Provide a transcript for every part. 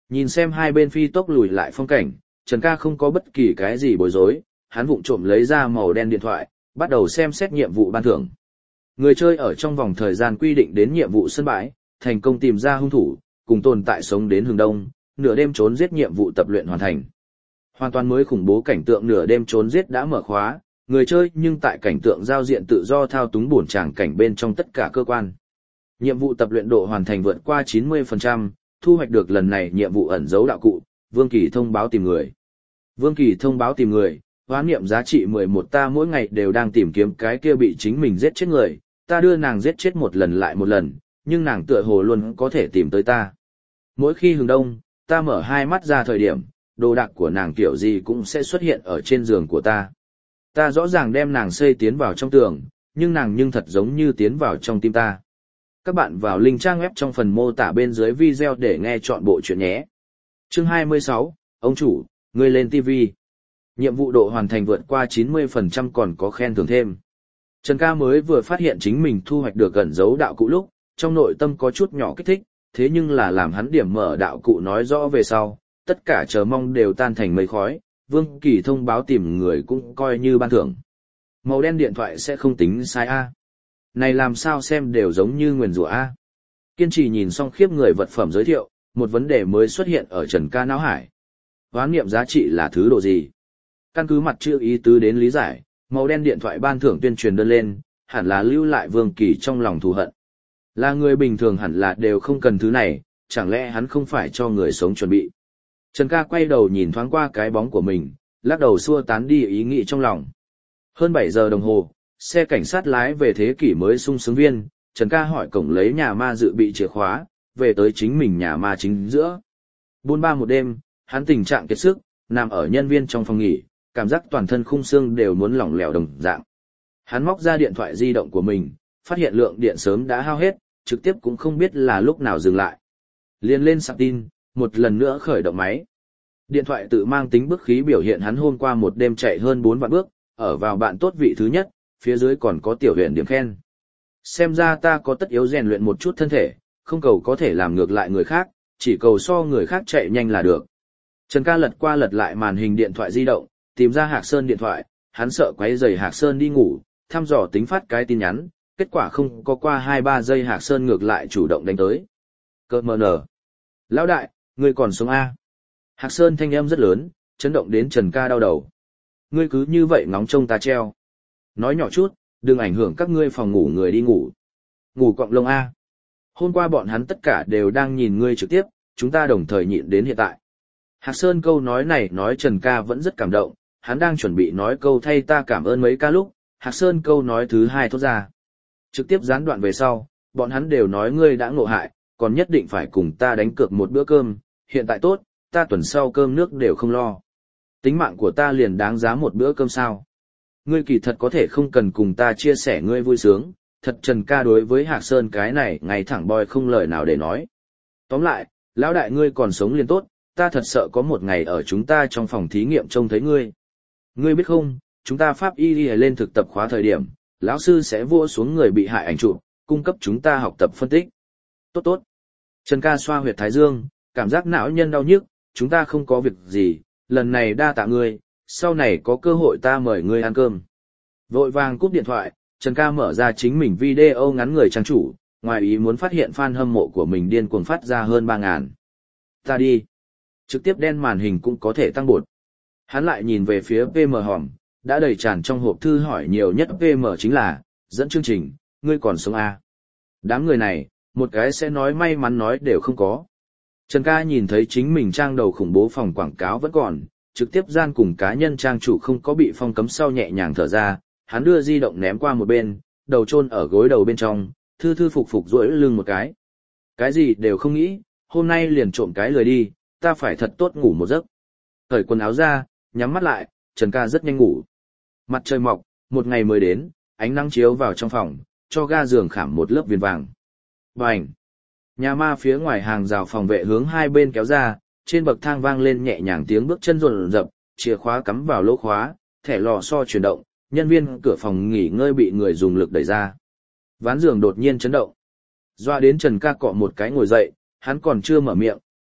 Nhìn xem hai bên phi tốc lùi lại phong cảnh, Trần Ca không có bất kỳ cái gì bối rối, hắn vụng trộm lấy ra màu đen điện thoại, bắt đầu xem xét nhiệm vụ ban thưởng. Người chơi ở trong vòng thời gian quy định đến nhiệm vụ sân bãi, thành công tìm ra hung thủ, cùng tồn tại sống đến hướng đông, nửa đêm trốn giết nhiệm vụ tập luyện hoàn thành. Hoàn toàn mới khủng bố cảnh tượng nửa đêm trốn giết đã mở khóa, người chơi nhưng tại cảnh tượng giao diện tự do thao túng bổn tràng cảnh bên trong tất cả cơ quan. Nhiệm vụ tập luyện độ hoàn thành vượt qua 90%, thu hoạch được lần này nhiệm vụ ẩn dấu đạo cụ, Vương Kỳ thông báo tìm người. Vương Kỳ thông báo tìm người, hoán niệm giá trị 11 ta mỗi ngày đều đang tìm kiếm cái kia bị chính mình giết chết người, ta đưa nàng giết chết một lần lại một lần, nhưng nàng tựa hồ luôn có thể tìm tới ta. Mỗi khi hướng đông, ta mở hai mắt ra thời điểm, đồ đạc của nàng kiểu gì cũng sẽ xuất hiện ở trên giường của ta. Ta rõ ràng đem nàng xây tiến vào trong tường, nhưng nàng nhưng thật giống như tiến vào trong tim ta. Các bạn vào link trang web trong phần mô tả bên dưới video để nghe chọn bộ chuyện nhé. Chương 26, ông chủ, ngươi lên TV. Nhiệm vụ độ hoàn thành vượt qua 90% còn có khen thưởng thêm. Trần Ca mới vừa phát hiện chính mình thu hoạch được ẩn dấu đạo cụ lúc, trong nội tâm có chút nhỏ kích thích, thế nhưng là làm hắn điểm mở đạo cụ nói rõ về sau, tất cả chờ mong đều tan thành mây khói, Vương Kỳ thông báo tìm người cũng coi như ban thưởng. Màu đen điện thoại sẽ không tính sai A. Này làm sao xem đều giống như nguyền rủa A. Kiên trì nhìn xong khiếp người vật phẩm giới thiệu, một vấn đề mới xuất hiện ở Trần Ca não hải. Hoán niệm giá trị là thứ độ gì? Căn cứ mặt chữ ý tứ đến lý giải, màu đen điện thoại ban thưởng tuyên truyền đơn lên, hẳn là lưu lại Vương Kỳ trong lòng thù hận. Là người bình thường hẳn là đều không cần thứ này, chẳng lẽ hắn không phải cho người sống chuẩn bị. Trần Ca quay đầu nhìn thoáng qua cái bóng của mình, lắc đầu xua tán đi ý nghĩ trong lòng. Hơn 7 giờ đồng hồ, xe cảnh sát lái về thế kỷ mới sung sướng viên, Trần Ca hỏi cổng lấy nhà ma dự bị chìa khóa, về tới chính mình nhà ma chính giữa. Buôn ba một đêm, hắn tình trạng kiệt sức, nằm ở nhân viên trong phòng nghỉ, cảm giác toàn thân khung xương đều muốn lỏng lẻo đồng dạng. Hắn móc ra điện thoại di động của mình, phát hiện lượng điện sớm đã hao hết, trực tiếp cũng không biết là lúc nào dừng lại. Liền lên sạc tin, một lần nữa khởi động máy. Điện thoại tự mang tính bước khí biểu hiện hắn hôm qua một đêm chạy hơn 4 vạn bước, ở vào bạn tốt vị thứ nhất, phía dưới còn có tiểu huyện điểm khen. Xem ra ta có tất yếu rèn luyện một chút thân thể, không cầu có thể làm ngược lại người khác, chỉ cầu so người khác chạy nhanh là được. Trần Ca lật qua lật lại màn hình điện thoại di động, tìm ra Hạc Sơn điện thoại, hắn sợ quấy rầy Hạc Sơn đi ngủ, thăm dò tính phát cái tin nhắn, kết quả không có qua 2-3 giây Hạc Sơn ngược lại chủ động đánh tới. Cơ mờ nở. Lão đại, ngươi còn sống A. Hạc Sơn thanh âm rất lớn, chấn động đến Trần Ca đau đầu. Ngươi cứ như vậy ngóng trông ta treo. Nói nhỏ chút, đừng ảnh hưởng các ngươi phòng ngủ người đi ngủ. Ngủ cọng lông A. Hôm qua bọn hắn tất cả đều đang nhìn ngươi trực tiếp, chúng ta đồng thời nhịn đến hiện tại. Hạc Sơn câu nói này nói Trần Ca vẫn rất cảm động, hắn đang chuẩn bị nói câu thay ta cảm ơn mấy ca lúc, Hạc Sơn câu nói thứ hai thốt ra. Trực tiếp gián đoạn về sau, bọn hắn đều nói ngươi đã ngộ hại, còn nhất định phải cùng ta đánh cược một bữa cơm, hiện tại tốt, ta tuần sau cơm nước đều không lo. Tính mạng của ta liền đáng giá một bữa cơm sao. Ngươi kỳ thật có thể không cần cùng ta chia sẻ ngươi vui sướng, thật Trần Ca đối với Hạc Sơn cái này ngày thẳng boy không lời nào để nói. Tóm lại, lão đại ngươi còn sống liền tốt, ta thật sợ có một ngày ở chúng ta trong phòng thí nghiệm trông thấy ngươi. Ngươi biết không, chúng ta pháp y lên thực tập khóa thời điểm, lão sư sẽ vua xuống người bị hại ảnh chụp, cung cấp chúng ta học tập phân tích. Tốt tốt. Trần Ca xoa huyệt thái dương, cảm giác não nhân đau nhức, chúng ta không có việc gì, lần này đa tạ ngươi, sau này có cơ hội ta mời ngươi ăn cơm. Vội vàng cúp điện thoại, Trần Ca mở ra chính mình video ngắn người trang chủ, ngoài ý muốn phát hiện fan hâm mộ của mình điên cuồng phát ra hơn 3.000. Ta đi. Trực tiếp đen màn hình cũng có thể tăng bột. Hắn lại nhìn về phía PM hòm, đã đầy tràn trong hộp thư hỏi nhiều nhất PM chính là, dẫn chương trình, ngươi còn sống à? Đám người này, một cái sẽ nói may mắn nói đều không có. Trần Ca nhìn thấy chính mình trang đầu khủng bố phòng quảng cáo vẫn còn, trực tiếp gian cùng cá nhân trang chủ không có bị phong cấm sau nhẹ nhàng thở ra, hắn đưa di động ném qua một bên, đầu chôn ở gối đầu bên trong, thư thư phục phục duỗi lưng một cái. Cái gì đều không nghĩ, hôm nay liền trộm cái lười đi, ta phải thật tốt ngủ một giấc. Cởi quần áo ra, nhắm mắt lại, Trần Ca rất nhanh ngủ. Mặt trời mọc, một ngày mới đến, ánh nắng chiếu vào trong phòng, cho ga giường khảm một lớp viền vàng. Bành! Nhà ma phía ngoài hàng rào phòng vệ hướng hai bên kéo ra, trên bậc thang vang lên nhẹ nhàng tiếng bước chân rồn rập, chìa khóa cắm vào lỗ khóa, thẻ lò xo chuyển động, nhân viên cửa phòng nghỉ ngơi bị người dùng lực đẩy ra. Ván giường đột nhiên chấn động. Doa đến Trần Ca cọ một cái ngồi dậy, hắn còn chưa mở miệng,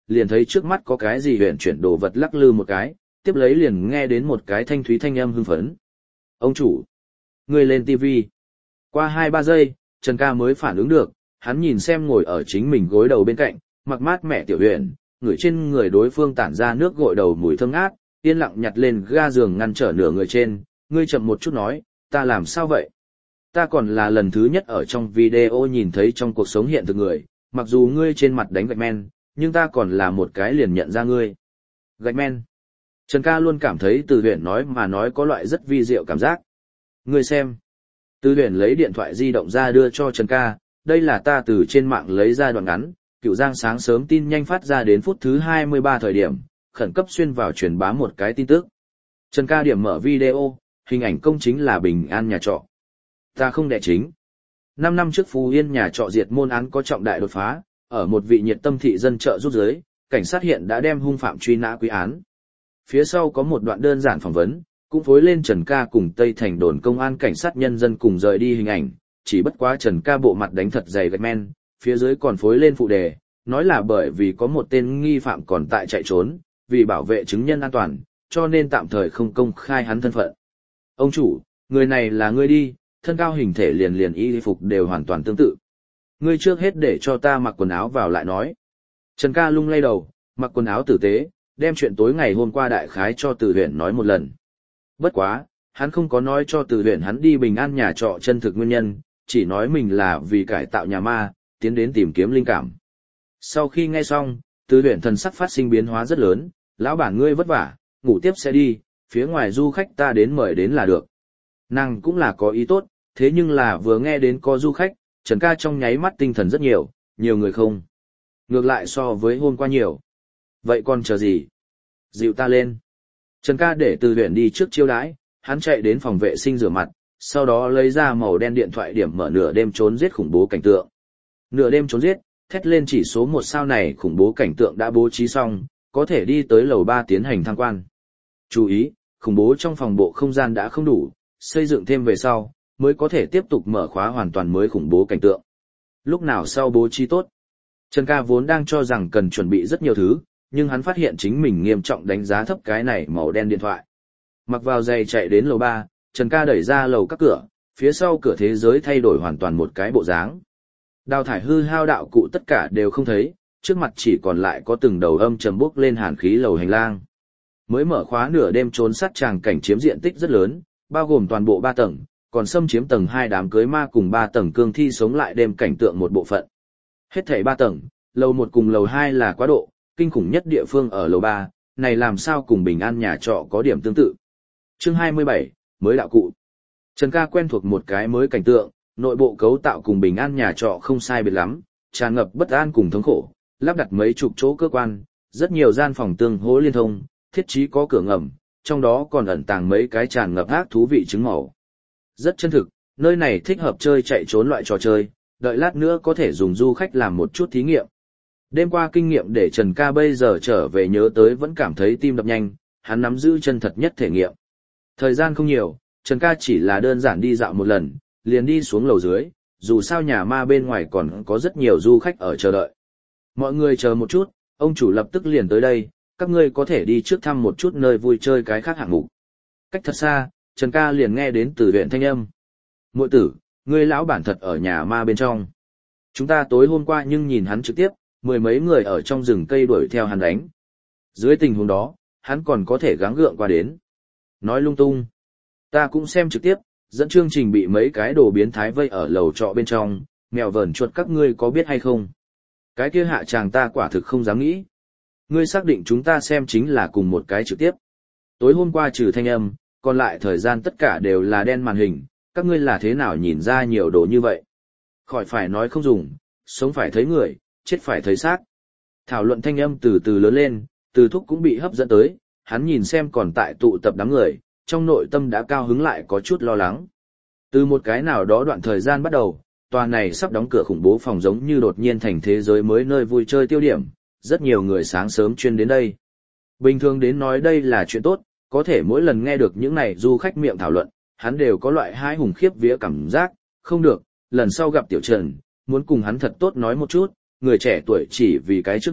liền thấy trước mắt có cái gì huyền chuyển đồ vật lắc lư một cái, tiếp lấy liền nghe đến một cái thanh thúy thanh âm hưng phấn. Ông chủ, người lên tivi. Qua 2-3 giây, Trần Ca mới phản ứng được, hắn nhìn xem ngồi ở chính mình gối đầu bên cạnh, mặc mát mẹ tiểu huyền, ngửi trên người đối phương tản ra nước gội đầu mùi thơm ngát, yên lặng nhặt lên ga giường ngăn trở nửa người trên, ngươi chậm một chút nói, ta làm sao vậy? Ta còn là lần thứ nhất ở trong video nhìn thấy trong cuộc sống hiện thực người, mặc dù ngươi trên mặt đánh gạch men, nhưng ta còn là một cái liền nhận ra ngươi. Gạch men. Trần Ca luôn cảm thấy Từ Huyền nói có loại rất vi diệu cảm giác. Ngươi xem. Từ Huyền lấy điện thoại di động ra đưa cho Trần Ca, đây là ta từ trên mạng lấy ra đoạn ngắn, Cựu Giang sáng sớm tin nhanh phát ra đến phút thứ 23 thời điểm, khẩn cấp xuyên vào truyền bá một cái tin tức. Trần Ca điểm mở video, hình ảnh công chính là Bình An nhà trọ. Ta không đẻ chính. 5 năm trước Phú Yên nhà trọ diệt môn án có trọng đại đột phá, ở một vị nhiệt tâm thị dân trợ giúp giới, cảnh sát hiện đã đem hung phạm truy nã quy án. Phía sau có một đoạn đơn giản phỏng vấn, cũng phối lên Trần Ca cùng Tây Thành đồn công an cảnh sát nhân dân cùng rời đi hình ảnh, chỉ bất quá Trần Ca bộ mặt đánh thật dày gạch men, phía dưới còn phối lên phụ đề, nói là bởi vì có một tên nghi phạm còn tại chạy trốn, vì bảo vệ chứng nhân an toàn, cho nên tạm thời không công khai hắn thân phận. Ông chủ, người này là ngươi đi, thân cao hình thể liền y phục đều hoàn toàn tương tự. Ngươi trước hết để cho ta mặc quần áo vào lại nói. Trần Ca lung lay đầu, mặc quần áo tử tế, đem chuyện tối ngày hôm qua đại khái cho Từ Huyền nói một lần. Bất quá, hắn không có nói cho Từ Huyền hắn đi Bình An nhà trọ chân thực nguyên nhân, chỉ nói mình là vì cải tạo nhà ma, tiến đến tìm kiếm linh cảm. Sau khi nghe xong, Từ Huyền thần sắc phát sinh biến hóa rất lớn, lão bản ngươi vất vả, ngủ tiếp sẽ đi, phía ngoài du khách ta đến mời đến là được. Nàng cũng là có ý tốt, thế nhưng là vừa nghe đến có du khách, Trần Ca trong nháy mắt tinh thần rất nhiều, nhiều người không. Ngược lại so với hôm qua nhiều. Vậy còn chờ gì? Dịu ta lên. Trần Ca để Từ Huyền đi trước chiêu đãi, hắn chạy đến phòng vệ sinh rửa mặt, sau đó lấy ra màu đen điện thoại điểm mở nửa đêm trốn giết khủng bố cảnh tượng. Nửa đêm trốn giết, thét lên chỉ số 1 sao này khủng bố cảnh tượng đã bố trí xong, có thể đi tới lầu 3 tiến hành tham quan. Chú ý, khủng bố trong phòng bộ không gian đã không đủ, xây dựng thêm về sau, mới có thể tiếp tục mở khóa hoàn toàn mới khủng bố cảnh tượng. Lúc nào sau bố trí tốt? Trần Ca vốn đang cho rằng cần chuẩn bị rất nhiều thứ, nhưng hắn phát hiện chính mình nghiêm trọng đánh giá thấp cái này màu đen điện thoại. Mặc vào giày chạy đến lầu 3, Trần Ca đẩy ra lầu các cửa, phía sau cửa thế giới thay đổi hoàn toàn một cái bộ dáng. Đào thải hư hao đạo cụ tất cả đều không thấy, trước mặt chỉ còn lại có từng đầu âm trầm bốc lên hàn khí lầu hành lang. Mới mở khóa nửa đêm trốn sát tràng cảnh chiếm diện tích rất lớn, bao gồm toàn bộ 3 tầng, còn xâm chiếm tầng 2 đám cưới ma cùng 3 tầng cương thi sống lại đêm cảnh tượng một bộ phận. Hết thảy 3 tầng, lầu 1 cùng lầu 2 là quá độ, kinh khủng nhất địa phương ở lầu 3, này làm sao cùng Bình An nhà trọ có điểm tương tự. Chương 27, mới đạo cụ. Trần Ca quen thuộc một cái mới cảnh tượng, nội bộ cấu tạo cùng Bình An nhà trọ không sai biệt lắm, tràn ngập bất an cùng thống khổ, lắp đặt mấy chục chỗ cơ quan, rất nhiều gian phòng tương hỗ liên thông, thiết trí có cửa ngầm, trong đó còn ẩn tàng mấy cái tràn ngập ác thú vị trứng màu. Rất chân thực, nơi này thích hợp chơi chạy trốn loại trò chơi, đợi lát nữa có thể dùng du khách làm một chút thí nghiệm. Đêm qua kinh nghiệm để Trần Ca bây giờ trở về nhớ tới vẫn cảm thấy tim đập nhanh, hắn nắm giữ chân thật nhất thể nghiệm. Thời gian không nhiều, Trần Ca chỉ là đơn giản đi dạo một lần, liền đi xuống lầu dưới, dù sao nhà ma bên ngoài còn có rất nhiều du khách ở chờ đợi. Mọi người chờ một chút, ông chủ lập tức liền tới đây, các ngươi có thể đi trước thăm một chút nơi vui chơi cái khác hạng mục. Cách thật xa, Trần Ca liền nghe đến Từ Huyền thanh âm. Muội tử, ngươi lão bản thật ở nhà ma bên trong. Chúng ta tối hôm qua nhưng nhìn hắn trực tiếp, 10 mấy người ở trong rừng cây đuổi theo hắn đánh. Dưới tình huống đó, hắn còn có thể gắng gượng qua đến. Nói lung tung. Ta cũng xem trực tiếp, dẫn chương trình bị mấy cái đồ biến thái vây ở lầu trọ bên trong, mèo vờn chuột các ngươi có biết hay không? Cái kia hạ chàng ta quả thực không dám nghĩ. Ngươi xác định chúng ta xem chính là cùng một cái trực tiếp. Tối hôm qua trừ thanh âm, còn lại thời gian tất cả đều là đen màn hình, các ngươi là thế nào nhìn ra nhiều đồ như vậy? Khỏi phải nói không dùng, sống phải thấy người, chết phải thấy xác. Thảo luận thanh âm từ từ lớn lên, Từ Thúc cũng bị hấp dẫn tới, hắn nhìn xem còn tại tụ tập đám người, trong nội tâm đã cao hứng lại có chút lo lắng. Từ một cái nào đó đoạn thời gian bắt đầu, tòa này sắp đóng cửa khủng bố phòng giống như đột nhiên thành thế giới mới nơi vui chơi tiêu điểm, rất nhiều người sáng sớm chuyên đến đây. Bình thường đến nói đây là chuyện tốt, có thể mỗi lần nghe được những này du khách miệng thảo luận, hắn đều có loại hãi hùng khiếp vía cảm giác, không được, lần sau gặp Tiểu Trần, muốn cùng hắn thật tốt nói một chút, người trẻ tuổi chỉ vì cái trước mắt,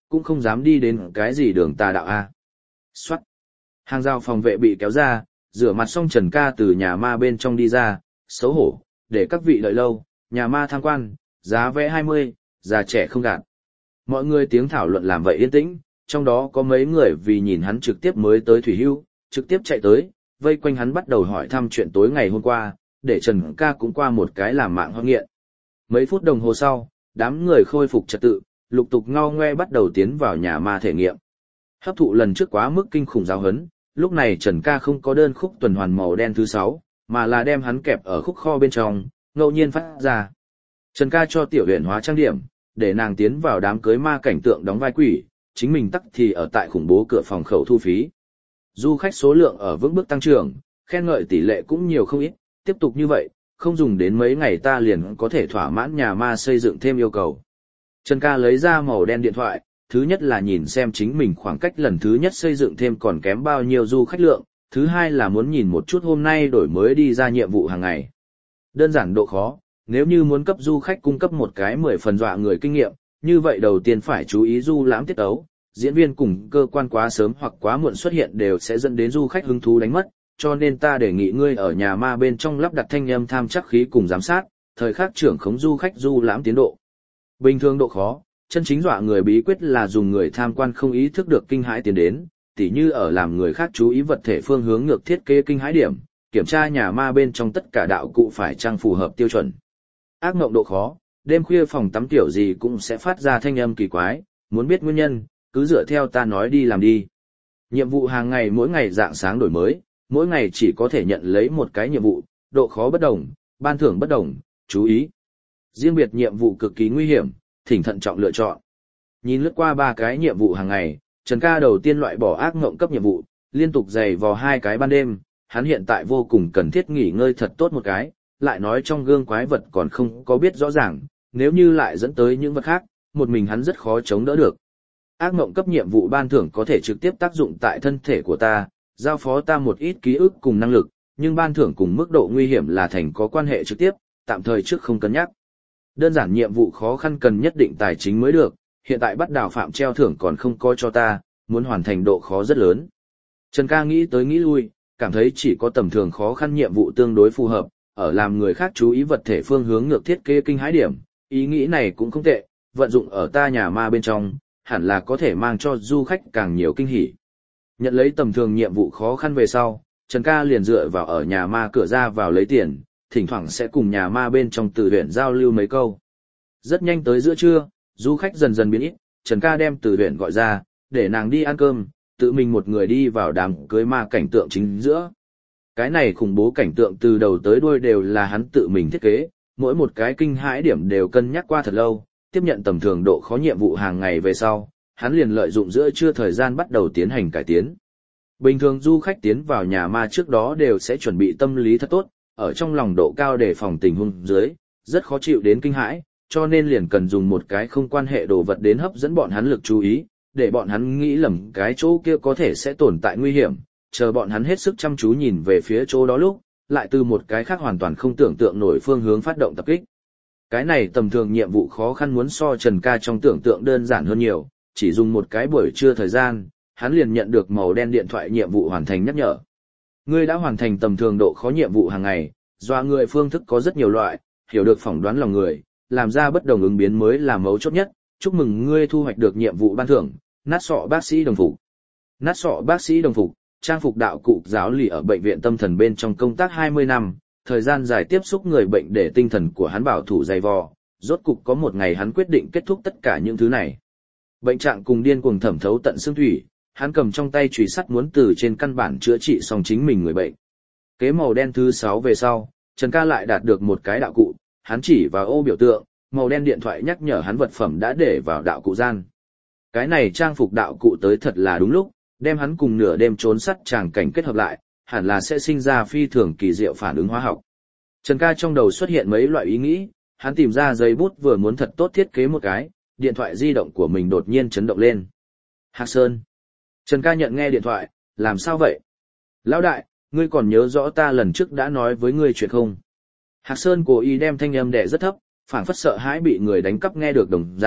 cũng không dám đi đến cái gì đường tà đạo a. Soát. Hàng rào phòng vệ bị kéo ra, rửa mặt xong Trần Ca từ nhà ma bên trong đi ra, xấu hổ, để các vị đợi lâu, nhà ma tham quan, giá vé 20, già trẻ không gạt. Mọi người tiếng thảo luận làm vậy yên tĩnh, trong đó có mấy người vì nhìn hắn trực tiếp mới tới Thủy Hưu, trực tiếp chạy tới, vây quanh hắn bắt đầu hỏi thăm chuyện tối ngày hôm qua, để Trần Ca cũng qua một cái làm mạng ho nghiện. Mấy phút đồng hồ sau, đám người khôi phục trật tự, lục tục ngao ngoe bắt đầu tiến vào nhà ma thể nghiệm. Hấp thụ lần trước quá mức kinh khủng giáo hấn, lúc này Trần Ca không có đơn khúc tuần hoàn màu đen thứ 6, mà là đem hắn kẹp ở khúc kho bên trong, ngẫu nhiên phát ra. Trần Ca cho Tiểu Huyền hóa trang điểm, để nàng tiến vào đám cưới ma cảnh tượng đóng vai quỷ, chính mình tắc thì ở tại khủng bố cửa phòng khẩu thu phí. Du khách số lượng ở vững bước tăng trưởng, khen ngợi tỷ lệ cũng nhiều không ít, tiếp tục như vậy, không dùng đến mấy ngày ta liền có thể thỏa mãn nhà ma xây dựng thêm yêu cầu. Trần Ca lấy ra màu đen điện thoại, thứ nhất là nhìn xem chính mình khoảng cách lần thứ nhất xây dựng thêm còn kém bao nhiêu du khách lượng, thứ hai là muốn nhìn một chút hôm nay đổi mới đi ra nhiệm vụ hàng ngày. Đơn giản độ khó, nếu như muốn cấp du khách cung cấp một cái 10 phần dọa người kinh nghiệm, như vậy đầu tiên phải chú ý du lãm tiết ấu, diễn viên cùng cơ quan quá sớm hoặc quá muộn xuất hiện đều sẽ dẫn đến du khách hứng thú đánh mất, cho nên ta đề nghị ngươi ở nhà ma bên trong lắp đặt thanh âm tham chắc khí cùng giám sát, thời khắc trưởng khống du khách du lãm tiến độ. Bình thường độ khó, chân chính dọa người bí quyết là dùng người tham quan không ý thức được kinh hãi tiến đến, tỉ như ở làm người khác chú ý vật thể phương hướng ngược thiết kế kinh hãi điểm, kiểm tra nhà ma bên trong tất cả đạo cụ phải chăng phù hợp tiêu chuẩn. Ác mộng độ khó, đêm khuya phòng tắm tiểu gì cũng sẽ phát ra thanh âm kỳ quái, muốn biết nguyên nhân, cứ dựa theo ta nói đi làm đi. Nhiệm vụ hàng ngày mỗi ngày dạng sáng đổi mới, mỗi ngày chỉ có thể nhận lấy một cái nhiệm vụ, độ khó bất đồng, ban thưởng bất đồng, chú ý. Riêng biệt nhiệm vụ cực kỳ nguy hiểm, thỉnh thận trọng lựa chọn. Nhìn lướt qua 3 cái nhiệm vụ hàng ngày, Trần Ca đầu tiên loại bỏ ác ngộng cấp nhiệm vụ, liên tục giày vò 2 cái ban đêm, hắn hiện tại vô cùng cần thiết nghỉ ngơi thật tốt một cái, lại nói trong gương quái vật còn không có biết rõ ràng, nếu như lại dẫn tới những vật khác, một mình hắn rất khó chống đỡ được. Ác mộng cấp nhiệm vụ ban thưởng có thể trực tiếp tác dụng tại thân thể của ta, giao phó ta một ít ký ức cùng năng lực, nhưng ban thưởng cùng mức độ nguy hiểm là thành có quan hệ trực tiếp, tạm thời trước không cân nhắc. Đơn giản nhiệm vụ khó khăn cần nhất định tài chính mới được, hiện tại bắt đào phạm treo thưởng còn không có cho ta, muốn hoàn thành độ khó rất lớn. Trần Ca nghĩ tới nghĩ lui, cảm thấy chỉ có tầm thường khó khăn nhiệm vụ tương đối phù hợp, ở làm người khác chú ý vật thể phương hướng ngược thiết kế kinh hãi điểm, ý nghĩ này cũng không tệ, vận dụng ở ta nhà ma bên trong, hẳn là có thể mang cho du khách càng nhiều kinh hỉ. Nhận lấy tầm thường nhiệm vụ khó khăn về sau, Trần Ca liền dựa vào ở nhà ma cửa ra vào lấy tiền, thỉnh thoảng sẽ cùng nhà ma bên trong Từ Huyền giao lưu mấy câu. Rất nhanh tới giữa trưa, du khách dần dần biến ít, Trần Ca đem Từ Huyền gọi ra, để nàng đi ăn cơm, tự mình một người đi vào đám cưới ma cảnh tượng chính giữa. Cái này khủng bố cảnh tượng từ đầu tới đuôi đều là hắn tự mình thiết kế, mỗi một cái kinh hãi điểm đều cân nhắc qua thật lâu, tiếp nhận tầm thường độ khó nhiệm vụ hàng ngày về sau, hắn liền lợi dụng giữa trưa thời gian bắt đầu tiến hành cải tiến. Bình thường du khách tiến vào nhà ma trước đó đều sẽ chuẩn bị tâm lý thật tốt, ở trong lòng độ cao để phòng tình huống dưới, rất khó chịu đến kinh hãi, cho nên liền cần dùng một cái không quan hệ đồ vật đến hấp dẫn bọn hắn lực chú ý, để bọn hắn nghĩ lầm cái chỗ kia có thể sẽ tồn tại nguy hiểm, chờ bọn hắn hết sức chăm chú nhìn về phía chỗ đó lúc, lại từ một cái khác hoàn toàn không tưởng tượng nổi phương hướng phát động tập kích. Cái này tầm thường nhiệm vụ khó khăn muốn so Trần Ca trong tưởng tượng đơn giản hơn nhiều, chỉ dùng một cái buổi trưa thời gian, hắn liền nhận được màu đen điện thoại nhiệm vụ hoàn thành nhắc nhở. Ngươi đã hoàn thành tầm thường độ khó nhiệm vụ hàng ngày, do người phương thức có rất nhiều loại, hiểu được phỏng đoán lòng người, làm ra bất đồng ứng biến mới là mấu chốt nhất, chúc mừng ngươi thu hoạch được nhiệm vụ ban thưởng, nát sọ bác sĩ đồng phục. Nát sọ bác sĩ đồng phục, trang phục đạo cụ giáo lý ở bệnh viện tâm thần bên trong công tác 20 năm, thời gian dài tiếp xúc người bệnh để tinh thần của hắn bảo thủ dày vò, rốt cục có một ngày hắn quyết định kết thúc tất cả những thứ này. Bệnh trạng cùng điên cuồng thẩm thấu tận xương thủy, hắn cầm trong tay chùy sắt muốn từ trên căn bản chữa trị xong chính mình người bệnh. Kế màu đen thứ 6 về sau, Trần Ca lại đạt được một cái đạo cụ, hắn chỉ vào ô biểu tượng, màu đen điện thoại nhắc nhở hắn vật phẩm đã để vào đạo cụ gian. Cái này trang phục đạo cụ tới thật là đúng lúc, đem hắn cùng nửa đêm trốn sắt tràng cảnh kết hợp lại, hẳn là sẽ sinh ra phi thường kỳ diệu phản ứng hóa học. Trần Ca trong đầu xuất hiện mấy loại ý nghĩ, hắn tìm ra giấy bút vừa muốn thật tốt thiết kế một cái, điện thoại di động của mình đột nhiên chấn động lên. Hạc Sơn. Trần Ca nhận nghe điện thoại, làm sao vậy? Lão đại, ngươi còn nhớ rõ ta lần trước đã nói với ngươi chuyện không? Hạc Sơn cố ý đem thanh âm đè rất thấp, phảng phất sợ hãi bị người đánh cắp nghe được đồng dạng,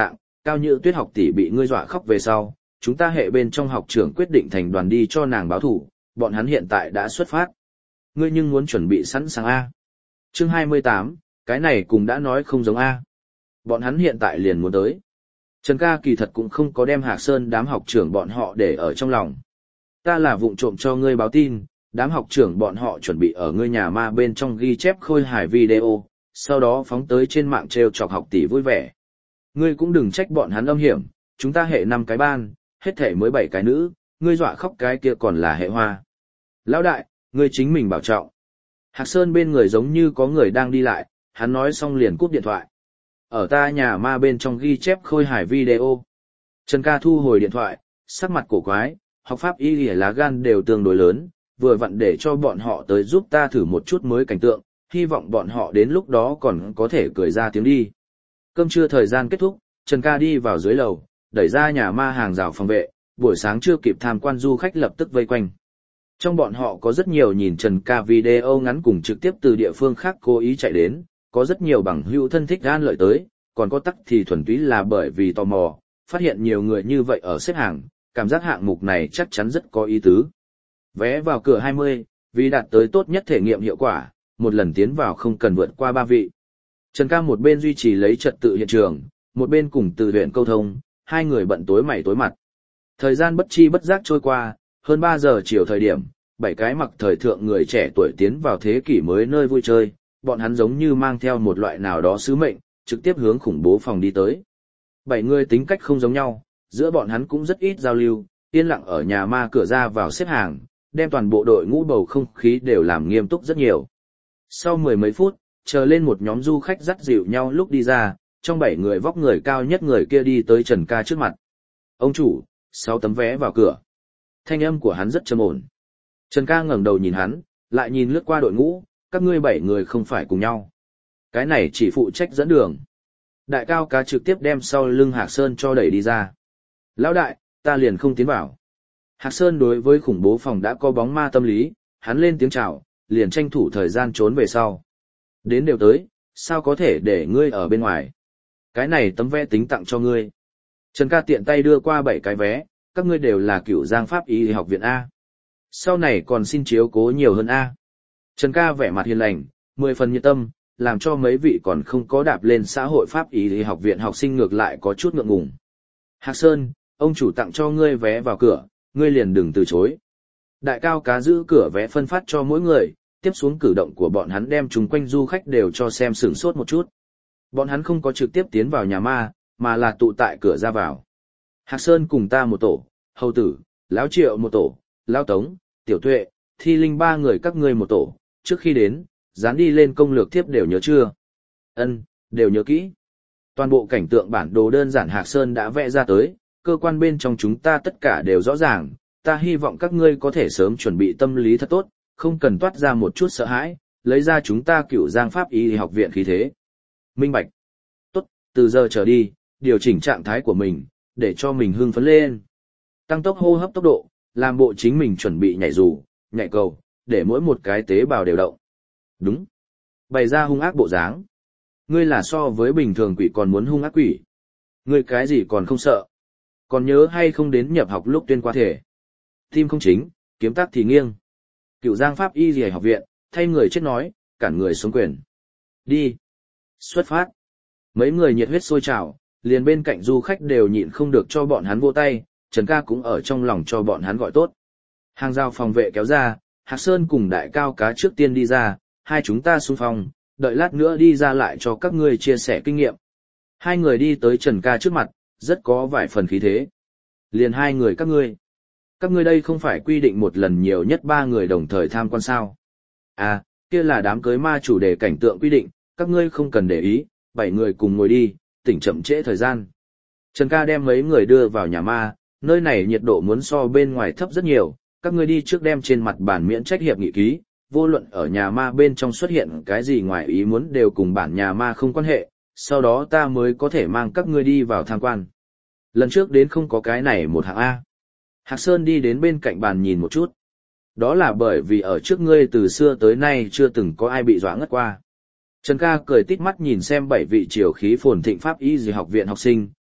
Cao Nhữ Tuyết học tỷ bị ngươi dọa khóc về sau, chúng ta hệ bên trong học trưởng quyết định thành đoàn đi cho nàng báo thủ, bọn hắn hiện tại đã xuất phát. Ngươi nhưng muốn chuẩn bị sẵn sàng A. Chương 28, cái này cũng đã nói không giống A. Bọn hắn hiện tại liền muốn tới. Trần ca kỳ thật cũng không có đem Hạc Sơn đám học trưởng bọn họ để ở trong lòng. Ta là vụng trộm cho ngươi báo tin, đám học trưởng bọn họ chuẩn bị ở ngươi nhà ma bên trong ghi chép khôi hài video, sau đó phóng tới trên mạng trêu chọc học tỷ vui vẻ. Ngươi cũng đừng trách bọn hắn âm hiểm, chúng ta hệ 5 cái ban, hết thể mới 7 cái nữ, ngươi dọa khóc cái kia còn là hệ hoa. Lão đại, ngươi chính mình bảo trọng. Hạc Sơn bên người giống như có người đang đi lại, hắn nói xong liền cúp điện thoại. Ở ta nhà ma bên trong ghi chép khôi hài video. Trần ca thu hồi điện thoại, sắc mặt cổ quái, học pháp y lìa lá gan đều tương đối lớn, vừa vặn để cho bọn họ tới giúp ta thử một chút mới cảnh tượng, hy vọng bọn họ đến lúc đó còn có thể cười ra tiếng đi. Cơm trưa thời gian kết thúc, Trần ca đi vào dưới lầu, đẩy ra nhà ma hàng rào phòng vệ, buổi sáng chưa kịp tham quan du khách lập tức vây quanh. Trong bọn họ có rất nhiều nhìn Trần ca video ngắn cùng trực tiếp từ địa phương khác cố ý chạy đến, có rất nhiều bằng hữu thân thích gan lợi tới, còn có tắc thì thuần túy là bởi vì tò mò, phát hiện nhiều người như vậy ở xếp hàng, cảm giác hạng mục này chắc chắn rất có ý tứ. Vé vào cửa 20, vì đạt tới tốt nhất thể nghiệm hiệu quả, một lần tiến vào không cần vượt qua 3 vị. Trần ca một bên duy trì lấy trật tự hiện trường, một bên cùng từ huyện câu thông, hai người bận tối mày tối mặt. Thời gian bất chi bất giác trôi qua, hơn 3 giờ chiều thời điểm, 7 cái mặc thời thượng người trẻ tuổi tiến vào thế kỷ mới nơi vui chơi, bọn hắn giống như mang theo một loại nào đó sứ mệnh, trực tiếp hướng khủng bố phòng đi tới. 7 người tính cách không giống nhau, giữa bọn hắn cũng rất ít giao lưu, yên lặng ở nhà ma cửa ra vào xếp hàng, đem toàn bộ đội ngũ bầu không khí đều làm nghiêm túc rất nhiều. Sau 10 mấy phút, chờ lên một nhóm du khách dắt dịu nhau lúc đi ra, trong 7 người vóc người cao nhất người kia đi tới Trần ca trước mặt. Ông chủ, 6 tấm vé vào cửa. Thanh âm của hắn rất trầm ổn. Trần ca ngẩng đầu nhìn hắn, lại nhìn lướt qua đội ngũ, các ngươi 7 người không phải cùng nhau. Cái này chỉ phụ trách dẫn đường. Đại cao cá trực tiếp đem sau lưng Hạc Sơn cho đẩy đi ra. Lão đại, ta liền không tiến vào. Hạc Sơn đối với khủng bố phòng đã có bóng ma tâm lý, hắn lên tiếng chào, liền tranh thủ thời gian trốn về sau. Đến đều tới, sao có thể để ngươi ở bên ngoài. Cái này tấm vé tính tặng cho ngươi. Trần ca tiện tay đưa qua 7 cái vé, các ngươi đều là Cửu Giang Pháp Y học viện A. Sau này còn xin chiếu cố nhiều hơn A. Trần ca vẻ mặt hiền lành, 10 phần nhiệt tâm, làm cho mấy vị còn không có đạp lên xã hội Pháp Y học viện học sinh ngược lại có chút ngượng ngùng. Hạc Sơn, ông chủ tặng cho ngươi vé vào cửa, ngươi liền đừng từ chối. Đại cao cá giữ cửa vé phân phát cho mỗi người, tiếp xuống cử động của bọn hắn đem chúng quanh du khách đều cho xem sửng sốt một chút. Bọn hắn không có trực tiếp tiến vào nhà ma, mà là tụ tại cửa ra vào. Hạc Sơn cùng ta một tổ, Hầu Tử, Lão Triệu một tổ, Lão Tống, Tiểu Tuệ, Thi Linh 3 người các ngươi một tổ, trước khi đến, dán đi lên công lược thiếp đều nhớ chưa? Ân, đều nhớ kỹ. Toàn bộ cảnh tượng bản đồ đơn giản Hạc Sơn đã vẽ ra tới, cơ quan bên trong chúng ta tất cả đều rõ ràng, ta hy vọng các ngươi có thể sớm chuẩn bị tâm lý thật tốt, không cần toát ra một chút sợ hãi, lấy ra chúng ta Cửu Giang Pháp Y học viện khí thế. Minh bạch. Tốt, từ giờ trở đi, điều chỉnh trạng thái của mình, để cho mình hưng phấn lên. Tăng tốc hô hấp tốc độ, làm bộ chính mình chuẩn bị nhảy dù, nhảy cầu, để mỗi một cái tế bào đều động. Đúng. Bày ra hung ác bộ dáng. Ngươi là so với bình thường quỷ còn muốn hung ác quỷ. Ngươi cái gì còn không sợ. Còn nhớ hay không đến nhập học lúc tuyên qua thể. Tim không chính, kiếm tác thì nghiêng. Cửu Giang Pháp Y Dì học viện, thay người chết nói, cản người xuống quyền. Đi. Xuất phát. Mấy người nhiệt huyết sôi trào, liền bên cạnh du khách đều nhịn không được cho bọn hắn vỗ tay, Trần ca cũng ở trong lòng cho bọn hắn gọi tốt. Hàng rào phòng vệ kéo ra, Hạc Sơn cùng đại cao cá trước tiên đi ra, hai chúng ta xung phong, đợi lát nữa đi ra lại cho các ngươi chia sẻ kinh nghiệm. Hai người đi tới Trần ca trước mặt, rất có vài phần khí thế. Liền hai người các ngươi đây không phải quy định một lần nhiều nhất 3 người đồng thời tham quan sao. À, kia là đám cưới ma chủ đề cảnh tượng quy định, các ngươi không cần để ý, 7 người cùng ngồi đi, tỉnh chậm trễ thời gian. Trần ca đem mấy người đưa vào nhà ma, nơi này nhiệt độ muốn so bên ngoài thấp rất nhiều, các ngươi đi trước đem trên mặt bản miễn trách hiệp nghị ký, vô luận ở nhà ma bên trong xuất hiện cái gì ngoài ý muốn đều cùng bản nhà ma không quan hệ, sau đó ta mới có thể mang các ngươi đi vào tham quan. Lần trước đến không có cái này một hạng A. Hạc Sơn đi đến bên cạnh bàn nhìn một chút. Đó là bởi vì ở trước ngươi từ xưa tới nay chưa từng có ai bị dọa ngất qua. Trần ca cười tít mắt nhìn xem 7 vị triều khí phồn thịnh Pháp Y Dì học viện học sinh,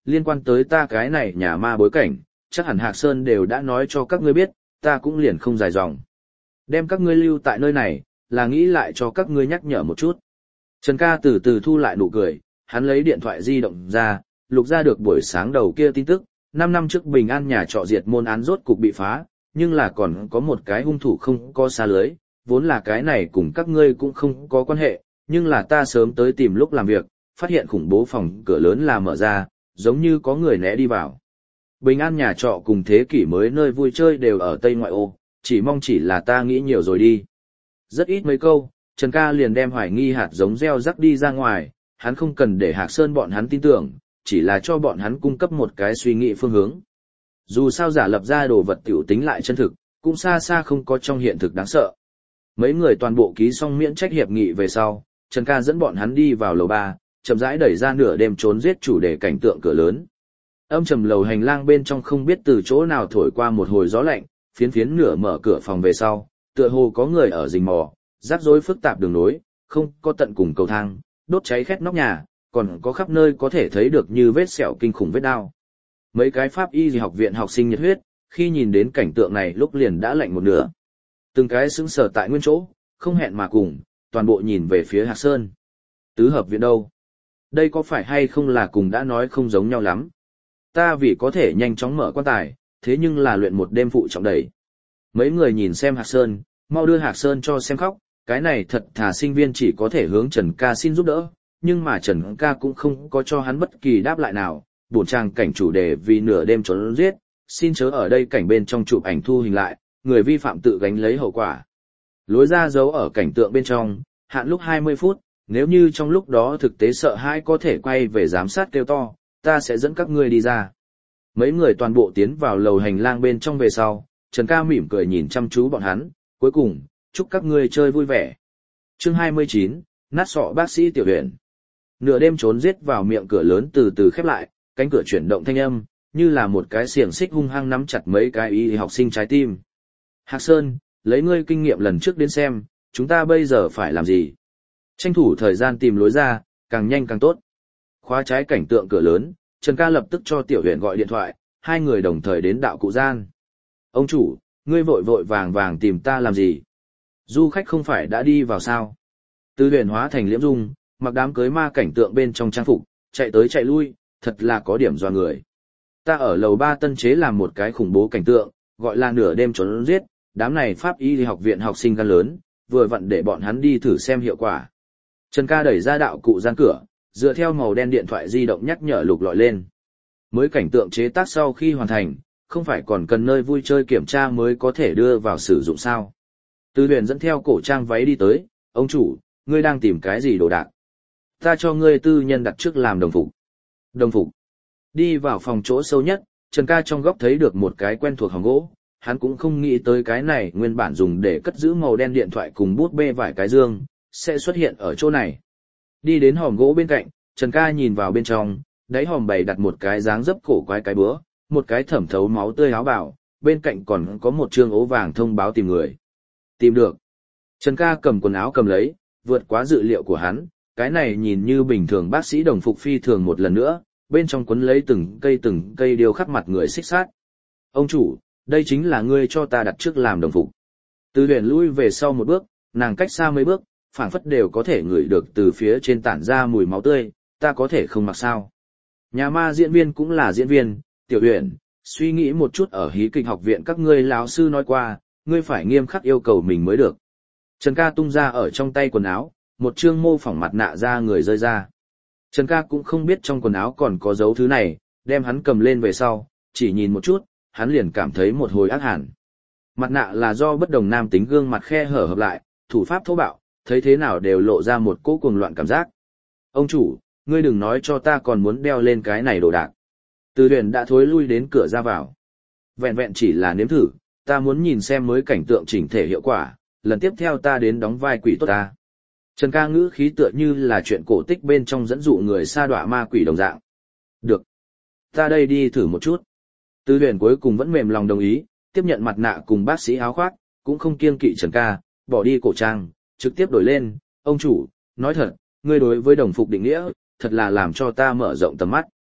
liên quan tới ta cái này nhà ma bối cảnh, chắc hẳn Hạc Sơn đều đã nói cho các ngươi biết, ta cũng liền không dài dòng. Đem các ngươi lưu tại nơi này, là nghĩ lại cho các ngươi nhắc nhở một chút. Trần ca từ từ thu lại nụ cười, hắn lấy điện thoại di động ra, lục ra được buổi sáng đầu kia tin tức, 5 năm trước Bình An nhà trọ diệt môn án rốt cục bị phá, nhưng là còn có một cái hung thủ không có xa lưới, vốn là cái này cùng các ngươi cũng không có quan hệ, nhưng là ta sớm tới tìm lúc làm việc, phát hiện khủng bố phòng cửa lớn là mở ra, giống như có người né đi vào. Bình An nhà trọ cùng thế kỷ mới nơi vui chơi đều ở Tây Ngoại ô, chỉ mong chỉ là ta nghĩ nhiều rồi đi. Rất ít mấy câu, Trần ca liền đem hoài nghi hạt giống gieo rắc đi ra ngoài, hắn không cần để Hạc Sơn bọn hắn tin tưởng, chỉ là cho bọn hắn cung cấp một cái suy nghĩ phương hướng. Dù sao giả lập ra đồ vật tiểu tính lại chân thực, cũng xa xa không có trong hiện thực đáng sợ. Mấy người toàn bộ ký xong miễn trách hiệp nghị về sau, Trần ca dẫn bọn hắn đi vào lầu 3, chậm rãi đẩy ra nửa đêm trốn giết chủ đề cảnh tượng cửa lớn. Âm trầm lầu hành lang bên trong không biết từ chỗ nào thổi qua một hồi gió lạnh, phiến phiến nửa mở cửa phòng về sau, tựa hồ có người ở rình mò, rắc rối phức tạp đường nối, không có tận cùng cầu thang, đốt cháy khét nóc nhà, còn có khắp nơi có thể thấy được như vết sẹo kinh khủng vết đao. Mấy cái pháp y học viện học sinh nhiệt huyết, khi nhìn đến cảnh tượng này lúc liền đã lạnh một nửa. Từng cái sững sờ tại nguyên chỗ, không hẹn mà cùng, toàn bộ nhìn về phía Hạc Sơn. Tứ hợp viện đâu? Đây có phải hay không là cùng đã nói không giống nhau lắm? Ta vì có thể nhanh chóng mở quan tài, thế nhưng là luyện một đêm phụ trọng đẩy. Mấy người nhìn xem Hạc Sơn, mau đưa Hạc Sơn cho xem khóc, cái này thật thà sinh viên chỉ có thể hướng Trần ca xin giúp đỡ, nhưng mà Trần ca cũng không có cho hắn bất kỳ đáp lại nào. Bổn trang cảnh chủ đề vì nửa đêm trốn giết, xin chớ ở đây cảnh bên trong chụp ảnh thu hình lại, người vi phạm tự gánh lấy hậu quả. Lối ra giấu ở cảnh tượng bên trong, hạn lúc 20 phút, nếu như trong lúc đó thực tế sợ hãi có thể quay về giám sát kêu to, ta sẽ dẫn các ngươi đi ra. Mấy người toàn bộ tiến vào lầu hành lang bên trong về sau, Trần ca mỉm cười nhìn chăm chú bọn hắn, cuối cùng, chúc các ngươi chơi vui vẻ. Chương 29, nát sọ bác sĩ tiểu huyện. Nửa đêm trốn giết vào miệng cửa lớn từ từ khép lại, cánh cửa chuyển động thanh âm, như là một cái xiềng xích hung hăng nắm chặt mấy cái y học sinh trái tim. Hạc Sơn, lấy ngươi kinh nghiệm lần trước đến xem, chúng ta bây giờ phải làm gì? Tranh thủ thời gian tìm lối ra, càng nhanh càng tốt. Khóa trái cảnh tượng cửa lớn, Trần ca lập tức cho tiểu huyện gọi điện thoại, hai người đồng thời đến đạo cụ gian. Ông chủ, ngươi vội vội vàng vàng tìm ta làm gì? Du khách không phải đã đi vào sao? Từ huyền hóa thành liễm dung, mặc đám cưới ma cảnh tượng bên trong trang phục, chạy tới chạy lui, thật là có điểm doa người. Ta ở lầu 3 tân chế làm một cái khủng bố cảnh tượng, gọi là nửa đêm trốn giết, đám này pháp y học viện học sinh gan lớn, vừa vặn để bọn hắn đi thử xem hiệu quả. Trần ca đẩy ra đạo cụ gian cửa, dựa theo màu đen điện thoại di động nhắc nhở lục lọi lên. Mới cảnh tượng chế tác sau khi hoàn thành, không phải còn cần nơi vui chơi kiểm tra mới có thể đưa vào sử dụng sao. Từ huyền dẫn theo cổ trang váy đi tới, ông chủ, ngươi đang tìm cái gì đồ đạc? Ta cho ngươi tư nhân đặt trước làm đồng phục. Đồng phục. Đi vào phòng chỗ sâu nhất, Trần ca trong góc thấy được một cái quen thuộc hòm gỗ, hắn cũng không nghĩ tới cái này nguyên bản dùng để cất giữ màu đen điện thoại cùng bút bê vải cái dương, sẽ xuất hiện ở chỗ này. Đi đến hòm gỗ bên cạnh, Trần ca nhìn vào bên trong, đáy hòm bày đặt một cái dáng dấp cổ quái cái búa, một cái thẩm thấu máu tươi áo bào, bên cạnh còn có một trương ố vàng thông báo tìm người. Tìm được. Trần ca cầm quần áo cầm lấy, vượt quá dự liệu của hắn, cái này nhìn như bình thường bác sĩ đồng phục phi thường một lần nữa, bên trong quấn lấy từng cây điêu khắc mặt người xích sát. Ông chủ, đây chính là ngươi cho ta đặt trước làm đồng phục. Từ huyền lui về sau một bước, nàng cách xa mấy bước, phảng phất đều có thể ngửi được từ phía trên tản ra mùi máu tươi, ta có thể không mặc sao. Nhà ma diễn viên cũng là diễn viên, tiểu huyền, suy nghĩ một chút ở hí kịch học viện các ngươi lão sư nói qua, ngươi phải nghiêm khắc yêu cầu mình mới được. Trần ca tung ra ở trong tay quần áo, một chương mô phỏng mặt nạ ra người rơi ra. Trần ca cũng không biết trong quần áo còn có dấu thứ này, đem hắn cầm lên về sau, chỉ nhìn một chút, hắn liền cảm thấy một hồi ác hẳn. Mặt nạ là do bất đồng nam tính gương mặt khe hở hợp lại, thủ pháp thô bạo, thấy thế nào đều lộ ra một cỗ cuồng loạn cảm giác. Ông chủ, ngươi đừng nói cho ta còn muốn đeo lên cái này đồ đạc. Từ huyền đã thối lui đến cửa ra vào. Vẹn vẹn chỉ là nếm thử, ta muốn nhìn xem mới cảnh tượng chỉnh thể hiệu quả, lần tiếp theo ta đến đóng vai quỷ tốt ta. Trần ca ngữ khí tựa như là chuyện cổ tích bên trong dẫn dụ người sa đọa ma quỷ đồng dạng. Được. Ta đây đi thử một chút. Từ huyền cuối cùng vẫn mềm lòng đồng ý, tiếp nhận mặt nạ cùng bác sĩ áo khoác, cũng không kiêng kỵ Trần ca, bỏ đi cổ trang, trực tiếp đổi lên. Ông chủ, nói thật, ngươi đối với đồng phục định nghĩa, thật là làm cho ta mở rộng tầm mắt.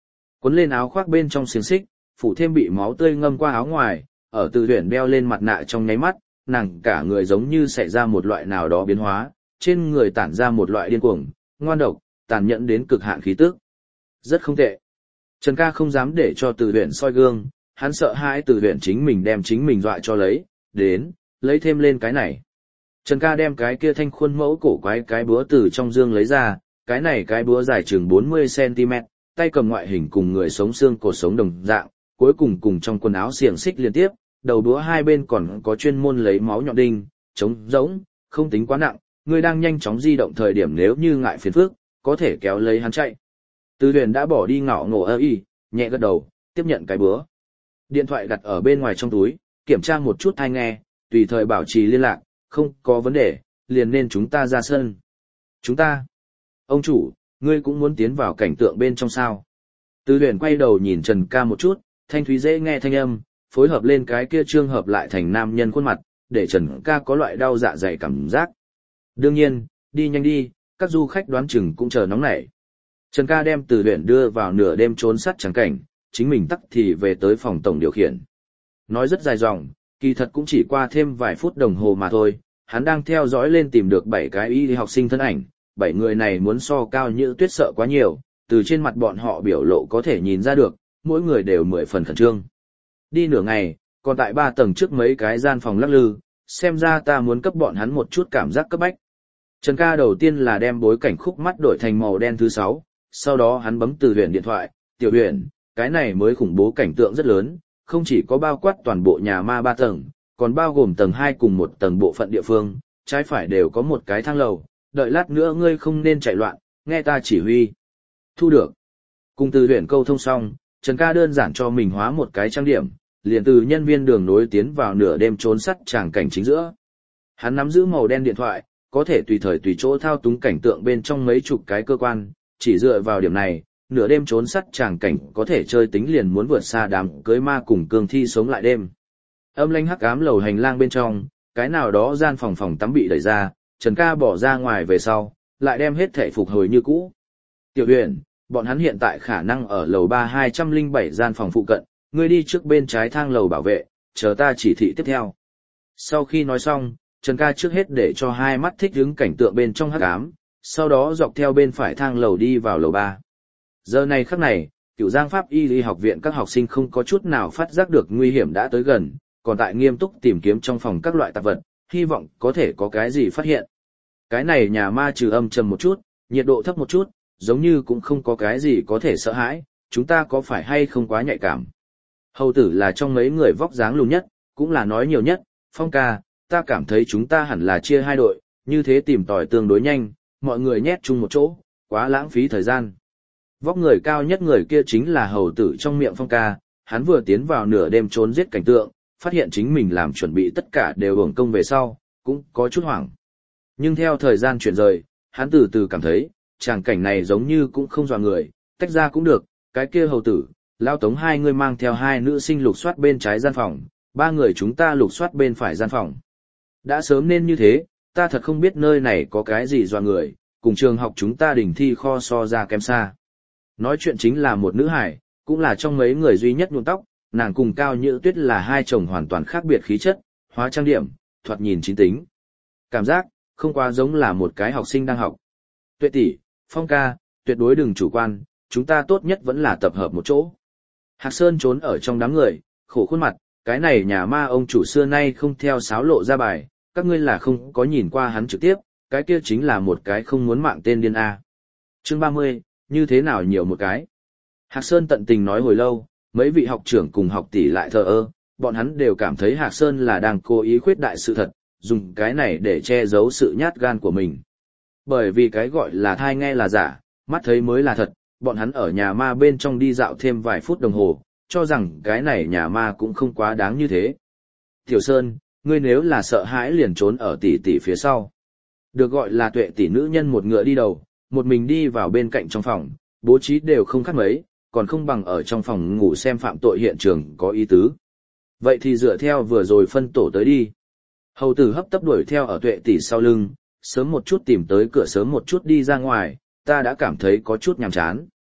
Cuốn lên áo khoác bên trong xiềng xích, phủ thêm bị máu tươi ngâm qua áo ngoài, ở Từ Huyền đeo lên mặt nạ trong nháy mắt, nàng cả người giống như xảy ra một loại nào đó biến hóa, trên người tản ra một loại điên cuồng, ngoan độc, tàn nhẫn đến cực hạn khí tức. Rất không tệ. Trần Ca không dám để cho Từ Huyền soi gương, hắn sợ hãi Từ Huyền chính mình đem chính mình dọa cho lấy thêm lên cái này. Trần Ca đem cái kia thanh khuôn mẫu cổ quái cái búa từ trong dương lấy ra, cái này cái búa dài chừng 40 cm, tay cầm ngoại hình cùng người sống xương cột sống đồng dạng, cuối cùng cùng trong quần áo xiềng xích liên tiếp, đầu búa hai bên còn có chuyên môn lấy máu nhọn đinh, chống rỗng, không tính quá nặng, người đang nhanh chóng di động thời điểm nếu như ngại phiền phức, có thể kéo lấy hắn chạy. Từ Huyền đã bỏ đi ngạo ngộ nhẹ gật đầu, tiếp nhận cái búa. Điện thoại đặt ở bên ngoài trong túi, kiểm tra một chút tai nghe, tùy thời bảo trì liên lạc, không có vấn đề, liền nên chúng ta ra sân. Chúng ta? Ông chủ, ngươi cũng muốn tiến vào cảnh tượng bên trong sao? Từ Huyền quay đầu nhìn Trần Ca một chút, thanh thúy dễ nghe thanh âm, phối hợp lên cái kia trương hợp lại thành nam nhân khuôn mặt, để Trần Ca có loại đau dạ dày cảm giác. Đương nhiên, đi nhanh đi, các du khách đoán chừng cũng chờ nóng nảy. Trần Ca đem Từ Huyền đưa vào nửa đêm trốn sắt trắng cảnh, chính mình tắc thì về tới phòng tổng điều khiển. Nói rất dài dòng, kỳ thật cũng chỉ qua thêm vài phút đồng hồ mà thôi, hắn đang theo dõi lên tìm được 7 cái y học sinh thân ảnh, 7 người này muốn so Cao Như Tuyết sợ quá nhiều, từ trên mặt bọn họ biểu lộ có thể nhìn ra được, mỗi người đều 10 phần khẩn trương. Đi nửa ngày, còn tại 3 tầng trước mấy cái gian phòng lắc lư, xem ra ta muốn cấp bọn hắn một chút cảm giác cấp bách. Trần Ca đầu tiên là đem bối cảnh khúc mắt đổi thành màu đen thứ 6, sau đó hắn bấm Từ Huyền điện thoại, "Tiểu Huyền, cái này mới khủng bố cảnh tượng rất lớn, không chỉ có bao quát toàn bộ nhà ma 3 tầng, còn bao gồm tầng 2 cùng một tầng bộ phận địa phương, trái phải đều có một cái thang lầu, đợi lát nữa ngươi không nên chạy loạn, nghe ta chỉ huy." Thu được. Cùng Từ Huyền câu thông xong, Trần Ca đơn giản cho mình hóa một cái trang điểm, liền từ nhân viên đường nối tiến vào nửa đêm trốn sắt tràng cảnh chính giữa. Hắn nắm giữ màu đen điện thoại, có thể tùy thời tùy chỗ thao túng cảnh tượng bên trong mấy chục cái cơ quan, chỉ dựa vào điểm này, nửa đêm trốn sắt tràng cảnh có thể chơi tính liền muốn vượt xa đám cưới ma cùng cương thi sống lại đêm. Âm lãnh hắc ám lầu hành lang bên trong, cái nào đó gian phòng tắm bị đẩy ra, Trần Ca bỏ ra ngoài về sau, lại đem hết thể phục hồi như cũ. "Tiểu Huyền, bọn hắn hiện tại khả năng ở lầu 3207 gian phòng phụ cận, ngươi đi trước bên trái thang lầu bảo vệ, chờ ta chỉ thị tiếp theo." Sau khi nói xong, Trần Ca trước hết để cho hai mắt thích ứng cảnh tượng bên trong hắc ám, sau đó dọc theo bên phải thang lầu đi vào lầu 3. Giờ này khắc này, Cửu Giang Pháp Y học viện các học sinh không có chút nào phát giác được nguy hiểm đã tới gần, còn tại nghiêm túc tìm kiếm trong phòng các loại tạp vật, hy vọng có thể có cái gì phát hiện. Cái này nhà ma trừ âm trầm một chút, nhiệt độ thấp một chút, giống như cũng không có cái gì có thể sợ hãi, chúng ta có phải hay không quá nhạy cảm. Hầu tử là trong mấy người vóc dáng lùn nhất, cũng là nói nhiều nhất, Phong ca, ta cảm thấy chúng ta hẳn là chia hai đội, như thế tìm tòi tương đối nhanh, mọi người nhét chung một chỗ, quá lãng phí thời gian. Vóc người cao nhất người kia chính là hầu tử trong miệng Phong ca, hắn vừa tiến vào nửa đêm trốn giết cảnh tượng, phát hiện chính mình làm chuẩn bị tất cả đều uổng công về sau, cũng có chút hoảng. Nhưng theo thời gian chuyển rời, hắn từ từ cảm thấy, tràng cảnh này giống như cũng không dọa người, tách ra cũng được, cái kia hầu tử, Lão Tống hai người mang theo hai nữ sinh lục soát bên trái gian phòng, ba người chúng ta lục soát bên phải gian phòng. Đã sớm nên như thế, ta thật không biết nơi này có cái gì dọa người, cùng trường học chúng ta đỉnh thi kho so ra kém xa. Nói chuyện chính là một nữ hải, cũng là trong mấy người duy nhất nhuộm tóc, nàng cùng Cao Như Tuyết là hai chồng hoàn toàn khác biệt khí chất, hóa trang điểm, thoạt nhìn chín tính. Cảm giác, không quá giống là một cái học sinh đang học. Tuệ tỷ, Phong ca, tuyệt đối đừng chủ quan, chúng ta tốt nhất vẫn là tập hợp một chỗ. Hạc Sơn trốn ở trong đám người, khổ khuôn mặt, cái này nhà ma ông chủ xưa nay không theo sáo lộ ra bài, các ngươi là không có nhìn qua hắn trực tiếp, cái kia chính là một cái không muốn mạng tên điên A. Chương 30, như thế nào nhiều một cái. Hạc Sơn tận tình nói hồi lâu, mấy vị học trưởng cùng học tỷ lại thờ ơ, bọn hắn đều cảm thấy Hạc Sơn là đang cố ý khuyết đại sự thật, dùng cái này để che giấu sự nhát gan của mình. Bởi vì cái gọi là thai nghe là giả, mắt thấy mới là thật, bọn hắn ở nhà ma bên trong đi dạo thêm vài phút đồng hồ, cho rằng cái này nhà ma cũng không quá đáng như thế. Tiểu Sơn, ngươi nếu là sợ hãi liền trốn ở tỷ tỷ phía sau. Được gọi là Tuệ tỷ nữ nhân một ngựa đi đầu, một mình đi vào bên cạnh trong phòng, bố trí đều không khác mấy, còn không bằng ở trong phòng ngủ xem phạm tội hiện trường có ý tứ. Vậy thì dựa theo vừa rồi phân tổ tới đi. Hầu tử hấp tấp đuổi theo ở Tuệ tỷ sau lưng, sớm một chút tìm tới cửa sớm một chút đi ra ngoài, ta đã cảm thấy có chút nhàm chán.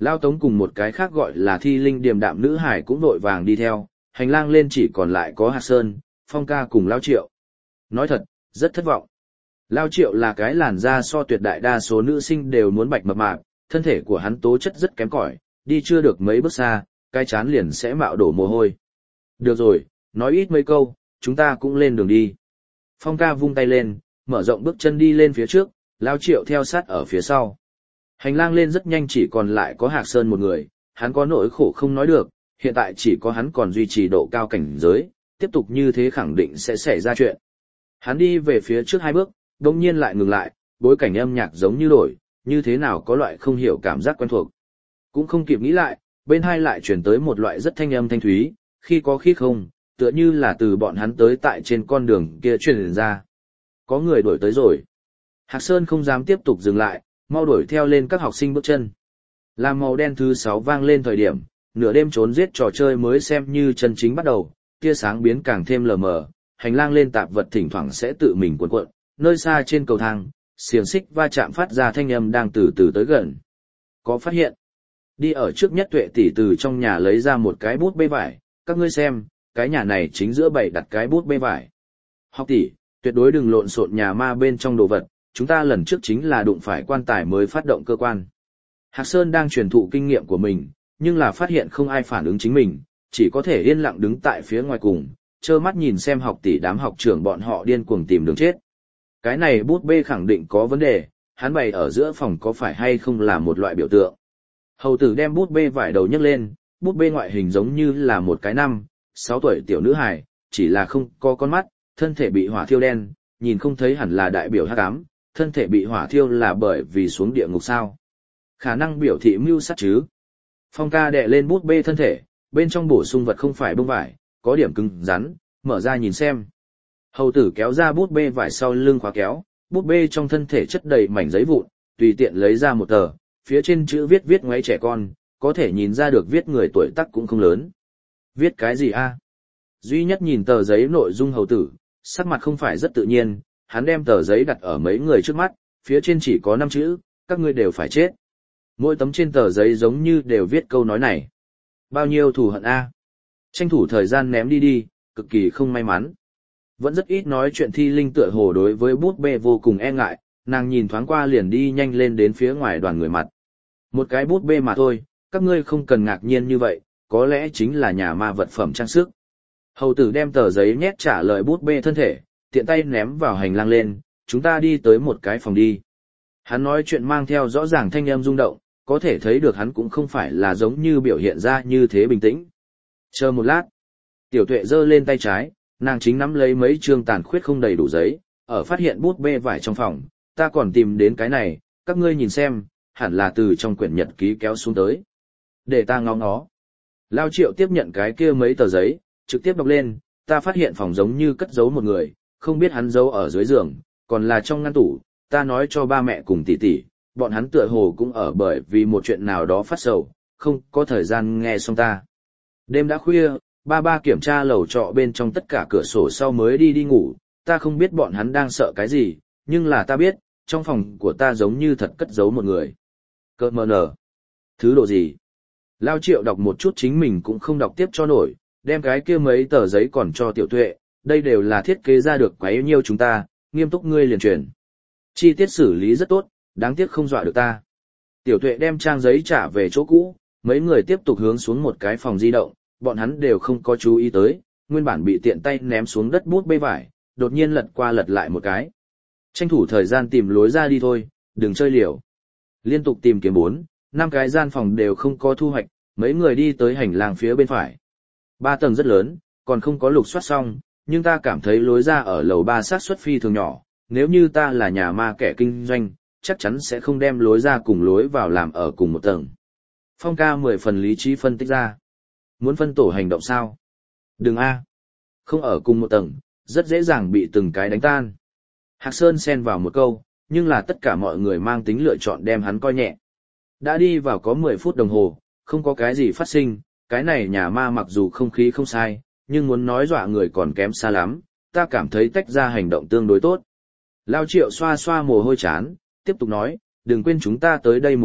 Lao Tống cùng một cái khác gọi là Thi Linh điềm đạm nữ hải cũng vội vàng đi theo, hành lang lên chỉ còn lại có Hạc Sơn, Phong ca cùng Lao Triệu. Nói thật, rất thất vọng. Lao Triệu là cái làn da so tuyệt đại đa số nữ sinh đều muốn bạch mập mạp, thân thể của hắn tố chất rất kém cỏi, đi chưa được mấy bước xa, cái chán liền sẽ mạo đổ mồ hôi. Được rồi, nói ít mấy câu, chúng ta cũng lên đường đi. Phong ca vung tay lên, mở rộng bước chân đi lên phía trước, Lao Triệu theo sát ở phía sau. Hành lang lên rất nhanh chỉ còn lại có Hạc Sơn một người, hắn có nỗi khổ không nói được, hiện tại chỉ có hắn còn duy trì độ cao cảnh giới, tiếp tục như thế khẳng định sẽ xảy ra chuyện. Hắn đi về phía trước 2 bước, đồng nhiên lại ngừng lại, bối cảnh âm nhạc giống như đổi, như thế nào có loại không hiểu cảm giác quen thuộc. Cũng không kịp nghĩ lại, bên hai lại chuyển tới một loại rất thanh âm thanh thúy, khi có khi không, tựa như là từ bọn hắn tới tại trên con đường kia truyền ra. Có người đuổi tới rồi. Hạc Sơn không dám tiếp tục dừng lại, mau đuổi theo lên các học sinh bước chân. Làm màu đen thứ 6 vang lên thời điểm, nửa đêm trốn giết trò chơi mới xem như chân chính bắt đầu, tia sáng biến càng thêm lờ mờ, hành lang lên tạp vật thỉnh thoảng sẽ tự mình cuộn cuộn, nơi xa trên cầu thang, xiềng xích va chạm phát ra thanh âm đang từ từ tới gần. Có phát hiện. Đi ở trước nhất Tuệ tỷ từ trong nhà lấy ra một cái bút bê vải, các ngươi xem, cái nhà này chính giữa bày đặt cái bút bê vải. Học tỷ, tuyệt đối đừng lộn xộn nhà ma bên trong đồ vật, chúng ta lần trước chính là đụng phải quan tài mới phát động cơ quan. Hạc Sơn đang truyền thụ kinh nghiệm của mình, nhưng là phát hiện không ai phản ứng chính mình, chỉ có thể yên lặng đứng tại phía ngoài cùng, trơ mắt nhìn xem học tỷ đám học trưởng bọn họ điên cuồng tìm đường chết. Cái này bút bê khẳng định có vấn đề, hắn bày ở giữa phòng có phải hay không là một loại biểu tượng. Hầu tử đem bút bê vải đầu nhấc lên, bút bê ngoại hình giống như là một cái 5-6 tuổi tiểu nữ hài, chỉ là không có con mắt, thân thể bị hỏa thiêu đen, nhìn không thấy hẳn là đại biểu hắc ám, thân thể bị hỏa thiêu là bởi vì xuống địa ngục sao. Khả năng biểu thị mưu sát chứ. Phong ca đè lên bút bê thân thể, bên trong bổ sung vật không phải bông vải, có điểm cứng rắn, mở ra nhìn xem. Hầu tử kéo ra bút bê vải sau lưng khóa kéo, bút bê trong thân thể chất đầy mảnh giấy vụn, tùy tiện lấy ra một tờ, phía trên chữ viết ngoáy trẻ con, có thể nhìn ra được viết người tuổi tác cũng không lớn. Viết cái gì a? Duy nhất nhìn tờ giấy nội dung hầu tử, sắc mặt không phải rất tự nhiên, hắn đem tờ giấy đặt ở mấy người trước mắt, phía trên chỉ có 5 chữ, các ngươi đều phải chết. Mỗi tấm trên tờ giấy giống như đều viết câu nói này. Bao nhiêu thù hận a? Tranh thủ thời gian ném đi, cực kỳ không may mắn. Vẫn rất ít nói chuyện Thi Linh tựa hồ đối với bút bê vô cùng e ngại, nàng nhìn thoáng qua liền đi nhanh lên đến phía ngoài đoàn người mặt. Một cái bút bê mà thôi, các ngươi không cần ngạc nhiên như vậy, có lẽ chính là nhà ma vật phẩm trang sức. Hầu tử đem tờ giấy nhét trả lời bút bê thân thể, tiện tay ném vào hành lang lên, chúng ta đi tới một cái phòng đi. Hắn nói chuyện mang theo rõ ràng thanh âm rung động, có thể thấy được hắn cũng không phải là giống như biểu hiện ra như thế bình tĩnh. Chờ một lát, Tiểu Tuệ giơ lên tay trái, nàng chính nắm lấy mấy chương tàn khuyết không đầy đủ giấy, ở phát hiện bút bê vải trong phòng, ta còn tìm đến cái này, các ngươi nhìn xem, hẳn là từ trong quyển nhật ký kéo xuống tới. Để ta ngó ngó. Lao Triệu tiếp nhận cái kia mấy tờ giấy, trực tiếp đọc lên, ta phát hiện phòng giống như cất giấu một người, không biết hắn giấu ở dưới giường, còn là trong ngăn tủ, ta nói cho ba mẹ cùng tỷ tỷ, bọn hắn tựa hồ cũng ở bởi vì một chuyện nào đó phát sầu, không có thời gian nghe xong ta. Đêm đã khuya, ba kiểm tra lầu trọ bên trong tất cả cửa sổ sau mới đi ngủ, ta không biết bọn hắn đang sợ cái gì, nhưng là ta biết, trong phòng của ta giống như thật cất giấu một người. Cơ mờ nở. Thứ độ gì? Lao Triệu đọc một chút chính mình cũng không đọc tiếp cho nổi, đem cái kia mấy tờ giấy còn cho Tiểu Tuệ, đây đều là thiết kế ra được quấy nhiêu chúng ta, nghiêm túc ngươi liền truyền. Chi tiết xử lý rất tốt, đáng tiếc không dọa được ta. Tiểu Tuệ đem trang giấy trả về chỗ cũ, mấy người tiếp tục hướng xuống một cái phòng di động, bọn hắn đều không có chú ý tới, nguyên bản bị tiện tay ném xuống đất bút bê vải, đột nhiên lật qua lật lại một cái. Tranh thủ thời gian tìm lối ra đi thôi, đừng chơi liều. Liên tục tìm kiếm 4-5 cái gian phòng đều không có thu hoạch, mấy người đi tới hành lang phía bên phải. 3 tầng rất lớn, còn không có lục soát xong, nhưng ta cảm thấy lối ra ở lầu 3 xác suất phi thường nhỏ, nếu như ta là nhà ma kẻ kinh doanh, chắc chắn sẽ không đem lối ra cùng lối vào làm ở cùng một tầng. Phong ca 10 phần lý trí phân tích ra. Muốn phân tổ hành động sao? Đừng a, không ở cùng một tầng, rất dễ dàng bị từng cái đánh tan. Hạc Sơn xen vào một câu, nhưng là tất cả mọi người mang tính lựa chọn đem hắn coi nhẹ. Đã đi vào có 10 phút đồng hồ, không có cái gì phát sinh, cái này nhà ma mặc dù không khí không sai, nhưng muốn nói dọa người còn kém xa lắm, ta cảm thấy tách ra hành động tương đối tốt. Lao Triệu xoa xoa mồ hôi chán, tiếp tục nói, đừng quên chúng ta tới đây mục đích,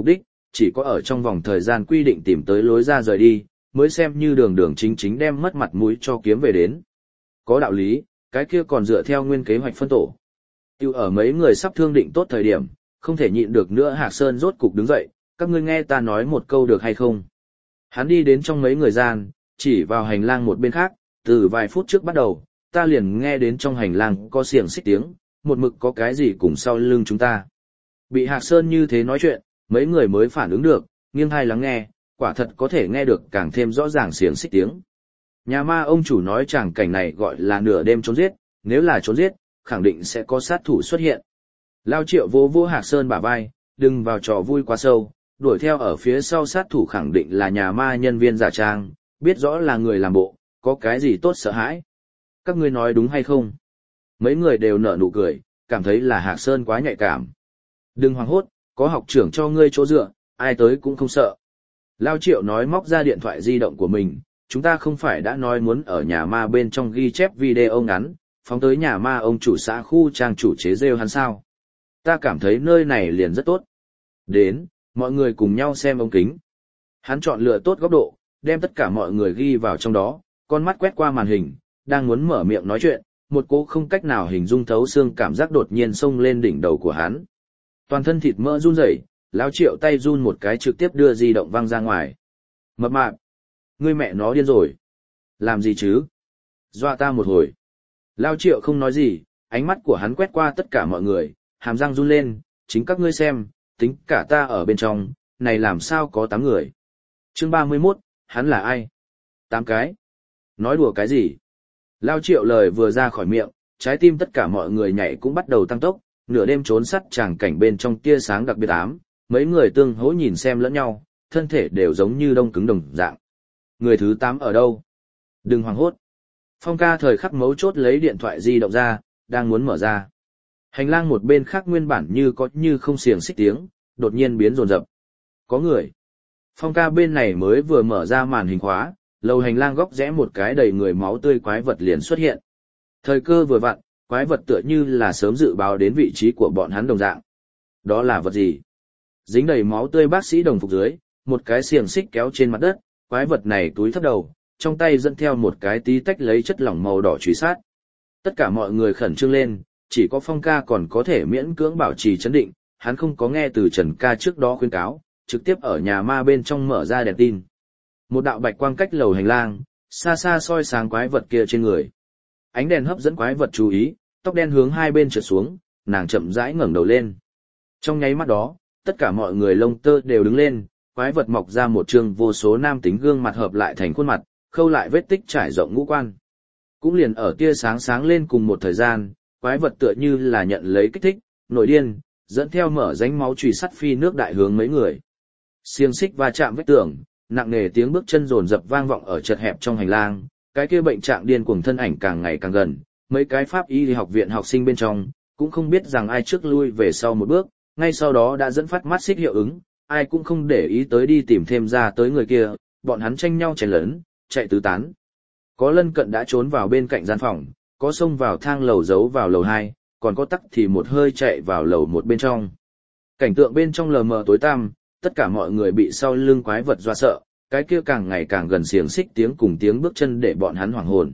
chỉ có ở trong vòng thời gian quy định tìm tới lối ra rời đi, mới xem như đường đường chính chính đem mất mặt mũi cho kiếm về đến. Có đạo lý, cái kia còn dựa theo nguyên kế hoạch phân tổ. Tiêu ở mấy người sắp thương định tốt thời điểm, không thể nhịn được nữa Hạc Sơn rốt cục đứng dậy, các ngươi nghe ta nói một câu được hay không? Hắn đi đến trong mấy người gian, chỉ vào hành lang một bên khác, từ vài phút trước bắt đầu, ta liền nghe đến trong hành lang có xiềng xích tiếng, một mực có cái gì cùng sau lưng chúng ta. Bị Hạc Sơn như thế nói chuyện, mấy người mới phản ứng được, nghiêng tai lắng nghe, quả thật có thể nghe được càng thêm rõ ràng xiềng xích tiếng. Nhà ma ông chủ nói tràng cảnh này gọi là nửa đêm trốn giết, nếu là trốn giết, khẳng định sẽ có sát thủ xuất hiện. Lao Triệu vỗ vỗ Hạc Sơn bả vai, đừng vào trò vui quá sâu, đuổi theo ở phía sau sát thủ khẳng định là nhà ma nhân viên giả trang, biết rõ là người làm bộ, có cái gì tốt sợ hãi. Các ngươi nói đúng hay không? Mấy người đều nở nụ cười, cảm thấy là Hạc Sơn quá nhạy cảm. Đừng hoảng hốt, có học trưởng cho ngươi chỗ dựa, ai tới cũng không sợ. Lao Triệu nói móc ra điện thoại di động của mình, chúng ta không phải đã nói muốn ở nhà ma bên trong ghi chép video ngắn, phóng tới nhà ma ông chủ xã khu trang chủ chế rêu hắn sao. Ta cảm thấy nơi này liền rất tốt. Đến, mọi người cùng nhau xem ống kính. Hắn chọn lựa tốt góc độ, đem tất cả mọi người ghi vào trong đó, con mắt quét qua màn hình, đang muốn mở miệng nói chuyện, một cỗ không cách nào hình dung thấu xương cảm giác đột nhiên xông lên đỉnh đầu của hắn. Toàn thân thịt mỡ run rẩy, Lão Triệu tay run một cái trực tiếp đưa di động văng ra ngoài. Mập mạp, ngươi mẹ nó điên rồi. Làm gì chứ? Dọa ta một hồi. Lão Triệu không nói gì, ánh mắt của hắn quét qua tất cả mọi người, hàm răng run lên, chính các ngươi xem, tính cả ta ở bên trong, này làm sao có 8 người. Chương 31, hắn là ai? 8 cái. Nói đùa cái gì? Lão Triệu lời vừa ra khỏi miệng, trái tim tất cả mọi người nhảy cũng bắt đầu tăng tốc, nửa đêm trốn sắt tràng cảnh bên trong tia sáng đặc biệt ám, mấy người tương hỗ nhìn xem lẫn nhau, thân thể đều giống như đông cứng đồng dạng. Người thứ 8 ở đâu? Đừng hoảng hốt. Phong ca thời khắc mấu chốt lấy điện thoại di động ra, đang muốn mở ra. Hành lang một bên khác nguyên bản như có như không xiềng xích tiếng, đột nhiên biến rồn rập. Có người. Phong ca bên này mới vừa mở ra màn hình khóa, lầu hành lang góc rẽ một cái đầy người máu tươi quái vật liền xuất hiện. Thời cơ vừa vặn, quái vật tựa như là sớm dự báo đến vị trí của bọn hắn đồng dạng. Đó là vật gì? Dính đầy máu tươi bác sĩ đồng phục dưới, một cái xiềng xích kéo trên mặt đất, quái vật này túi thấp đầu, trong tay dẫn theo một cái tí tách lấy chất lỏng màu đỏ truy sát. Tất cả mọi người khẩn trương lên, chỉ có Phong ca còn có thể miễn cưỡng bảo trì chấn định, hắn không có nghe từ Trần ca trước đó khuyên cáo, trực tiếp ở nhà ma bên trong mở ra đèn tin. Một đạo bạch quang cách lầu hành lang, xa xa soi sáng quái vật kia trên người. Ánh đèn hấp dẫn quái vật chú ý, tóc đen hướng hai bên trượt xuống, nàng chậm rãi ngẩng đầu lên. Trong nháy mắt đó, tất cả mọi người lông tơ đều đứng lên, quái vật mọc ra một trương vô số nam tính gương mặt hợp lại thành khuôn mặt, khâu lại vết tích trải rộng ngũ quan. Cũng liền ở tia sáng sáng lên cùng một thời gian, quái vật tựa như là nhận lấy kích thích, nổi điên, dẫn theo mở rãnh máu chùy sắt phi nước đại hướng mấy người. Xiềng xích va chạm vách tường, nặng nề tiếng bước chân dồn dập vang vọng ở chật hẹp trong hành lang, cái kia bệnh trạng điên cuồng thân ảnh càng ngày càng gần, mấy cái pháp y học viện học sinh bên trong, cũng không biết rằng ai trước lui về sau một bước, ngay sau đó đã dẫn phát mắt xích hiệu ứng, ai cũng không để ý tới đi tìm thêm ra tới người kia, bọn hắn tranh nhau chèn lớn, chạy tứ tán. Có lân cận đã trốn vào bên cạnh gian phòng, có xông vào thang lầu giấu vào lầu 2, còn có tắc thì một hơi chạy vào lầu 1 bên trong. Cảnh tượng bên trong lờ mờ tối tăm, tất cả mọi người bị sau lưng quái vật dọa sợ, cái kia càng ngày càng gần xiềng xích tiếng cùng tiếng bước chân để bọn hắn hoảng hồn.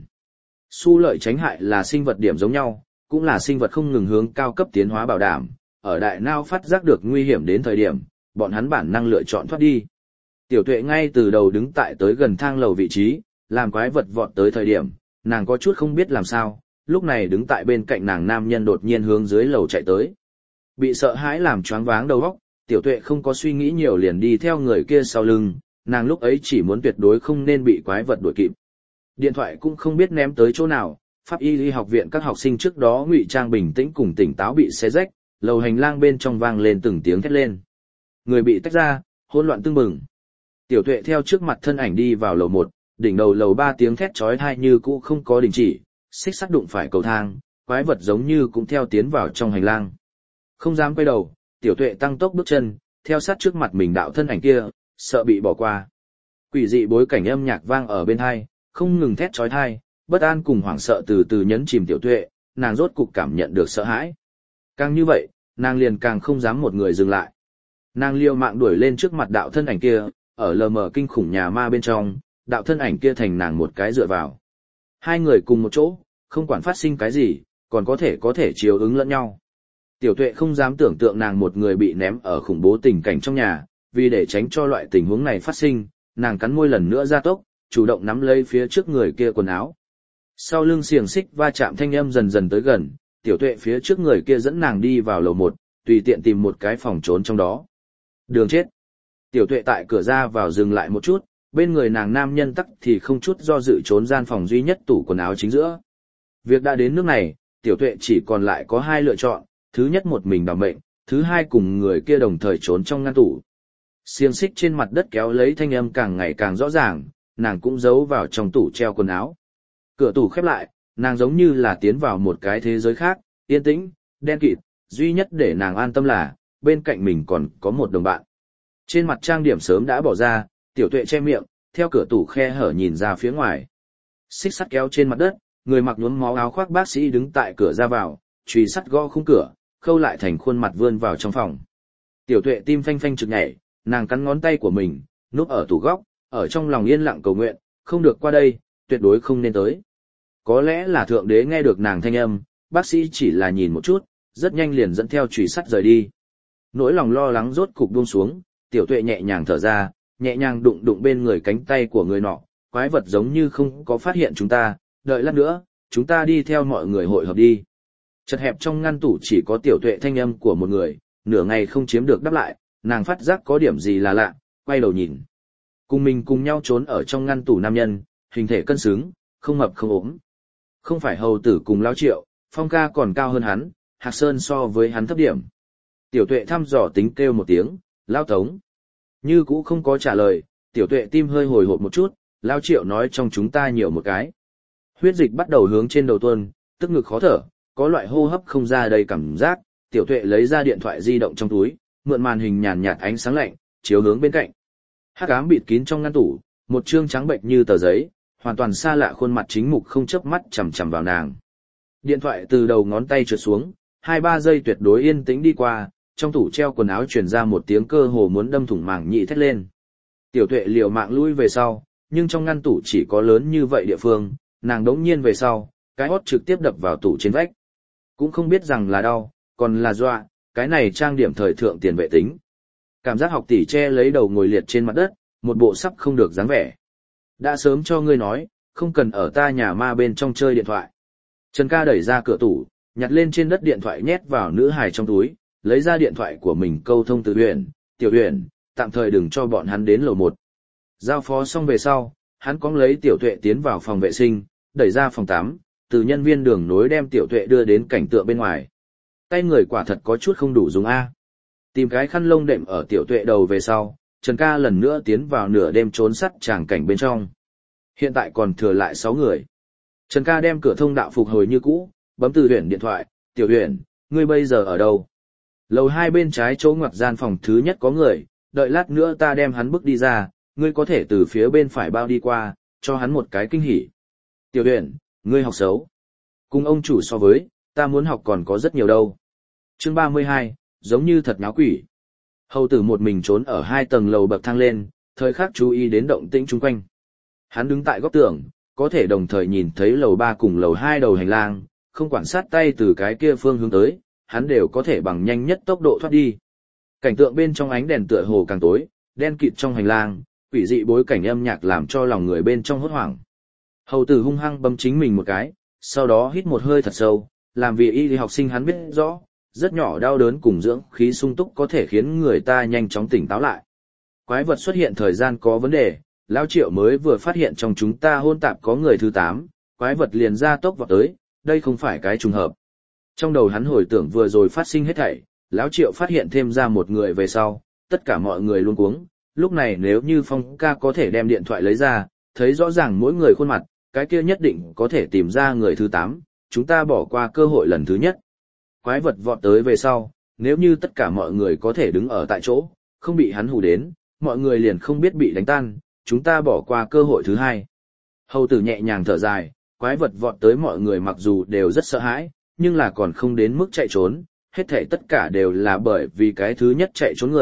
Xu lợi tránh hại là sinh vật điểm giống nhau, cũng là sinh vật không ngừng hướng cao cấp tiến hóa bảo đảm, ở đại não phát giác được nguy hiểm đến thời điểm, bọn hắn bản năng lựa chọn thoát đi. Tiểu Tuệ ngay từ đầu đứng tại tới gần thang lầu vị trí, làm quái vật vọt tới thời điểm, nàng có chút không biết làm sao, lúc này đứng tại bên cạnh nàng nam nhân đột nhiên hướng dưới lầu chạy tới. Bị sợ hãi làm choáng váng đầu óc, Tiểu Tuệ không có suy nghĩ nhiều liền đi theo người kia sau lưng, nàng lúc ấy chỉ muốn tuyệt đối không nên bị quái vật đuổi kịp. Điện thoại cũng không biết ném tới chỗ nào, pháp y học viện các học sinh trước đó ngụy trang bình tĩnh cùng tỉnh táo bị xé rách, lầu hành lang bên trong vang lên từng tiếng thét lên. Người bị tách ra, hỗn loạn tưng bừng. Tiểu Tuệ theo trước mặt thân ảnh đi vào lầu 1, đỉnh đầu lầu 3 tiếng thét chói tai như cũ không có đình chỉ, xích sắt đụng phải cầu thang, quái vật giống như cũng theo tiến vào trong hành lang. Không dám quay đầu, Tiểu Tuệ tăng tốc bước chân, theo sát trước mặt mình đạo thân ảnh kia, sợ bị bỏ qua. Quỷ dị bối cảnh âm nhạc vang ở bên tai, không ngừng thét chói tai, bất an cùng hoảng sợ từ từ nhấn chìm Tiểu Tuệ, nàng rốt cục cảm nhận được sợ hãi. Càng như vậy, nàng liền càng không dám một người dừng lại. Nàng liều mạng đuổi lên trước mặt đạo thân ảnh kia, ở lờ mờ kinh khủng nhà ma bên trong, đạo thân ảnh kia thành nàng một cái dựa vào. Hai người cùng một chỗ, không quản phát sinh cái gì, còn có thể chiếu ứng lẫn nhau. Tiểu Tuệ không dám tưởng tượng nàng một người bị ném ở khủng bố tình cảnh trong nhà, vì để tránh cho loại tình huống này phát sinh, nàng cắn môi lần nữa ra tốc, chủ động nắm lấy phía trước người kia quần áo. Sau lưng xiềng xích va chạm thanh âm dần dần tới gần, Tiểu Tuệ phía trước người kia dẫn nàng đi vào lầu 1, tùy tiện tìm một cái phòng trốn trong đó. Đường chết. Tiểu Tuệ tại cửa ra vào dừng lại một chút, bên người nàng nam nhân tắc thì không chút do dự trốn gian phòng duy nhất tủ quần áo chính giữa. Việc đã đến nước này, Tiểu Tuệ chỉ còn lại có hai lựa chọn, thứ nhất một mình đảm mệnh, thứ hai cùng người kia đồng thời trốn trong ngăn tủ. Xiềng xích trên mặt đất kéo lấy thanh âm càng ngày càng rõ ràng, nàng cũng giấu vào trong tủ treo quần áo. Cửa tủ khép lại, nàng giống như là tiến vào một cái thế giới khác, yên tĩnh, đen kịt, duy nhất để nàng an tâm là, bên cạnh mình còn có một đồng bạn. Trên mặt trang điểm sớm đã bỏ ra, Tiểu Tuệ che miệng, theo cửa tủ khe hở nhìn ra phía ngoài. Xích sắt kéo trên mặt đất, người mặc nhuốm máu áo khoác bác sĩ đứng tại cửa ra vào, chùy sắt gõ khung cửa, khâu lại thành khuôn mặt vươn vào trong phòng. Tiểu Tuệ tim phanh phanh trực nhảy, nàng cắn ngón tay của mình, núp ở tủ góc, ở trong lòng yên lặng cầu nguyện, không được qua đây, tuyệt đối không nên tới. Có lẽ là thượng đế nghe được nàng thanh âm, bác sĩ chỉ là nhìn một chút, rất nhanh liền dẫn theo chùy sắt rời đi. Nỗi lòng lo lắng rốt cục buông xuống, Tiểu Tuệ nhẹ nhàng thở ra, nhẹ nhàng đụng đụng bên người cánh tay của người nọ, quái vật giống như không có phát hiện chúng ta, đợi lát nữa, chúng ta đi theo mọi người hội hợp đi. Chật hẹp trong ngăn tủ chỉ có Tiểu Tuệ thanh âm của một người, nửa ngày không chiếm được đáp lại, nàng phát giác có điểm gì là lạ, quay đầu nhìn. Cùng mình cùng nhau trốn ở trong ngăn tủ nam nhân, hình thể cân xứng, không mập không ốm. Không phải hầu tử cùng Lão Triệu, Phong ca còn cao hơn hắn, Hạc Sơn so với hắn thấp điểm. Tiểu Tuệ thăm dò tính kêu một tiếng, Lão Tống. Như cũ không có trả lời, Tiểu Tuệ tim hơi hồi hộp một chút, Lão Triệu nói trong chúng ta nhiều một cái. Huyết dịch bắt đầu hướng trên đầu tuôn, tức ngực khó thở, có loại hô hấp không ra đầy cảm giác, Tiểu Tuệ lấy ra điện thoại di động trong túi, mượn màn hình nhàn nhạt ánh sáng lạnh, chiếu hướng bên cạnh. Hắc ám bịt kín trong ngăn tủ, một chương trắng bệnh như tờ giấy, hoàn toàn xa lạ khuôn mặt chính mục không chớp mắt chằm chằm vào nàng. Điện thoại từ đầu ngón tay trượt xuống, 2-3 giây tuyệt đối yên tĩnh đi qua, trong tủ treo quần áo truyền ra một tiếng cơ hồ muốn đâm thủng màng nhĩ thét lên. Tiểu Tuệ liều mạng lui về sau, nhưng trong ngăn tủ chỉ có lớn như vậy địa phương, nàng đống nhiên về sau, cái hót trực tiếp đập vào tủ trên vách. Cũng không biết rằng là đau, còn là dọa, cái này trang điểm thời thượng tiền vệ tính. Cảm giác học tỷ che lấy đầu ngồi liệt trên mặt đất, một bộ sắp không được dáng vẻ. Đã sớm cho ngươi nói, không cần ở ta nhà ma bên trong chơi điện thoại. Trần Ca đẩy ra cửa tủ, nhặt lên trên đất điện thoại nhét vào nữ hài trong túi, lấy ra điện thoại của mình câu thông từ Huyền, Tiểu Huyền, tạm thời đừng cho bọn hắn đến lầu 1. Giao phó xong về sau, hắn cóng lấy Tiểu Tuệ tiến vào phòng vệ sinh, đẩy ra phòng 8, từ nhân viên đường nối đem Tiểu Tuệ đưa đến cảnh tượng bên ngoài. Tay người quả thật có chút không đủ dùng A. Tìm cái khăn lông đệm ở Tiểu Tuệ đầu về sau, Trần Ca lần nữa tiến vào nửa đêm trốn sắt tràng cảnh bên trong. Hiện tại còn thừa lại 6 người. Trần Ca đem cửa thông đạo phục hồi như cũ, bấm từ Huyền điện thoại, Tiểu Huyền, ngươi bây giờ ở đâu? Lầu 2 bên trái chỗ ngoặt gian phòng thứ nhất có người, đợi lát nữa ta đem hắn bước đi ra, ngươi có thể từ phía bên phải bao đi qua, cho hắn một cái kinh hỉ. Tiểu Huyền, ngươi học xấu. Cùng ông chủ so với, ta muốn học còn có rất nhiều đâu. Chương 32, giống như thật nháo quỷ. Hầu tử một mình trốn ở 2 tầng lầu bậc thang lên, thời khắc chú ý đến động tĩnh chung quanh. Hắn đứng tại góc tường, có thể đồng thời nhìn thấy lầu 3 cùng lầu 2 đầu hành lang, không quản sát tay từ cái kia phương hướng tới, hắn đều có thể bằng nhanh nhất tốc độ thoát đi. Cảnh tượng bên trong ánh đèn tựa hồ càng tối, đen kịt trong hành lang, quỷ dị bối cảnh âm nhạc làm cho lòng người bên trong hốt hoảng. Hầu tử hung hăng bấm chính mình một cái, sau đó hít một hơi thật sâu, làm vì y học sinh hắn biết rõ, rất nhỏ đau đớn cùng dưỡng khí sung túc có thể khiến người ta nhanh chóng tỉnh táo lại. Quái vật xuất hiện thời gian có vấn đề, Lão Triệu mới vừa phát hiện trong chúng ta hôn tạp có người thứ 8, quái vật liền ra tốc vào tới, đây không phải cái trùng hợp. Trong đầu hắn hồi tưởng vừa rồi phát sinh hết thảy, Lão Triệu phát hiện thêm ra một người về sau, tất cả mọi người luôn cuống, lúc này nếu như Phong ca có thể đem điện thoại lấy ra, thấy rõ ràng mỗi người khuôn mặt, cái kia nhất định có thể tìm ra người thứ 8, chúng ta bỏ qua cơ hội lần thứ nhất. Quái vật vọt tới về sau, nếu như tất cả mọi người có thể đứng ở tại chỗ, không bị hắn hù đến, mọi người liền không biết bị đánh tan, chúng ta bỏ qua cơ hội thứ 2. Hầu tử nhẹ nhàng thở dài, quái vật vọt tới mọi người mặc dù đều rất sợ hãi, nhưng là còn không đến mức chạy trốn, hết thảy tất cả đều là bởi vì cái thứ nhất chạy trốn người,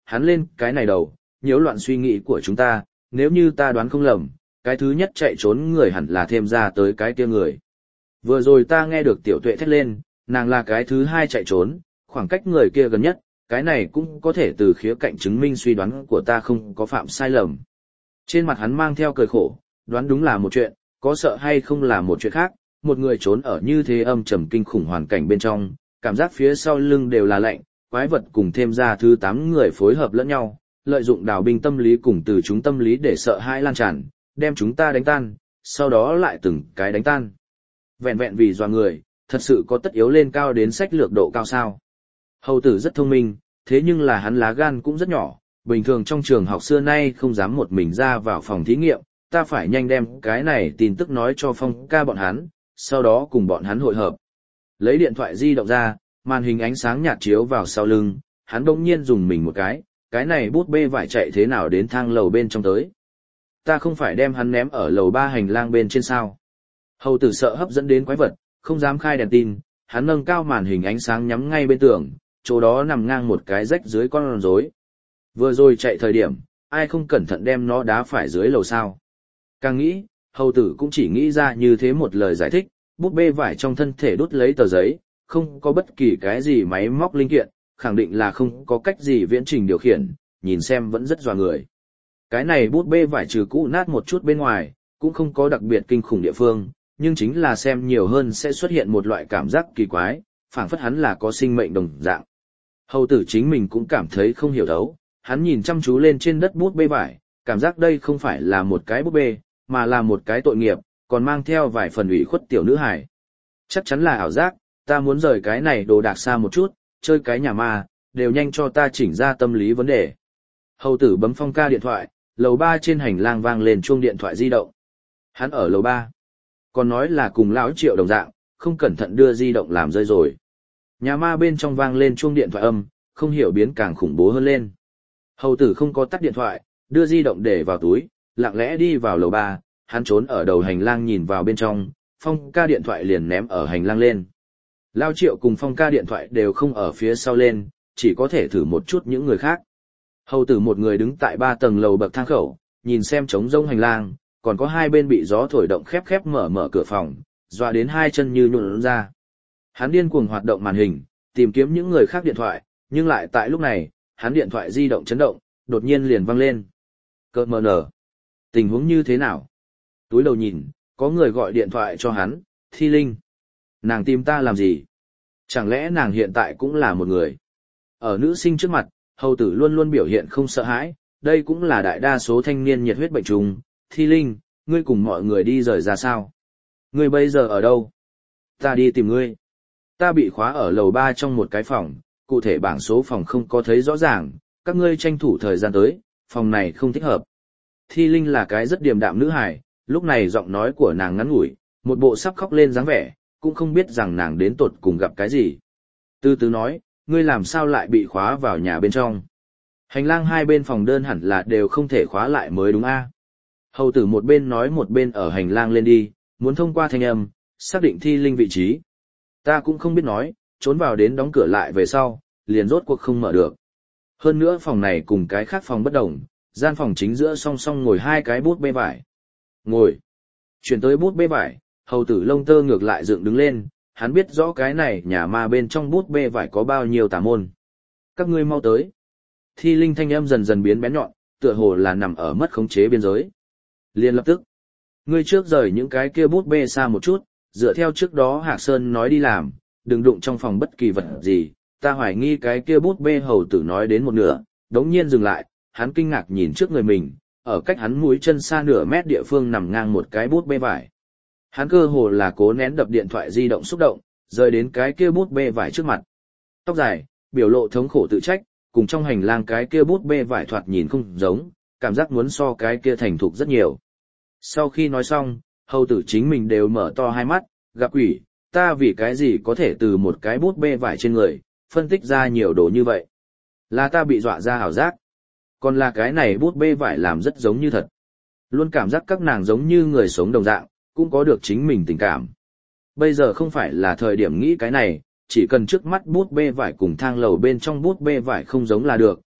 hắn lên cái này đầu, nhiễu loạn suy nghĩ của chúng ta, nếu như ta đoán không lầm, cái thứ nhất chạy trốn người hẳn là thêm ra tới cái kia người. Vừa rồi ta nghe được tiểu tuệ thét lên, nàng là cái thứ hai chạy trốn, khoảng cách người kia gần nhất, cái này cũng có thể từ khía cạnh chứng minh suy đoán của ta không có phạm sai lầm. Trên mặt hắn mang theo cười khổ, đoán đúng là một chuyện, có sợ hay không là một chuyện khác, một người trốn ở như thế âm trầm kinh khủng hoàn cảnh bên trong, cảm giác phía sau lưng đều là lạnh, quái vật cùng thêm ra thứ 8 người phối hợp lẫn nhau, lợi dụng đào binh tâm lý cùng từ chúng tâm lý để sợ hãi lan tràn, đem chúng ta đánh tan, sau đó lại từng cái đánh tan. Vẹn vẹn vì dọa người, thật sự có tất yếu lên cao đến sách lược độ cao sao. Hầu tử rất thông minh, thế nhưng là hắn lá gan cũng rất nhỏ, bình thường trong trường học xưa nay không dám một mình ra vào phòng thí nghiệm, ta phải nhanh đem cái này tin tức nói cho Phong ca bọn hắn, sau đó cùng bọn hắn hội hợp. Lấy điện thoại di động ra, màn hình ánh sáng nhạt chiếu vào sau lưng, hắn bỗng nhiên dùng mình một cái này bút bê vải chạy thế nào đến thang lầu bên trong tới. Ta không phải đem hắn ném ở lầu 3 hành lang bên trên sao. Hầu tử sợ hấp dẫn đến quái vật, không dám khai đèn tin, hắn nâng cao màn hình ánh sáng nhắm ngay bên tường, chỗ đó nằm ngang một cái rách dưới con rối. Vừa rồi chạy thời điểm, ai không cẩn thận đem nó đá phải dưới lầu sao. Càng nghĩ, hầu tử cũng chỉ nghĩ ra như thế một lời giải thích, bút bê vải trong thân thể đút lấy tờ giấy, không có bất kỳ cái gì máy móc linh kiện, khẳng định là không có cách gì viễn trình điều khiển, nhìn xem vẫn rất dọa người. Cái này bút bê vải trừ cũ nát một chút bên ngoài, cũng không có đặc biệt kinh khủng địa phương, nhưng chính là xem nhiều hơn sẽ xuất hiện một loại cảm giác kỳ quái, phảng phất hắn là có sinh mệnh đồng dạng. Hầu tử chính mình cũng cảm thấy không hiểu thấu, hắn nhìn chăm chú lên trên đất bút bê vải, cảm giác đây không phải là một cái bút bê, mà là một cái tội nghiệp, còn mang theo vài phần ủy khuất tiểu nữ hài. Chắc chắn là ảo giác, ta muốn rời cái này đồ đạc xa một chút, chơi cái nhà ma, đều nhanh cho ta chỉnh ra tâm lý vấn đề. Hầu tử bấm Phong ca điện thoại, lầu 3 trên hành lang vang lên chuông điện thoại di động. Hắn ở lầu 3. Còn nói là cùng lão Triệu đồng dạng, không cẩn thận đưa di động làm rơi rồi. Nhà ma bên trong vang lên chuông điện thoại âm, không hiểu biến càng khủng bố hơn lên. Hầu tử không có tắt điện thoại, đưa di động để vào túi, lặng lẽ đi vào lầu 3, hắn trốn ở đầu hành lang nhìn vào bên trong, Phong ca điện thoại liền ném ở hành lang lên. Lao Triệu cùng Phong ca điện thoại đều không ở phía sau lên, chỉ có thể thử một chút những người khác. Hầu tử một người đứng tại 3 tầng lầu bậc thang khẩu, nhìn xem trống rỗng hành lang, còn có hai bên bị gió thổi động khép khép mở cửa phòng, dọa đến hai chân như nhũn ra. Hắn điên cuồng hoạt động màn hình, tìm kiếm những người khác điện thoại, nhưng lại tại lúc này, hắn điện thoại di động chấn động, đột nhiên liền vang lên. Cơ mờ nở. Tình huống như thế nào? Túi đầu nhìn, có người gọi điện thoại cho hắn, Thi Linh. Nàng tìm ta làm gì? Chẳng lẽ nàng hiện tại cũng là một người? Ở nữ sinh trước mặt, hầu tử luôn luôn biểu hiện không sợ hãi, đây cũng là đại đa số thanh niên nhiệt huyết bệnh trùng. Thi Linh, ngươi cùng mọi người đi rời ra sao? Ngươi bây giờ ở đâu? Ta đi tìm ngươi. Ta bị khóa ở lầu 3 trong một cái phòng, cụ thể bảng số phòng không có thấy rõ ràng, các ngươi tranh thủ thời gian tới, phòng này không thích hợp. Thi Linh là cái rất điềm đạm nữ hài, lúc này giọng nói của nàng ngắn ngủi, một bộ sắp khóc lên dáng vẻ, cũng không biết rằng nàng đến tột cùng gặp cái gì. Từ từ nói, ngươi làm sao lại bị khóa vào nhà bên trong? Hành lang hai bên phòng đơn hẳn là đều không thể khóa lại mới đúng a? Hầu tử một bên nói một bên ở hành lang lên đi, muốn thông qua thanh âm, xác định Thi Linh vị trí. Ta cũng không biết nói, trốn vào đến đóng cửa lại về sau, liền rốt cuộc không mở được. Hơn nữa phòng này cùng cái khác phòng bất đồng, gian phòng chính giữa song song ngồi hai cái bút bê vải. Ngồi. Chuyển tới bút bê vải, hầu tử lông tơ ngược lại dựng đứng lên, hắn biết rõ cái này nhà ma bên trong bút bê vải có bao nhiêu tà môn. Các ngươi mau tới. Thi Linh thanh âm dần dần biến bén nhọn, tựa hồ là nằm ở mất khống chế biên giới. Liền lập tức. Ngươi trước rời những cái kia bút bê xa một chút, dựa theo trước đó Hạc Sơn nói đi làm, đừng đụng trong phòng bất kỳ vật gì. Ta hoài nghi cái kia bút bê hầu tử nói đến một nửa, đống nhiên dừng lại, hắn kinh ngạc nhìn trước người mình, ở cách hắn mũi chân xa nửa mét địa phương nằm ngang một cái bút bê vải. Hắn cơ hồ là cố nén đập điện thoại di động xúc động, rời đến cái kia bút bê vải trước mặt. Tóc dài, biểu lộ thống khổ tự trách, cùng trong hành lang cái kia bút bê vải thoạt nhìn không giống, cảm giác muốn so cái kia thành thục rất nhiều. Sau khi nói xong, hầu tử chính mình đều mở to hai mắt, gặp quỷ, ta vì cái gì có thể từ một cái bút bê vải trên người, phân tích ra nhiều đồ như vậy. Là ta bị dọa ra ảo giác. Còn là cái này bút bê vải làm rất giống như thật. Luôn cảm giác các nàng giống như người sống đồng dạng, cũng có được chính mình tình cảm. Bây giờ không phải là thời điểm nghĩ cái này, chỉ cần trước mắt bút bê vải cùng thang lầu bên trong bút bê vải không giống là được,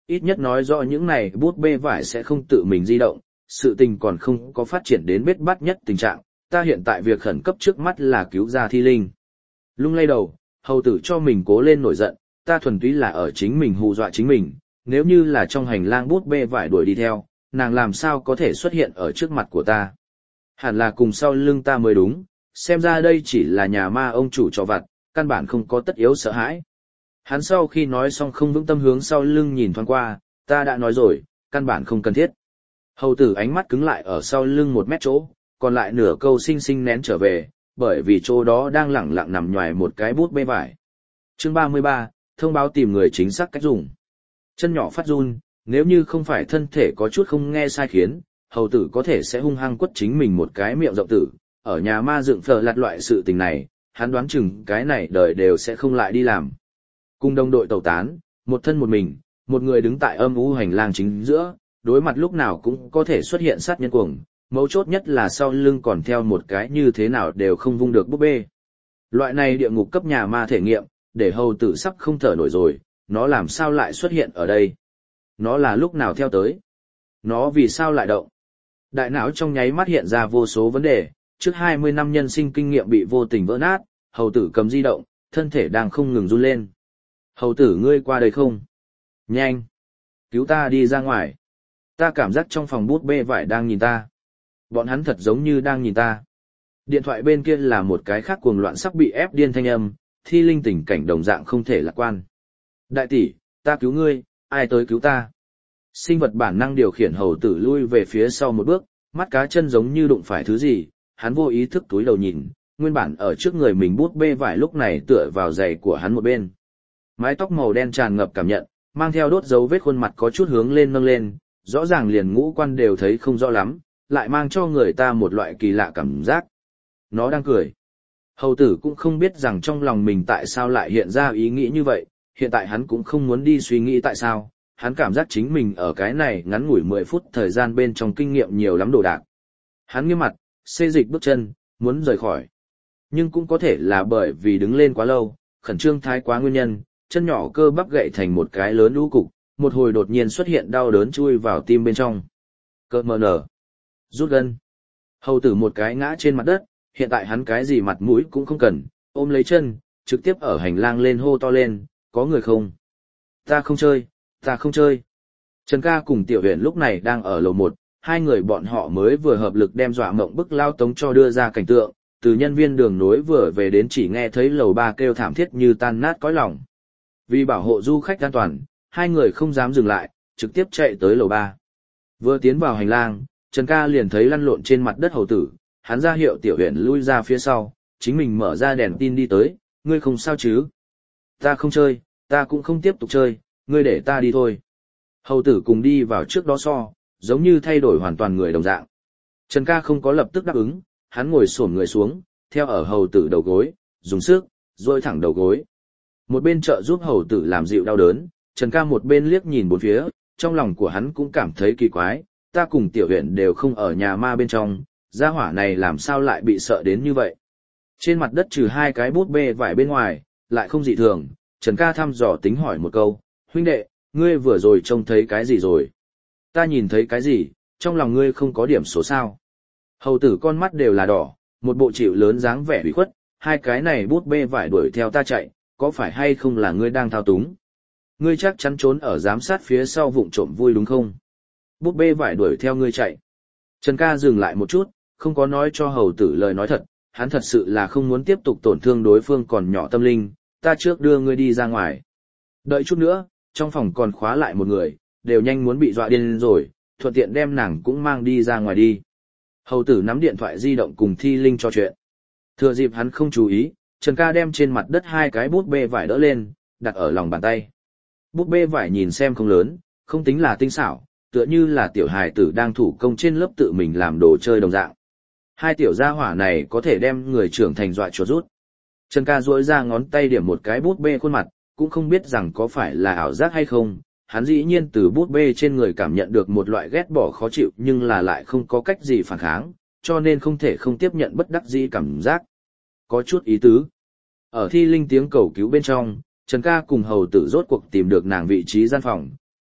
ít nhất nói rõ những này bút bê vải sẽ không tự mình di động, sự tình còn không có phát triển đến bết bát nhất tình trạng, ta hiện tại việc khẩn cấp trước mắt là cứu ra Thi Linh. Lung lay đầu, hầu tử cho mình cố lên nổi giận, ta thuần túy là ở chính mình hù dọa chính mình, nếu như là trong hành lang bút bê vải đuổi đi theo, nàng làm sao có thể xuất hiện ở trước mặt của ta. Hẳn là cùng sau lưng ta mới đúng, xem ra đây chỉ là nhà ma ông chủ trò vặt, căn bản không có tất yếu sợ hãi. Hắn sau khi nói xong không vững tâm hướng sau lưng nhìn thoáng qua, ta đã nói rồi, căn bản không cần thiết. Hầu tử ánh mắt cứng lại ở sau lưng 1 mét chỗ, còn lại nửa câu xinh xinh nén trở về, bởi vì chỗ đó đang lẳng lặng nằm nhoài một cái bút bê vải. Chương 33, thông báo tìm người chính xác cách dùng. Chân nhỏ phát run, nếu như không phải thân thể có chút không nghe sai khiến, hầu tử có thể sẽ hung hăng quất chính mình một cái miệng rộng tử. Ở nhà ma dựng phở lạt loại sự tình này, hắn đoán chừng cái này đời đều sẽ không lại đi làm. Cùng đồng đội tẩu tán, một thân một mình, một người đứng tại âm u hành lang chính giữa, đối mặt lúc nào cũng có thể xuất hiện sát nhân cuồng, mấu chốt nhất là sau lưng còn theo một cái như thế nào đều không vung được búp bê. Loại này địa ngục cấp nhà ma thể nghiệm, để hầu tử sắp không thở nổi rồi, nó làm sao lại xuất hiện ở đây? Nó là lúc nào theo tới? Nó vì sao lại động? Đại não trong nháy mắt hiện ra vô số vấn đề, trước 20 năm nhân sinh kinh nghiệm bị vô tình vỡ nát, hầu tử cầm di động, thân thể đang không ngừng run lên. Hầu tử ngươi qua đây không? Nhanh! Cứu ta đi ra ngoài. Ta cảm giác trong phòng bút bê vải đang nhìn ta. Bọn hắn thật giống như đang nhìn ta. Điện thoại bên kia là một cái khác cuồng loạn sắp bị ép điên thanh âm, Thi Linh tình cảnh đồng dạng không thể lạc quan. Đại tỷ, ta cứu ngươi, ai tới cứu ta? Sinh vật bản năng điều khiển hầu tử lui về phía sau một bước, mắt cá chân giống như đụng phải thứ gì, hắn vô ý thức túi đầu nhìn, nguyên bản ở trước người mình bút bê vải lúc này tựa vào giày của hắn một bên. Mái tóc màu đen tràn ngập cảm nhận, mang theo đốt dấu vết khuôn mặt có chút hướng lên nâng lên, rõ ràng liền ngũ quan đều thấy không rõ lắm, lại mang cho người ta một loại kỳ lạ cảm giác. Nó đang cười. Hầu tử cũng không biết rằng trong lòng mình tại sao lại hiện ra ý nghĩ như vậy, hiện tại hắn cũng không muốn đi suy nghĩ tại sao, hắn cảm giác chính mình ở cái này ngắn ngủi 10 phút thời gian bên trong kinh nghiệm nhiều lắm đồ đạc. Hắn nghiêm mặt, xê dịch bước chân, muốn rời khỏi. Nhưng cũng có thể là bởi vì đứng lên quá lâu, khẩn trương thái quá nguyên nhân, chân nhỏ cơ bắp gãy thành một cái lớn lũ cục, một hồi đột nhiên xuất hiện đau đớn chui vào tim bên trong. Cơ mờ nở. Rút gân. Hầu tử một cái ngã trên mặt đất, hiện tại hắn cái gì mặt mũi cũng không cần, ôm lấy chân, trực tiếp ở hành lang lên hô to lên, có người không? Ta không chơi, ta không chơi. Trần ca cùng Tiểu Huyền lúc này đang ở lầu 1, hai người bọn họ mới vừa hợp lực đem dọa mộng bức lao tống cho đưa ra cảnh tượng, từ nhân viên đường nối vừa về đến chỉ nghe thấy lầu 3 kêu thảm thiết như tan nát cõi lòng. Vì bảo hộ du khách an toàn, hai người không dám dừng lại, trực tiếp chạy tới lầu 3. Vừa tiến vào hành lang, Trần ca liền thấy lăn lộn trên mặt đất hầu tử, hắn ra hiệu Tiểu Huyền lui ra phía sau, chính mình mở ra đèn tin đi tới, ngươi không sao chứ? Ta không chơi, ta cũng không tiếp tục chơi, ngươi để ta đi thôi. Hầu tử cùng đi vào trước đó giống như thay đổi hoàn toàn người đồng dạng. Trần ca không có lập tức đáp ứng, hắn ngồi xổm người xuống, theo ở hầu tử đầu gối, dùng sức, duỗi thẳng đầu gối. Một bên trợ giúp hầu tử làm dịu đau đớn, Trần ca một bên liếc nhìn bốn phía, trong lòng của hắn cũng cảm thấy kỳ quái, ta cùng Tiểu Huyền đều không ở nhà ma bên trong, gia hỏa này làm sao lại bị sợ đến như vậy. Trên mặt đất trừ 2 cái bút bê vải bên ngoài, lại không dị thường, Trần ca thăm dò tính hỏi một câu, huynh đệ, ngươi vừa rồi trông thấy cái gì rồi? Ta nhìn thấy cái gì, trong lòng ngươi không có điểm số sao? Hầu tử con mắt đều là đỏ, một bộ chịu lớn dáng vẻ ủy khuất, 2 cái này bút bê vải đuổi theo ta chạy, có phải hay không là ngươi đang thao túng? Ngươi chắc chắn trốn ở giám sát phía sau vụng trộm vui đúng không? Bút bê vải đuổi theo ngươi chạy. Trần ca dừng lại một chút, không có nói cho hầu tử lời nói thật, hắn thật sự là không muốn tiếp tục tổn thương đối phương còn nhỏ tâm linh, ta trước đưa ngươi đi ra ngoài. Đợi chút nữa, trong phòng còn khóa lại một người, đều nhanh muốn bị dọa điên rồi, thuận tiện đem nàng cũng mang đi ra ngoài đi. Hầu tử nắm điện thoại di động cùng Thi Linh trò chuyện. Thừa dịp hắn không chú ý, Trần ca đem trên mặt đất 2 cái bút bê vải đỡ lên, đặt ở lòng bàn tay. Bút bê vải nhìn xem không lớn, không tính là tinh xảo, tựa như là tiểu hài tử đang thủ công trên lớp tự mình làm đồ chơi đồng dạng. 2 tiểu gia hỏa này có thể đem người trưởng thành dọa chuột rút. Trần ca duỗi ra ngón tay điểm một cái bút bê khuôn mặt, cũng không biết rằng có phải là ảo giác hay không, hắn dĩ nhiên từ bút bê trên người cảm nhận được một loại ghét bỏ khó chịu nhưng là lại không có cách gì phản kháng, cho nên không thể không tiếp nhận bất đắc dĩ cảm giác. Có chút ý tứ. Ở Thi Linh tiếng cầu cứu bên trong, Trần ca cùng hầu tử rốt cuộc tìm được nàng vị trí gian phòng,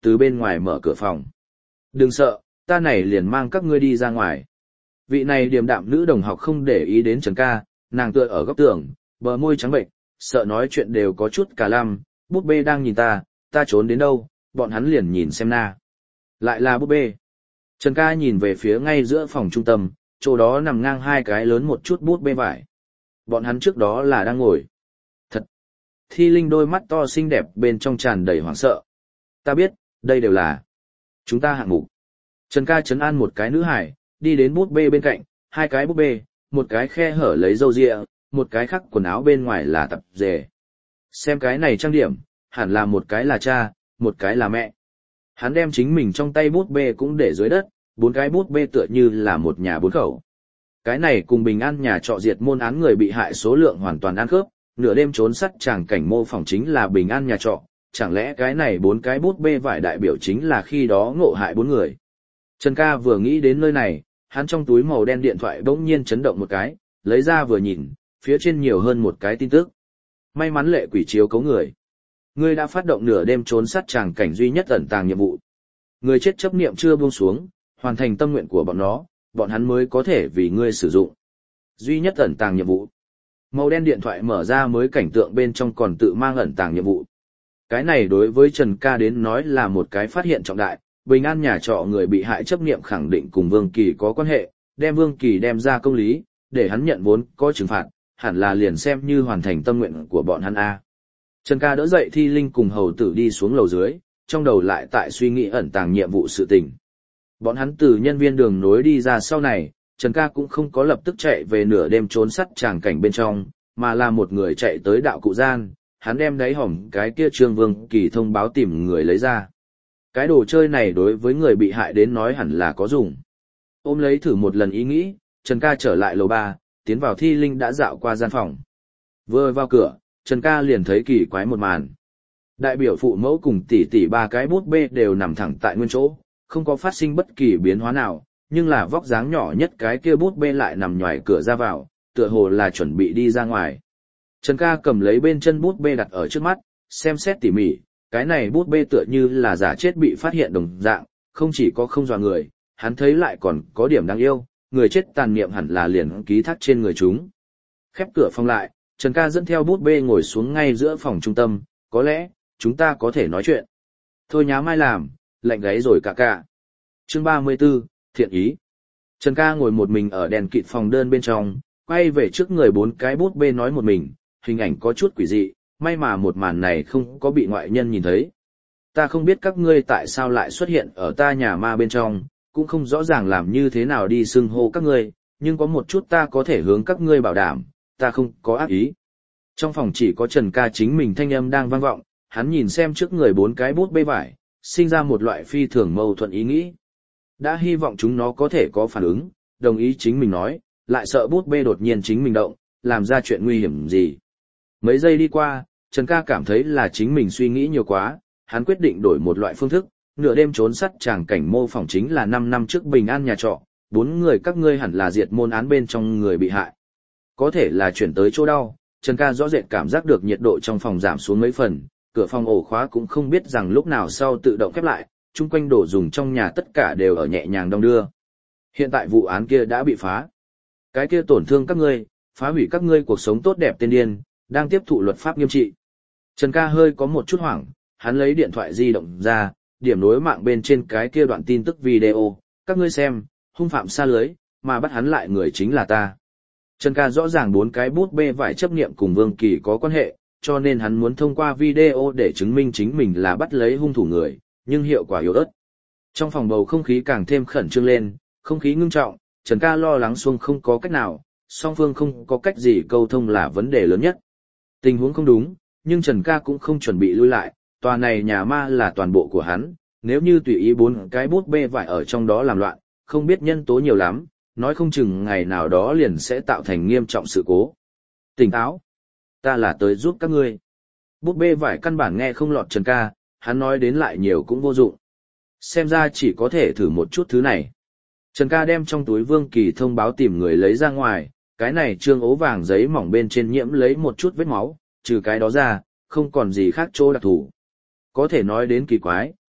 từ bên ngoài mở cửa phòng. Đừng sợ, ta này liền mang các ngươi đi ra ngoài. Vị này điềm đạm nữ đồng học không để ý đến Trần ca, nàng tựa ở góc tường, bờ môi trắng bệnh, sợ nói chuyện đều có chút cả lăm, búp bê đang nhìn ta trốn đến đâu, bọn hắn liền nhìn xem na. Lại là búp bê. Trần ca nhìn về phía ngay giữa phòng trung tâm, chỗ đó nằm ngang hai cái lớn một chút búp bê vải. Bọn hắn trước đó là đang ngồi. Thật. Thi Linh đôi mắt to xinh đẹp bên trong tràn đầy hoảng sợ. Ta biết, đây đều là chúng ta hạng mục. Trần ca trấn an một cái nữ hải, đi đến búp bê bên cạnh, hai cái búp bê, một cái khe hở lấy râu ria, một cái khác quần áo bên ngoài là tập dề. Xem cái này trang điểm, hẳn là một cái là cha, một cái là mẹ. Hắn đem chính mình trong tay búp bê cũng để dưới đất, bốn cái búp bê tựa như là một nhà bốn khẩu. Cái này cùng bình an nhà trọ diệt môn án người bị hại số lượng hoàn toàn ăn khớp, nửa đêm trốn sắt tràng cảnh mô phỏng chính là bình an nhà trọ, chẳng lẽ cái này bốn cái búp bê vải đại biểu chính là khi đó ngộ hại bốn người. Trần ca vừa nghĩ đến nơi này, hắn trong túi màu đen điện thoại bỗng nhiên chấn động một cái, lấy ra vừa nhìn, phía trên nhiều hơn một cái tin tức. May mắn lệ quỷ chiếu cấu người. Ngươi đã phát động nửa đêm trốn sát tràng cảnh duy nhất ẩn tàng nhiệm vụ. Người chết chấp niệm chưa buông xuống, hoàn thành tâm nguyện của bọn nó, bọn hắn mới có thể vì ngươi sử dụng. Duy nhất ẩn tàng nhiệm vụ. Màu đen điện thoại mở ra mới cảnh tượng bên trong còn tự mang ẩn tàng nhiệm vụ. Cái này đối với Trần ca đến nói là một cái phát hiện trọng đại, bình an nhà trọ người bị hại chấp niệm khẳng định cùng Vương Kỳ có quan hệ, đem Vương Kỳ đem ra công lý, để hắn nhận vốn có trừng phạt, hẳn là liền xem như hoàn thành tâm nguyện của bọn hắn a. Trần ca đỡ dậy Thi Linh cùng hầu tử đi xuống lầu dưới, trong đầu lại tại suy nghĩ ẩn tàng nhiệm vụ sự tình. Bọn hắn từ nhân viên đường nối đi ra sau này, Trần ca cũng không có lập tức chạy về nửa đêm trốn sắt tràng cảnh bên trong, mà là một người chạy tới đạo cụ gian, hắn đem đáy hỏng cái kia Trương Vương Kỳ thông báo tìm người lấy ra. Cái đồ chơi này đối với người bị hại đến nói hẳn là có dùng. Ôm lấy thử một lần ý nghĩ, Trần ca trở lại lầu 3, tiến vào Thi Linh đã dạo qua gian phòng. Vừa vào cửa, Trần ca liền thấy kỳ quái một màn. Đại biểu phụ mẫu cùng tỷ tỷ ba cái bút bê đều nằm thẳng tại nguyên chỗ, không có phát sinh bất kỳ biến hóa nào, nhưng là vóc dáng nhỏ nhất cái kia bút bê lại nằm nhòi cửa ra vào, tựa hồ là chuẩn bị đi ra ngoài. Trần ca cầm lấy bên chân bút bê đặt ở trước mắt, xem xét tỉ mỉ, cái này bút bê tựa như là giả chết bị phát hiện đồng dạng, không chỉ có không dọa người, hắn thấy lại còn có điểm đáng yêu, người chết tàn niệm hẳn là liền ký thác trên người chúng. Khép cửa phòng lại, Trần ca dẫn theo bút bê ngồi xuống ngay giữa phòng trung tâm, có lẽ, chúng ta có thể nói chuyện. Thôi nhá mai làm, lạnh gáy rồi cả. Chương 34, thiện ý. Trần ca ngồi một mình ở đèn kịt phòng đơn bên trong, quay về trước người bốn cái bút bê nói một mình, hình ảnh có chút quỷ dị, may mà một màn này không có bị ngoại nhân nhìn thấy. Ta không biết các ngươi tại sao lại xuất hiện ở ta nhà ma bên trong, cũng không rõ ràng làm như thế nào đi xưng hô các ngươi, nhưng có một chút ta có thể hướng các ngươi bảo đảm, ta không có ác ý. Trong phòng chỉ có Trần ca chính mình thanh âm đang vang vọng, hắn nhìn xem trước người bốn cái bút bê vải, sinh ra một loại phi thường mâu thuẫn ý nghĩ. Đã hy vọng chúng nó có thể có phản ứng, đồng ý chính mình nói, lại sợ bút bê đột nhiên chính mình động, làm ra chuyện nguy hiểm gì. Mấy giây đi qua, Trần ca cảm thấy là chính mình suy nghĩ nhiều quá, hắn quyết định đổi một loại phương thức, nửa đêm trốn sắt tràng cảnh mô phỏng chính là 5 năm trước bình an nhà trọ, 4 người các ngươi hẳn là diệt môn án bên trong người bị hại. Có thể là chuyển tới chỗ đau, Trần ca rõ rệt cảm giác được nhiệt độ trong phòng giảm xuống mấy phần, cửa phòng ổ khóa cũng không biết rằng lúc nào sau tự động khép lại, chung quanh đồ dùng trong nhà tất cả đều ở nhẹ nhàng đong đưa. Hiện tại vụ án kia đã bị phá. Cái kia tổn thương các ngươi, phá hủy các ngươi cuộc sống tốt đẹp tên điên, đang tiếp thụ luật pháp nghiêm trị. Trần ca hơi có một chút hoảng, hắn lấy điện thoại di động ra, điểm nối mạng bên trên cái kia đoạn tin tức video, các ngươi xem, hung phạm xa lưới, mà bắt hắn lại người chính là ta. Trần ca rõ ràng 4 cái bút bê vải chấp niệm cùng Vương Kỳ có quan hệ, cho nên hắn muốn thông qua video để chứng minh chính mình là bắt lấy hung thủ người, nhưng hiệu quả yếu ớt. Trong phòng bầu không khí càng thêm khẩn trương lên, không khí ngưng trọng, Trần ca lo lắng xuông không có cách nào, song phương không có cách gì câu thông là vấn đề lớn nhất. Tình huống không đúng, nhưng Trần ca cũng không chuẩn bị lui lại, tòa này nhà ma là toàn bộ của hắn, nếu như tùy ý 4 cái bút bê vải ở trong đó làm loạn, không biết nhân tố nhiều lắm, nói không chừng ngày nào đó liền sẽ tạo thành nghiêm trọng sự cố. Tỉnh táo, ta là tới giúp các ngươi. Bút bê vải căn bản nghe không lọt Trần ca, hắn nói đến lại nhiều cũng vô dụng. Xem ra chỉ có thể thử một chút thứ này. Trần ca đem trong túi Vương Kỳ thông báo tìm người lấy ra ngoài, cái này trương ố vàng giấy mỏng bên trên nhiễm lấy một chút vết máu, trừ cái đó ra, không còn gì khác chỗ đặc thù. Có thể nói đến kỳ quái,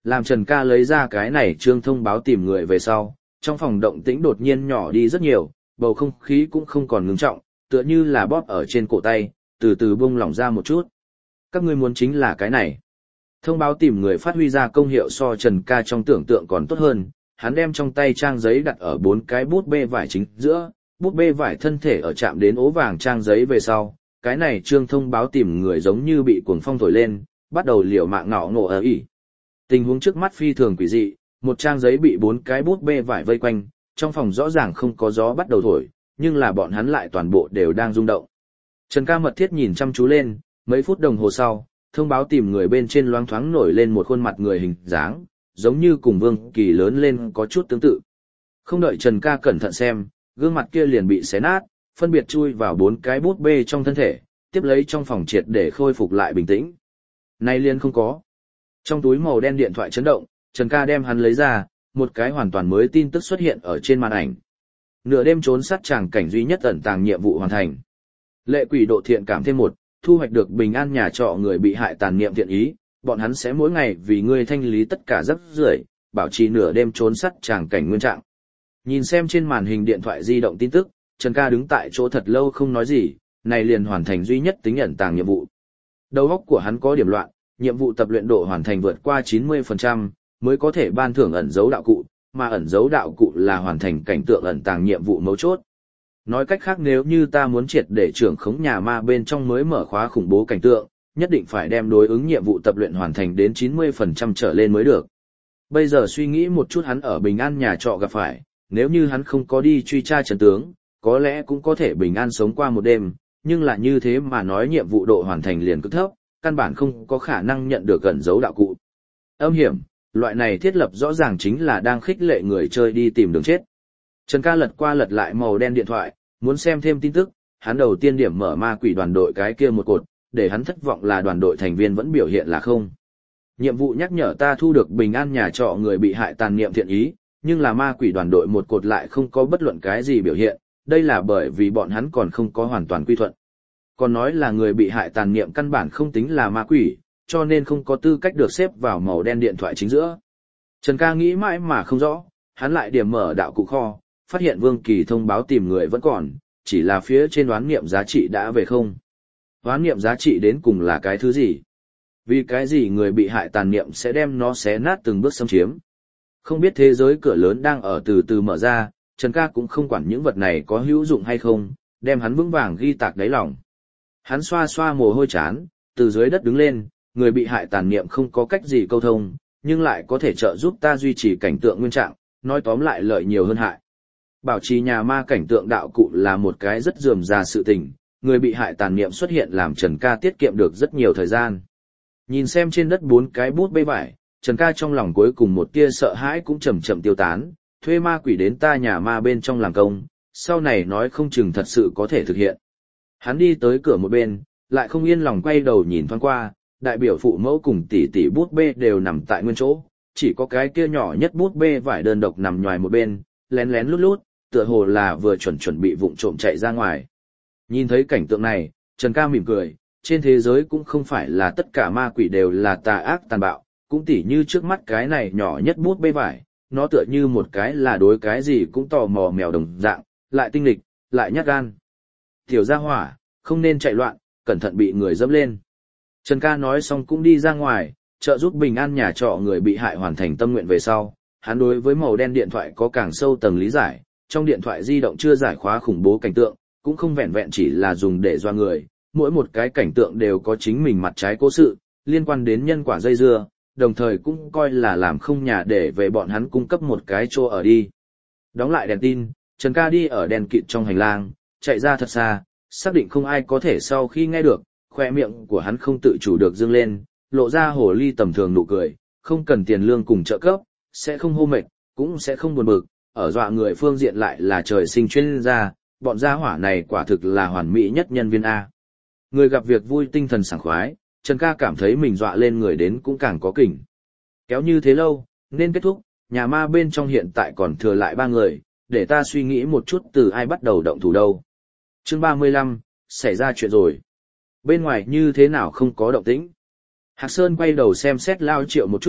Làm Trần Ca lấy ra cái này trương thông báo tìm người về sau, trong phòng động tĩnh đột nhiên nhỏ đi rất nhiều, bầu không khí cũng không còn ngưng trọng, tựa như là bóp ở trên cổ tay, từ từ bung lỏng ra một chút. Các ngươi muốn chính là cái này. Thông báo tìm người phát huy ra công hiệu so Trần Ca trong tưởng tượng còn tốt hơn, hắn đem trong tay trang giấy đặt ở 4 cái bút bê vải chính giữa, bút bê vải thân thể ở chạm đến ố vàng trang giấy về sau, cái này trương thông báo tìm người giống như bị cuồng phong thổi lên, bắt đầu liều mạng ngọ ngộ ở ỉ. Tình huống trước mắt phi thường quỷ dị, một trang giấy bị 4 cái bút bê vải vây quanh, trong phòng rõ ràng không có gió bắt đầu thổi, nhưng là bọn hắn lại toàn bộ đều đang rung động. Trần Ca mật thiết nhìn chăm chú lên, mấy phút đồng hồ sau, thông báo tìm người bên trên loáng thoáng nổi lên một khuôn mặt người hình dáng, giống như cùng Vương Kỳ lớn lên có chút tương tự. Không đợi Trần Ca cẩn thận xem, gương mặt kia liền bị xé nát, phân biệt chui vào 4 cái bút bê trong thân thể, tiếp lấy trong phòng triệt để khôi phục lại bình tĩnh. Nay liền không có. Trong túi màu đen điện thoại chấn động, Trần Ca đem hắn lấy ra, một cái hoàn toàn mới tin tức xuất hiện ở trên màn ảnh. Nửa đêm trốn sát tràng cảnh duy nhất ẩn tàng nhiệm vụ hoàn thành. Lệ quỷ độ thiện cảm thêm 1, thu hoạch được bình an nhà trọ người bị hại tàn niệm thiện ý, bọn hắn sẽ mỗi ngày vì ngươi thanh lý tất cả rắc rưởi, bảo trì nửa đêm trốn sát tràng cảnh nguyên trạng. Nhìn xem trên màn hình điện thoại di động tin tức, Trần Ca đứng tại chỗ thật lâu không nói gì, này liền hoàn thành duy nhất tính ẩn tàng nhiệm vụ. Đầu óc của hắn có điểm loạn, nhiệm vụ tập luyện độ hoàn thành vượt qua 90%, mới có thể ban thưởng ẩn dấu đạo cụ, mà ẩn dấu đạo cụ là hoàn thành cảnh tượng ẩn tàng nhiệm vụ mấu chốt. Nói cách khác nếu như ta muốn triệt để trưởng khống nhà ma bên trong mới mở khóa khủng bố cảnh tượng, nhất định phải đem đối ứng nhiệm vụ tập luyện hoàn thành đến 90% trở lên mới được. Bây giờ suy nghĩ một chút hắn ở bình an nhà trọ gặp phải, nếu như hắn không có đi truy tra trận tướng, có lẽ cũng có thể bình an sống qua một đêm, nhưng là như thế mà nói nhiệm vụ độ hoàn thành liền cực thấp, căn bản không có khả năng nhận được ẩn dấu đạo cụ. Âm hiểm, loại này thiết lập rõ ràng chính là đang khích lệ người chơi đi tìm đường chết. Trần Ca lật qua lật lại màu đen điện thoại, muốn xem thêm tin tức, hắn đầu tiên điểm mở ma quỷ đoàn đội cái kia một cột, để hắn thất vọng là đoàn đội thành viên vẫn biểu hiện là không. Nhiệm vụ nhắc nhở ta thu được bình an nhà trọ người bị hại tàn niệm thiện ý, nhưng là ma quỷ đoàn đội một cột lại không có bất luận cái gì biểu hiện, đây là bởi vì bọn hắn còn không có hoàn toàn quy thuận. Còn nói là người bị hại tàn niệm căn bản không tính là ma quỷ, cho nên không có tư cách được xếp vào màu đen điện thoại chính giữa. Trần Ca nghĩ mãi mà không rõ, hắn lại điểm mở đạo cụ kho, phát hiện Vương Kỳ thông báo tìm người vẫn còn, chỉ là phía trên đoán nghiệm giá trị đã về không. Đoán nghiệm giá trị đến cùng là cái thứ gì? Vì cái gì người bị hại tàn niệm sẽ đem nó xé nát từng bước xâm chiếm? Không biết thế giới cửa lớn đang ở từ từ mở ra, Trần Ca cũng không quản những vật này có hữu dụng hay không, đem hắn vững vàng ghi tạc đáy lòng. Hắn xoa xoa mồ hôi chán, từ dưới đất đứng lên, người bị hại tàn niệm không có cách gì câu thông, nhưng lại có thể trợ giúp ta duy trì cảnh tượng nguyên trạng, nói tóm lại lợi nhiều hơn hại. Bảo trì nhà ma cảnh tượng đạo cụ là một cái rất rườm rà sự tình, người bị hại tàn niệm xuất hiện làm Trần Ca tiết kiệm được rất nhiều thời gian. Nhìn xem trên đất 4 cái bút bê vải, Trần Ca trong lòng cuối cùng một tia sợ hãi cũng chậm chậm tiêu tán, thuê ma quỷ đến ta nhà ma bên trong làm công, sau này nói không chừng thật sự có thể thực hiện. Hắn đi tới cửa một bên, lại không yên lòng quay đầu nhìn thoáng qua, đại biểu phụ mẫu cùng tỷ tỷ bút bê đều nằm tại nguyên chỗ, chỉ có cái kia nhỏ nhất bút bê vải đơn độc nằm nhòi một bên, lén lén lút lút, tựa hồ là vừa chuẩn bị vụng trộm chạy ra ngoài. Nhìn thấy cảnh tượng này, Trần Ca mỉm cười, trên thế giới cũng không phải là tất cả ma quỷ đều là tà ác tàn bạo, cũng tỉ như trước mắt cái này nhỏ nhất bút bê vải, nó tựa như một cái là đối cái gì cũng tò mò mèo đồng dạng, lại tinh lịch, lại nhát gan. Tiểu gia hỏa, không nên chạy loạn, cẩn thận bị người dẫm lên. Trần Ca nói xong cũng đi ra ngoài, trợ giúp bình an nhà trọ người bị hại hoàn thành tâm nguyện về sau. Hắn đối với màu đen điện thoại có càng sâu tầng lý giải, trong điện thoại di động chưa giải khóa khủng bố cảnh tượng, cũng không vẹn vẹn chỉ là dùng để doa người, mỗi một cái cảnh tượng đều có chính mình mặt trái cố sự, liên quan đến nhân quả dây dưa, đồng thời cũng coi là làm không nhà để về bọn hắn cung cấp một cái chỗ ở đi. Đóng lại đèn tin, Trần Ca đi ở đèn kịt trong hành lang, chạy ra thật xa, xác định không ai có thể sau khi nghe được, khoe miệng của hắn không tự chủ được dương lên, lộ ra hồ ly tầm thường nụ cười, không cần tiền lương cùng trợ cấp, sẽ không hô mệt, cũng sẽ không buồn bực, ở dọa người phương diện lại là trời sinh chuyên gia, bọn gia hỏa này quả thực là hoàn mỹ nhất nhân viên A. Người gặp việc vui tinh thần sảng khoái, Trần Ca cảm thấy mình dọa lên người đến cũng càng có kình. Kéo như thế lâu, nên kết thúc, nhà ma bên trong hiện tại còn thừa lại 3 người, để ta suy nghĩ một chút từ ai bắt đầu động thủ đâu. Chương 35, xảy ra chuyện rồi. Bên ngoài như thế nào không có động tĩnh. Hạc Sơn quay đầu xem xét Lao Triệu một chút,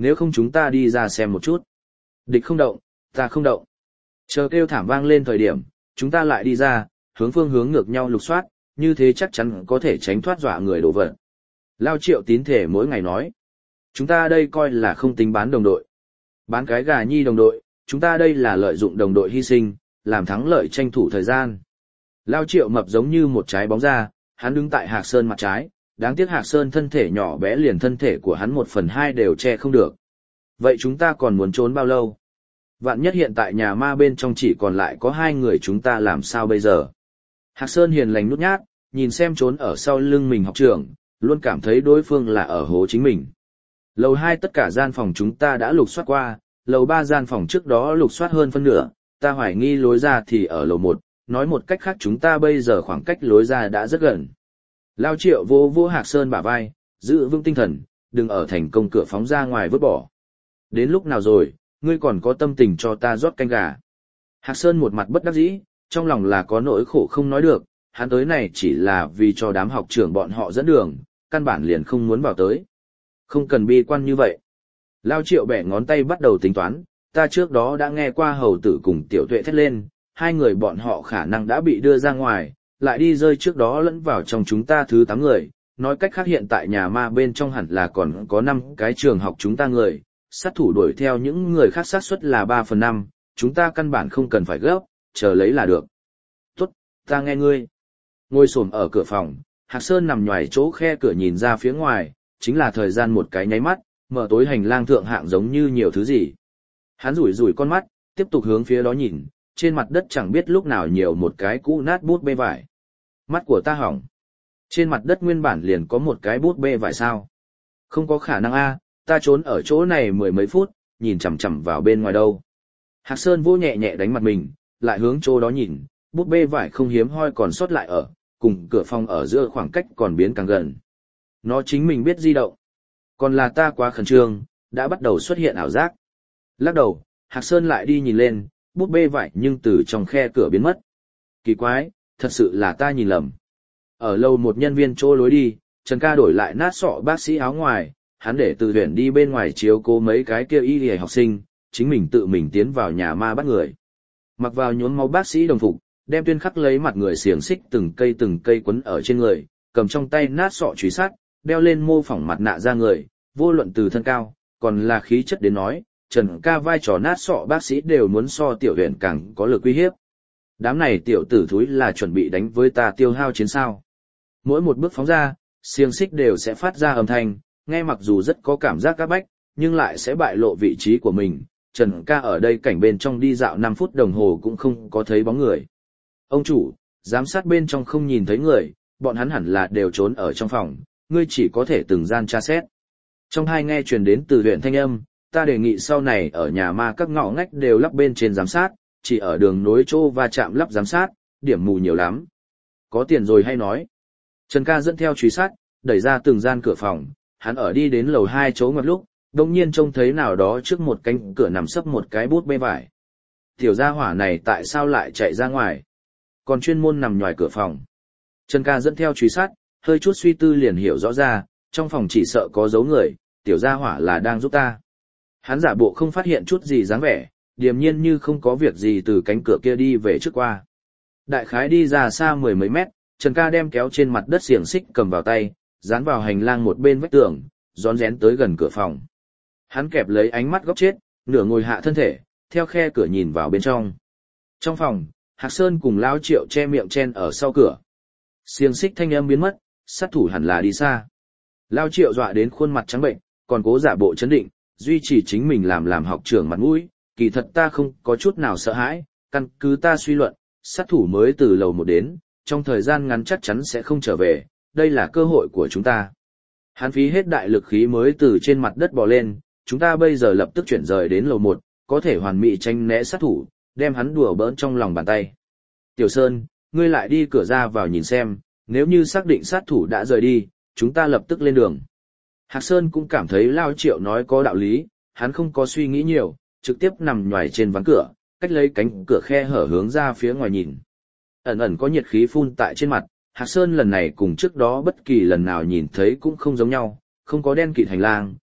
nếu không chúng ta đi ra xem một chút. Địch không động, ta không động. Chờ kêu thảm vang lên thời điểm, chúng ta lại đi ra, phương hướng ngược nhau lục soát, như thế chắc chắn có thể tránh thoát dọa người đổ vật. Lao Triệu tín thể mỗi ngày nói. Chúng ta đây coi là không tính bán đồng đội. Bán cái gà nhi đồng đội, chúng ta đây là lợi dụng đồng đội hy sinh, làm thắng lợi tranh thủ thời gian. Lao Triệu mập giống như một trái bóng ra, hắn đứng tại Hạc Sơn mặt trái, đáng tiếc Hạc Sơn thân thể nhỏ bé liền thân thể của hắn 1/2 đều che không được. Vậy chúng ta còn muốn trốn bao lâu? Vạn nhất hiện tại nhà ma bên trong chỉ còn lại có 2 người, chúng ta làm sao bây giờ? Hạc Sơn hiền lành nhút nhát, nhìn xem trốn ở sau lưng mình học trưởng, luôn cảm thấy đối phương là ở hố chính mình. Lầu 2 tất cả gian phòng chúng ta đã lục soát qua, lầu 3 gian phòng trước đó lục soát hơn phân nửa, ta hoài nghi lối ra thì ở lầu 1, nói một cách khác chúng ta bây giờ khoảng cách lối ra đã rất gần. Lao Triệu vô vô Hạc Sơn bả vai, giữ vững tinh thần, đừng ở thành công cửa phóng ra ngoài vứt bỏ. Đến lúc nào rồi, ngươi còn có tâm tình cho ta rót canh gà? Hạc Sơn một mặt bất đắc dĩ, trong lòng là có nỗi khổ không nói được, hắn tới này chỉ là vì cho đám học trưởng bọn họ dẫn đường, căn bản liền không muốn vào tới. Không cần bi quan như vậy. Lao Triệu bẻ ngón tay bắt đầu tính toán, ta trước đó đã nghe qua hầu tử cùng tiểu tuệ thét lên, 2 người bọn họ khả năng đã bị đưa ra ngoài, lại đi rơi trước đó lẫn vào trong chúng ta thứ 8 người, nói cách khác hiện tại nhà ma bên trong hẳn là còn có 5 cái trường học chúng ta người, sát thủ đuổi theo những người khác xác suất là 3/5, chúng ta căn bản không cần phải gấp, chờ lấy là được. Tốt, ta nghe ngươi. Ngồi xổm ở cửa phòng, Hạc Sơn nằm nhoài chỗ khe cửa nhìn ra phía ngoài, chính là thời gian một cái nháy mắt, mở tối hành lang thượng hạng giống như nhiều thứ gì. Hắn rủi rủi con mắt, tiếp tục hướng phía đó nhìn, trên mặt đất chẳng biết lúc nào nhiều một cái cũ nát bút bê vải. Mắt của ta hỏng. Trên mặt đất nguyên bản liền có một cái bút bê vải sao? Không có khả năng a, ta trốn ở chỗ này 10 mấy phút, nhìn chằm chằm vào bên ngoài đâu. Hạc Sơn vô nhẹ nhẹ đánh mặt mình, lại hướng chỗ đó nhìn, bút bê vải không hiếm hoi còn sót lại ở, cùng cửa phòng ở giữa khoảng cách còn biến càng gần. Nó chính mình biết di động. Còn là ta quá khẩn trương, đã bắt đầu xuất hiện ảo giác. Lắc đầu, Hạc Sơn lại đi nhìn lên, bút bê vải nhưng từ trong khe cửa biến mất. Kỳ quái, thật sự là ta nhìn lầm. Ở lầu một nhân viên chỗ lối đi, Trần Ca đổi lại nát sọ bác sĩ áo ngoài, hắn để Từ Huyền đi bên ngoài chiếu cố mấy cái kia y y học sinh, chính mình tự mình tiến vào nhà ma bắt người. Mặc vào nhuốm máu bác sĩ đồng phục, đem tuyên khắc lấy mặt người xiềng xích từng cây quấn ở trên người, cầm trong tay nát sọ chùy sắt, đeo lên mô phỏng mặt nạ ra người, vô luận từ thân cao, còn là khí chất đến nói, Trần Ca vai trò nát sọ bác sĩ đều muốn so Tiểu Huyền càng có lực uy hiếp. Đám này tiểu tử thúi là chuẩn bị đánh với ta tiêu hao chiến sao. Mỗi một bước phóng ra, xiềng xích đều sẽ phát ra âm thanh, nghe mặc dù rất có cảm giác các bách, nhưng lại sẽ bại lộ vị trí của mình. Trần Ca ở đây cảnh bên trong đi dạo 5 phút đồng hồ cũng không có thấy bóng người. Ông chủ, giám sát bên trong không nhìn thấy người, bọn hắn hẳn là đều trốn ở trong phòng, ngươi chỉ có thể từng gian tra xét. Trong hai nghe truyền đến từ huyện thanh âm, ta đề nghị sau này ở nhà ma các ngõ ngách đều lắp bên trên giám sát, chỉ ở đường nối chỗ va chạm lắp giám sát, điểm mù nhiều lắm. Có tiền rồi hay nói. Trần Ca dẫn theo truy sát, đẩy ra từng gian cửa phòng, hắn ở đi đến lầu 2 chỗ ngoặt lúc, đồng nhiên trông thấy nào đó trước một cánh cửa nằm sấp một cái bút bê vải. Tiểu gia hỏa này tại sao lại chạy ra ngoài? Còn chuyên môn nằm ngoài cửa phòng. Trần Ca dẫn theo truy sát, hơi chút suy tư liền hiểu rõ ra, trong phòng chỉ sợ có dấu người, tiểu gia hỏa là đang giúp ta. Hắn giả bộ không phát hiện chút gì dáng vẻ, điềm nhiên như không có việc gì từ cánh cửa kia đi về trước qua. Đại khái đi ra xa 10 mấy mét, Trần Ca đem kéo trên mặt đất xiềng xích cầm vào tay, dán vào hành lang một bên vách tường, rón rén tới gần cửa phòng. Hắn kẹp lấy ánh mắt góc chết, nửa ngồi hạ thân thể, theo khe cửa nhìn vào bên trong. Trong phòng, Hạc Sơn cùng Lão Triệu che miệng chen ở sau cửa. Xiềng xích thanh âm biến mất, sát thủ hẳn là đi xa. Lão Triệu dọa đến khuôn mặt trắng bệnh, còn cố giả bộ chấn định, duy trì chính mình làm học trưởng mặt mũi, kỳ thật ta không có chút nào sợ hãi, căn cứ ta suy luận, sát thủ mới từ lầu 1 đến, trong thời gian ngắn chắc chắn sẽ không trở về, đây là cơ hội của chúng ta. Hắn phí hết đại lực khí mới từ trên mặt đất bò lên, chúng ta bây giờ lập tức chuyển rời đến lầu 1, có thể hoàn mỹ tránh né sát thủ, đem hắn đùa bỡn trong lòng bàn tay. Tiểu Sơn, ngươi lại đi cửa ra vào nhìn xem, nếu như xác định sát thủ đã rời đi, chúng ta lập tức lên đường. Hạc Sơn cũng cảm thấy Lao Triệu nói có đạo lý, hắn không có suy nghĩ nhiều, trực tiếp nằm nhoài trên ván cửa, cách lấy cánh cửa khe hở hướng ra phía ngoài nhìn. Ẩn ẩn có nhiệt khí phun tại trên mặt, Hạc Sơn lần này cùng trước đó bất kỳ lần nào nhìn thấy cũng không giống nhau, không có đen kịt hành lang,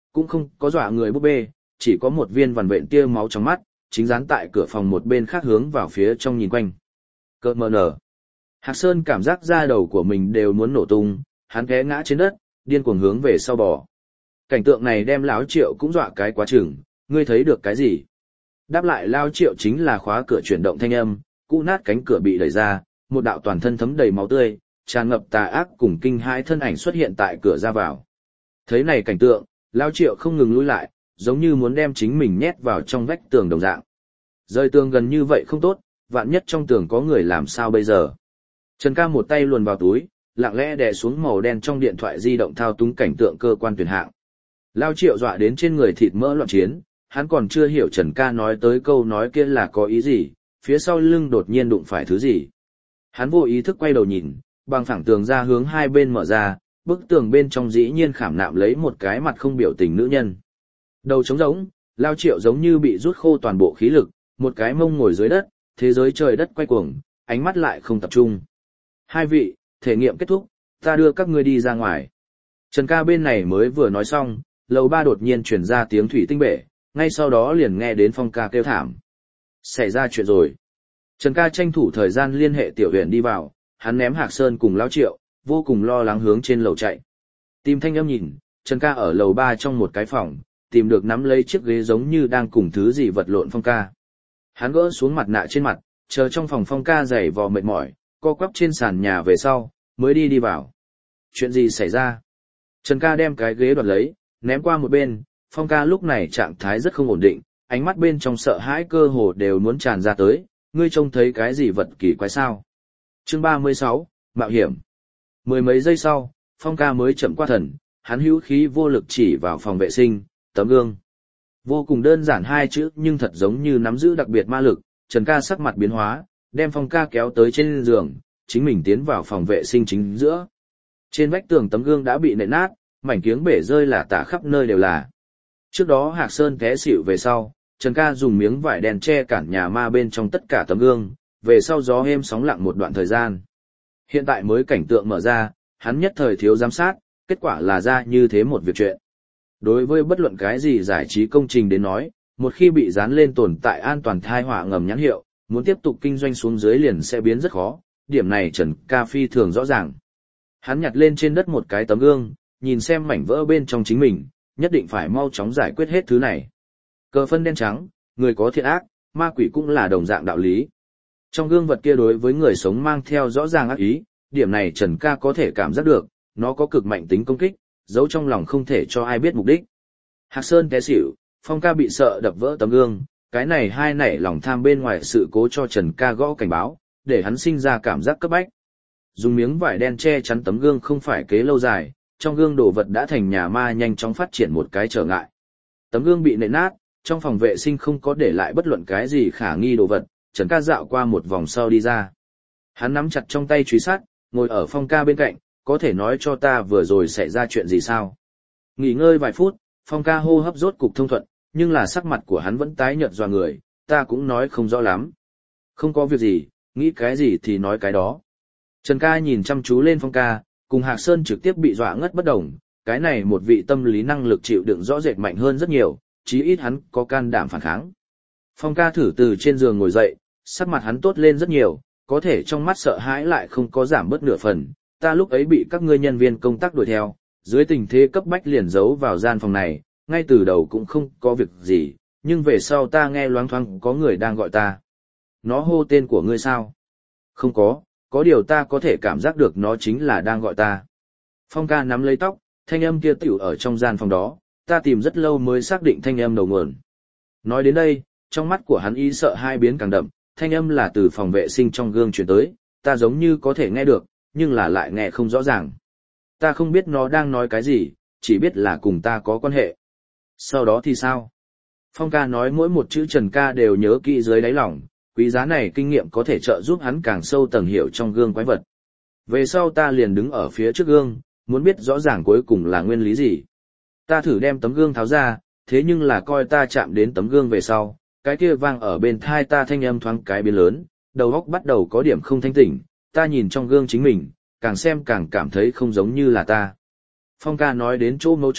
cũng không có dọa người búp bê, chỉ có một viên vằn vện tia máu trong mắt, chính dán tại cửa phòng một bên khác hướng vào phía trong nhìn quanh. Cợt mờ nở. Hạc Sơn cảm giác da đầu của mình đều muốn nổ tung, hắn té ngã trên đất, điên cuồng hướng về sau bò. Cảnh tượng này đem Lão Triệu cũng dọa cái quá chừng, ngươi thấy được cái gì? Đáp lại Lão Triệu chính là khóa cửa chuyển động thanh âm, cũ nát cánh cửa bị đẩy ra, một đạo toàn thân thấm đầy máu tươi, tràn ngập tà ác cùng kinh hãi thân ảnh xuất hiện tại cửa ra vào. Thấy này cảnh tượng, Lão Triệu không ngừng lùi lại, giống như muốn đem chính mình nhét vào trong vách tường đồng dạng. Rời tường gần như vậy không tốt, vạn nhất trong tường có người làm sao bây giờ? Trần Ca một tay luồn vào túi, lặng lẽ đè xuống màu đen trong điện thoại di động thao túng cảnh tượng cơ quan tuyển hạng. Lão Triệu dọa đến trên người thịt mỡ loạn chiến, hắn còn chưa hiểu Trần Ca nói tới câu nói kia là có ý gì, phía sau lưng đột nhiên đụng phải thứ gì. Hắn vô ý thức quay đầu nhìn, bằng phẳng tường ra hướng hai bên mở ra, bức tường bên trong dĩ nhiên khảm nạm lấy một cái mặt không biểu tình nữ nhân. Đầu trống rỗng, Lão Triệu giống như bị rút khô toàn bộ khí lực, một cái mông ngồi dưới đất, thế giới trời đất quay cuồng, ánh mắt lại không tập trung. Hai vị, thể nghiệm kết thúc, ta đưa các ngươi đi ra ngoài. Trần Ca bên này mới vừa nói xong, lầu 3 đột nhiên truyền ra tiếng thủy tinh bể, ngay sau đó liền nghe đến Phong Ca kêu thảm. Xảy ra chuyện rồi. Trần Ca tranh thủ thời gian liên hệ Tiểu Huyền đi vào, hắn ném Hạc Sơn cùng Lão Triệu, vô cùng lo lắng hướng trên lầu chạy. Tìm thanh âm nhìn, Trần Ca ở lầu 3 trong một cái phòng, tìm được nắm lấy chiếc ghế giống như đang cùng thứ gì vật lộn Phong Ca. Hắn gỡ xuống mặt nạ trên mặt, chờ trong phòng Phong Ca giày vò mệt mỏi, co quắp trên sàn nhà về sau, mới đi vào. Chuyện gì xảy ra? Trần Ca đem cái ghế đoạt lấy, ném qua một bên, Phong Ca lúc này trạng thái rất không ổn định, ánh mắt bên trong sợ hãi cơ hồ đều muốn tràn ra tới, ngươi trông thấy cái gì vật kỳ quái sao? Chương 36, Mạo hiểm. Mười mấy giây sau, Phong Ca mới chậm qua thần, hắn hữu khí vô lực chỉ vào phòng vệ sinh, tấm gương. Vô cùng đơn giản hai chữ nhưng thật giống như nắm giữ đặc biệt ma lực, Trần Ca sắc mặt biến hóa, đem Phong Ca kéo tới trên giường, chính mình tiến vào phòng vệ sinh chính giữa. Trên vách tường tấm gương đã bị nện nát, mảnh kiếng bể rơi là tả khắp nơi đều là. Trước đó Hạc Sơn té xỉu về sau, Trần Ca dùng miếng vải đen che cản nhà ma bên trong tất cả tấm gương, về sau gió êm sóng lặng một đoạn thời gian. Hiện tại mới cảnh tượng mở ra, hắn nhất thời thiếu giám sát, kết quả là ra như thế một việc chuyện. Đối với bất luận cái gì giải trí công trình đến nói, một khi bị dán lên tồn tại an toàn thai họa ngầm nhãn hiệu, muốn tiếp tục kinh doanh xuống dưới liền sẽ biến rất khó, điểm này Trần Ca phi thường rõ ràng. Hắn nhặt lên trên đất một cái tấm gương, nhìn xem mảnh vỡ bên trong chính mình, nhất định phải mau chóng giải quyết hết thứ này. Cờ phân đen trắng, người có thiện ác, ma quỷ cũng là đồng dạng đạo lý. Trong gương vật kia đối với người sống mang theo rõ ràng ác ý, điểm này Trần Ca có thể cảm giác được, nó có cực mạnh tính công kích, giấu trong lòng không thể cho ai biết mục đích. Hạc Sơn té xỉu, Phong Ca bị sợ đập vỡ tấm gương, cái này hai nảy lòng tham bên ngoài sự cố cho Trần Ca gõ cảnh báo, để hắn sinh ra cảm giác cấp bách. Dùng miếng vải đen che chắn tấm gương không phải kế lâu dài, trong gương đồ vật đã thành nhà ma nhanh chóng phát triển một cái trở ngại. Tấm gương bị nện nát, trong phòng vệ sinh không có để lại bất luận cái gì khả nghi đồ vật, Trần Ca dạo qua một vòng sau đi ra. Hắn nắm chặt trong tay truy sát, ngồi ở Phong Ca bên cạnh, có thể nói cho ta vừa rồi xảy ra chuyện gì sao? Nghỉ ngơi vài phút, Phong Ca hô hấp rốt cục thông thuận, nhưng là sắc mặt của hắn vẫn tái nhợt dọa người, ta cũng nói không rõ lắm. Không có việc gì, nghĩ cái gì thì nói cái đó. Trần Ca nhìn chăm chú lên Phong Ca, cùng Hạc Sơn trực tiếp bị dọa ngất bất động, cái này một vị tâm lý năng lực chịu đựng rõ rệt mạnh hơn rất nhiều, chí ít hắn có can đảm phản kháng. Phong Ca thử từ trên giường ngồi dậy, sắc mặt hắn tốt lên rất nhiều, có thể trong mắt sợ hãi lại không có giảm bớt nửa phần, ta lúc ấy bị các ngươi nhân viên công tác đuổi theo, dưới tình thế cấp bách liền giấu vào gian phòng này, ngay từ đầu cũng không có việc gì, nhưng về sau ta nghe loáng thoáng có người đang gọi ta. Nó hô tên của ngươi sao? Không có điều ta có thể cảm giác được nó chính là đang gọi ta. Phong Ca nắm lấy tóc, thanh âm kia tiểu ở trong gian phòng đó, ta tìm rất lâu mới xác định thanh âm đầu nguồn. Nói đến đây, trong mắt của hắn ý sợ hai biến càng đậm, thanh âm là từ phòng vệ sinh trong gương truyền tới, ta giống như có thể nghe được, nhưng là lại nghe không rõ ràng. Ta không biết nó đang nói cái gì, chỉ biết là cùng ta có quan hệ. Sau đó thì sao? Phong Ca nói mỗi một chữ Trần Ca đều nhớ kỹ dưới đáy lòng, quý giá này kinh nghiệm có thể trợ giúp hắn càng sâu tầng hiểu trong gương quái vật. Về sau ta liền đứng ở phía trước gương, muốn biết rõ ràng cuối cùng là nguyên lý gì. Ta thử đem tấm gương tháo ra, thế nhưng là coi ta chạm đến tấm gương về sau, cái kia vang ở bên tai ta thanh âm thoáng cái biến lớn, đầu óc bắt đầu có điểm không thanh tỉnh, ta nhìn trong gương chính mình, càng xem càng cảm thấy không giống như là ta. Phong Ca nói đến chỗ mấu chốt,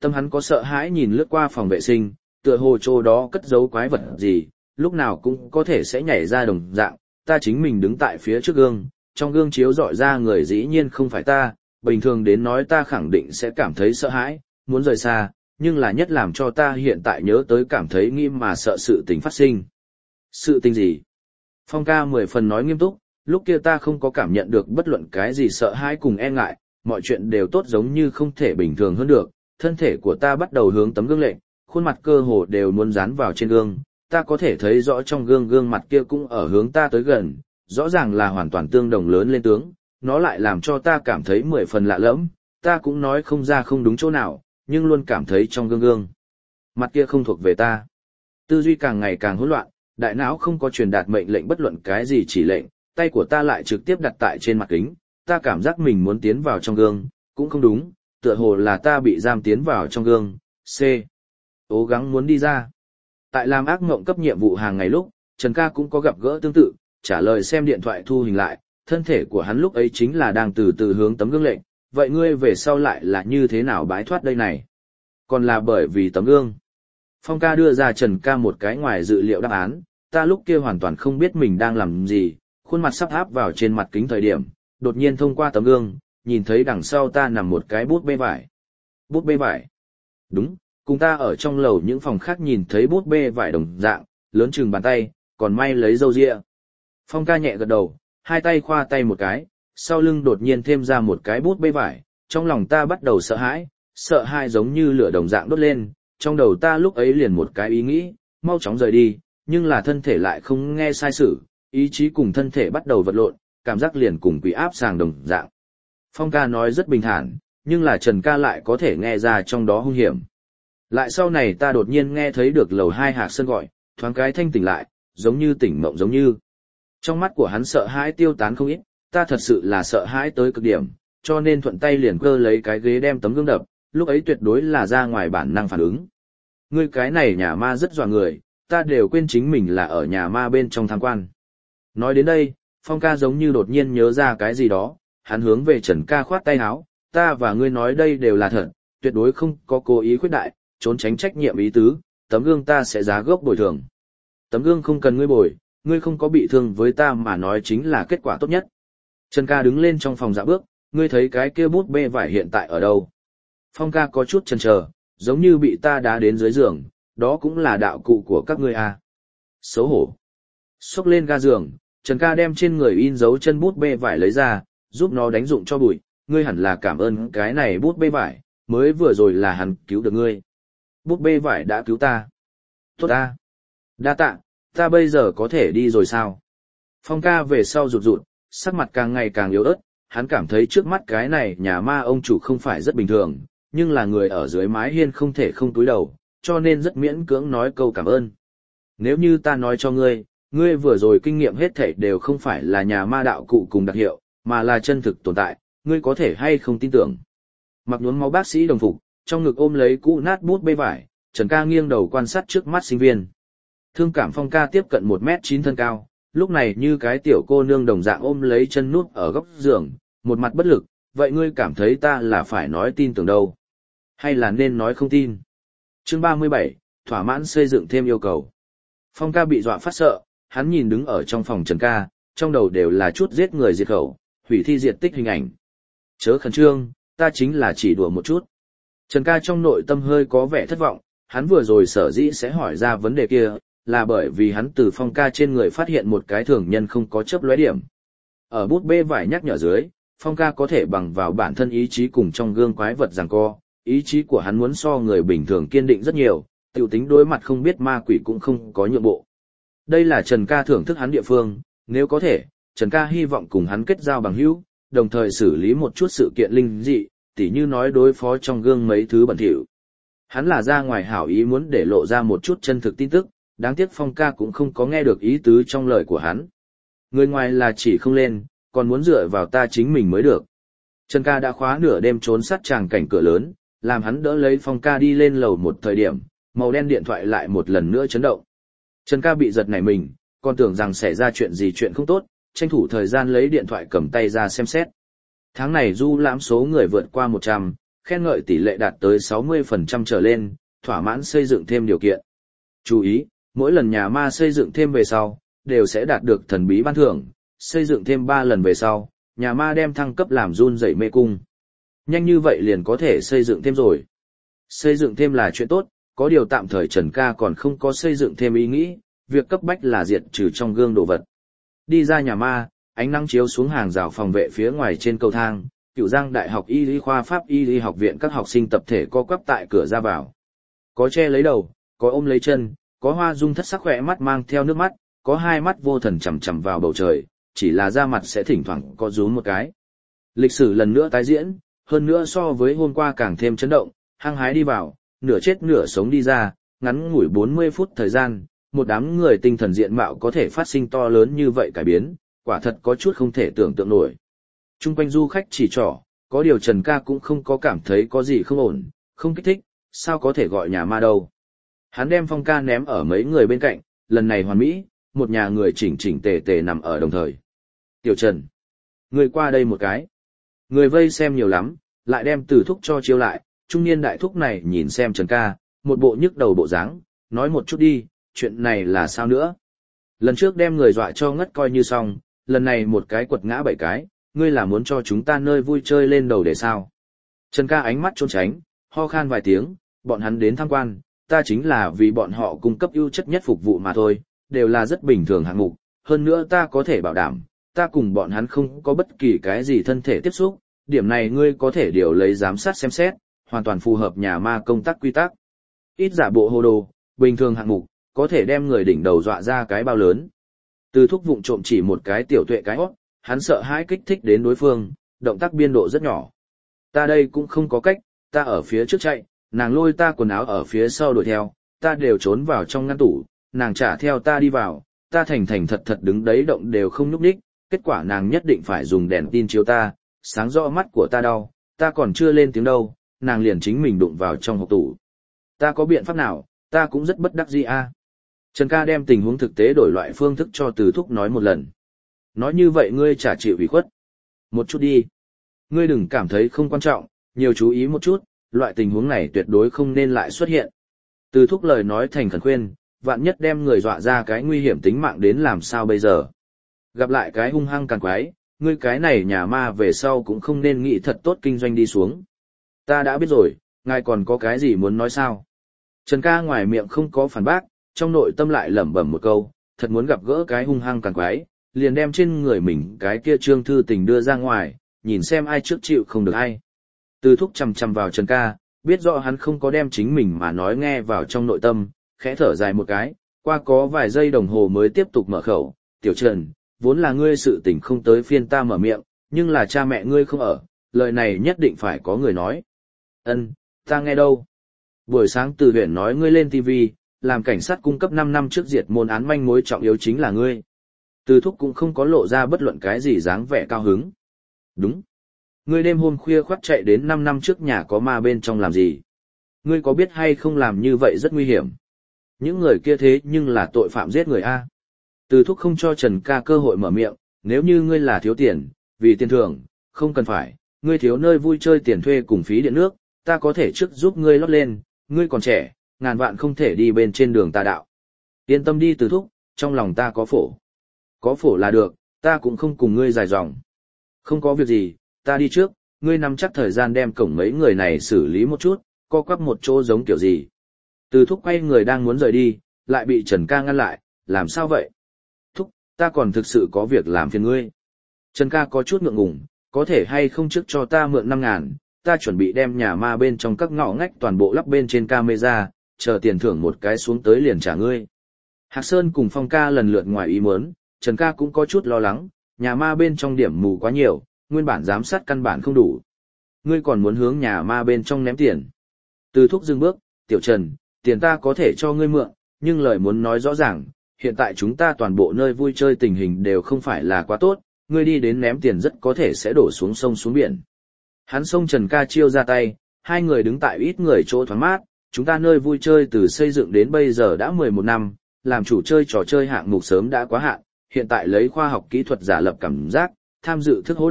Tâm hắn có sợ hãi nhìn lướt qua phòng vệ sinh, tựa hồ chỗ đó cất giấu quái vật gì, lúc nào cũng có thể sẽ nhảy ra đồng dạng, ta chính mình đứng tại phía trước gương, trong gương chiếu rọi ra người dĩ nhiên không phải ta, bình thường đến nói ta khẳng định sẽ cảm thấy sợ hãi, muốn rời xa, nhưng là nhất làm cho ta hiện tại nhớ tới cảm thấy nghi mà sợ sự tình phát sinh. Sự tình gì? Phong ca 10 phần nói nghiêm túc, lúc kia ta không có cảm nhận được bất luận cái gì sợ hãi cùng e ngại, mọi chuyện đều tốt giống như không thể bình thường hơn được, thân thể của ta bắt đầu hướng tấm gương lệnh, khuôn mặt cơ hồ đều muốn dán vào trên gương, ta có thể thấy rõ trong gương mặt kia cũng ở hướng ta tới gần, rõ ràng là hoàn toàn tương đồng lớn lên tướng, nó lại làm cho ta cảm thấy 10 phần lạ lẫm, ta cũng nói không ra không đúng chỗ nào, nhưng luôn cảm thấy trong gương mặt kia không thuộc về ta. Tư duy càng ngày càng hỗn loạn, đại não không có truyền đạt mệnh lệnh bất luận cái gì chỉ lệnh, tay của ta lại trực tiếp đặt tại trên mặt kính, ta cảm giác mình muốn tiến vào trong gương, cũng không đúng, tựa hồ là ta bị giam tiến vào trong gương. C. Cố gắng muốn đi ra. Tại làm ác mộng cấp nhiệm vụ hàng ngày lúc, Trần Ca cũng có gặp gỡ tương tự, trả lời xem điện thoại thu hình lại, thân thể của hắn lúc ấy chính là đang từ từ hướng tấm gương lệnh, vậy ngươi về sau lại là như thế nào bái thoát đây này? Còn là bởi vì tấm gương. Phong ca đưa ra Trần Ca một cái ngoài dự liệu đáp án, ta lúc kia hoàn toàn không biết mình đang làm gì, khuôn mặt sắp áp vào trên mặt kính thời điểm, đột nhiên thông qua tấm gương, nhìn thấy đằng sau ta nằm một cái bút bê vải. Bút bê vải. Đúng, cùng ta ở trong lầu những phòng khác nhìn thấy bút bê vải đồng dạng, lớn chừng bàn tay, còn may lấy râu ria. Phong ca nhẹ gật đầu, hai tay khoa tay một cái, sau lưng đột nhiên thêm ra một cái bút bê vải, trong lòng ta bắt đầu sợ hãi giống như lửa đồng dạng đốt lên, trong đầu ta lúc ấy liền một cái ý nghĩ, mau chóng rời đi, nhưng là thân thể lại không nghe sai sử, ý chí cùng thân thể bắt đầu vật lộn, cảm giác liền cùng quỷ áp sàng đồng dạng. Phong ca nói rất bình thản, nhưng là Trần ca lại có thể nghe ra trong đó hung hiểm. Lại sau này ta đột nhiên nghe thấy được lầu 2 Hạc Sơn gọi, thoáng cái thanh tỉnh lại, giống như tỉnh mộng giống như. Trong mắt của hắn sợ hãi tiêu tán không ít, ta thật sự là sợ hãi tới cực điểm, cho nên thuận tay liền cơ lấy cái ghế đem tấm gương đập, lúc ấy tuyệt đối là ra ngoài bản năng phản ứng. Ngươi cái này nhà ma rất dọa người, ta đều quên chính mình là ở nhà ma bên trong tham quan. Nói đến đây, Phong ca giống như đột nhiên nhớ ra cái gì đó, hắn hướng về Trần ca khoát tay áo, ta và ngươi nói đây đều là thật, tuyệt đối không có cố ý khuyết đại, trốn tránh trách nhiệm ý tứ, tấm gương ta sẽ giá gốc bồi thường. Tấm gương không cần ngươi bồi, ngươi không có bị thương với ta mà nói chính là kết quả tốt nhất. Trần ca đứng lên trong phòng dạ bước, ngươi thấy cái kia bút bê vải hiện tại ở đâu? Phong ca có chút chần chờ, giống như bị ta đá đến dưới giường, đó cũng là đạo cụ của các ngươi à. Xấu hổ. Xốc lên ga giường, Trần ca đem trên người in dấu chân bút bê vải lấy ra, giúp nó đánh dụng cho bụi, ngươi hẳn là cảm ơn cái này bút bê vải, mới vừa rồi là hắn cứu được ngươi. Bút bê vải đã cứu ta. Tốt ta. Đa tạ, ta bây giờ có thể đi rồi sao? Phong ca về sau rụt rụt, sắc mặt càng ngày càng yếu ớt, hắn cảm thấy trước mắt cái này nhà ma ông chủ không phải rất bình thường, nhưng là người ở dưới mái hiên không thể không túi đầu, cho nên rất miễn cưỡng nói câu cảm ơn. Nếu như ta nói cho ngươi, ngươi vừa rồi kinh nghiệm hết thảy đều không phải là nhà ma đạo cụ cùng đặc hiệu, mà là chân thực tồn tại, ngươi có thể hay không tin tưởng. Mặc nhuốm máu bác sĩ đồng phục, trong ngực ôm lấy cũ nát bút bê vải, Trần ca nghiêng đầu quan sát trước mắt sinh viên. Thương cảm Phong ca tiếp cận 1m9 thân cao, lúc này như cái tiểu cô nương đồng dạng ôm lấy chân nút ở góc giường, một mặt bất lực, vậy ngươi cảm thấy ta là phải nói tin tưởng đâu? Hay là nên nói không tin? Chương 37, thỏa mãn xây dựng thêm yêu cầu. Phong ca bị dọa phát sợ, hắn nhìn đứng ở trong phòng Trần ca, trong đầu đều là chút giết người diệt khẩu, hủy thi diệt tích hình ảnh. Chớ khẩn trương, ta chính là chỉ đùa một chút. Trần ca trong nội tâm hơi có vẻ thất vọng, hắn vừa rồi sở dĩ sẽ hỏi ra vấn đề kia, là bởi vì hắn từ Phong ca trên người phát hiện một cái thường nhân không có chớp lóe điểm. Ở bút bê vải nhắc nhở dưới, Phong ca có thể bằng vào bản thân ý chí cùng trong gương quái vật giằng co, ý chí của hắn muốn so người bình thường kiên định rất nhiều, tiểu tính đối mặt không biết ma quỷ cũng không có nhượng bộ. Đây là Trần ca thưởng thức hắn địa phương, nếu có thể, Trần ca hy vọng cùng hắn kết giao bằng hữu, đồng thời xử lý một chút sự kiện linh dị, tỉ như nói đối phó trong gương mấy thứ bẩn thỉu. Hắn là ra ngoài hảo ý muốn để lộ ra một chút chân thực tin tức, đáng tiếc Phong ca cũng không có nghe được ý tứ trong lời của hắn. Người ngoài là chỉ không lên, còn muốn dựa vào ta chính mình mới được. Trần ca đã khóa nửa đêm trốn sát tràng cảnh cửa lớn, làm hắn đỡ lấy Phong ca đi lên lầu một thời điểm, màu đen điện thoại lại một lần nữa chấn động. Trần ca bị giật nảy mình, còn tưởng rằng xảy ra chuyện không tốt, tranh thủ thời gian lấy điện thoại cầm tay ra xem xét. Tháng này du lãm số người vượt qua 100, khen ngợi tỷ lệ đạt tới 60% trở lên, thỏa mãn xây dựng thêm điều kiện. Chú ý, mỗi lần nhà ma xây dựng thêm về sau, đều sẽ đạt được thần bí ban thưởng, xây dựng thêm 3 lần về sau, nhà ma đem thăng cấp làm run rẩy mê cung. Nhanh như vậy liền có thể xây dựng thêm rồi. Xây dựng thêm là chuyện tốt, có điều tạm thời Trần Ca còn không có xây dựng thêm ý nghĩ, việc cấp bách là diệt trừ trong gương đồ vật. Đi ra nhà ma, ánh nắng chiếu xuống hàng rào phòng vệ phía ngoài trên cầu thang, Cửu Giang Đại học Y lý khoa Pháp Y lý học viện các học sinh tập thể co quắp tại cửa ra vào. Có che lấy đầu, có ôm lấy chân, có hoa dung thất sắc khỏe mắt mang theo nước mắt, có hai mắt vô thần chằm chằm vào bầu trời, chỉ là da mặt sẽ thỉnh thoảng có rúm một cái. Lịch sử lần nữa tái diễn, hơn nữa so với hôm qua càng thêm chấn động, hăng hái đi vào, nửa chết nửa sống đi ra, ngắn ngủi 40 phút thời gian, một đám người tinh thần diện mạo có thể phát sinh to lớn như vậy cải biến, quả thật có chút không thể tưởng tượng nổi. Trung quanh du khách chỉ trỏ, có điều Trần Ca cũng không có cảm thấy có gì không ổn, không kích thích, sao có thể gọi nhà ma đâu. Hắn đem Phong Ca ném ở mấy người bên cạnh, lần này hoàn mỹ, một nhà người chỉnh chỉnh tề tề nằm ở đồng thời. Tiểu Trần, người qua đây một cái. Người vây xem nhiều lắm, lại đem Từ Thúc cho chiêu lại, trung niên đại thúc này nhìn xem Trần Ca, một bộ nhức đầu bộ dáng, nói một chút đi, chuyện này là sao nữa? Lần trước đem người dọa cho ngất coi như xong, lần này một cái quật ngã 7 cái, ngươi là muốn cho chúng ta nơi vui chơi lên đầu để sao? Trần Ca ánh mắt trốn tránh, ho khan vài tiếng, bọn hắn đến tham quan, ta chính là vì bọn họ cung cấp ưu chất nhất phục vụ mà thôi, đều là rất bình thường hạng mục, hơn nữa ta có thể bảo đảm, ta cùng bọn hắn không có bất kỳ cái gì thân thể tiếp xúc, điểm này ngươi có thể điều lấy giám sát xem xét, hoàn toàn phù hợp nhà ma công tác quy tắc. Ít giả bộ hồ đồ, bình thường hạng mục, có thể đem người đỉnh đầu dọa ra cái bao lớn. Từ Thúc vụng trộm chỉ một cái tiểu tuệ cái hót, hắn sợ hãi kích thích đến đối phương, động tác biên độ rất nhỏ. Ta đây cũng không có cách, ta ở phía trước chạy, nàng lôi ta quần áo ở phía sau đuổi theo, ta đều trốn vào trong ngăn tủ, nàng trả theo ta đi vào, ta thành thành thật thật đứng đấy động đều không nhúc nhích, kết quả nàng nhất định phải dùng đèn tin chiếu ta, sáng rõ mắt của ta đau, ta còn chưa lên tiếng đâu, nàng liền chính mình đụng vào trong hộc tủ. Ta có biện pháp nào, ta cũng rất bất đắc dĩ a. Trần Ca đem tình huống thực tế đổi loại phương thức cho Từ Thúc nói một lần. Nói như vậy ngươi chả chịu ủy khuất. Một chút đi. Ngươi đừng cảm thấy không quan trọng, nhiều chú ý một chút, loại tình huống này tuyệt đối không nên lại xuất hiện. Từ Thúc lời nói thành khẩn khuyên, vạn nhất đem người dọa ra cái nguy hiểm tính mạng đến làm sao bây giờ. Gặp lại cái hung hăng càng quái, ngươi cái này nhà ma về sau cũng không nên nghĩ thật tốt kinh doanh đi xuống. Ta đã biết rồi, ngài còn có cái gì muốn nói sao? Trần Ca ngoài miệng không có phản bác, trong nội tâm lại lẩm bẩm một câu, thật muốn gặp gỡ cái hung hăng càng quái, liền đem trên người mình cái kia trương thư tình đưa ra ngoài, nhìn xem ai trước chịu không được ai. Từ Thúc chằm chằm vào Trần Ca, biết rõ hắn không có đem chính mình mà nói nghe vào trong nội tâm, khẽ thở dài một cái, qua có vài giây đồng hồ mới tiếp tục mở khẩu, Tiểu Trần, vốn là ngươi sự tình không tới phiên ta mở miệng, nhưng là cha mẹ ngươi không ở, lời này nhất định phải có người nói. Ân, ta nghe đâu. Buổi sáng Từ Huyền nói ngươi lên TV, làm cảnh sát cung cấp 5 năm trước diệt môn án manh mối trọng yếu chính là ngươi. Từ Thúc cũng không có lộ ra bất luận cái gì dáng vẻ cao hứng. Đúng. Ngươi đêm hôm khuya khoắt chạy đến 5 năm trước nhà có ma bên trong làm gì? Ngươi có biết hay không làm như vậy rất nguy hiểm. Những người kia thế nhưng là tội phạm giết người A. Từ Thúc không cho Trần Ca cơ hội mở miệng, nếu như ngươi là thiếu tiền, vì tiền thưởng, không cần phải, ngươi thiếu nơi vui chơi tiền thuê cùng phí điện nước, ta có thể trước giúp ngươi lót lên, ngươi còn trẻ, ngàn vạn không thể đi bên trên đường tà đạo. Yên tâm đi Từ Thúc, trong lòng ta có phổ. Có phổ là được, ta cũng không cùng ngươi dài dòng. Không có việc gì, ta đi trước, ngươi nắm chắc thời gian đem cổng mấy người này xử lý một chút, co quắp một chỗ giống kiểu gì. Từ Thúc quay người đang muốn rời đi, lại bị Trần Ca ngăn lại, làm sao vậy? Thúc, ta còn thực sự có việc làm phiền ngươi. Trần Ca có chút ngượng ngùng, có thể hay không trước cho ta mượn 5.000, ta chuẩn bị đem nhà ma bên trong các ngõ ngách toàn bộ lắp bên trên camera, chờ tiền thưởng một cái xuống tới liền trả ngươi. Hạc Sơn cùng Phong Ca lần lượt ngoài ý muốn, Trần Ca cũng có chút lo lắng, nhà ma bên trong điểm mù quá nhiều, nguyên bản giám sát căn bản không đủ. Ngươi còn muốn hướng nhà ma bên trong ném tiền. Từ Thúc dừng bước, Tiểu Trần, tiền ta có thể cho ngươi mượn, nhưng lời muốn nói rõ ràng, hiện tại chúng ta toàn bộ nơi vui chơi tình hình đều không phải là quá tốt, ngươi đi đến ném tiền rất có thể sẽ đổ xuống sông xuống biển. Hắn xông Trần Ca chiêu ra tay, hai người đứng tại ít người chỗ thoáng mát, chúng ta nơi vui chơi từ xây dựng đến bây giờ đã 11 năm, làm chủ chơi trò chơi hạng mục sớm đã quá hạn, hiện tại lấy khoa học kỹ thuật giả lập cảm giác, tham dự thức hố động,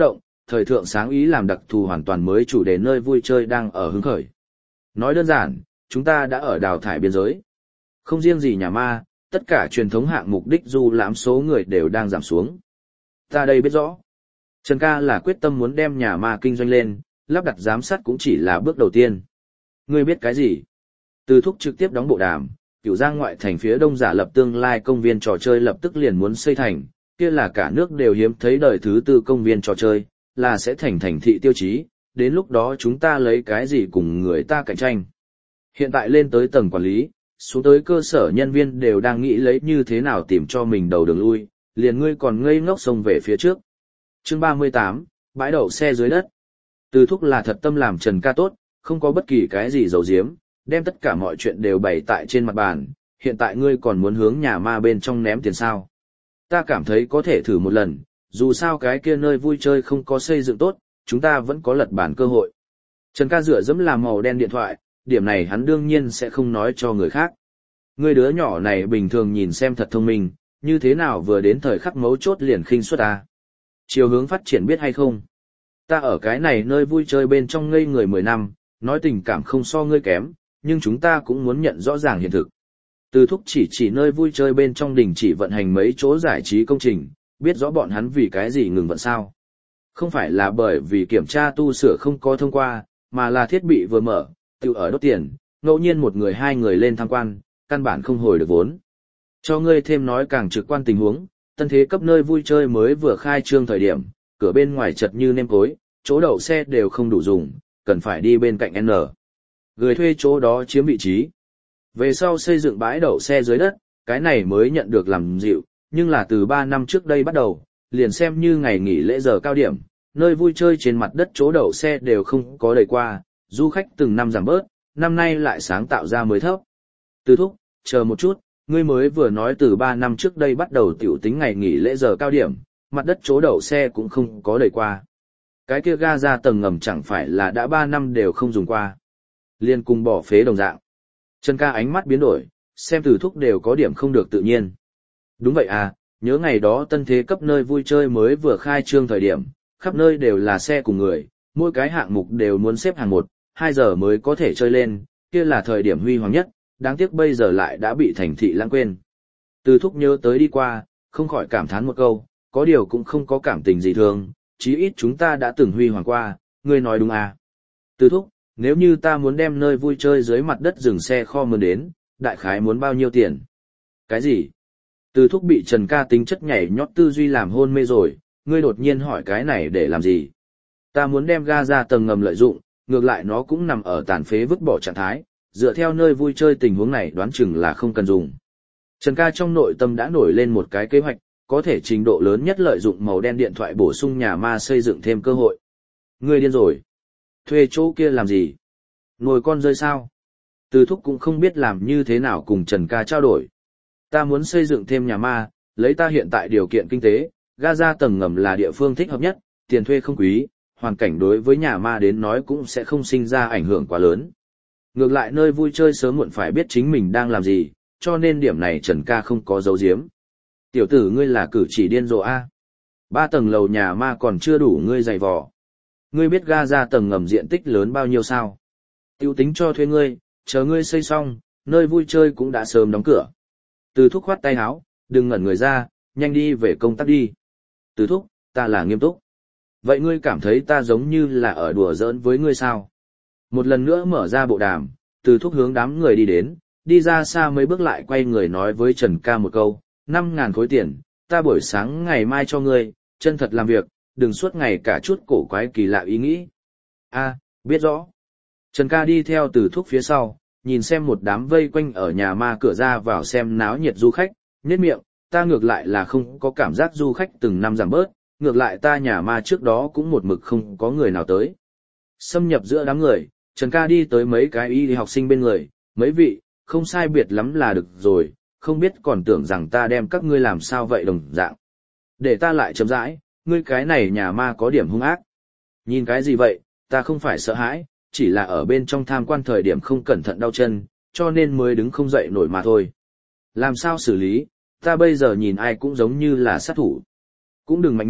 thời thượng sáng ý làm đặc thù hoàn toàn mới chủ đề nơi vui chơi đang ở hứng khởi. Nói đơn giản, chúng ta đã ở đào thải biên giới. Không riêng gì nhà ma, tất cả truyền thống hạng mục đích du lãm số người đều đang giảm xuống. Ta đây biết rõ. Trần ca là quyết tâm muốn đem nhà ma kinh doanh lên, lắp đặt giám sát cũng chỉ là bước đầu tiên. Ngươi biết cái gì? Từ Thúc trực tiếp đóng bộ đàm, Cửu Giang ngoại thành phía đông giả lập tương lai công viên trò chơi lập tức liền muốn xây thành, kia là cả nước đều hiếm thấy đời thứ tư công viên trò chơi, là sẽ thành thành thị tiêu chí, đến lúc đó chúng ta lấy cái gì cùng người ta cạnh tranh. Hiện tại lên tới tầng quản lý, xuống tới cơ sở nhân viên đều đang nghĩ lấy như thế nào tìm cho mình đầu đường lui, liền ngươi còn ngây ngốc xông về phía trước. Chương 38, bãi đậu xe dưới đất. Từ Thúc là thật tâm làm Trần ca tốt, không có bất kỳ cái gì giấu giếm, đem tất cả mọi chuyện đều bày tại trên mặt bàn, hiện tại ngươi còn muốn hướng nhà ma bên trong ném tiền sao. Ta cảm thấy có thể thử một lần, dù sao cái kia nơi vui chơi không có xây dựng tốt, chúng ta vẫn có lật bản cơ hội. Trần ca dựa dẫm làm màu đen điện thoại, điểm này hắn đương nhiên sẽ không nói cho người khác. Ngươi đứa nhỏ này bình thường nhìn xem thật thông minh, như thế nào vừa đến thời khắc mấu chốt liền khinh suất ta. Chiều hướng phát triển biết hay không? Ta ở cái này nơi vui chơi bên trong ngây người 10 năm, nói tình cảm không so ngươi kém, nhưng chúng ta cũng muốn nhận rõ ràng hiện thực. Từ Thúc chỉ nơi vui chơi bên trong đình chỉ vận hành mấy chỗ giải trí công trình, biết rõ bọn hắn vì cái gì ngừng vận sao. Không phải là bởi vì kiểm tra tu sửa không có thông qua, mà là thiết bị vừa mở, tự ở đốt tiền, ngẫu nhiên một người hai người lên tham quan, căn bản không hồi được vốn. Cho ngươi thêm nói càng trực quan tình huống, tân thế cấp nơi vui chơi mới vừa khai trương thời điểm, cửa bên ngoài chật như nêm cối, chỗ đậu xe đều không đủ dùng, cần phải đi bên cạnh N. Người thuê chỗ đó chiếm vị trí. Về sau xây dựng bãi đậu xe dưới đất, cái này mới nhận được làm dịu, nhưng là từ 3 năm trước đây bắt đầu, liền xem như ngày nghỉ lễ giờ cao điểm, nơi vui chơi trên mặt đất chỗ đậu xe đều không có đầy qua, du khách từng năm giảm bớt, năm nay lại sáng tạo ra mới thấp. Từ Thúc, chờ một chút, ngươi mới vừa nói từ 3 năm trước đây bắt đầu tiểu tính ngày nghỉ lễ giờ cao điểm, mặt đất chỗ đậu xe cũng không có đầy qua. Cái kia ga ra tầng ngầm chẳng phải là đã 3 năm đều không dùng qua. Liên cùng bỏ phế đồng dạng. Trần ca ánh mắt biến đổi, xem Từ Thúc đều có điểm không được tự nhiên. Đúng vậy à, nhớ ngày đó tân thế cấp nơi vui chơi mới vừa khai trương thời điểm, khắp nơi đều là xe cùng người, mỗi cái hạng mục đều muốn xếp hàng 1-2 giờ mới có thể chơi lên, kia là thời điểm huy hoàng nhất, đáng tiếc bây giờ lại đã bị thành thị lãng quên. Từ Thúc nhớ tới đi qua, không khỏi cảm thán một câu, có điều cũng không có cảm tình gì thường, chí ít chúng ta đã từng huy hoàng qua, ngươi nói đúng à. Từ Thúc, nếu như ta muốn đem nơi vui chơi dưới mặt đất dừng xe kho mướn đến, đại khái muốn bao nhiêu tiền? Cái gì? Từ Thúc bị Trần ca tính chất nhảy nhót tư duy làm hôn mê rồi, ngươi đột nhiên hỏi cái này để làm gì? Ta muốn đem ga ra tầng ngầm lợi dụng, ngược lại nó cũng nằm ở tàn phế vứt bỏ trạng thái, dựa theo nơi vui chơi tình huống này đoán chừng là không cần dùng. Trần ca trong nội tâm đã nổi lên một cái kế hoạch, có thể trình độ lớn nhất lợi dụng màu đen điện thoại bổ sung nhà ma xây dựng thêm cơ hội. Ngươi điên rồi. Thuê chỗ kia làm gì? Ngồi con rơi sao? Từ Thúc cũng không biết làm như thế nào cùng Trần ca trao đổi. Ta muốn xây dựng thêm nhà ma, lấy ta hiện tại điều kiện kinh tế, ga ra tầng ngầm là địa phương thích hợp nhất, tiền thuê không quý, hoàn cảnh đối với nhà ma đến nói cũng sẽ không sinh ra ảnh hưởng quá lớn. Ngược lại nơi vui chơi sớm muộn phải biết chính mình đang làm gì, cho nên điểm này Trần ca không có giấu giếm. Tiểu tử ngươi là cử chỉ điên rồ a. 3 tầng lầu nhà ma còn chưa đủ ngươi dày vò. Ngươi biết ga ra tầng ngầm diện tích lớn bao nhiêu sao? Tiêu tính cho thuê ngươi, chờ ngươi xây xong, nơi vui chơi cũng đã sớm đóng cửa. Từ Thúc khoát tay áo, đừng ngẩn người ra, nhanh đi về công tác đi. Từ Thúc, ta là nghiêm túc. Vậy ngươi cảm thấy ta giống như là ở đùa giỡn với ngươi sao? Một lần nữa mở ra bộ đàm, Từ Thúc hướng đám người đi đến, đi ra xa mấy bước lại quay người nói với Trần ca một câu, 5.000 khối tiền, ta buổi sáng ngày mai cho ngươi, chân thật làm việc, đừng suốt ngày cả chút cổ quái kỳ lạ ý nghĩ. A, biết rõ. Trần ca đi theo Từ Thúc phía sau, nhìn xem một đám vây quanh ở nhà ma cửa ra vào xem náo nhiệt du khách, nhếch miệng, ta ngược lại là không có cảm giác du khách từng năm giảm bớt, ngược lại ta nhà ma trước đó cũng một mực không có người nào tới. Xâm nhập giữa đám người, Trần ca đi tới mấy cái y học sinh bên người, mấy vị, không sai biệt lắm là được rồi, không biết còn tưởng rằng ta đem các ngươi làm sao vậy đồng dạng. Để ta lại chậm rãi, ngươi cái này nhà ma có điểm hung ác. Nhìn cái gì vậy, ta không phải sợ hãi, chỉ là ở bên trong tham quan thời điểm không cẩn thận đau chân, cho nên mới đứng không dậy nổi mà thôi. Làm sao xử lý, ta bây giờ nhìn ai cũng giống như là sát thủ. Cũng đừng mạnh miệng,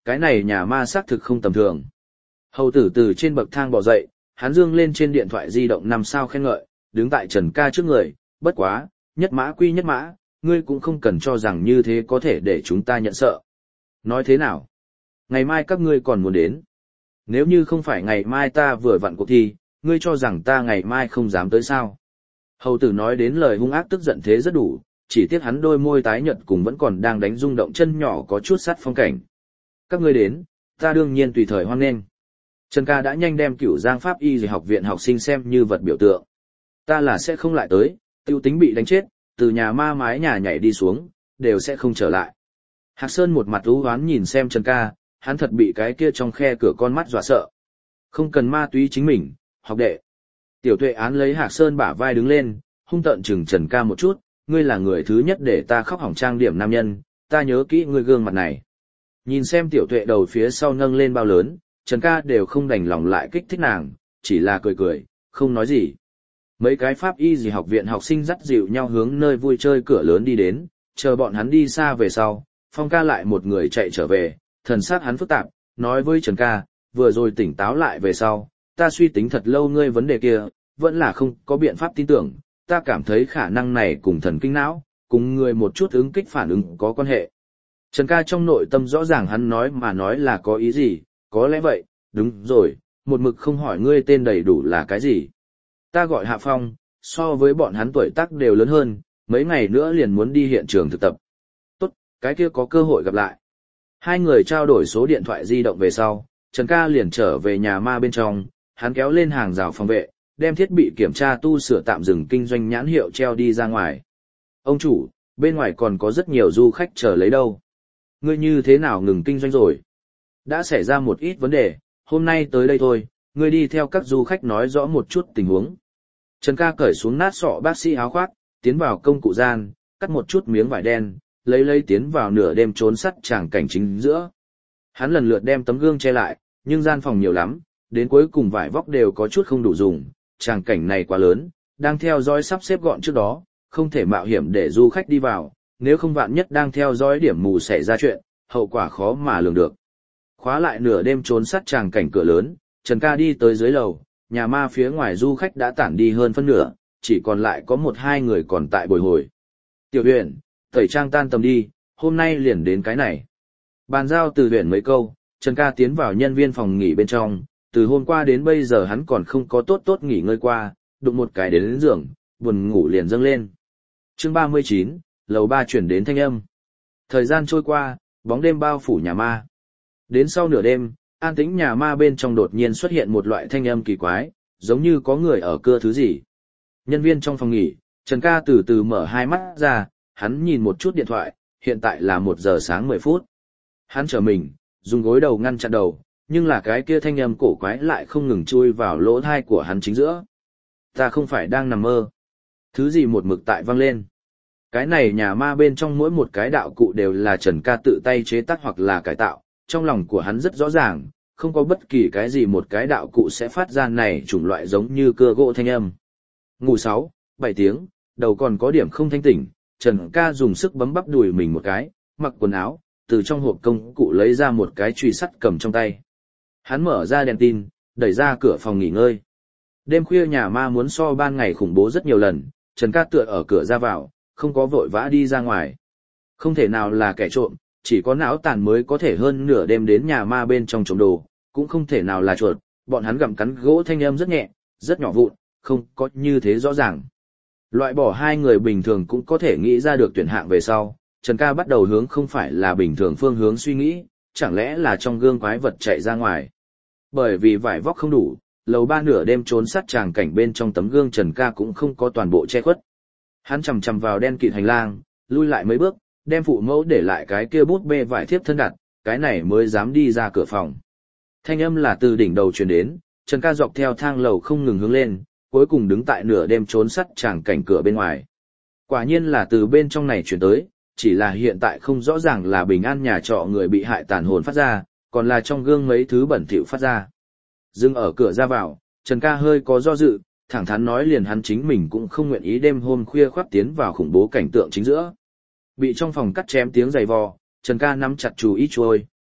cái này nhà ma xác thực không tầm thường. Hầu tử từ trên bậc thang bò dậy, hắn dương lên trên điện thoại di động 5 sao khen ngợi, đứng tại Trần Ca trước người, bất quá, nhất mã quy nhất mã, ngươi cũng không cần cho rằng như thế có thể để chúng ta nhận sợ. Nói thế nào? Ngày mai các ngươi còn muốn đến. Nếu như không phải ngày mai ta vừa vặn cuộc thi, ngươi cho rằng ta ngày mai không dám tới sao? Hầu tử nói đến lời hung ác tức giận thế rất đủ, chỉ tiếc hắn đôi môi tái nhợt cùng vẫn còn đang đánh rung động chân nhỏ có chút sát phong cảnh. Các ngươi đến, ta đương nhiên tùy thời hoan nghênh. Trần Ca đã nhanh đem Cửu Giang Pháp Y học viện học sinh xem như vật biểu tượng. Ta là sẽ không lại tới, tiêu tính bị đánh chết, từ nhà ma mái nhà nhảy đi xuống, đều sẽ không trở lại. Hạc Sơn một mặt u hoán nhìn xem Trần Ca, hắn thật bị cái kia trong khe cửa con mắt dọa sợ. Không cần ma túy chính mình, học đệ. Tiểu Tuệ án lấy Hạc Sơn bả vai đứng lên, hung tợn chừng Trần Ca một chút, ngươi là người thứ nhất để ta khóc hỏng trang điểm nam nhân, ta nhớ kỹ ngươi gương mặt này. Nhìn xem Tiểu Tuệ đầu phía sau nâng lên bao lớn, Trần Ca đều không đành lòng lại kích thích nàng, chỉ là cười cười, không nói gì. Mấy cái Pháp Y học viện học sinh dắt dịu nhau hướng nơi vui chơi cửa lớn đi đến, chờ bọn hắn đi xa về sau, Phong Ca lại một người chạy trở về, thần sắc hắn phức tạp, nói với Trần Ca, vừa rồi tỉnh táo lại về sau, ta suy tính thật lâu ngươi vấn đề kia, vẫn là không có biện pháp tin tưởng, ta cảm thấy khả năng này cùng thần kinh não, cùng người một chút ứng kích phản ứng có quan hệ. Trần Ca trong nội tâm rõ ràng hắn nói mà nói là có ý gì, có lẽ vậy, đúng rồi, một mực không hỏi ngươi tên đầy đủ là cái gì. Ta gọi Hạ Phong, so với bọn hắn tuổi tác đều lớn hơn, mấy ngày nữa liền muốn đi hiện trường thực tập. Tốt, cái kia có cơ hội gặp lại. Hai người trao đổi số điện thoại di động về sau, Trần Ca liền trở về nhà ma bên trong, hắn kéo lên hàng rào phòng vệ, đem thiết bị kiểm tra tu sửa tạm dừng kinh doanh nhãn hiệu treo đi ra ngoài. Ông chủ, bên ngoài còn có rất nhiều du khách chờ lấy đâu. Ngươi như thế nào ngừng kinh doanh rồi? Đã xảy ra một ít vấn đề, hôm nay tới đây thôi, ngươi đi theo các du khách nói rõ một chút tình huống. Trần Ca cởi xuống nát sọ bác sĩ áo khoác, tiến vào công cụ gian, cắt một chút miếng vải đen, lấy tiến vào nửa đêm trốn sắt tràng cảnh chính giữa. Hắn lần lượt đem tấm gương che lại, nhưng gian phòng nhiều lắm, đến cuối cùng vải vóc đều có chút không đủ dùng, tràng cảnh này quá lớn, đang theo dõi sắp xếp gọn trước đó, không thể mạo hiểm để du khách đi vào, nếu không vạn nhất đang theo dõi điểm mù xảy ra chuyện, hậu quả khó mà lường được. Khóa lại nửa đêm trốn sắt tràng cảnh cửa lớn, Trần Ca đi tới dưới lầu, nhà ma phía ngoài du khách đã tản đi hơn phân nửa, chỉ còn lại có 1-2 người còn tại bồi hồi. Tiểu Huyền, tẩy trang tan tầm đi, hôm nay liền đến cái này. Bàn giao từ Huyền mấy câu, Trần Ca tiến vào nhân viên phòng nghỉ bên trong, từ hôm qua đến bây giờ hắn còn không có tốt nghỉ ngơi qua, đụng một cái đến giường, buồn ngủ liền dâng lên. Chương 39, lầu 3 chuyển đến thanh âm. Thời gian trôi qua, bóng đêm bao phủ nhà ma. Đến sau nửa đêm, an tĩnh nhà ma bên trong đột nhiên xuất hiện một loại thanh âm kỳ quái, giống như có người ở cưa thứ gì. Nhân viên trong phòng nghỉ, Trần Ca từ từ mở hai mắt ra, hắn nhìn một chút điện thoại, hiện tại là 1 giờ sáng 10 phút. Hắn trở mình, dùng gối đầu ngăn chặn đầu, nhưng là cái kia thanh âm cổ quái lại không ngừng chui vào lỗ tai của hắn chính giữa. Ta không phải đang nằm mơ. Thứ gì một mực tại vang lên. Cái này nhà ma bên trong mỗi một cái đạo cụ đều là Trần Ca tự tay chế tác hoặc là cải tạo, trong lòng của hắn rất rõ ràng, không có bất kỳ cái gì một cái đạo cụ sẽ phát ra này chủng loại giống như cưa gỗ thanh âm. Ngủ 6-7 tiếng, đầu còn có điểm không thanh tỉnh, Trần Ca dùng sức bấm bắp đùi mình một cái, mặc quần áo, từ trong hộp công cụ lấy ra một cái chùy sắt cầm trong tay. Hắn mở ra đèn tin, đẩy ra cửa phòng nghỉ ngơi. Đêm khuya nhà ma muốn so ban ngày khủng bố rất nhiều lần, Trần Ca tựa ở cửa ra vào, không có vội vã đi ra ngoài. Không thể nào là kẻ trộm, chỉ có não tàn mới có thể hơn nửa đêm đến nhà ma bên trong trộm đồ, cũng không thể nào là chuột, bọn hắn gặm cắn gỗ thanh âm rất nhẹ, rất nhỏ vụn, không có như thế rõ ràng. Loại bỏ 2 người bình thường cũng có thể nghĩ ra được tuyển hạng về sau, Trần Ca bắt đầu hướng không phải là bình thường phương hướng suy nghĩ, chẳng lẽ là trong gương quái vật chạy ra ngoài. Bởi vì vải vóc không đủ, lầu 3 nửa đêm trốn sát tràng cảnh bên trong tấm gương Trần Ca cũng không có toàn bộ che khuất. Hắn chầm chầm vào đen kịt hành lang, lui lại mấy bước, đem phụ mẫu để lại cái kia bút bê vải thiếp thân đặt, cái này mới dám đi ra cửa phòng. Thanh âm là từ đỉnh đầu truyền đến, Trần Ca dọc theo thang lầu không ngừng hướng lên, cuối cùng đứng tại nửa đêm trốn sắt tràng cảnh cửa bên ngoài. Quả nhiên là từ bên trong này truyền tới, chỉ là hiện tại không rõ ràng là bình an nhà trọ người bị hại tàn hồn phát ra, còn là trong gương mấy thứ bẩn thỉu phát ra. Dừng ở cửa ra vào, Trần Ca hơi có do dự, thẳng thắn nói liền hắn chính mình cũng không nguyện ý đêm hôm khuya khoắt tiến vào khủng bố cảnh tượng chính giữa. Bị trong phòng cắt chém tiếng giày vò, Trần Ca nắm chặt chú ý trôi,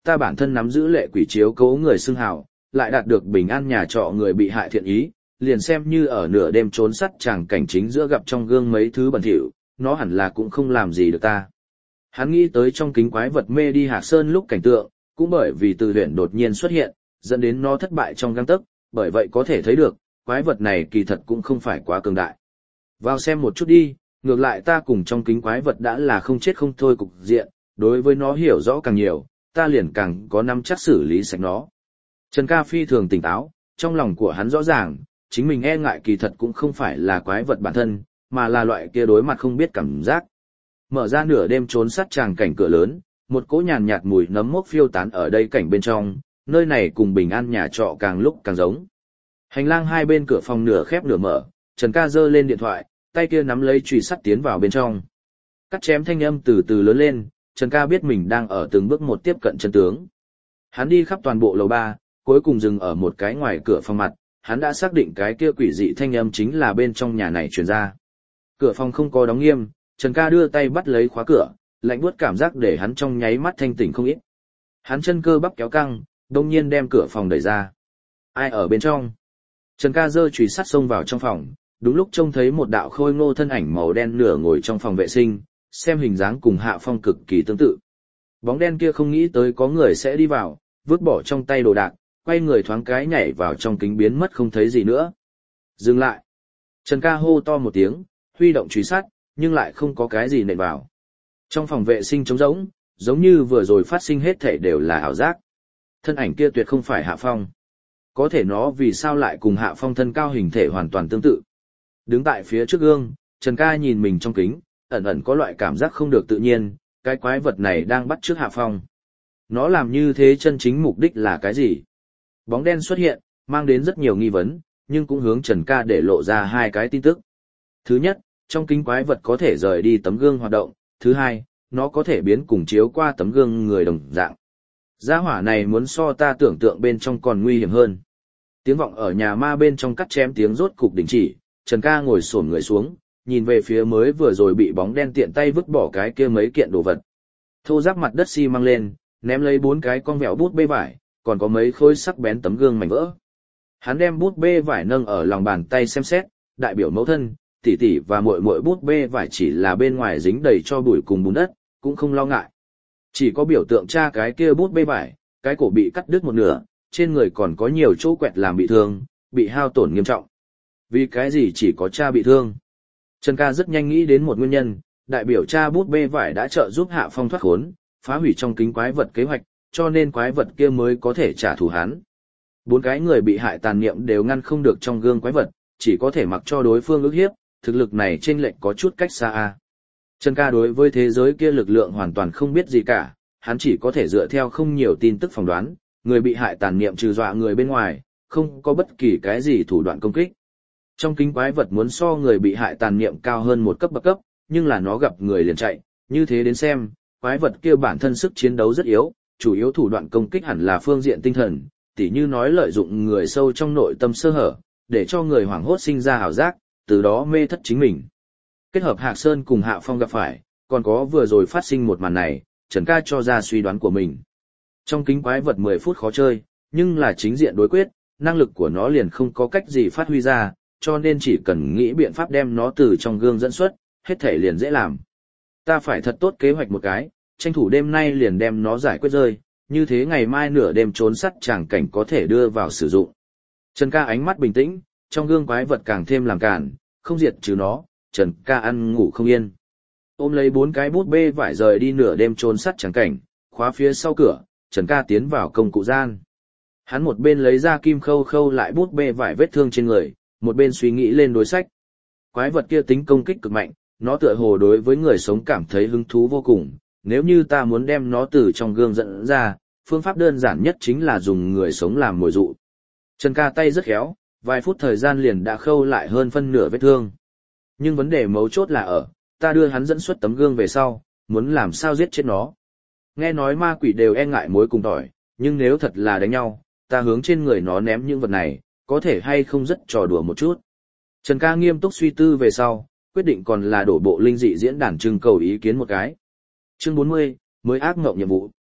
ta bản thân nắm giữ lệ quỷ chiếu cố người xưng hào, lại đạt được bình an nhà trọ người bị hại thiện ý, liền xem như ở nửa đêm trốn sắt chàng cảnh chính giữa gặp trong gương mấy thứ bẩn thỉu, nó hẳn là cũng không làm gì được ta. Hắn nghĩ tới trong kính quái vật mê đi Hạc Sơn lúc cảnh tượng, cũng bởi vì Từ Huyền đột nhiên xuất hiện, dẫn đến nó thất bại trong gang tấc, bởi vậy có thể thấy được, quái vật này kỳ thật cũng không phải quá cường đại. Vào xem một chút đi, ngược lại ta cùng trong kính quái vật đã là không chết không thôi cục diện, đối với nó hiểu rõ càng nhiều, ta liền càng có nắm chắc xử lý sạch nó. Trần Ca phi thường tỉnh táo, trong lòng của hắn rõ ràng, chính mình e ngại kỳ thật cũng không phải là quái vật bản thân, mà là loại kia đối mặt không biết cảm giác. Mở ra nửa đêm trốn sát tràng cảnh cửa lớn, một cỗ nhàn nhạt mùi nấm mốc phiêu tán ở đây cảnh bên trong, nơi này cùng bình an nhà trọ càng lúc càng giống. Hành lang hai bên cửa phòng nửa khép nửa mở, Trần Ca giơ lên điện thoại, tay kia nắm lấy chùy sắt tiến vào bên trong. Cắt chém thanh âm từ từ lớn lên, Trần Ca biết mình đang ở từng bước một tiếp cận chân tướng. Hắn đi khắp toàn bộ lầu 3, cuối cùng dừng ở một cái ngoài cửa phòng mặt, hắn đã xác định cái kia quỷ dị thanh âm chính là bên trong nhà này truyền ra. Cửa phòng không có đóng nghiêm, Trần Ca đưa tay bắt lấy khóa cửa, lạnh buốt cảm giác để hắn trong nháy mắt thanh tỉnh không ít. Hắn chân cơ bắp kéo căng, đông nhiên đem cửa phòng đẩy ra. Ai ở bên trong? Trần Ca giơ chùy sắt xông vào trong phòng, đúng lúc trông thấy một đạo khôi ngô thân ảnh màu đen nửa ngồi trong phòng vệ sinh, xem hình dáng cùng Hạ Phong cực kỳ tương tự. Bóng đen kia không nghĩ tới có người sẽ đi vào, vứt bỏ trong tay đồ đạc, quay người thoáng cái nhảy vào trong kính biến mất không thấy gì nữa. Dừng lại. Trần Ca hô to một tiếng, huy động chùy sắt, nhưng lại không có cái gì nện vào. Trong phòng vệ sinh trống rỗng, giống như vừa rồi phát sinh hết thảy đều là ảo giác. Thân ảnh kia tuyệt không phải Hạ Phong. Có thể nó vì sao lại cùng Hạ Phong thân cao hình thể hoàn toàn tương tự. Đứng tại phía trước gương, Trần Ca nhìn mình trong kính, ẩn ẩn có loại cảm giác không được tự nhiên, cái quái vật này đang bắt chước Hạ Phong. Nó làm như thế chân chính mục đích là cái gì? Bóng đen xuất hiện, mang đến rất nhiều nghi vấn, nhưng cũng hướng Trần Ca để lộ ra hai cái tin tức. Thứ nhất, trong kính quái vật có thể rời đi tấm gương hoạt động. Thứ hai, nó có thể biến cùng chiếu qua tấm gương người đồng dạng. Gia hỏa này muốn so ta tưởng tượng bên trong còn nguy hiểm hơn. Tiếng vọng ở nhà ma bên trong cắt chém tiếng rốt cục đình chỉ, Trần Ca ngồi xổm người xuống, nhìn về phía mới vừa rồi bị bóng đen tiện tay vứt bỏ cái kia mấy kiện đồ vật. Thô ráp mặt đất xi măng lên, ném lấy 4 cái con vẹo bút bê vải, còn có mấy khối sắc bén tấm gương mảnh vỡ. Hắn đem bút bê vải nâng ở lòng bàn tay xem xét, đại biểu mẫu thân, tỷ tỷ và muội muội bút bê vải chỉ là bên ngoài dính đầy cho bụi cùng bùn đất, cũng không lo ngại. Chỉ có biểu tượng cha cái kia bút bê vải, cái cổ bị cắt đứt một nửa, trên người còn có nhiều chỗ quẹt làm bị thương, bị hao tổn nghiêm trọng. Vì cái gì chỉ có cha bị thương? Trần Ca rất nhanh nghĩ đến một nguyên nhân, đại biểu cha bút bê vải đã trợ giúp Hạ Phong thoát khốn, phá hủy trong kính quái vật kế hoạch, cho nên quái vật kia mới có thể trả thù hắn. 4 cái người bị hại tàn niệm đều ngăn không được trong gương quái vật, chỉ có thể mặc cho đối phương ức hiếp, thực lực này chênh lệch có chút cách xa a. Trần Ca đối với thế giới kia lực lượng hoàn toàn không biết gì cả, hắn chỉ có thể dựa theo không nhiều tin tức phỏng đoán, người bị hại tàn niệm trừ dọa người bên ngoài, không có bất kỳ cái gì thủ đoạn công kích. Trong kính quái vật muốn so người bị hại tàn niệm cao hơn một cấp bậc cấp, nhưng là nó gặp người liền chạy, như thế đến xem, quái vật kia bản thân sức chiến đấu rất yếu, chủ yếu thủ đoạn công kích hẳn là phương diện tinh thần, tỉ như nói lợi dụng người sâu trong nội tâm sơ hở, để cho người hoảng hốt sinh ra ảo giác, từ đó mê thất chính mình. Kết hợp Hạc Sơn cùng Hạ Phong gặp phải, còn có vừa rồi phát sinh một màn này, Trần Ca cho ra suy đoán của mình. Trong kính quái vật 10 phút khó chơi, nhưng là chính diện đối quyết, năng lực của nó liền không có cách gì phát huy ra, cho nên chỉ cần nghĩ biện pháp đem nó từ trong gương dẫn xuất, hết thể liền dễ làm. Ta phải thật tốt kế hoạch một cái, tranh thủ đêm nay liền đem nó giải quyết rơi, như thế ngày mai nửa đêm trốn sắt tràng cảnh có thể đưa vào sử dụng. Trần Ca ánh mắt bình tĩnh, trong gương quái vật càng thêm làm cản, không diệt trừ nó, Trần Ca ăn ngủ không yên. Ôm lấy 4 cái bút bê vải rời đi nửa đêm trốn sắt tràng cảnh, khóa phía sau cửa, Trần Ca tiến vào công cụ gian. Hắn một bên lấy ra kim khâu khâu lại bút bê vải vết thương trên người, một bên suy nghĩ lên đối sách. Quái vật kia tính công kích cực mạnh, nó tựa hồ đối với người sống cảm thấy hứng thú vô cùng, nếu như ta muốn đem nó từ trong gương dẫn ra, phương pháp đơn giản nhất chính là dùng người sống làm mồi dụ. Trần Ca tay rất khéo, vài phút thời gian liền đã khâu lại hơn phân nửa vết thương. Nhưng vấn đề mấu chốt là ở, ta đưa hắn dẫn xuất tấm gương về sau, muốn làm sao giết chết nó. Nghe nói ma quỷ đều e ngại mối cùng tỏi, nhưng nếu thật là đánh nhau, ta hướng trên người nó ném những vật này, có thể hay không rất trò đùa một chút. Trần Ca nghiêm túc suy tư về sau, quyết định còn là đổ bộ linh dị diễn đàn trưng cầu ý kiến một cái. Chương 40, mới ác mộng nhiệm vụ.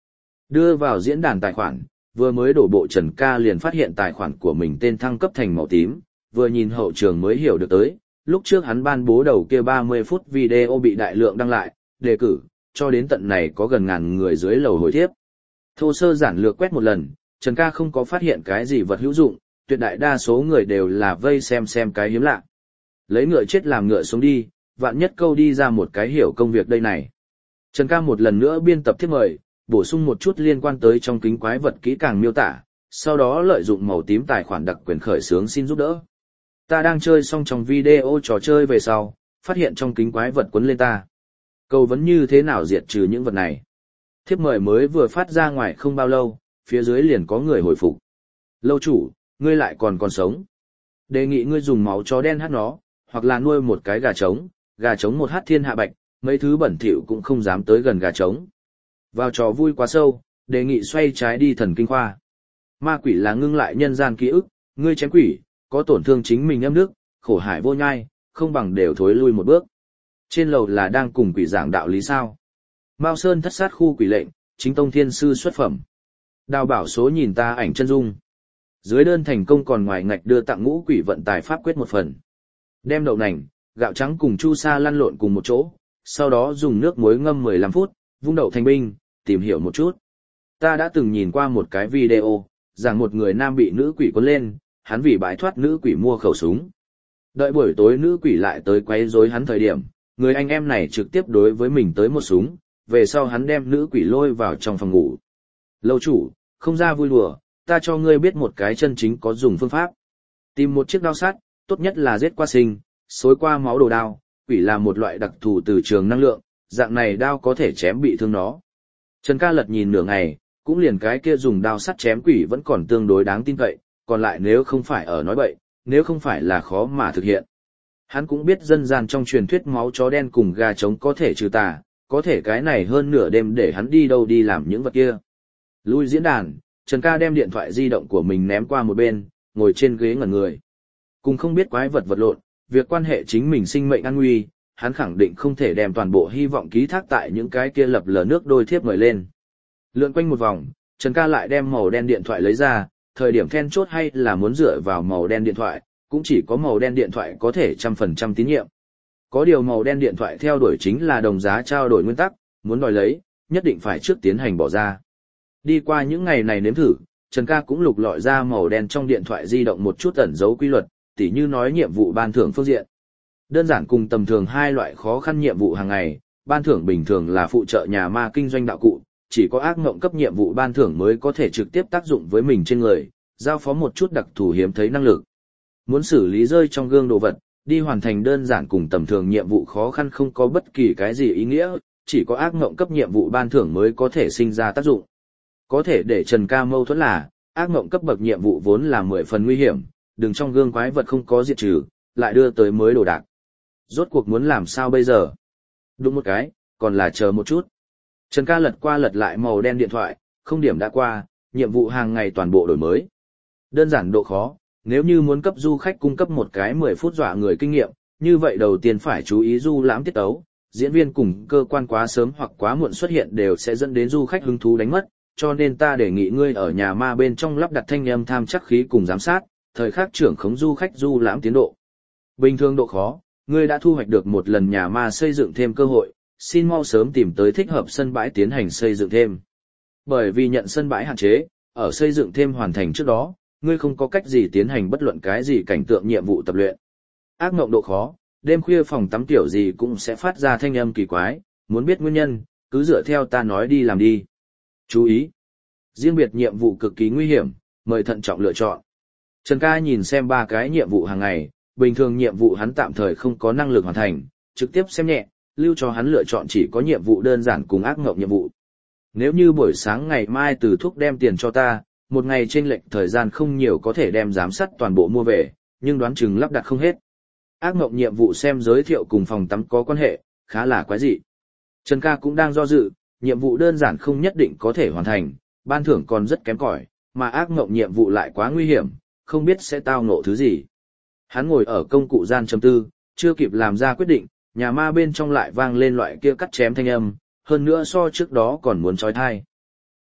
Đưa vào diễn đàn tài khoản, vừa mới đổ bộ Trần Ca liền phát hiện tài khoản của mình tên thăng cấp thành màu tím, vừa nhìn hậu trường mới hiểu được tới, lúc trước hắn ban bố đầu kia 30 phút video bị đại lượng đăng lại, đề cử, cho đến tận này có gần ngàn người dưới lầu hồi thiếp. Thô sơ giản lược quét một lần, Trần Ca không có phát hiện cái gì vật hữu dụng, tuyệt đại đa số người đều là vây xem cái hiếm lạ. Lấy ngựa chết làm ngựa sống đi, vạn nhất câu đi ra một cái hiểu công việc đây này. Trần Ca một lần nữa biên tập thiếp mời, bổ sung một chút liên quan tới trong kính quái vật kỹ càng miêu tả, sau đó lợi dụng màu tím tài khoản đặc quyền khởi xướng xin giúp đỡ. Ta đang chơi xong trong video trò chơi về sau, phát hiện trong kính quái vật quấn lên ta. Cầu vấn như thế nào diệt trừ những vật này. Thiếp mời mới vừa phát ra ngoài không bao lâu, phía dưới liền có người hồi phục. Lâu chủ, ngươi lại còn sống. Đề nghị ngươi dùng máu chó đen hát nó, hoặc là nuôi một cái gà trống một hát thiên hạ bạch, mấy thứ bẩn thỉu cũng không dám tới gần gà trống. Vào trò vui quá sâu, đề nghị xoay trái đi thần kinh khoa. Ma quỷ là ngưng lại nhân gian ký ức, ngươi chém quỷ, có tổn thương chính mình âm đức, khổ hải vô nhai, không bằng đều thối lui một bước. Trên lầu là đang cùng quỷ giảng đạo lý sao. Mao Sơn thất sát khu quỷ lệnh, chính tông thiên sư xuất phẩm. Đào bảo số nhìn ta ảnh chân dung. Dưới đơn thành công còn ngoài ngạch đưa tặng ngũ quỷ vận tài pháp quyết một phần. Đem đậu nành, gạo trắng cùng chu sa lăn lộn cùng một chỗ, sau đó dùng nước muối ngâm 15 phút, vung đậu thành binh, tìm hiểu một chút. Ta đã từng nhìn qua một cái video, rằng một người nam bị nữ quỷ cuốn lên, hắn vì bãi thoát nữ quỷ mua khẩu súng. Đợi buổi tối nữ quỷ lại tới quấy rối hắn thời điểm, người anh em này trực tiếp đối với mình tới một súng, về sau hắn đem nữ quỷ lôi vào trong phòng ngủ. Lâu chủ, không ra vui đùa, ta cho ngươi biết một cái chân chính có dùng phương pháp. Tìm một chiếc đao sắt, tốt nhất là giết qua sinh, xối qua máu đồ đao, quỷ là một loại đặc thù từ trường năng lượng, dạng này đao có thể chém bị thương nó. Trần Ca Lật nhìn nửa ngày, cũng liền cái kia dùng đao sắt chém quỷ vẫn còn tương đối đáng tin cậy, còn lại nếu không phải ở nói bậy, nếu không phải là khó mà thực hiện. Hắn cũng biết dân gian trong truyền thuyết máu chó đen cùng gà trống có thể trừ tà, có thể cái này hơn nửa đêm để hắn đi đâu đi làm những vật kia. Lui diễn đàn, Trần Ca đem điện thoại di động của mình ném qua một bên, ngồi trên ghế ngẩn người. Cùng không biết quái vật vật lộn, việc quan hệ chính mình sinh mệnh an nguy, hắn khẳng định không thể đem toàn bộ hy vọng ký thác tại những cái kia lập lờ nước đôi thiếp mời lên. Lượn quanh một vòng, Trần Ca lại đem màu đen điện thoại lấy ra, thời điểm then chốt hay là muốn dựa vào màu đen điện thoại, cũng chỉ có màu đen điện thoại có thể 100% tín nhiệm. Có điều màu đen điện thoại theo đuổi chính là đồng giá trao đổi nguyên tắc, muốn đòi lấy, nhất định phải trước tiến hành bỏ ra. Đi qua những ngày này nếm thử, Trần Ca cũng lục lọi ra màu đen trong điện thoại di động một chút ẩn dấu quy luật, tỉ như nói nhiệm vụ ban thưởng phương diện. Đơn giản cùng tầm thường hai loại khó khăn nhiệm vụ hàng ngày, ban thưởng bình thường là phụ trợ nhà ma kinh doanh đạo cụ, chỉ có ác ngộng cấp nhiệm vụ ban thưởng mới có thể trực tiếp tác dụng với mình trên người, giao phó một chút đặc thù hiếm thấy năng lực. Muốn xử lý rơi trong gương đồ vật, đi hoàn thành đơn giản cùng tầm thường nhiệm vụ khó khăn không có bất kỳ cái gì ý nghĩa, chỉ có ác ngộng cấp nhiệm vụ ban thưởng mới có thể sinh ra tác dụng. Có thể để Trần Ca mâu thuẫn là, ác ngộng cấp bậc nhiệm vụ vốn là 10 phần nguy hiểm, đừng trong gương quái vật không có diệt trừ, lại đưa tới mới đồ đạc. Rốt cuộc muốn làm sao bây giờ? Đúng một cái, còn là chờ một chút. Trần Ca lật qua lật lại màu đen điện thoại, không điểm đã qua, nhiệm vụ hàng ngày toàn bộ đổi mới. Đơn giản độ khó, nếu như muốn cấp du khách cung cấp một cái 10 phút dọa người kinh nghiệm, như vậy đầu tiên phải chú ý du lãm tiết tấu, diễn viên cùng cơ quan quá sớm hoặc quá muộn xuất hiện đều sẽ dẫn đến du khách hứng thú đánh mất, cho nên ta đề nghị ngươi ở nhà ma bên trong lắp đặt thanh âm tham chắc khí cùng giám sát, thời khắc trưởng khống du khách du lãm tiến độ. Bình thường độ khó, ngươi đã thu hoạch được một lần nhà ma xây dựng thêm cơ hội, xin mau sớm tìm tới thích hợp sân bãi tiến hành xây dựng thêm. Bởi vì nhận sân bãi hạn chế, ở xây dựng thêm hoàn thành trước đó, ngươi không có cách gì tiến hành bất luận cái gì cảnh tượng nhiệm vụ tập luyện. Ác mộng độ khó, đêm khuya phòng tắm tiểu gì cũng sẽ phát ra thanh âm kỳ quái, muốn biết nguyên nhân, cứ dựa theo ta nói đi làm đi. Chú ý! Riêng biệt nhiệm vụ cực kỳ nguy hiểm, mời thận trọng lựa chọn. Trần Ca nhìn xem 3 cái nhiệm vụ hàng ngày, bình thường nhiệm vụ hắn tạm thời không có năng lực hoàn thành, trực tiếp xem nhẹ, lưu cho hắn lựa chọn chỉ có nhiệm vụ đơn giản cùng ác mộng nhiệm vụ. Nếu như buổi sáng ngày mai từ thuốc đem tiền cho ta, một ngày chênh lệch thời gian không nhiều có thể đem giám sát toàn bộ mua về, nhưng đoán chừng lắp đặt không hết. Ác mộng nhiệm vụ xem giới thiệu cùng phòng tắm có quan hệ, khá là quái dị. Trần Ca cũng đang do dự, nhiệm vụ đơn giản không nhất định có thể hoàn thành, ban thưởng còn rất kém cỏi, mà ác mộng nhiệm vụ lại quá nguy hiểm, không biết sẽ tao ngộ thứ gì. Hắn ngồi ở công cụ gian chấm tư, chưa kịp làm ra quyết định, nhà ma bên trong lại vang lên loại kia cắt chém thanh âm, hơn nữa so trước đó còn muốn chói tai.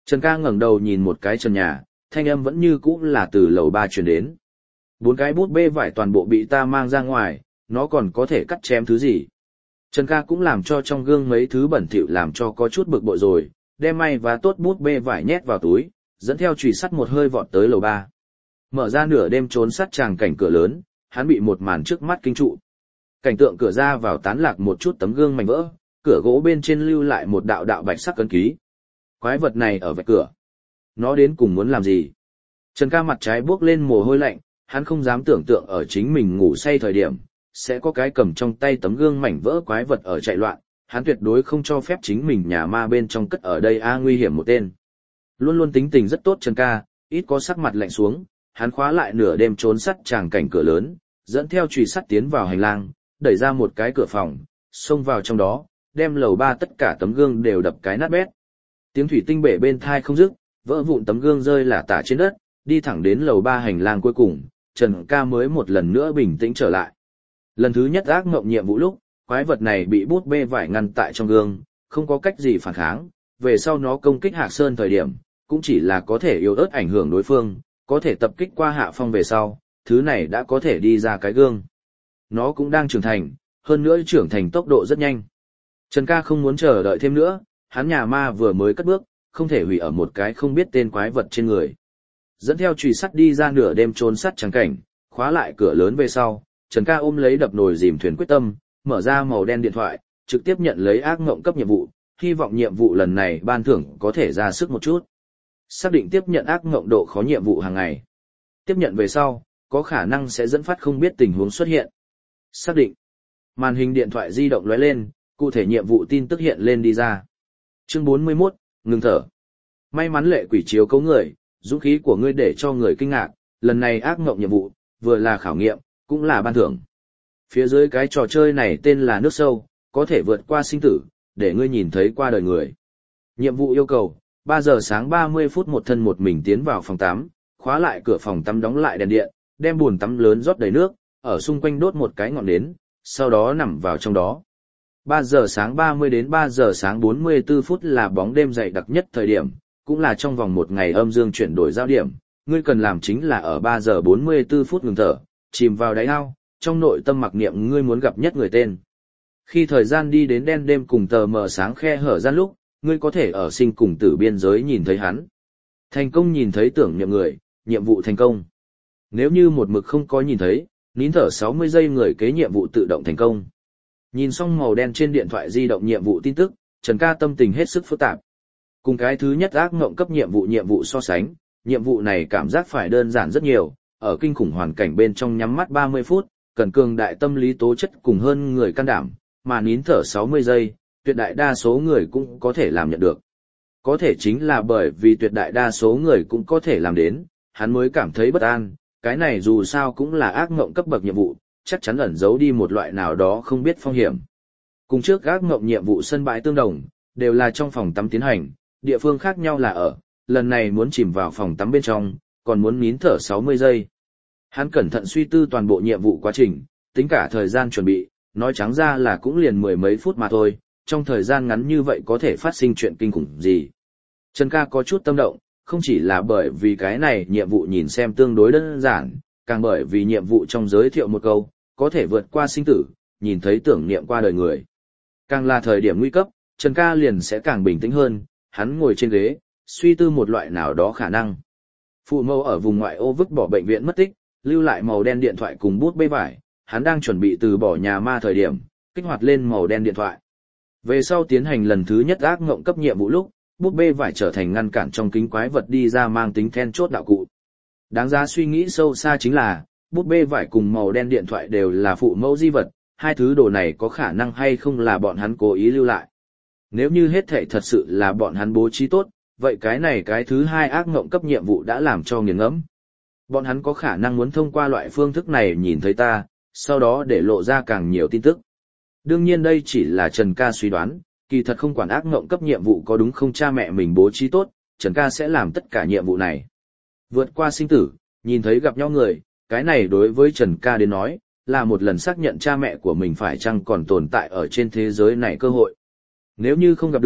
Trần ca ngẩng đầu nhìn một cái trần nhà, thanh âm vẫn như cũ là từ lầu 3 truyền đến. 4 cái bút bê vải toàn bộ bị ta mang ra ngoài, nó còn có thể cắt chém thứ gì. Trần ca cũng làm cho trong gương mấy thứ bẩn thỉu làm cho có chút bực bội rồi, đem may và tốt bút bê vải nhét vào túi, dẫn theo chùy sắt một hơi vọt tới lầu 3. Mở ra nửa đêm trốn sắt tràng cảnh cửa lớn, hắn bị một màn trước mắt kinh trụ. Cảnh tượng cửa ra vào tán lạc một chút tấm gương mảnh vỡ, cửa gỗ bên trên lưu lại một đạo đạo bạch sắc ấn ký. Quái vật này ở vạch cửa. Nó đến cùng muốn làm gì? Trần ca mặt trái bước lên mồ hôi lạnh, hắn không dám tưởng tượng ở chính mình ngủ say thời điểm, sẽ có cái cầm trong tay tấm gương mảnh vỡ quái vật ở chạy loạn, hắn tuyệt đối không cho phép chính mình nhà ma bên trong cất ở đây nguy hiểm một tên. Luôn luôn tính tình rất tốt Trần ca, ít có sắc mặt lạnh xuống, hắn khóa lại nửa đêm trốn sắt tràng cảnh cửa lớn, dẫn theo chùy sắt tiến vào hành lang, đẩy ra một cái cửa phòng, xông vào trong đó, đem lầu 3 tất cả tấm gương đều đập cái nát bét. Tiếng thủy tinh bể bên thai không dứt, vỡ vụn tấm gương rơi lả tả trên đất, đi thẳng đến lầu 3 hành lang cuối cùng, Trần ca mới một lần nữa bình tĩnh trở lại. Lần thứ nhất ác mộng nhiệm vụ lúc, quái vật này bị bút bê vải ngăn tại trong gương, không có cách gì phản kháng, về sau nó công kích Hạc Sơn thời điểm, cũng chỉ là có thể yếu ớt ảnh hưởng đối phương, có thể tập kích qua Hạ Phong về sau, thứ này đã có thể đi ra cái gương. Nó cũng đang trưởng thành, hơn nữa trưởng thành tốc độ rất nhanh. Trần ca không muốn chờ đợi thêm nữa, hắn nhà ma vừa mới cất bước, không thể hủy ở một cái không biết tên quái vật trên người. Dẫn theo chùy sắt đi ra nửa đêm trốn sắt trắng cảnh, khóa lại cửa lớn về sau, Trần ca ôm lấy đập nồi dìm thuyền quyết tâm, mở ra màu đen điện thoại, trực tiếp nhận lấy ác ngộng cấp nhiệm vụ, hy vọng nhiệm vụ lần này ban thưởng có thể ra sức một chút. Xác định tiếp nhận ác ngộng độ khó nhiệm vụ hàng ngày. Tiếp nhận về sau, có khả năng sẽ dẫn phát không biết tình huống xuất hiện. Xác định. Màn hình điện thoại di động lóe lên, cụ thể nhiệm vụ tin tức hiện lên đi ra. Chương 41, ngừng thở. May mắn lệ quỷ chiếu cấu người, dũng khí của ngươi để cho người kinh ngạc, lần này ác ngộng nhiệm vụ, vừa là khảo nghiệm, cũng là ban thưởng. Phía dưới cái trò chơi này tên là nước sâu, có thể vượt qua sinh tử, để ngươi nhìn thấy qua đời người. Nhiệm vụ yêu cầu, 3 giờ sáng 30 phút một thân một mình tiến vào phòng tắm, khóa lại cửa phòng tắm đóng lại đèn điện, đem bồn tắm lớn rót đầy nước, ở xung quanh đốt một cái ngọn nến, sau đó nằm vào trong đó. 3 giờ sáng 30 đến 3 giờ sáng 44 phút là bóng đêm dày đặc nhất thời điểm, cũng là trong vòng một ngày âm dương chuyển đổi giao điểm, ngươi cần làm chính là ở 3 giờ 44 phút ngừng thở, chìm vào đáy ao, trong nội tâm mặc niệm ngươi muốn gặp nhất người tên. Khi thời gian đi đến đen đêm cùng tờ mờ sáng khe hở gian lúc, ngươi có thể ở sinh cùng tử biên giới nhìn thấy hắn. Thành công nhìn thấy tưởng niệm người, nhiệm vụ thành công. Nếu như một mực không có nhìn thấy, nín thở 60 giây người kế nhiệm vụ tự động thành công. Nhìn xong màu đen trên điện thoại di động nhiệm vụ tin tức, Trần ca tâm tình hết sức phức tạp. Cùng cái thứ nhất ác mộng cấp nhiệm vụ so sánh, nhiệm vụ này cảm giác phải đơn giản rất nhiều, ở kinh khủng hoàn cảnh bên trong nhắm mắt 30 phút, cần cường đại tâm lý tố chất cùng hơn người can đảm, mà nín thở 60 giây, tuyệt đại đa số người cũng có thể làm nhận được. Có thể chính là bởi vì tuyệt đại đa số người cũng có thể làm đến, hắn mới cảm thấy bất an, cái này dù sao cũng là ác mộng cấp bậc nhiệm vụ, chắc chắn ẩn giấu đi một loại nào đó không biết phong hiểm. Cùng trước ác mộng nhiệm vụ sân bãi tương đồng, đều là trong phòng tắm tiến hành, địa phương khác nhau là ở, lần này muốn chìm vào phòng tắm bên trong, còn muốn nín thở 60 giây. Hắn cẩn thận suy tư toàn bộ nhiệm vụ quá trình, tính cả thời gian chuẩn bị, nói trắng ra là cũng liền mười mấy phút mà thôi, trong thời gian ngắn như vậy có thể phát sinh chuyện kinh khủng gì. Trần ca có chút tâm động, không chỉ là bởi vì cái này nhiệm vụ nhìn xem tương đối đơn giản, càng bởi vì nhiệm vụ trong giới thiệu một câu, có thể vượt qua sinh tử, nhìn thấy tưởng niệm qua đời người. Càng là thời điểm nguy cấp, Trần ca liền sẽ càng bình tĩnh hơn, hắn ngồi trên ghế, suy tư một loại nào đó khả năng. Phụ mẫu ở vùng ngoại ô vứt bỏ bệnh viện mất tích, lưu lại màu đen điện thoại cùng bút bê vải, hắn đang chuẩn bị từ bỏ nhà ma thời điểm, kích hoạt lên màu đen điện thoại. Về sau tiến hành lần thứ nhất ác ngộng cấp nhiệm vụ lúc, bút bê vải trở thành ngăn cản trong kính quái vật đi ra mang tính then chốt đạo cụ. Đáng giá suy nghĩ sâu xa chính là, bút bê vải cùng màu đen điện thoại đều là phụ mẫu di vật, hai thứ đồ này có khả năng hay không là bọn hắn cố ý lưu lại. Nếu như hết thảy thật sự là bọn hắn bố trí tốt, vậy cái này cái thứ hai ác ngộng cấp nhiệm vụ đã làm cho nghiền ngẫm. Bọn hắn có khả năng muốn thông qua loại phương thức này nhìn thấy ta, sau đó để lộ ra càng nhiều tin tức. Đương nhiên đây chỉ là Trần ca suy đoán, kỳ thật không quản ác ngộng cấp nhiệm vụ có đúng không cha mẹ mình bố trí tốt, Trần ca sẽ làm tất cả nhiệm vụ này. Vượt qua sinh tử, nhìn thấy gặp nhau người, cái này đối với Trần ca đến nói, là một lần xác nhận cha mẹ của mình phải chăng còn tồn tại ở trên thế giới này cơ hội. Nếu như không gặp được,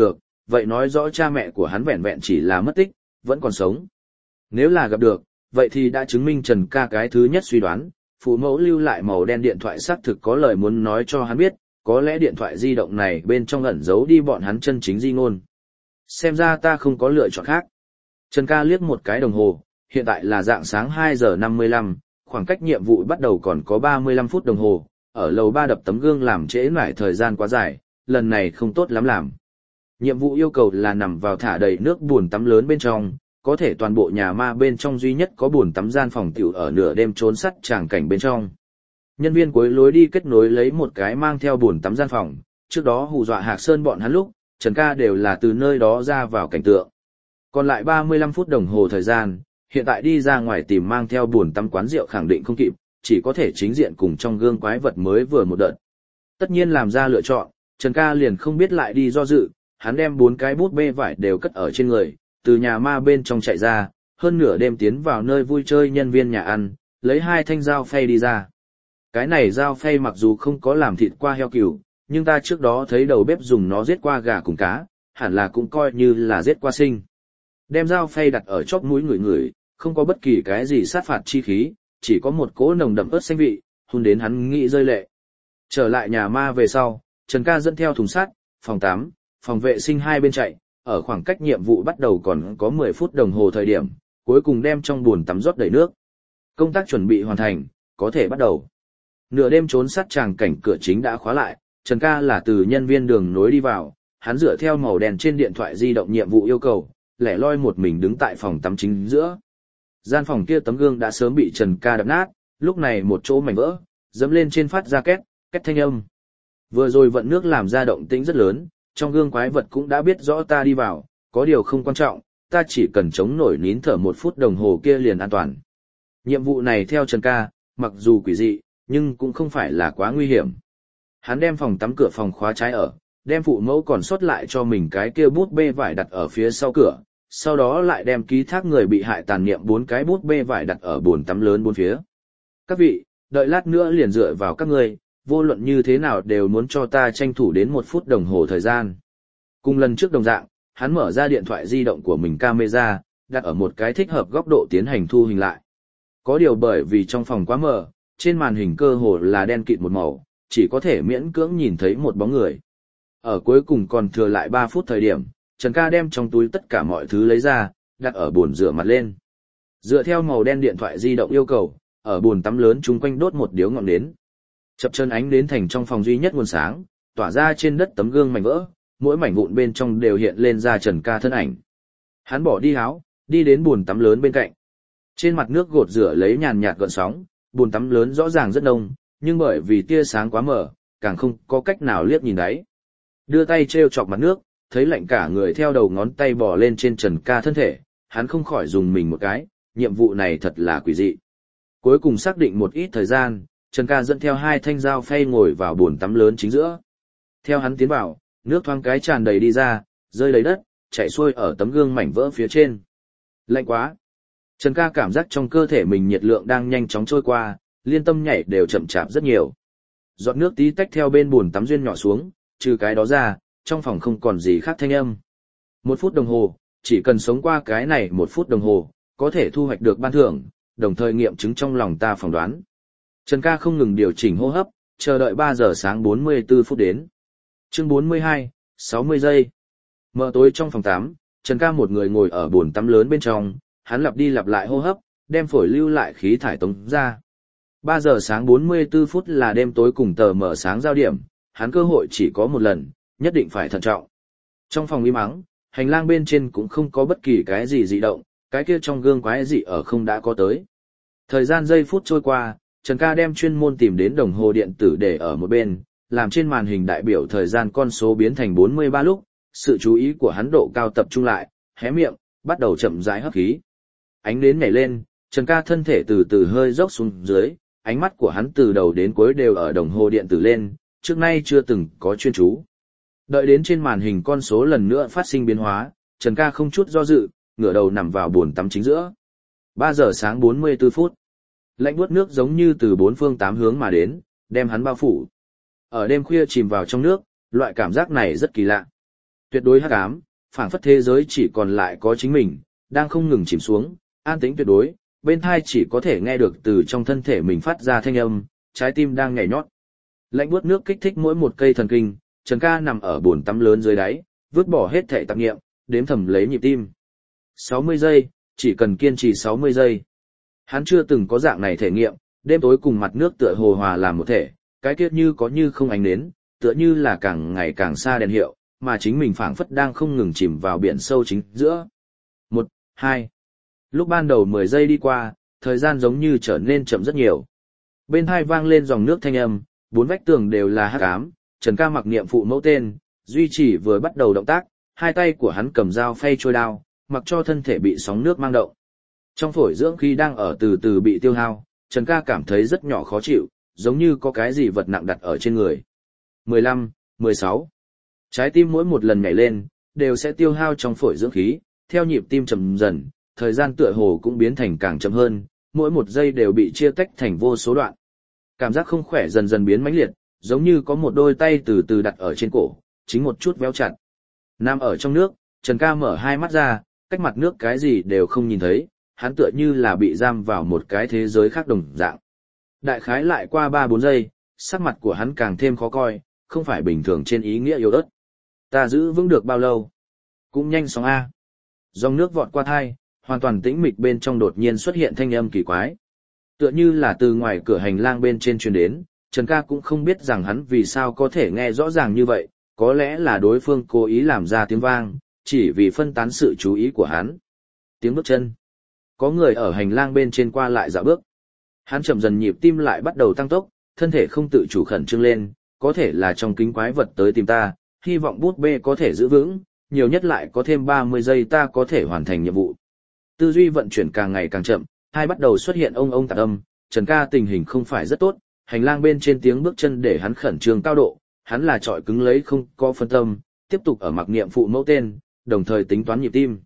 vậy nói rõ cha mẹ của hắn vẹn vẹn chỉ là mất tích, vẫn còn sống. Nếu là gặp được, vậy thì đã chứng minh Trần Ca cái thứ nhất suy đoán, phụ mẫu lưu lại màu đen điện thoại xác thực có lời muốn nói cho hắn biết, có lẽ điện thoại di động này bên trong ẩn giấu đi bọn hắn chân chính di ngôn. Xem ra ta không có lựa chọn khác. Trần Ca liếc một cái đồng hồ, hiện tại là rạng sáng 2 giờ 55, khoảng cách nhiệm vụ bắt đầu còn có 35 phút đồng hồ, ở lầu 3 đập tấm gương làm trễ nải thời gian quá dài, lần này không tốt lắm làm. Nhiệm vụ yêu cầu là nằm vào thả đầy nước bồn tắm lớn bên trong, có thể toàn bộ nhà ma bên trong duy nhất có bồn tắm gian phòng tiểu ở nửa đêm trốn sắt tràng cảnh bên trong. Nhân viên cuối lối đi kết nối lấy một cái mang theo bồn tắm gian phòng, trước đó hù dọa Hạc Sơn bọn hắn lúc, Trần Ca đều là từ nơi đó ra vào cảnh tượng. Còn lại 35 phút đồng hồ thời gian, hiện tại đi ra ngoài tìm mang theo bồn tắm quán rượu khẳng định không kịp, chỉ có thể chính diện cùng trong gương quái vật mới vừa một đợt. Tất nhiên làm ra lựa chọn, Trần Ca liền không biết lại đi do dự, hắn đem 4 cái bút bê vải đều cất ở trên người, từ nhà ma bên trong chạy ra, hơn nửa đêm tiến vào nơi vui chơi nhân viên nhà ăn, lấy 2 thanh dao phay đi ra. Cái này dao phay mặc dù không có làm thịt qua heo cừu, nhưng ta trước đó thấy đầu bếp dùng nó giết qua gà cùng cá, hẳn là cũng coi như là giết qua sinh. Đem dao phay đặt ở chóp mũi người, không có bất kỳ cái gì sát phạt chi khí, chỉ có một cỗ nồng đậm ớt xanh vị, hôn đến hắn nghĩ rơi lệ. Trở lại nhà ma về sau, Trần Ca dẫn theo thùng sắt, phòng tắm, phòng vệ sinh hai bên chạy, ở khoảng cách nhiệm vụ bắt đầu còn có 10 phút đồng hồ thời điểm, cuối cùng đem trong bồn tắm rót đầy nước. Công tác chuẩn bị hoàn thành, có thể bắt đầu. Nửa đêm trốn sát tràng cảnh cửa chính đã khóa lại, Trần Ca là từ nhân viên đường nối đi vào, hắn dựa theo màu đèn trên điện thoại di động nhiệm vụ yêu cầu, lẻ loi một mình đứng tại phòng tắm chính giữa. Gian phòng kia tấm gương đã sớm bị Trần Ca đập nát, lúc này một chỗ mảnh vỡ, dẫm lên trên phát ra két thanh âm. Vừa rồi vận nước làm ra động tĩnh rất lớn, trong gương quái vật cũng đã biết rõ ta đi vào, có điều không quan trọng, ta chỉ cần chống nổi nín thở 1 phút đồng hồ kia liền an toàn. Nhiệm vụ này theo Trần Ca, mặc dù quỷ dị, nhưng cũng không phải là quá nguy hiểm. Hắn đem phòng tắm cửa phòng khóa trái ở, đem phụ mẫu còn sót lại cho mình cái kia bút bê vải đặt ở phía sau cửa, sau đó lại đem ký thác người bị hại tàn niệm 4 cái bút bê vải đặt ở bồn tắm lớn bốn phía. Các vị, đợi lát nữa liền dựa vào các ngươi, vô luận như thế nào đều muốn cho ta tranh thủ đến 1 phút đồng hồ thời gian. Cùng lần trước đồng dạng, hắn mở ra điện thoại di động của mình camera, đặt ở một cái thích hợp góc độ tiến hành thu hình lại. Có điều bởi vì trong phòng quá mờ, trên màn hình cơ hồ là đen kịt một màu, chỉ có thể miễn cưỡng nhìn thấy một bóng người. Ở cuối cùng còn thừa lại 3 phút thời điểm, Trần Ca đem trong túi tất cả mọi thứ lấy ra, đặt ở bồn rửa mặt lên. Dựa theo màu đen điện thoại di động yêu cầu, ở bồn tắm lớn chung quanh đốt một điếu ngọn nến. Chập chân ánh đến thành trong phòng duy nhất nguồn sáng, tỏa ra trên đất tấm gương mảnh vỡ, mỗi mảnh vụn bên trong đều hiện lên ra Trần Ca thân ảnh. Hắn bỏ đi áo, đi đến bồn tắm lớn bên cạnh. Trên mặt nước gột rửa lấy nhàn nhạt gợn sóng, bồn tắm lớn rõ ràng rất nông, nhưng bởi vì tia sáng quá mờ, càng không có cách nào liếc nhìn đáy. Đưa tay treo chọc mặt nước, thấy lạnh cả người theo đầu ngón tay bò lên trên Trần Ca thân thể, hắn không khỏi dùng mình một cái, nhiệm vụ này thật là quỷ dị. Cuối cùng xác định một ít thời gian, Trần Ca dẫn theo 2 thanh dao phay ngồi vào bồn tắm lớn chính giữa. Theo hắn tiến vào, nước thoáng cái tràn đầy đi ra, rơi lấy đất, chảy xuôi ở tấm gương mảnh vỡ phía trên. Lạnh quá. Trần Ca cảm giác trong cơ thể mình nhiệt lượng đang nhanh chóng trôi qua, liên tâm nhảy đều chậm chạp rất nhiều. Giọt nước tí tách theo bên bồn tắm duyên nhỏ xuống, trừ cái đó ra, trong phòng không còn gì khác thanh âm. 1 phút đồng hồ, chỉ cần sống qua cái này 1 phút đồng hồ, có thể thu hoạch được ban thưởng, đồng thời nghiệm chứng trong lòng ta phỏng đoán. Trần Ca không ngừng điều chỉnh hô hấp, chờ đợi 3 giờ sáng 44 phút đến. Chương 42, 60 giây. Mờ tối trong phòng tắm, Trần Ca một người ngồi ở bồn tắm lớn bên trong, hắn lặp đi lặp lại hô hấp, đem phổi lưu lại khí thải tống ra. 3 giờ sáng 44 phút là đêm tối cùng tờ mở sáng giao điểm, hắn cơ hội chỉ có một lần, nhất định phải thận trọng. Trong phòng im ắng, hành lang bên trên cũng không có bất kỳ cái gì dị động, cái kia trong gương quái dị ở không đã có tới. Thời gian giây phút trôi qua, Trần Ca đem chuyên môn tìm đến đồng hồ điện tử để ở một bên, làm trên màn hình đại biểu thời gian con số biến thành 43 lúc, sự chú ý của hắn độ cao tập trung lại, hé miệng, bắt đầu chậm rãi hấp khí. Ánh nến nhảy lên, Trần Ca thân thể từ từ hơi dốc xuống dưới, ánh mắt của hắn từ đầu đến cuối đều ở đồng hồ điện tử lên, trước nay chưa từng có chuyên chú. Đợi đến trên màn hình con số lần nữa phát sinh biến hóa, Trần Ca không chút do dự, ngửa đầu nằm vào bồn tắm chính giữa. 3 giờ sáng 44 phút. Lạnh buốt nước giống như từ 4 phương 8 hướng mà đến, đem hắn bao phủ. Ở đêm khuya chìm vào trong nước, loại cảm giác này rất kỳ lạ. Tuyệt đối hắc ám, phảng phất thế giới chỉ còn lại có chính mình, đang không ngừng chìm xuống, an tĩnh tuyệt đối, bên tai chỉ có thể nghe được từ trong thân thể mình phát ra thanh âm, trái tim đang nhảy nhót. Lạnh buốt nước kích thích mỗi một cây thần kinh, Trần Ca nằm ở bồn tắm lớn dưới đáy, vứt bỏ hết thảy tạp niệm, đếm thầm lấy nhịp tim. 60 giây, chỉ cần kiên trì 60 giây. Hắn chưa từng có dạng này thể nghiệm, đêm tối cùng mặt nước tựa hồ hòa làm một thể, cái kia như có như không ánh nến, tựa như là càng ngày càng xa đèn hiệu, mà chính mình phảng phất đang không ngừng chìm vào biển sâu chính giữa. 1, 2. Lúc ban đầu 10 giây đi qua, thời gian giống như trở nên chậm rất nhiều. Bên hai vang lên dòng nước thanh âm, bốn vách tường đều là hắc ám, Trần Ca mặc niệm phụ mẫu tên, duy trì vừa bắt đầu động tác, hai tay của hắn cầm dao phay trôi đao, mặc cho thân thể bị sóng nước mang động. Trong phổi dưỡng khí đang ở từ từ bị tiêu hao, Trần Ca cảm thấy rất nhỏ khó chịu, giống như có cái gì vật nặng đặt ở trên người. 15, 16. Trái tim mỗi một lần nhảy lên, đều sẽ tiêu hao trong phổi dưỡng khí, theo nhịp tim chậm dần, thời gian tựa hồ cũng biến thành càng chậm hơn, mỗi một giây đều bị chia tách thành vô số đoạn. Cảm giác không khỏe dần dần biến mãnh liệt, giống như có một đôi tay từ từ đặt ở trên cổ, chính một chút véo chặt. Nằm ở trong nước, Trần Ca mở hai mắt ra, cách mặt nước cái gì đều không nhìn thấy, hắn tựa như là bị giam vào một cái thế giới khác đồng dạng. Đại khái lại qua 3-4 giây, sắc mặt của hắn càng thêm khó coi, không phải bình thường trên ý nghĩa yếu ớt. Ta giữ vững được bao lâu? Cũng nhanh sóng A. Dòng nước vọt qua thai, hoàn toàn tĩnh mịch bên trong đột nhiên xuất hiện thanh âm kỳ quái. Tựa như là từ ngoài cửa hành lang bên trên truyền đến, Trần Ca cũng không biết rằng hắn vì sao có thể nghe rõ ràng như vậy, có lẽ là đối phương cố ý làm ra tiếng vang, chỉ vì phân tán sự chú ý của hắn. Tiếng bước chân. Có người ở hành lang bên trên qua lại dạo bước. Hắn chậm dần nhịp tim lại bắt đầu tăng tốc, thân thể không tự chủ khẩn trương lên, có thể là trong kính quái vật tới tìm ta, hy vọng bút bê có thể giữ vững, nhiều nhất lại có thêm 30 giây ta có thể hoàn thành nhiệm vụ. Tư duy vận chuyển càng ngày càng chậm, hai bắt đầu xuất hiện ông tạc âm, Trần Ca tình hình không phải rất tốt, hành lang bên trên tiếng bước chân để hắn khẩn trương cao độ, hắn là trọi cứng lấy không có phân tâm, tiếp tục ở mặc niệm phụ mẫu tên, đồng thời tính toán nhịp tim.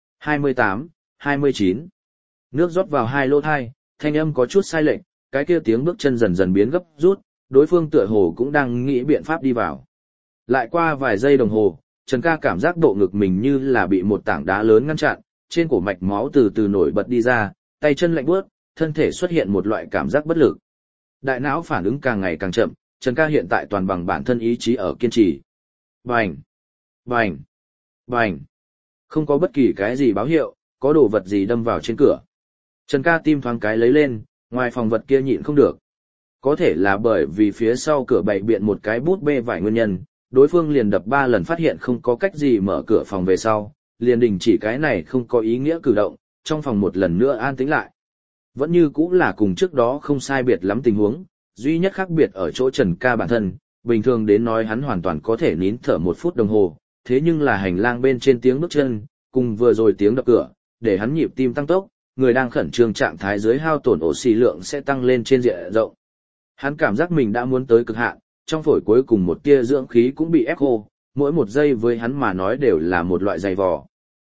28, 29. Nước rót vào hai lỗ thai, thanh âm có chút sai lệch, cái kia tiếng bước chân dần dần biến gấp rút, đối phương tựa hồ cũng đang nghĩ biện pháp đi vào. Lại qua vài giây đồng hồ, Trần Ca cảm giác bộ ngực mình như là bị một tảng đá lớn ngăn chặn, trên cổ mạch máu từ từ nổi bật đi ra, tay chân lạnh buốt, thân thể xuất hiện một loại cảm giác bất lực. Đại não phản ứng càng ngày càng chậm, Trần Ca hiện tại toàn bằng bản thân ý chí ở kiên trì. Bành! Bành! Bành! Không có bất kỳ cái gì báo hiệu, có đồ vật gì đâm vào trên cửa. Trần Ca tim thoáng cái lấy lên, ngoài phòng vật kia nhịn không được. Có thể là bởi vì phía sau cửa bày biện một cái bút bê vài nguyên nhân, đối phương liền đập 3 lần phát hiện không có cách gì mở cửa phòng về sau, liền đình chỉ cái này không có ý nghĩa cử động, trong phòng một lần nữa an tĩnh lại. Vẫn như cũ là cùng trước đó không sai biệt lắm tình huống, duy nhất khác biệt ở chỗ Trần Ca bản thân, bình thường đến nói hắn hoàn toàn có thể nín thở 1 phút đồng hồ, thế nhưng là hành lang bên trên tiếng bước chân, cùng vừa rồi tiếng đập cửa, để hắn nhịp tim tăng tốc, người đang khẩn trương trạng thái dưới hao tổn oxy lượng sẽ tăng lên trên diện rộng. Hắn cảm giác mình đã muốn tới cực hạn, trong phổi cuối cùng một tia dưỡng khí cũng bị ép khô, mỗi một giây với hắn mà nói đều là một loại dày vò.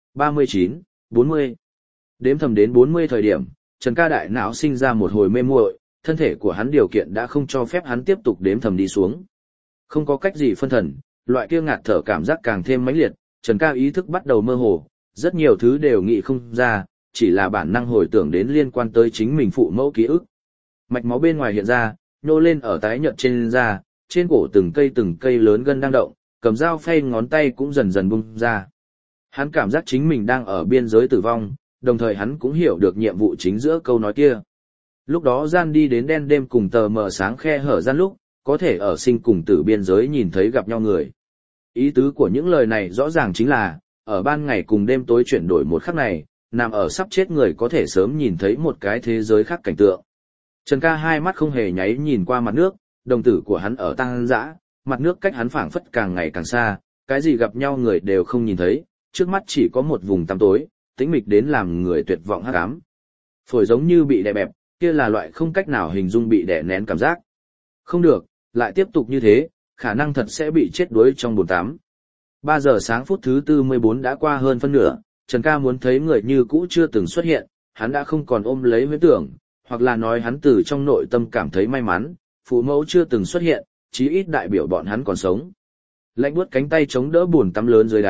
39, 40. Đếm thầm đến 40 thời điểm, Trần Ca đại não sinh ra một hồi mê muội, thân thể của hắn điều kiện đã không cho phép hắn tiếp tục đếm thầm đi xuống. Không có cách gì phân thần, loại kia ngạt thở cảm giác càng thêm mãnh liệt, Trần Ca ý thức bắt đầu mơ hồ, rất nhiều thứ đều nghĩ không ra, chỉ là bản năng hồi tưởng đến liên quan tới chính mình phụ mẫu ký ức. Mạch máu bên ngoài hiện ra, nhô lên ở tái nhợt trên da, trên cổ từng cây lớn gân đang động, cầm dao phay ngón tay cũng dần dần bung ra. Hắn cảm giác chính mình đang ở biên giới tử vong, đồng thời hắn cũng hiểu được nhiệm vụ chính giữa câu nói kia. Lúc đó gian đi đến đen đêm cùng tờ mờ sáng khe hở gian lúc, có thể ở sinh cùng tử biên giới nhìn thấy gặp nhau người. Ý tứ của những lời này rõ ràng chính là, ở ban ngày cùng đêm tối chuyển đổi một khắc này, nằm ở sắp chết người có thể sớm nhìn thấy một cái thế giới khác cảnh tượng. Trần Ca hai mắt không hề nháy nhìn qua mặt nước, đồng tử của hắn ở tăng dã, mặt nước cách hắn phảng phất càng ngày càng xa, cái gì gặp nhau người đều không nhìn thấy, trước mắt chỉ có một vùng tăm tối, tĩnh mịch đến làm người tuyệt vọng hắc ám. Phổi giống như bị đè bẹp, kia là loại không cách nào hình dung bị đè nén cảm giác. Không được, lại tiếp tục như thế, khả năng thật sẽ bị chết đuối trong bồn tắm. 3 giờ sáng phút thứ 44 đã qua hơn phân nửa, Trần Ca muốn thấy người như cũ chưa từng xuất hiện, hắn đã không còn ôm lấy huyễn tưởng, hoặc là nói hắn từ trong nội tâm cảm thấy may mắn, phụ mẫu chưa từng xuất hiện, chí ít đại biểu bọn hắn còn sống. Lạnh buốt cánh tay chống đỡ bồn tắm lớn dưới đáy,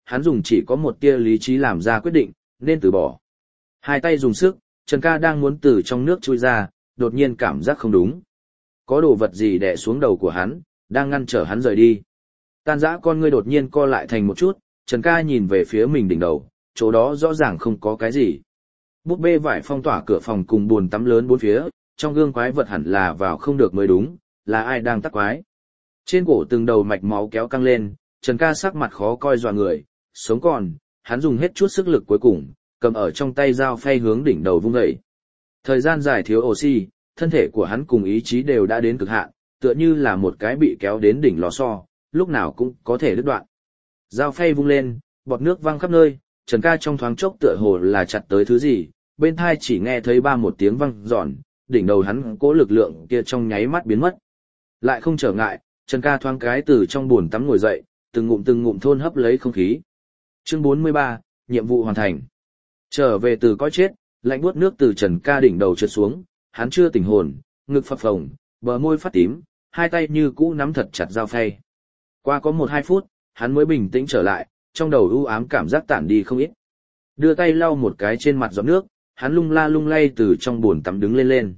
hắn dùng chỉ có một tia lý trí làm ra quyết định, nên từ bỏ. Hai tay dùng sức, Trần Ca đang muốn từ trong nước chui ra, đột nhiên cảm giác không đúng. Có đồ vật gì đè xuống đầu của hắn, đang ngăn trở hắn rời đi. Tan dã con ngươi đột nhiên co lại thành một chút, Trần Ca nhìn về phía mình đỉnh đầu, chỗ đó rõ ràng không có cái gì. Búp bê vải phong tỏa cửa phòng cùng bồn tắm lớn bốn phía, trong gương quái vật hẳn là vào không được mới đúng, là ai đang tắc quái. Trên cổ từng đầu mạch máu kéo căng lên, Trần Ca sắc mặt khó coi dọa người, sống còn, hắn dùng hết chút sức lực cuối cùng, cầm ở trong tay dao phay hướng đỉnh đầu vung dậy. Thời gian dài thiếu oxy, thân thể của hắn cùng ý chí đều đã đến cực hạn, tựa như là một cái bị kéo đến đỉnh lò xo, lúc nào cũng có thể đứt đoạn. Dao phay vung lên, bọt nước văng khắp nơi, Trần Ca trong thoáng chốc tựa hồ là chặt tới thứ gì, bên tai chỉ nghe thấy ba một tiếng văng giòn, đỉnh đầu hắn cố lực lượng kia trong nháy mắt biến mất. Lại không trở ngại, Trần Ca thoáng cái từ trong bồn tắm ngồi dậy, từng ngụm thôn hấp lấy không khí. Chương 43, nhiệm vụ hoàn thành. Trở về từ cõi chết, lạnh buốt nước từ Trần Ca đỉnh đầu trượt xuống, hắn chưa tỉnh hồn, ngực phập phồng, bờ môi phát tím, hai tay như cũ nắm thật chặt dao phay. Qua có 1-2 phút, hắn mới bình tĩnh trở lại, trong đầu u ám cảm giác tản đi không ít. Đưa tay lau một cái trên mặt giọt nước, hắn lung la lung lay từ trong bồn tắm đứng lên.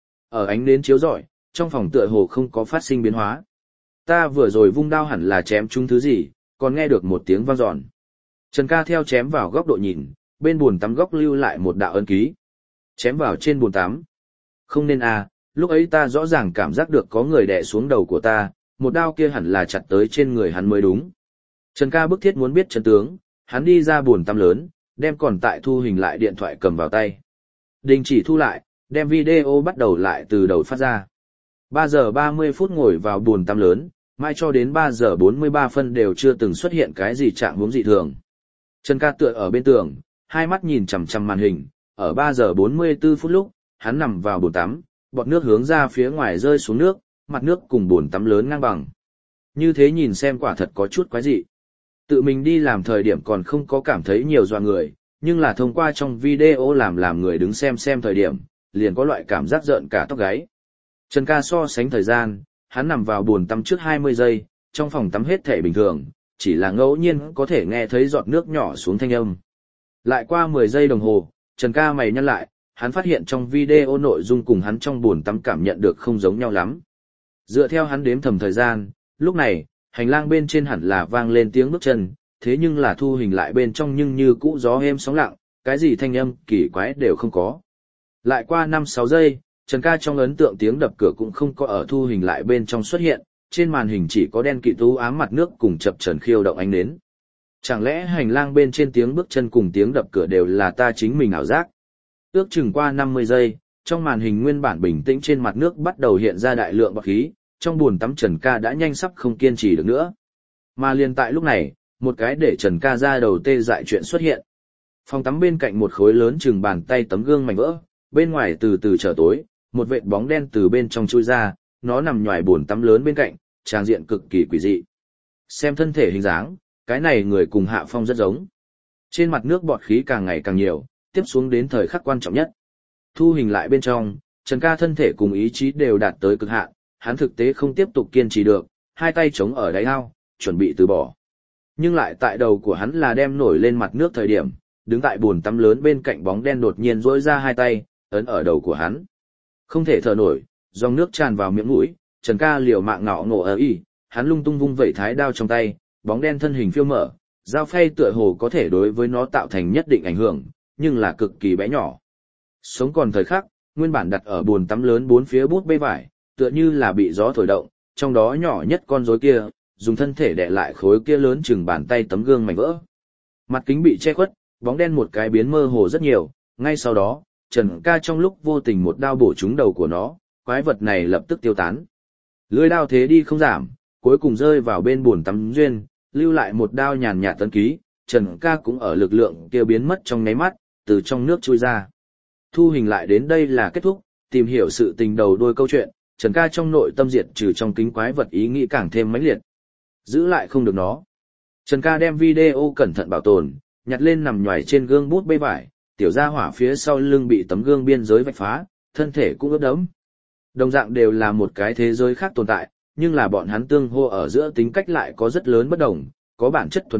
Ở ánh nến chiếu rọi, trong phòng tựa hồ không có phát sinh biến hóa. Ta vừa rồi vung đao hẳn là chém trúng thứ gì, còn nghe được một tiếng vang dọn. Trần Ca theo chém vào góc độ nhìn, bên bồn tắm góc lưu lại một đạo ấn ký. Chém vào trên bồn tắm. Không nên à, lúc ấy ta rõ ràng cảm giác được có người đè xuống đầu của ta, một đao kia hẳn là chặt tới trên người hắn mới đúng. Trần Ca bức thiết muốn biết chân tướng, hắn đi ra bồn tắm lớn, đem còn tại thu hình lại điện thoại cầm vào tay. Đình chỉ thu lại, đem video bắt đầu lại từ đầu phát ra. 3 giờ 30 phút ngồi vào bồn tắm lớn, mai cho đến 3 giờ 43 phân đều chưa từng xuất hiện cái gì trạng huống dị thường. Trần Ca tựa ở bên tường, hai mắt nhìn chằm chằm màn hình, ở 3 giờ 44 phút lúc, hắn nằm vào bồn tắm, bọt nước hướng ra phía ngoài rơi xuống nước, mặt nước cùng bồn tắm lớn ngang bằng. Như thế nhìn xem quả thật có chút quái dị. Tự mình đi làm thời điểm còn không có cảm thấy nhiều dọa người, nhưng là thông qua trong video làm người đứng xem thời điểm, liền có loại cảm giác rợn cả tóc gáy. Trần Ca so sánh thời gian, hắn nằm vào bồn tắm trước 20 giây, trong phòng tắm hết thể bình thường, chỉ là ngẫu nhiên có thể nghe thấy giọt nước nhỏ xuống thanh âm. Lại qua 10 giây đồng hồ, Trần Ca mày nhăn lại, hắn phát hiện trong video nội dung cùng hắn trong bồn tắm cảm nhận được không giống nhau lắm. Dựa theo hắn đếm thầm thời gian, lúc này, hành lang bên trên hẳn là vang lên tiếng bước chân, thế nhưng là thu hình lại bên trong nhưng như cũ gió êm sóng lặng, cái gì thanh âm kỳ quái đều không có. Lại qua 5-6 giây, Trần Ca trong ấn tượng tiếng đập cửa cũng không có ở thu hình lại bên trong xuất hiện, trên màn hình chỉ có đen kịt u ám mặt nước cùng chập chờn khiêu động ánh nến. Chẳng lẽ hành lang bên trên tiếng bước chân cùng tiếng đập cửa đều là ta chính mình ảo giác? Ước chừng qua 50 giây, trong màn hình nguyên bản bình tĩnh trên mặt nước bắt đầu hiện ra đại lượng bọt khí, trong bồn tắm Trần Ca đã nhanh sắp không kiên trì được nữa. Mà liền tại lúc này, một cái để Trần Ca ra đầu tê dại chuyện xuất hiện. Phòng tắm bên cạnh một khối lớn chừng bàn tay tấm gương mảnh vỡ, bên ngoài từ từ trở tối, một vệt bóng đen từ bên trong chui ra, nó nằm nhòi bồn tắm lớn bên cạnh, tràng diện cực kỳ quỷ dị. Xem thân thể hình dáng, cái này người cùng Hạ Phong rất giống. Trên mặt nước bọt khí càng ngày càng nhiều, tiếp xuống đến thời khắc quan trọng nhất. Thu hình lại bên trong, Trần Ca thân thể cùng ý chí đều đạt tới cực hạn, hắn thực tế không tiếp tục kiên trì được, hai tay chống ở đáy ao, chuẩn bị từ bỏ. Nhưng lại tại đầu của hắn là đem nổi lên mặt nước thời điểm, đứng tại bồn tắm lớn bên cạnh bóng đen đột nhiên duỗi ra hai tay, ấn ở đầu của hắn. Không thể thở nổi, dòng nước tràn vào miệng mũi, Trần Ca liều mạng ngọ ngộ ở y, hắn lung tung vung vẩy thái đao trong tay, bóng đen thân hình phiêu mở, dao phay tựa hồ có thể đối với nó tạo thành nhất định ảnh hưởng, nhưng là cực kỳ bé nhỏ. Sống còn thời khắc, nguyên bản đặt ở bồn tắm lớn bốn phía bút bê vải, tựa như là bị gió thổi động, trong đó nhỏ nhất con rối kia, dùng thân thể đè lại khối kia lớn chừng bàn tay tấm gương mảnh vỡ. Mặt kính bị che khuất, bóng đen một cái biến mơ hồ rất nhiều, ngay sau đó, Trần Ca trong lúc vô tình một đao bổ trúng đầu của nó, quái vật này lập tức tiêu tán. Lưỡi đao thế đi không giảm, cuối cùng rơi vào bên bồn tắm duyên, lưu lại một đao nhàn nhạt tấn ký, Trần Ca cũng ở lực lượng kia biến mất trong nháy mắt, từ trong nước chui ra. Thu hình lại đến đây là kết thúc, tìm hiểu sự tình đầu đuôi câu chuyện, Trần Ca trong nội tâm diệt trừ trong kính quái vật ý nghĩ càng thêm mãnh liệt. Giữ lại không được nó. Trần Ca đem video cẩn thận bảo tồn, nhặt lên nằm nhoài trên gương bút bê vải, tiểu gia hỏa phía sau lưng bị tấm gương biên giới vạch phá, thân thể cũng ướt đẫm. Đồng dạng đều là một cái thế giới khác tồn tại, nhưng là bọn hắn tương hô ở giữa tính cách lại có rất lớn bất đồng, có bản chất thuần tốt,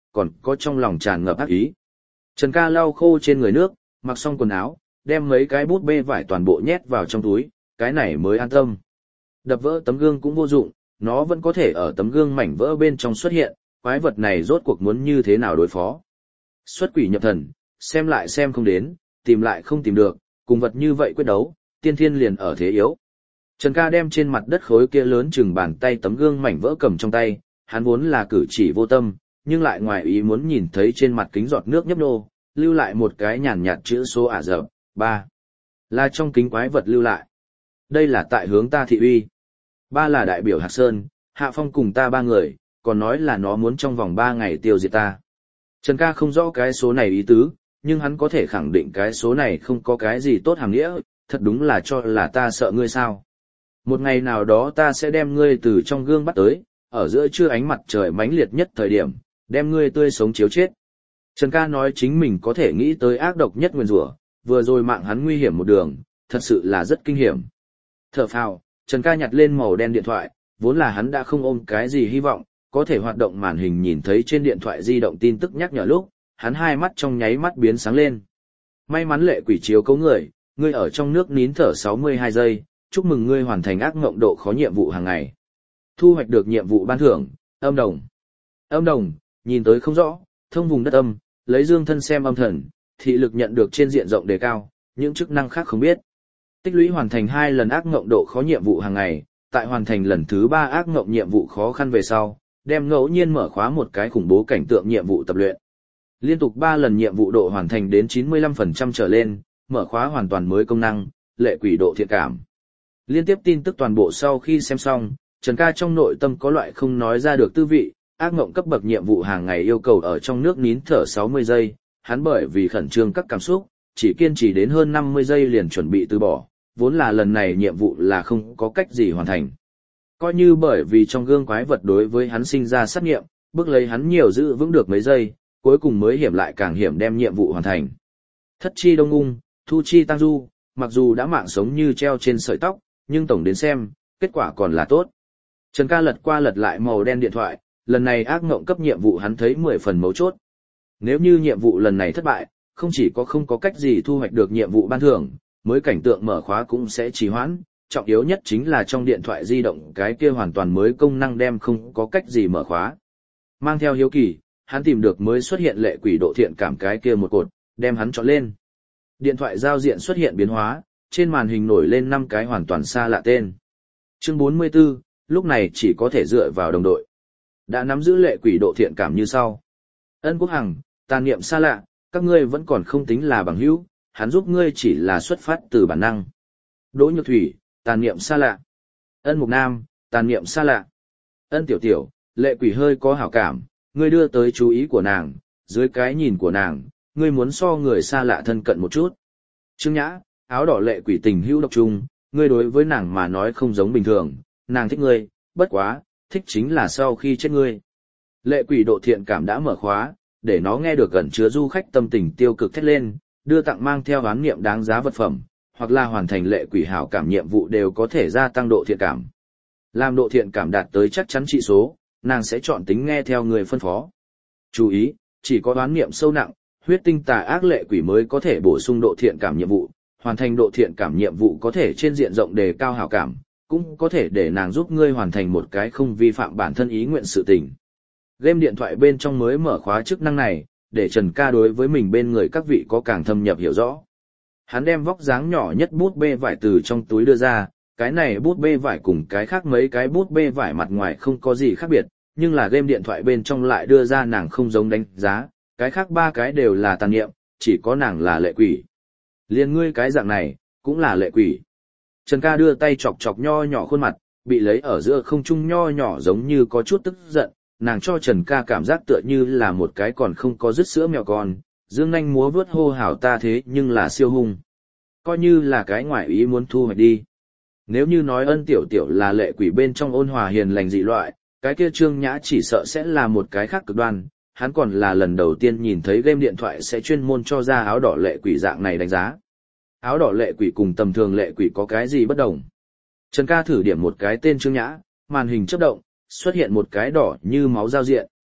còn có trong lòng tràn ngập ác ý. Trần ca lau khô trên người nước, mặc xong quần áo, đem mấy cái bút bê vải toàn bộ nhét vào trong túi, cái này mới an tâm. Đập vỡ tấm gương cũng vô dụng, nó vẫn có thể ở tấm gương mảnh vỡ bên trong xuất hiện, quái vật này rốt cuộc muốn như thế nào đối phó. Xuất quỷ nhập thần, xem lại xem không đến, tìm lại không tìm được, cùng vật như vậy quyết đấu, tiên thiên liền ở thế yếu. Trần ca đem trên mặt đất khối kia lớn chừng bàn tay tấm gương mảnh vỡ cầm trong tay, hắn vốn là cử chỉ vô tâm, nhưng lại ngoài ý muốn nhìn thấy trên mặt kính giọt nước nhấp nô, lưu lại một cái nhàn nhạt chữ số Ả Rập, 3. Là trong kính quái vật lưu lại. Đây là tại hướng ta thị uy. 3 là đại biểu Hạc Sơn, Hạ Phong cùng ta 3 người, còn nói là nó muốn trong vòng 3 ngày tiêu diệt ta. Trần ca không rõ cái số này ý tứ, nhưng hắn có thể khẳng định cái số này không có cái gì tốt hàm nghĩa, thật đúng là cho là ta sợ ngươi sao. Một ngày nào đó ta sẽ đem ngươi từ trong gương bắt tới, ở giữa trưa ánh mặt trời mãnh liệt nhất thời điểm, đem ngươi tươi sống chiếu chết. Trần ca nói chính mình có thể nghĩ tới ác độc nhất nguyền rủa, vừa rồi mạng hắn nguy hiểm một đường, thật sự là rất kinh hiểm. Thở phào, Trần ca nhặt lên màu đen điện thoại, vốn là hắn đã không ôm cái gì hy vọng, có thể hoạt động màn hình nhìn thấy trên điện thoại di động tin tức nhắc nhở lúc, hắn hai mắt trong nháy mắt biến sáng lên. May mắn lệ quỷ chiếu cấu người, ngươi ở trong nước nín thở 62 giây, chúc mừng ngươi hoàn thành ác ngộng độ khó nhiệm vụ hàng ngày. Thu hoạch được nhiệm vụ ban thưởng, âm đồng. Âm đồng, nhìn tới không rõ, thông vùng đất âm, lấy dương thân xem âm thần, thị lực nhận được trên diện rộng đề cao, những chức năng khác không biết. Tích lũy hoàn thành 2 lần ác ngộng độ khó nhiệm vụ hàng ngày, tại hoàn thành lần thứ 3 ác ngộng nhiệm vụ khó khăn về sau, đem ngẫu nhiên mở khóa một cái khủng bố cảnh tượng nhiệm vụ tập luyện. Liên tục 3 lần nhiệm vụ độ hoàn thành đến 95% trở lên, mở khóa hoàn toàn mới công năng, lệ quỷ độ thiện cảm. Liên tiếp tin tức toàn bộ sau khi xem xong, Trần ca trong nội tâm có loại không nói ra được tư vị, ác ngộng cấp bậc nhiệm vụ hàng ngày yêu cầu ở trong nước nín thở 60 giây, hắn bởi vì khẩn trương các cảm xúc, chỉ kiên trì đến hơn 50 giây liền chuẩn bị từ bỏ, vốn là lần này nhiệm vụ là không có cách gì hoàn thành. Coi như bởi vì trong gương quái vật đối với hắn sinh ra sát nghiệm, bước lấy hắn nhiều giữ vững được mấy giây, cuối cùng mới hiểm lại càng hiểm đem nhiệm vụ hoàn thành. Thất chi đông ung, thu chi tăng du, mặc dù đã mạng sống như treo trên sợi tóc, nhưng tổng đến xem, kết quả còn là tốt. Trần ca lật qua lật lại màu đen điện thoại, lần này ác ngộng cấp nhiệm vụ hắn thấy 10 phần mấu chốt. Nếu như nhiệm vụ lần này thất bại, không chỉ có không có cách gì thu hoạch được nhiệm vụ ban thưởng, mới cảnh tượng mở khóa cũng sẽ trì hoãn, trọng yếu nhất chính là trong điện thoại di động cái kia hoàn toàn mới công năng đem không có cách gì mở khóa. Mang theo hiếu kỳ, hắn tìm được mới xuất hiện lệ quỷ độ thiện cảm cái kia một cột, đem hắn chọn lên. Điện thoại giao diện xuất hiện biến hóa, trên màn hình nổi lên 5 cái hoàn toàn xa lạ tên. Chương 44, lúc này chỉ có thể dựa vào đồng đội. Đã nắm giữ lệ quỷ độ thiện cảm như sau. Ân Quốc Hằng, tàn niệm xa lạ, các ngươi vẫn còn không tính là bằng hữu, hắn giúp ngươi chỉ là xuất phát từ bản năng. Đỗ Nhược Thủy, tàn niệm xa lạ. Ân Mục Nam, tàn niệm xa lạ. Ân Tiểu Tiểu, lệ quỷ hơi có hảo cảm, ngươi đưa tới chú ý của nàng, dưới cái nhìn của nàng, ngươi muốn so người xa lạ thân cận một chút. Trương Nhã, áo đỏ lệ quỷ tình hữu độc trung, ngươi đối với nàng mà nói không giống bình thường, nàng thích ngươi, bất quá, thích chính là sau khi chết ngươi. Lệ quỷ độ thiện cảm đã mở khóa, để nó nghe được gần chứa du khách tâm tình tiêu cực thét lên, đưa tặng mang theo oán niệm đáng giá vật phẩm, hoặc là hoàn thành lệ quỷ hảo cảm nhiệm vụ đều có thể gia tăng độ thiện cảm. Làm độ thiện cảm đạt tới chắc chắn trị số, nàng sẽ chọn tính nghe theo người phân phó. Chú ý, chỉ có oán niệm sâu nặng, huyết tinh tà ác lệ quỷ mới có thể bổ sung độ thiện cảm nhiệm vụ, hoàn thành độ thiện cảm nhiệm vụ có thể trên diện rộng đề cao hảo cảm, cũng có thể để nàng giúp ngươi hoàn thành một cái không vi phạm bản thân ý nguyện sự tình. Game điện thoại bên trong mới mở khóa chức năng này, để Trần ca đối với mình bên người các vị có càng thâm nhập hiểu rõ. Hắn đem vóc dáng nhỏ nhất bút bê vải từ trong túi đưa ra, cái này bút bê vải cùng cái khác mấy cái bút bê vải mặt ngoài không có gì khác biệt, nhưng là game điện thoại bên trong lại đưa ra nàng không giống đánh giá, cái khác 3 cái đều là tàn niệm, chỉ có nàng là lệ quỷ. Liên ngươi cái dạng này, cũng là lệ quỷ. Trần ca đưa tay chọc chọc nho nhỏ khuôn mặt, bị lấy ở giữa không trung nho nhỏ giống như có chút tức giận, nàng cho Trần ca cảm giác tựa như là một cái còn không có dứt sữa mèo con, dương nanh múa vớt hô hào ta thế nhưng là siêu hung. Coi như là cái ngoại ý muốn thu hoạch đi. Nếu như nói Ân Tiểu Tiểu là lệ quỷ bên trong ôn hòa hiền lành dị loại, cái kia Trương Nhã chỉ sợ sẽ là một cái khác cực đoan, hắn còn là lần đầu tiên nhìn thấy game điện thoại sẽ chuyên môn cho ra áo đỏ lệ quỷ dạng này đánh giá. Áo đỏ lệ quỷ cùng tầm thường lệ quỷ có cái gì bất đồng? Trần ca thử điểm một cái tên Trương Nhã, màn hình chớp động, xuất hiện một cái đỏ như máu giao diện.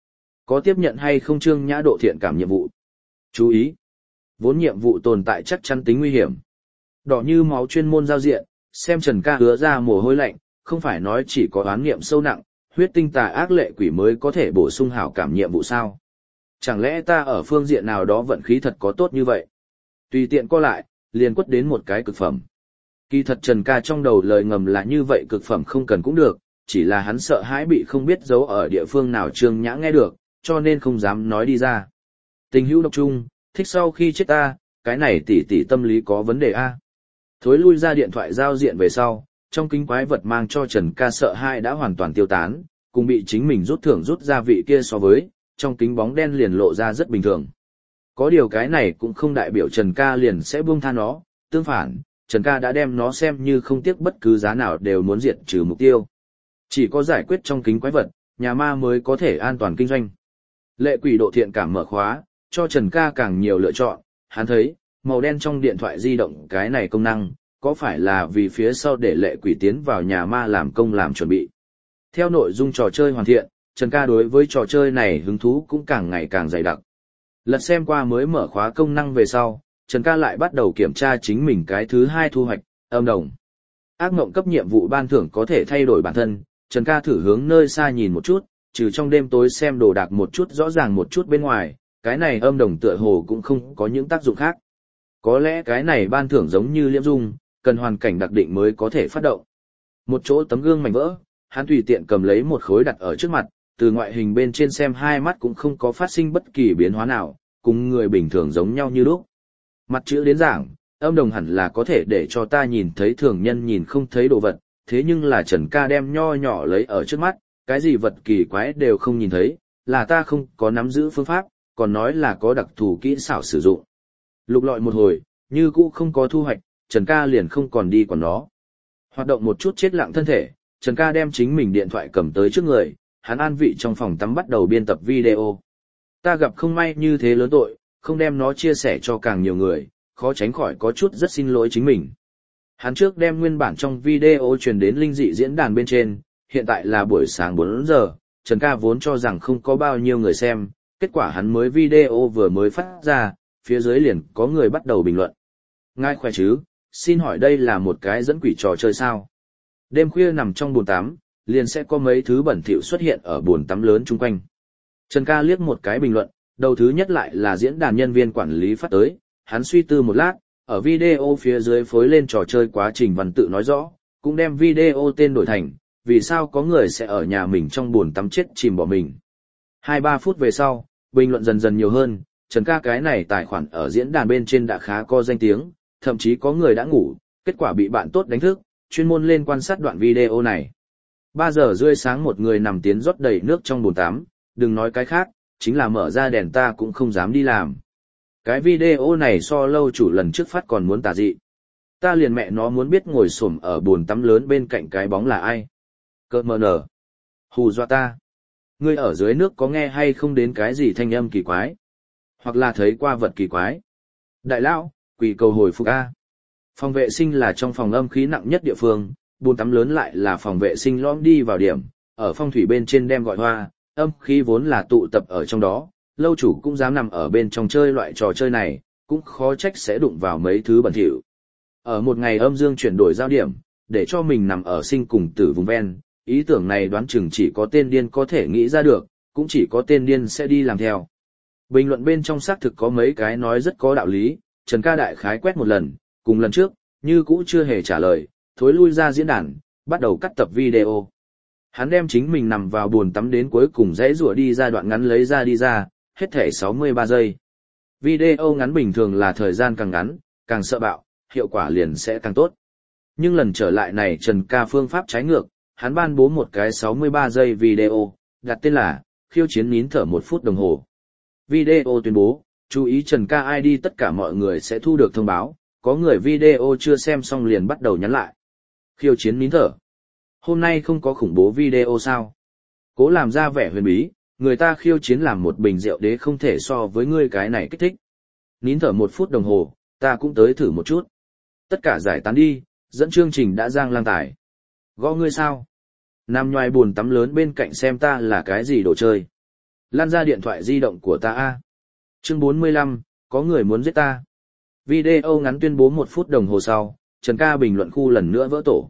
Có tiếp nhận hay không Trương Nhã độ thiện cảm nhiệm vụ? Chú ý! Vốn nhiệm vụ tồn tại chắc chắn tính nguy hiểm. Đỏ như máu chuyên môn giao diện, xem Trần Ca hứa ra mồ hôi lạnh, không phải nói chỉ có oán niệm sâu nặng, huyết tinh tà ác lệ quỷ mới có thể bổ sung hảo cảm nhiệm vụ sao? Chẳng lẽ ta ở phương diện nào đó vận khí thật có tốt như vậy? Tùy tiện co lại, liền quất đến một cái cực phẩm. Kỳ thật Trần Ca trong đầu lời ngầm là như vậy, cực phẩm không cần cũng được, chỉ là hắn sợ hãi bị không biết giấu ở địa phương nào Trương Nhã nghe được, cho nên không dám nói đi ra. Tình hữu độc trung, thích sau khi chết ta, cái này tỷ tỷ tâm lý có vấn đề a. Thối lui ra điện thoại giao diện về sau, trong kính quái vật mang cho Trần Ca sợ hãi đã hoàn toàn tiêu tán, cùng bị chính mình rút thưởng rút ra vị kia so với, trong kính bóng đen liền lộ ra rất bình thường. Có điều cái này cũng không đại biểu Trần Ca liền sẽ buông tha nó, tương phản, Trần Ca đã đem nó xem như không tiếc bất cứ giá nào đều muốn diệt trừ mục tiêu. Chỉ có giải quyết trong kính quái vật, nhà ma mới có thể an toàn kinh doanh. Lệ quỷ độ thiện cảm mở khóa, cho Trần Ca càng nhiều lựa chọn, hắn thấy, màu đen trong điện thoại di động cái này công năng, có phải là vì phía sau để lệ quỷ tiến vào nhà ma làm công làm chuẩn bị. Theo nội dung trò chơi hoàn thiện, Trần Ca đối với trò chơi này hứng thú cũng càng ngày càng dày đặc. Lật xem qua mới mở khóa công năng về sau, Trần Ca lại bắt đầu kiểm tra chính mình cái thứ hai thu hoạch, âm đồng. Ác mộng cấp nhiệm vụ ban thưởng có thể thay đổi bản thân, Trần Ca thử hướng nơi xa nhìn một chút, trừ trong đêm tối xem đồ đạc một chút rõ ràng một chút bên ngoài, cái này âm đồng tựa hồ cũng không có những tác dụng khác. Có lẽ cái này ban thưởng giống như liễm dung, cần hoàn cảnh đặc định mới có thể phát động. Một chỗ tấm gương mảnh vỡ, hắn tùy tiện cầm lấy một khối đặt ở trước mặt, từ ngoại hình bên trên xem hai mắt cũng không có phát sinh bất kỳ biến hóa nào, cùng người bình thường giống nhau như lúc. Mặt chữ đến giảng, âm đồng hẳn là có thể để cho ta nhìn thấy thường nhân nhìn không thấy đồ vật, thế nhưng là Trần Ca đem nho nhỏ lấy ở trước mắt, cái gì vật kỳ quái đều không nhìn thấy, là ta không có nắm giữ phương pháp, còn nói là có đặc thù kỹ xảo sử dụng. Lục lọi một hồi, như cũ không có thu hoạch, Trần Ca liền không còn đi còn nó. Hoạt động một chút chết lặng thân thể, Trần Ca đem chính mình điện thoại cầm tới trước người, hắn an vị trong phòng tắm bắt đầu biên tập video. Ta gặp không may như thế lớn tội, không đem nó chia sẻ cho càng nhiều người, khó tránh khỏi có chút rất xin lỗi chính mình. Hắn trước đem nguyên bản trong video truyền đến linh dị diễn đàn bên trên, hiện tại là buổi sáng 4 giờ, Trần Ca vốn cho rằng không có bao nhiêu người xem, kết quả hắn mới video vừa mới phát ra, phía dưới liền có người bắt đầu bình luận. Ngài khỏe chứ, xin hỏi đây là một cái dẫn quỷ trò chơi sao? Đêm khuya nằm trong bồn tắm, liền sẽ có mấy thứ bẩn thỉu xuất hiện ở bồn tắm lớn chung quanh. Trần Ca liếc một cái bình luận, đầu thứ nhất lại là diễn đàn nhân viên quản lý phát tới, hắn suy tư một lát, ở video phía dưới phối lên trò chơi quá trình văn tự nói rõ, cũng đem video tên đổi thành, vì sao có người sẽ ở nhà mình trong bồn tắm chết chìm bỏ mình. 2-3 phút về sau, bình luận dần dần nhiều hơn, Trần Ca cái này tài khoản ở diễn đàn bên trên đã khá có danh tiếng, thậm chí có người đã ngủ, kết quả bị bạn tốt đánh thức, chuyên môn lên quan sát đoạn video này. 3 giờ rưỡi sáng một người nằm tiến rót đầy nước trong bồn tắm, đừng nói cái khác, chính là mở ra đèn ta cũng không dám đi làm. Cái video này so lâu chủ lần trước phát còn muốn tà dị. Ta liền mẹ nó muốn biết ngồi xổm ở bồn tắm lớn bên cạnh cái bóng là ai. Cơ mờ nở. Hù dọa ta. Ngươi ở dưới nước có nghe hay không đến cái gì thanh âm kỳ quái? Hoặc là thấy qua vật kỳ quái? Đại lão, quỷ cầu hồi phục A. Phòng vệ sinh là trong phòng âm khí nặng nhất địa phương, bồn tắm lớn lại là phòng vệ sinh lõm đi vào điểm, ở phong thủy bên trên đem gọi hoa, âm khí vốn là tụ tập ở trong đó, lâu chủ cũng dám nằm ở bên trong chơi loại trò chơi này, cũng khó trách sẽ đụng vào mấy thứ bẩn thỉu. Ở một ngày âm dương chuyển đổi giao điểm, để cho mình nằm ở sinh cùng tử vùng ven, ý tưởng này đoán chừng chỉ có tên điên có thể nghĩ ra được, cũng chỉ có tên điên sẽ đi làm theo. Bình luận bên trong xác thực có mấy cái nói rất có đạo lý, Trần Ca đại khái quét một lần, cùng lần trước, như cũ chưa hề trả lời, thối lui ra diễn đàn, bắt đầu cắt tập video. Hắn đem chính mình nằm vào bồn tắm đến cuối cùng dãy rủa đi ra đoạn ngắn lấy ra đi ra, hết thể 63 giây. Video ngắn bình thường là thời gian càng ngắn, càng sợ bạo, hiệu quả liền sẽ càng tốt. Nhưng lần trở lại này Trần Ca phương pháp trái ngược, hắn ban bố một cái 63 giây video, đặt tên là khiêu chiến nín thở 1 phút đồng hồ. Video tuyên bố, chú ý Trần Ca ID tất cả mọi người sẽ thu được thông báo, có người video chưa xem xong liền bắt đầu nhắn lại. Khiêu chiến nín thở. Hôm nay không có khủng bố video sao? Cố làm ra vẻ huyền bí, người ta khiêu chiến làm một bình rượu đế không thể so với ngươi cái này kích thích. Nín thở 1 phút đồng hồ, ta cũng tới thử một chút. Tất cả giải tán đi, dẫn chương trình đã giang lang tải. Gõ ngươi sao? Nằm nhoài buồn tắm lớn bên cạnh xem ta là cái gì đồ chơi. Lan ra điện thoại di động của ta a. Chương 45, có người muốn giết ta. Video ngắn tuyên bố 1 phút đồng hồ sau, Trần Ca bình luận khu lần nữa vỡ tổ.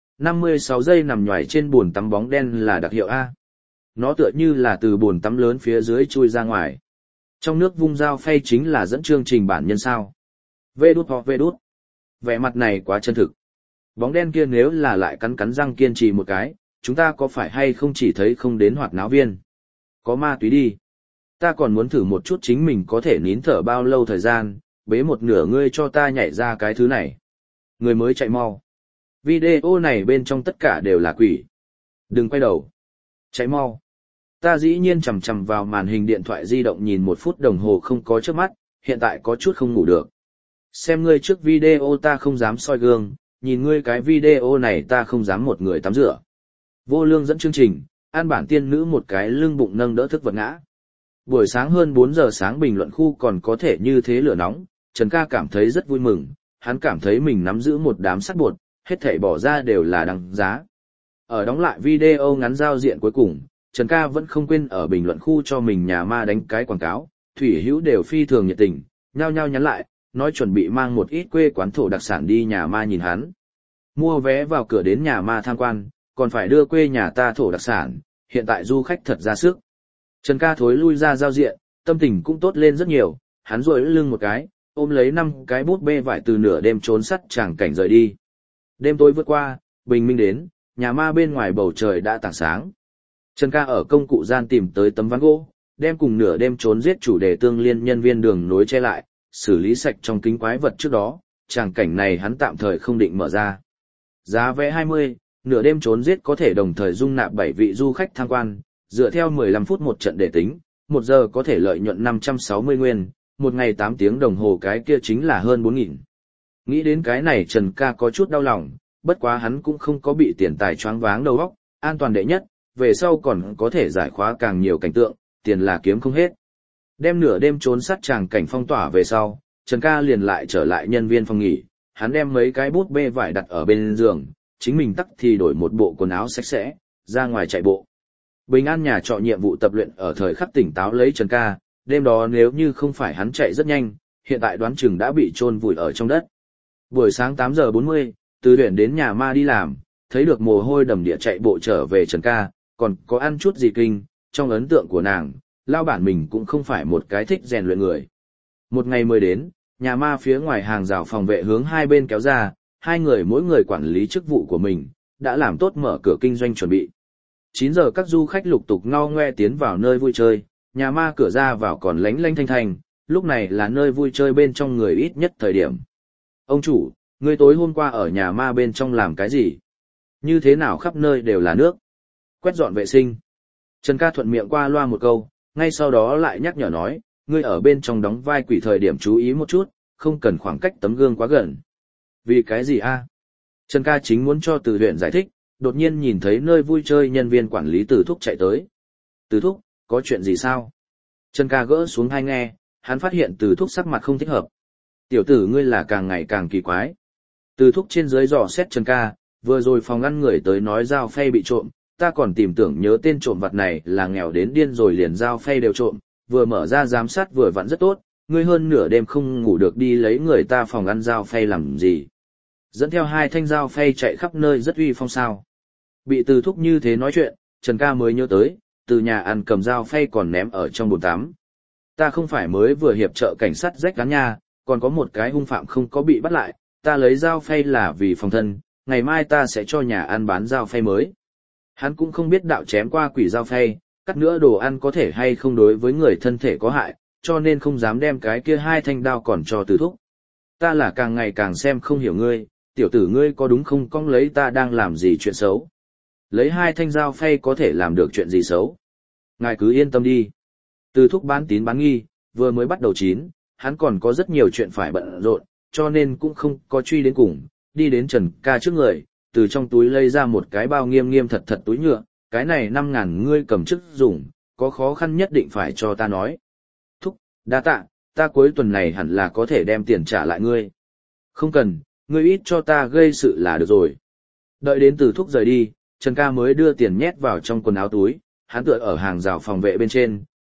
56 giây nằm nhoài trên bồn tắm bóng đen là đặc hiệu A. Nó tựa như là từ bồn tắm lớn phía dưới chui ra ngoài. Trong nước vung dao phay chính là dẫn chương trình bản nhân sao. Vê đút hoặc vê đút. Vẻ mặt này quá chân thực. Bóng đen kia nếu là lại cắn cắn răng kiên trì một cái, chúng ta có phải hay không chỉ thấy không đến hoạt náo viên. Có ma túy đi. Ta còn muốn thử một chút chính mình có thể nín thở bao lâu thời gian, bế một nửa ngươi cho ta nhảy ra cái thứ này. Người mới chạy mau. Video này bên trong tất cả đều là quỷ. Đừng quay đầu. Chạy mau. Ta dĩ nhiên chầm chầm vào màn hình điện thoại di động nhìn 1 phút đồng hồ không có trước mắt, hiện tại có chút không ngủ được. Xem ngươi trước video ta không dám soi gương, nhìn ngươi cái video này ta không dám một người tắm rửa. Vô Lương dẫn chương trình, an bản tiên nữ một cái lưng bụng nâng đỡ thức vật ngã. Buổi sáng hơn 4 giờ sáng bình luận khu còn có thể như thế lửa nóng, Trần Ca cảm thấy rất vui mừng, hắn cảm thấy mình nắm giữ một đám sắt bột, hết thảy bỏ ra đều là đằng giá. Ở đóng lại video ngắn giao diện cuối cùng, Trần Ca vẫn không quên ở bình luận khu cho mình nhà ma đánh cái quảng cáo, thủy hữu đều phi thường nhiệt tình, nhao nhao nhắn lại, nói chuẩn bị mang một ít quê quán thổ đặc sản đi nhà ma nhìn hắn. Mua vé vào cửa đến nhà ma tham quan, còn phải đưa quê nhà ta thổ đặc sản, hiện tại du khách thật ra sức. Trần Ca thối lui ra giao diện, tâm tình cũng tốt lên rất nhiều, hắn duỗi lưng một cái, ôm lấy 5 cái bút bê vải từ nửa đêm trốn sắt tràng cảnh rời đi. Đêm tối vượt qua, bình minh đến, nhà ma bên ngoài bầu trời đã tảng sáng. Trần Ca ở công cụ gian tìm tới tấm ván gỗ, đem cùng nửa đêm trốn giết chủ đề tương liên nhân viên đường nối che lại, xử lý sạch trong kính quái vật trước đó, tràng cảnh này hắn tạm thời không định mở ra. Giá vé 20, nửa đêm trốn giết có thể đồng thời dung nạp 7 vị du khách tham quan, dựa theo 15 phút một trận để tính, 1 giờ có thể lợi nhuận 560 nguyên, một ngày 8 tiếng đồng hồ cái kia chính là hơn 4.000. Nghĩ đến cái này Trần Ca có chút đau lòng, bất quá hắn cũng không có bị tiền tài choáng váng đầu óc, an toàn đệ nhất, về sau còn có thể giải khóa càng nhiều cảnh tượng, tiền là kiếm không hết. Đem nửa đêm trốn sát tràng cảnh phong tỏa về sau, Trần Ca liền lại trở lại nhân viên phòng nghỉ, hắn đem mấy cái bút bê vải đặt ở bên giường, chính mình tắc thì đổi một bộ quần áo sạch sẽ, ra ngoài chạy bộ. Bình an nhà trọ nhiệm vụ tập luyện ở thời khắc tỉnh táo lấy Trần Ca, đêm đó nếu như không phải hắn chạy rất nhanh, hiện tại đoán chừng đã bị chôn vùi ở trong đất. Buổi sáng 8 giờ 40, từ huyện đến nhà ma đi làm, thấy được mồ hôi đầm địa chạy bộ trở về Trần Ca, còn có ăn chút gì kinh, trong ấn tượng của nàng, lao bản mình cũng không phải một cái thích rèn luyện người. Một ngày mới đến, nhà ma phía ngoài hàng rào phòng vệ hướng hai bên kéo ra, hai người mỗi người quản lý chức vụ của mình, đã làm tốt mở cửa kinh doanh chuẩn bị. 9 giờ các du khách lục tục ngao ngoe tiến vào nơi vui chơi, nhà ma cửa ra vào còn lánh lánh thanh thanh, lúc này là nơi vui chơi bên trong người ít nhất thời điểm. Ông chủ, ngươi tối hôm qua ở nhà ma bên trong làm cái gì? Như thế nào khắp nơi đều là nước? Quét dọn vệ sinh. Trần Ca thuận miệng qua loa một câu, ngay sau đó lại nhắc nhở nói, ngươi ở bên trong đóng vai quỷ thời điểm chú ý một chút, không cần khoảng cách tấm gương quá gần. Vì cái gì a? Trần Ca chính muốn cho Từ Huyện giải thích, đột nhiên nhìn thấy nơi vui chơi nhân viên quản lý Từ Thúc chạy tới. Từ Thúc, có chuyện gì sao? Trần Ca gỡ xuống tai nghe, hắn phát hiện Từ Thúc sắc mặt không thích hợp. Tiểu tử ngươi là càng ngày càng kỳ quái. Từ Thúc trên dưới dò xét Trần Ca, vừa rồi phòng ngăn người tới nói dao phay bị trộm, ta còn tìm tưởng nhớ tên trộm vặt này là nghèo đến điên rồi liền dao phay đều trộm, vừa mở ra giám sát vừa vặn rất tốt, ngươi hơn nửa đêm không ngủ được đi lấy người ta phòng ăn dao phay làm gì. Dẫn theo 2 thanh dao phay chạy khắp nơi rất uy phong sao. Bị Từ Thúc như thế nói chuyện, Trần Ca mới nhớ tới, từ nhà ăn cầm dao phay còn ném ở trong bồn tắm. Ta không phải mới vừa hiệp trợ cảnh sát rách gắn nha, còn có một cái hung phạm không có bị bắt lại, ta lấy dao phay là vì phòng thân, ngày mai ta sẽ cho nhà ăn bán dao phay mới. Hắn cũng không biết đạo chém qua quỷ dao phay, cắt nữa đồ ăn có thể hay không đối với người thân thể có hại, cho nên không dám đem cái kia 2 thanh đao còn cho Từ Thúc. Ta là càng ngày càng xem không hiểu ngươi, tiểu tử ngươi có đúng không cong lấy ta đang làm gì chuyện xấu. Lấy 2 thanh dao phay có thể làm được chuyện gì xấu. Ngài cứ yên tâm đi. Từ Thúc bán tín bán nghi, vừa mới bắt đầu chín, hắn còn có rất nhiều chuyện phải bận rộn, cho nên cũng không có truy đến cùng, đi đến Trần Ca trước người, từ trong túi lấy ra một cái bao nghiêm nghiêm thật thật túi nhựa, cái này 5.000 ngươi cầm chức dùng, có khó khăn nhất định phải cho ta nói. Thúc, đa tạ, ta cuối tuần này hẳn là có thể đem tiền trả lại ngươi. Không cần, ngươi ít cho ta gây sự là được rồi. Đợi đến Từ Thúc rời đi, Trần Ca mới đưa tiền nhét vào trong quần áo túi, hắn tựa ở hàng rào phòng vệ bên trên,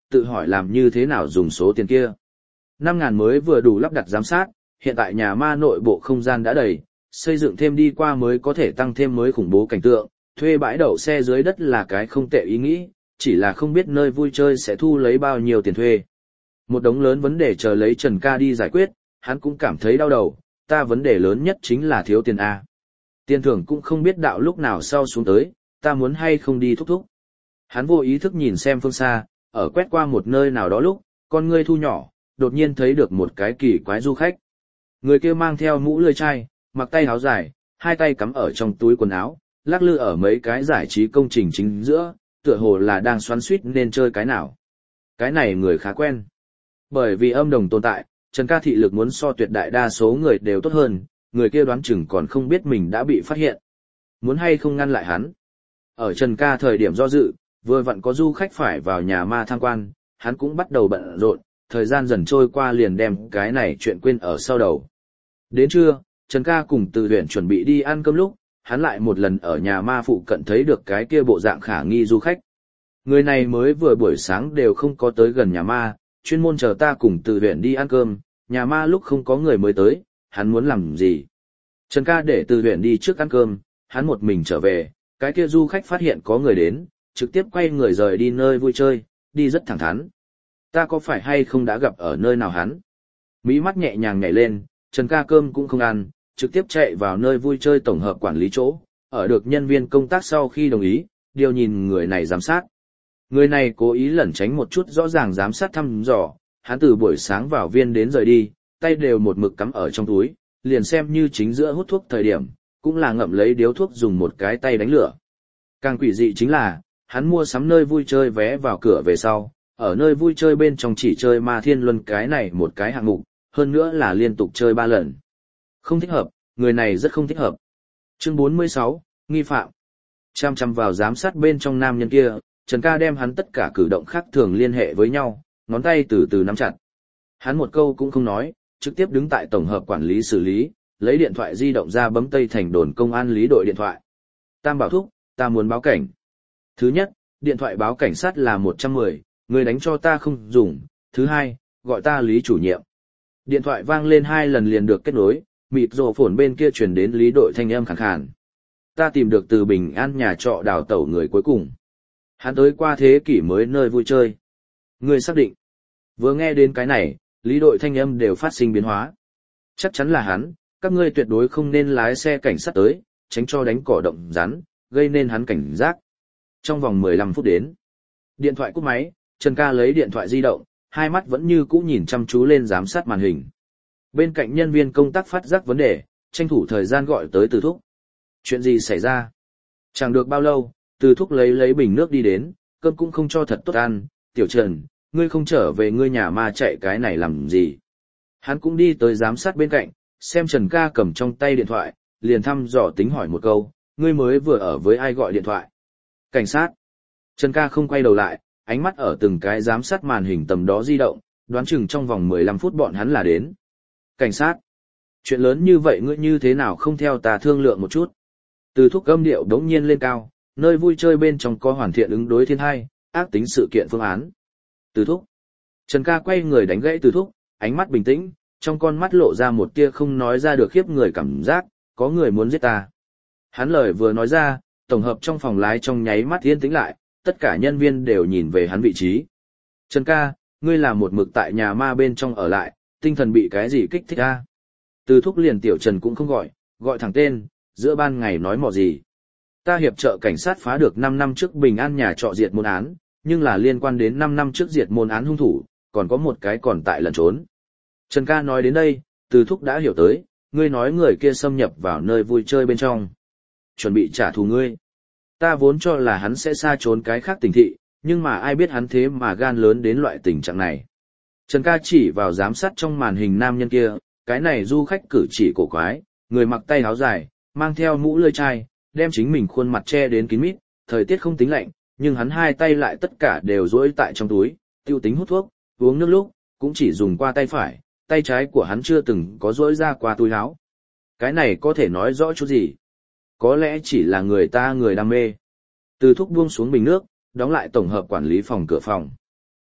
tự hỏi làm như thế nào dùng số tiền kia. 5.000 mới vừa đủ lắp đặt giám sát, hiện tại nhà ma nội bộ không gian đã đầy, xây dựng thêm đi qua mới có thể tăng thêm mới khủng bố cảnh tượng, thuê bãi đậu xe dưới đất là cái không tệ ý nghĩ, chỉ là không biết nơi vui chơi sẽ thu lấy bao nhiêu tiền thuê. Một đống lớn vấn đề chờ lấy Trần Ca đi giải quyết, hắn cũng cảm thấy đau đầu, ta vấn đề lớn nhất chính là thiếu tiền A. Tiền thưởng cũng không biết đạo lúc nào sau xuống tới, ta muốn hay không đi thúc thúc. Hắn vô ý thức nhìn xem phương xa, ở quét qua một nơi nào đó lúc, con ngươi thu nhỏ, đột nhiên thấy được một cái kỳ quái du khách. Người kia mang theo mũ lưỡi chai, mặc tay áo dài, hai tay cắm ở trong túi quần áo, lắc lư ở mấy cái giải trí công trình chính giữa, tựa hồ là đang xoắn xuýt nên chơi cái nào. Cái này người khá quen. Bởi vì âm đồng tồn tại, Trần Ca thị lực muốn so tuyệt đại đa số người đều tốt hơn, người kia đoán chừng còn không biết mình đã bị phát hiện. Muốn hay không ngăn lại hắn. Ở Trần Ca thời điểm do dự, vừa vặn có du khách phải vào nhà ma tham quan, hắn cũng bắt đầu bận rộn, thời gian dần trôi qua liền đem cái này chuyện quên ở sau đầu. Đến trưa, Trần Ca cùng Từ Huyền chuẩn bị đi ăn cơm lúc, hắn lại một lần ở nhà ma phụ cận thấy được cái kia bộ dạng khả nghi du khách. Người này mới vừa buổi sáng đều không có tới gần nhà ma, chuyên môn chờ ta cùng Từ Huyền đi ăn cơm, nhà ma lúc không có người mới tới, hắn muốn làm gì. Trần Ca để Từ Huyền đi trước ăn cơm, hắn một mình trở về, cái kia du khách phát hiện có người đến, trực tiếp quay người rời đi nơi vui chơi, đi rất thẳng thắn. Ta có phải hay không đã gặp ở nơi nào hắn? Mí mắt nhẹ nhàng nhảy lên, Trần Ca cơm cũng không ăn, trực tiếp chạy vào nơi vui chơi tổng hợp quản lý chỗ, ở được nhân viên công tác sau khi đồng ý, điều nhìn người này giám sát. Người này cố ý lẩn tránh một chút rõ ràng giám sát thăm dò, hắn từ buổi sáng vào viên đến rời đi, tay đều một mực cắm ở trong túi, liền xem như chính giữa hút thuốc thời điểm, cũng là ngậm lấy điếu thuốc dùng một cái tay đánh lửa. Càng quỷ dị chính là, hắn mua sắm nơi vui chơi vé vào cửa về sau, ở nơi vui chơi bên trong chỉ chơi Ma Thiên Luân cái này một cái hạng mục, hơn nữa là liên tục chơi 3 lần. Không thích hợp, người này rất không thích hợp. Chương 46, nghi phạm. Chăm chăm vào giám sát bên trong nam nhân kia, Trần Ca đem hắn tất cả cử động khác thường liên hệ với nhau, ngón tay từ từ nắm chặt. Hắn một câu cũng không nói, trực tiếp đứng tại tổng hợp quản lý xử lý, lấy điện thoại di động ra bấm Tây Thành đồn công an lý đội điện thoại. Tam bảo thúc, ta muốn báo cảnh. Thứ nhất, điện thoại báo cảnh sát là 110, người đánh cho ta không dùng. Thứ hai, gọi ta Lý chủ nhiệm. Điện thoại vang lên 2 lần liền được kết nối, mịt rồ phồn bên kia truyền đến lý đội thanh âm khàn khàn. Ta tìm được từ Bình An nhà trọ đào tẩu người cuối cùng. Hắn tới qua thế kỷ mới nơi vui chơi. Người xác định. Vừa nghe đến cái này, lý đội thanh âm đều phát sinh biến hóa. Chắc chắn là hắn, các ngươi tuyệt đối không nên lái xe cảnh sát tới, tránh cho đánh cỏ động rắn, gây nên hắn cảnh giác. Trong vòng 15 phút đến. Điện thoại cúp máy, Trần Ca lấy điện thoại di động, hai mắt vẫn như cũ nhìn chăm chú lên giám sát màn hình. Bên cạnh nhân viên công tác phát giác vấn đề, tranh thủ thời gian gọi tới Từ Thúc. Chuyện gì xảy ra? Chẳng được bao lâu, Từ Thúc lấy bình nước đi đến, cơm cũng không cho thật tốt ăn. Tiểu Trần, ngươi không trở về ngươi nhà ma chạy cái này làm gì? Hắn cũng đi tới giám sát bên cạnh, xem Trần Ca cầm trong tay điện thoại, liền thăm dò tính hỏi một câu, ngươi mới vừa ở với ai gọi điện thoại? Cảnh sát. Trần Ca không quay đầu lại, ánh mắt ở từng cái giám sát màn hình tầm đó di động, đoán chừng trong vòng 15 phút bọn hắn là đến. Cảnh sát. Chuyện lớn như vậy ngươi như thế nào không theo ta thương lượng một chút? Từ Thúc âm điệu đống nhiên lên cao, nơi vui chơi bên trong có hoàn thiện ứng đối thiên hai, ác tính sự kiện phương án. Từ Thúc. Trần Ca quay người đánh gãy Từ Thúc, ánh mắt bình tĩnh, trong con mắt lộ ra một tia không nói ra được khiếp người cảm giác, có người muốn giết ta. Hắn lời vừa nói ra, tổng hợp trong phòng lái trong nháy mắt yên tĩnh lại, tất cả nhân viên đều nhìn về hắn vị trí. Trần Ca, ngươi là một mực tại nhà ma bên trong ở lại, tinh thần bị cái gì kích thích a? Từ Thúc liền Tiểu Trần cũng không gọi thẳng tên, giữa ban ngày nói mò gì. Ta hiệp trợ cảnh sát phá được 5 năm trước Bình An nhà trọ diệt môn án, nhưng là liên quan đến 5 năm trước diệt môn án hung thủ, còn có một cái còn tại lẩn trốn. Trần Ca nói đến đây, Từ Thúc đã hiểu tới, ngươi nói người kia xâm nhập vào nơi vui chơi bên trong. Chuẩn bị trả thù ngươi. Ta vốn cho là hắn sẽ xa trốn cái khác tỉnh thị, nhưng mà ai biết hắn thế mà gan lớn đến loại tình trạng này. Trần Ca chỉ vào giám sát trong màn hình nam nhân kia, cái này du khách cử chỉ cổ quái, người mặc tay áo dài, mang theo mũ lưỡi chai, đem chính mình khuôn mặt che đến kín mít, thời tiết không tính lạnh, nhưng hắn hai tay lại tất cả đều duỗi tại trong túi, tiêu tính hút thuốc, uống nước lúc, cũng chỉ dùng qua tay phải, tay trái của hắn chưa từng có duỗi ra qua túi áo. Cái này có thể nói rõ chút gì? Có lẽ chỉ là người đam mê. Từ Thúc buông xuống bình nước, đóng lại tổng hợp quản lý phòng cửa phòng.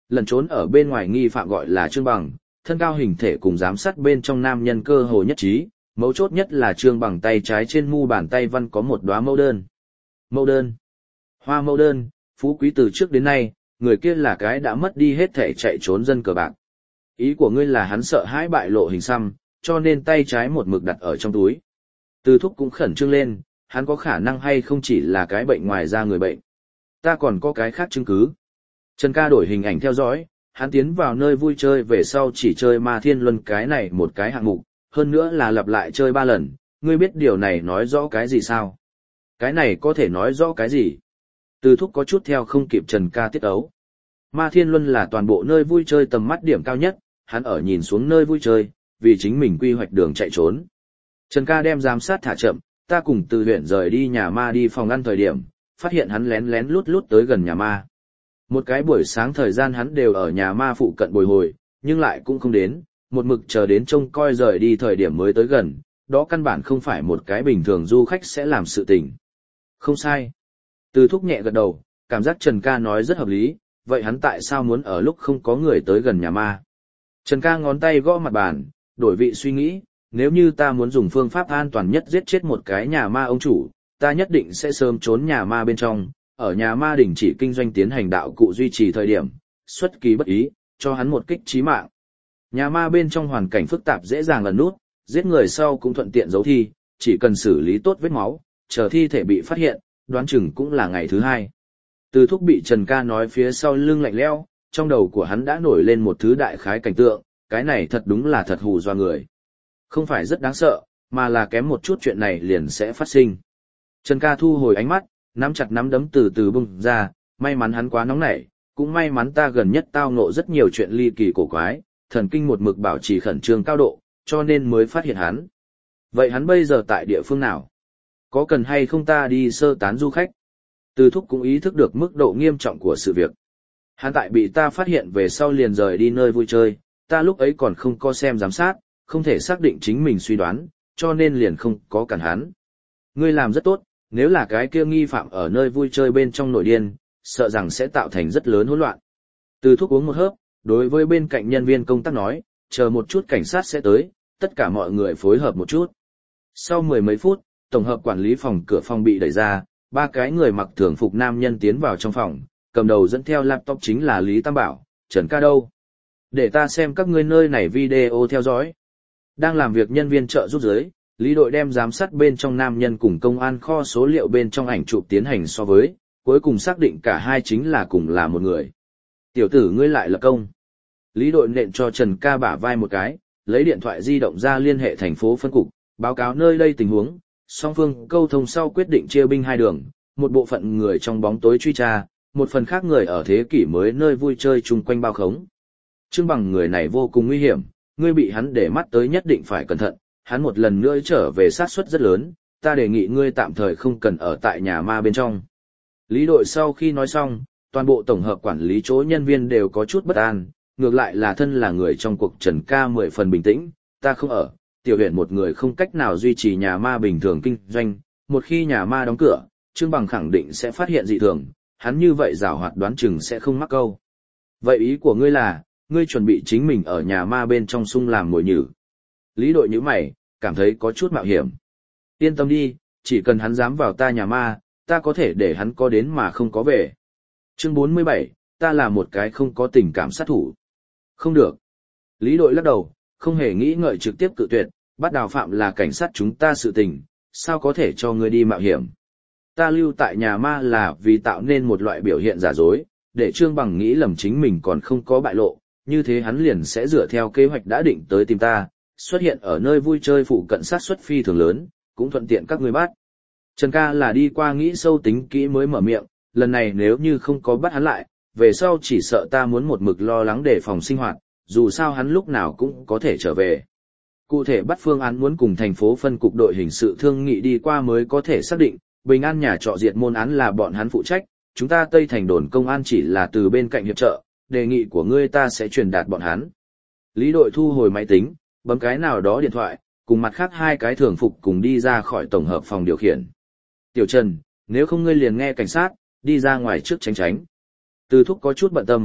Lẩn trốn ở bên ngoài nghi phạm gọi là Trương Bằng, thân cao hình thể cùng giám sát bên trong nam nhân cơ hồ nhất trí, mấu chốt nhất là Trương Bằng tay trái trên mu bàn tay văn có một đóa mẫu đơn. Mẫu đơn. Hoa mẫu đơn, phú quý từ trước đến nay, người kia là cái đã mất đi hết thể chạy trốn dân cờ bạc. Ý của ngươi là hắn sợ hãi bại lộ hình xăm, cho nên tay trái một mực đặt ở trong túi. Từ Thúc cũng khẩn trương lên, hắn có khả năng hay không chỉ là cái bệnh ngoài da người bệnh. Ta còn có cái khác chứng cứ. Trần Ca đổi hình ảnh theo dõi, hắn tiến vào nơi vui chơi về sau chỉ chơi Ma Thiên Luân cái này một cái hạng mục, hơn nữa là lặp lại chơi 3 lần, ngươi biết điều này nói rõ cái gì sao? Cái này có thể nói rõ cái gì? Từ Thúc có chút theo không kịp Trần Ca tiết ấu. Ma Thiên Luân là toàn bộ nơi vui chơi tầm mắt điểm cao nhất, hắn ở nhìn xuống nơi vui chơi, vì chính mình quy hoạch đường chạy trốn. Trần Ca đem giám sát thả chậm, ta cùng Từ huyện rời đi nhà ma đi phòng ăn thời điểm, phát hiện hắn lén lén lút lút tới gần nhà ma. Một cái buổi sáng thời gian hắn đều ở nhà ma phụ cận bồi hồi, nhưng lại cũng không đến, một mực chờ đến trông coi rời đi thời điểm mới tới gần, đó căn bản không phải một cái bình thường du khách sẽ làm sự tình. Không sai. Từ Thúc nhẹ gật đầu, cảm giác Trần Ca nói rất hợp lý, vậy hắn tại sao muốn ở lúc không có người tới gần nhà ma? Trần Ca ngón tay gõ mặt bàn, đổi vị suy nghĩ, nếu như ta muốn dùng phương pháp an toàn nhất giết chết một cái nhà ma ông chủ, ta nhất định sẽ sớm trốn nhà ma bên trong, ở nhà ma đình chỉ kinh doanh tiến hành đạo cụ duy trì thời điểm, xuất kỳ bất ý, cho hắn một kích chí mạng. Nhà ma bên trong hoàn cảnh phức tạp dễ dàng ẩn nút, giết người sau cũng thuận tiện giấu thi, chỉ cần xử lý tốt vết máu, chờ thi thể bị phát hiện, đoán chừng cũng là ngày thứ 2. Từ Thúc bị Trần Ca nói phía sau lưng lạnh lẽo, trong đầu của hắn đã nổi lên một thứ đại khái cảnh tượng, cái này thật đúng là thật hù dọa người. Không phải rất đáng sợ, mà là kém một chút chuyện này liền sẽ phát sinh. Trần Ca thu hồi ánh mắt, nắm chặt nắm đấm từ từ bung ra, may mắn hắn quá nóng nảy, cũng may mắn ta gần nhất tao ngộ rất nhiều chuyện ly kỳ cổ quái, thần kinh một mực bảo trì khẩn trương cao độ, cho nên mới phát hiện hắn. Vậy hắn bây giờ tại địa phương nào? Có cần hay không ta đi sơ tán du khách? Từ Thúc cũng ý thức được mức độ nghiêm trọng của sự việc. Hắn tại bị ta phát hiện về sau liền rời đi nơi vui chơi, ta lúc ấy còn không có xem giám sát, không thể xác định chính mình suy đoán, cho nên liền không có cản hắn. Ngươi làm rất tốt, nếu là cái kia nghi phạm ở nơi vui chơi bên trong nổi điên, sợ rằng sẽ tạo thành rất lớn hỗn loạn. Từ Thúc uống một hớp, đối với bên cạnh nhân viên công tác nói, chờ một chút cảnh sát sẽ tới, tất cả mọi người phối hợp một chút. Sau 10 mấy phút, tổng hợp quản lý phòng cửa phòng bị đẩy ra, 3 cái người mặc thường phục nam nhân tiến vào trong phòng, cầm đầu dẫn theo laptop chính là Lý Tam Bảo, Trần Ca đâu? Để ta xem các ngươi nơi này video theo dõi. Đang làm việc nhân viên trợ giúp dưới, Lý đội đem giám sát bên trong nam nhân cùng công an kho số liệu bên trong ảnh chụp tiến hành so với, cuối cùng xác định cả hai chính là cùng là một người. Tiểu tử ngươi lại là công. Lý đội nện cho Trần Ca bả vai một cái, lấy điện thoại di động ra liên hệ thành phố phân cục, báo cáo nơi đây tình huống, song phương câu thông sau quyết định chia binh 2 đường, một bộ phận người trong bóng tối truy tra, một phần khác người ở thế kỷ mới nơi vui chơi chung quanh bao khống. Trương Bằng người này vô cùng nguy hiểm, ngươi bị hắn để mắt tới nhất định phải cẩn thận, hắn một lần nữa trở về sát suất rất lớn, ta đề nghị ngươi tạm thời không cần ở tại nhà ma bên trong. Lý đội sau khi nói xong, toàn bộ tổng hợp quản lý chỗ nhân viên đều có chút bất an, ngược lại là thân là người trong cuộc Trần Ca 10 phần bình tĩnh, ta không ở, tiểu huyện một người không cách nào duy trì nhà ma bình thường kinh doanh, một khi nhà ma đóng cửa, Trương Bằng khẳng định sẽ phát hiện dị thường, hắn như vậy giảo hoạt đoán chừng sẽ không mắc câu. Vậy ý của ngươi là, ngươi chuẩn bị chính mình ở nhà ma bên trong sung làm mồi nhử. Lý đội nhíu mày, cảm thấy có chút mạo hiểm. Yên tâm đi, chỉ cần hắn dám vào ta nhà ma, ta có thể để hắn có đến mà không có về. Chương 47, ta là một cái không có tình cảm sát thủ. Không được. Lý đội lắc đầu, không hề nghĩ ngợi trực tiếp cự tuyệt, bắt Đào Phạm là cảnh sát chúng ta sự tình, sao có thể cho ngươi đi mạo hiểm. Ta lưu tại nhà ma là vì tạo nên một loại biểu hiện giả dối, để Trương Bằng nghĩ lầm chính mình còn không có bại lộ, như thế hắn liền sẽ dựa theo kế hoạch đã định tới tìm ta, xuất hiện ở nơi vui chơi phụ cận sát suất phi thường lớn, cũng thuận tiện các ngươi bắt. Trần Ca là đi qua nghĩ sâu tính kỹ mới mở miệng, lần này nếu như không có bắt hắn lại, về sau chỉ sợ ta muốn một mực lo lắng để phòng sinh hoạt, dù sao hắn lúc nào cũng có thể trở về. Cụ thể bắt phương án muốn cùng thành phố phân cục đội hình sự thương nghị đi qua mới có thể xác định, bình an nhà trọ diệt môn án là bọn hắn phụ trách, chúng ta Tây Thành đồn công an chỉ là từ bên cạnh hiệp trợ, đề nghị của ngươi ta sẽ truyền đạt bọn hắn. Lý đội thu hồi máy tính, bấm cái nào đó điện thoại, cùng mặt khác 2 cái thường phục cùng đi ra khỏi tổng hợp phòng điều khiển. Tiểu Trần, nếu không ngươi liền nghe cảnh sát, đi ra ngoài trước tránh tránh. Từ Thúc có chút bận tâm,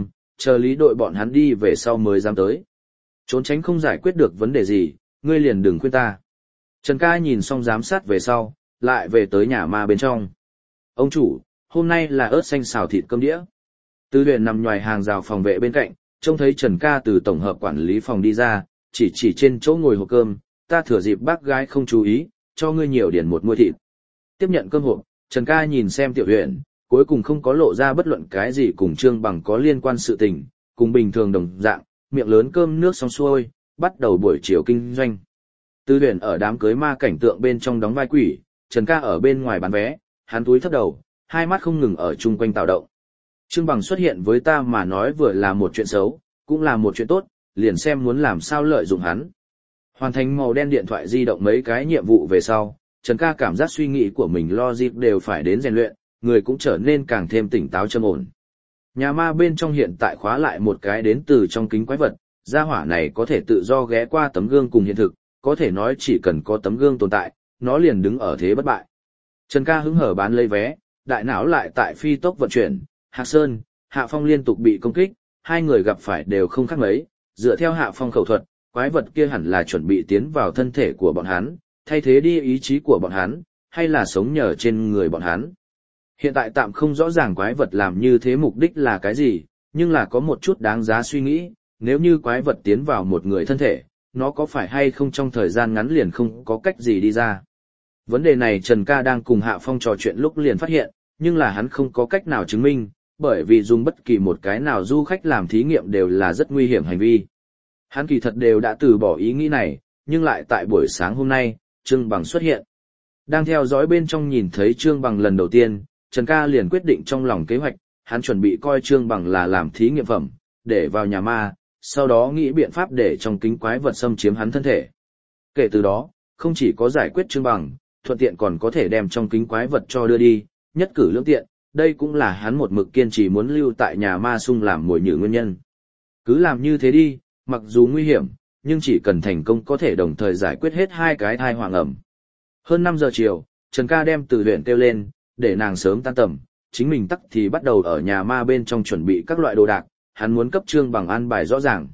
chờ lý đội bọn hắn đi về sau mới dám tới. Trốn tránh không giải quyết được vấn đề gì, ngươi liền đừng khuyên ta. Trần ca nhìn xong giám sát về sau, lại về tới nhà ma bên trong. Ông chủ, hôm nay là ớt xanh xào thịt cơm đĩa. Tư Huyền nằm ngoài hàng rào phòng vệ bên cạnh, trông thấy Trần ca từ tổng hợp quản lý phòng đi ra, chỉ trên chỗ ngồi hộp cơm, ta thừa dịp bác gái không chú ý, cho ngươi nhiều điển một muôi thịt. Tiếp nhận cơm hộp, Trần ca nhìn xem Tiểu Huyền, cuối cùng không có lộ ra bất luận cái gì cùng Trương Bằng có liên quan sự tình, cùng bình thường đồng dạng, miệng lớn cơm nước xong xuôi, bắt đầu buổi chiều kinh doanh. Tư Huyền ở đám cưới ma cảnh tượng bên trong đóng vai quỷ, Trần ca ở bên ngoài bán vé, hắn túi thấp đầu, hai mắt không ngừng ở chung quanh tạo động. Trương Bằng xuất hiện với ta mà nói vừa là một chuyện xấu, cũng là một chuyện tốt, liền xem muốn làm sao lợi dụng hắn. Hoàn thành màu đen điện thoại di động mấy cái nhiệm vụ về sau, Trần ca cảm giác suy nghĩ của mình logic đều phải đến rèn luyện, người cũng trở nên càng thêm tỉnh táo trầm ổn. Nhà ma bên trong hiện tại khóa lại một cái đến từ trong kính quái vật, gia hỏa này có thể tự do ghé qua tấm gương cùng hiện thực, có thể nói chỉ cần có tấm gương tồn tại, nó liền đứng ở thế bất bại. Trần ca hứng hở bán lấy vé, đại não lại tại phi tốc vận chuyển, Hạc Sơn, Hạ Phong liên tục bị công kích, hai người gặp phải đều không khác mấy, dựa theo Hạ Phong khẩu thuật, quái vật kia hẳn là chuẩn bị tiến vào thân thể của bọn hắn, thay thế đi ý chí của bọn hắn, hay là sống nhờ trên người bọn hắn. Hiện tại tạm không rõ ràng quái vật làm như thế mục đích là cái gì, nhưng là có một chút đáng giá suy nghĩ, nếu như quái vật tiến vào một người thân thể, nó có phải hay không trong thời gian ngắn liền không có cách gì đi ra. Vấn đề này Trần ca đang cùng Hạ Phong trò chuyện lúc liền phát hiện, nhưng là hắn không có cách nào chứng minh, bởi vì dùng bất kỳ một cái nào du khách làm thí nghiệm đều là rất nguy hiểm hành vi. Hắn kỳ thật đều đã từ bỏ ý nghĩ này, nhưng lại tại buổi sáng hôm nay, Trương Bằng xuất hiện. Đang theo dõi bên trong nhìn thấy Trương Bằng lần đầu tiên, Trần ca liền quyết định trong lòng kế hoạch, hắn chuẩn bị coi Trương Bằng là làm thí nghiệm phẩm, để vào nhà ma, sau đó nghĩ biện pháp để trong kính quái vật xâm chiếm hắn thân thể. Kể từ đó, không chỉ có giải quyết Trương Bằng, thuận tiện còn có thể đem trong kính quái vật cho đưa đi, nhất cử lưỡng tiện, đây cũng là hắn một mực kiên trì muốn lưu tại nhà ma sung làm mồi nhử nguyên nhân. Cứ làm như thế đi, mặc dù nguy hiểm, nhưng chỉ cần thành công có thể đồng thời giải quyết hết hai cái thai hoàng ẩm. Hơn 5 giờ chiều, Trần ca đem Từ Huyền kêu lên, để nàng sớm tan tầm, chính mình tắc thì bắt đầu ở nhà ma bên trong chuẩn bị các loại đồ đạc, hắn muốn cấp Trương Bằng an bài rõ ràng.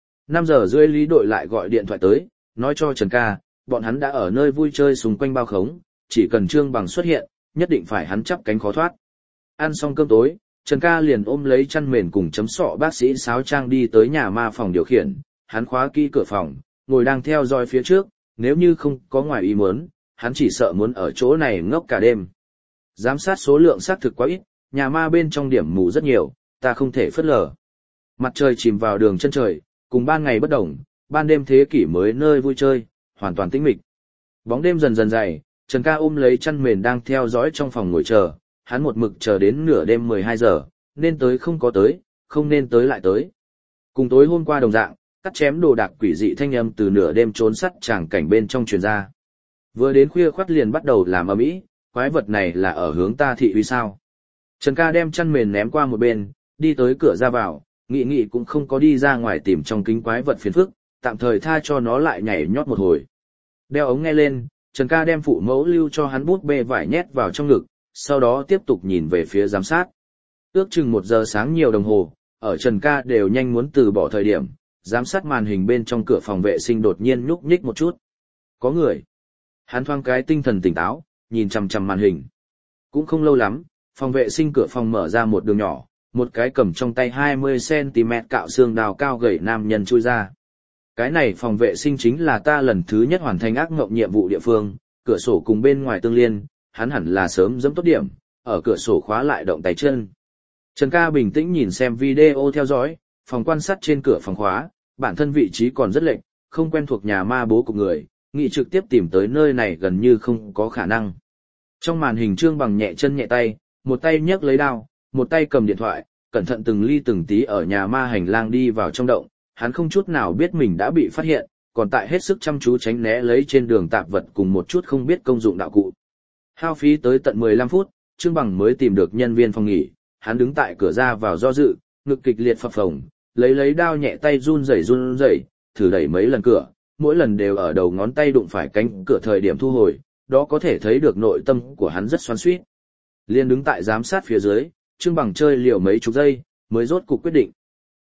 5 giờ rưỡi Lý đội lại gọi điện thoại tới, nói cho Trần ca, bọn hắn đã ở nơi vui chơi xung quanh bao khống, chỉ cần Trương Bằng xuất hiện, nhất định phải hắn chắp cánh khó thoát. Ăn xong cơm tối, Trần ca liền ôm lấy chăn mền cùng chấm sọ bác sĩ Sáo Trang đi tới nhà ma phòng điều khiển, hắn khóa kỹ cửa phòng, ngồi đang theo dõi phía trước, nếu như không có ngoài ý muốn, hắn chỉ sợ muốn ở chỗ này ngốc cả đêm. Giám sát số lượng xác thực quá ít, nhà ma bên trong điểm mù rất nhiều, ta không thể phớt lờ. Mặt trời chìm vào đường chân trời, cùng ban ngày bất đồng, ban đêm thế kỷ mới nơi vui chơi, hoàn toàn tĩnh mịch. Bóng đêm dần dần dày, Trần ca ôm lấy chăn mền đang theo dõi trong phòng ngồi chờ, hắn một mực chờ đến nửa đêm 12 giờ, nên tới không có tới, không nên tới lại tới. Cùng tối hôm qua đồng dạng, cắt chém đồ đạc quỷ dị thanh âm từ nửa đêm trốn sắt tràng cảnh bên trong truyền ra. Vừa đến khuya khoắt liền bắt đầu làm ầm ĩ, quái vật này là ở hướng ta thị uy sao. Trần ca đem chăn mền ném qua một bên, đi tới cửa ra vào, nghĩ cũng không có đi ra ngoài tìm trong kính quái vật phiền phức, tạm thời tha cho nó lại nhảy nhót một hồi. Đeo ống nghe lên, Trần ca đem phụ mẫu lưu cho hắn bút bê vải nhét vào trong ngực, sau đó tiếp tục nhìn về phía giám sát. Ước chừng 1 giờ sáng nhiều đồng hồ, ở Trần ca đều nhanh muốn từ bỏ thời điểm, giám sát màn hình bên trong cửa phòng vệ sinh đột nhiên nhúc nhích một chút. Có người. Hắn thoáng cái tinh thần tỉnh táo, nhìn chằm chằm màn hình. Cũng không lâu lắm, phòng vệ sinh cửa phòng mở ra một đường nhỏ, một cái cầm trong tay 20cm cạo xương đào cao gầy nam nhân chui ra. Cái này phòng vệ sinh chính là ta lần thứ nhất hoàn thành ác mộng nhiệm vụ địa phương, cửa sổ cùng bên ngoài tương liên, hắn hẳn là sớm dẫm tốt điểm, ở cửa sổ khóa lại động tay chân. Trần ca bình tĩnh nhìn xem video theo dõi, phòng quan sát trên cửa phòng khóa, bản thân vị trí còn rất lệch, không quen thuộc nhà ma bố cục người, nghĩ trực tiếp tìm tới nơi này gần như không có khả năng. Trong màn hình Trương Bằng nhẹ chân nhẹ tay, một tay nhấc lấy đao, một tay cầm điện thoại, cẩn thận từng ly từng tí ở nhà ma hành lang đi vào trong động, hắn không chút nào biết mình đã bị phát hiện, còn tại hết sức chăm chú tránh né lấy trên đường tạp vật cùng một chút không biết công dụng đạo cụ. Hao phí tới tận 15 phút, Trương Bằng mới tìm được nhân viên phòng nghỉ, hắn đứng tại cửa ra vào do dự, ngực kịch liệt phập phồng, lấy đao nhẹ tay run rẩy, thử đẩy mấy lần cửa, mỗi lần đều ở đầu ngón tay đụng phải cánh cửa thời điểm thu hồi, đó có thể thấy được nội tâm của hắn rất xoắn xuýt. Liên đứng tại giám sát phía dưới, Trương Bằng chơi liều mấy chục giây, mới rốt cuộc quyết định.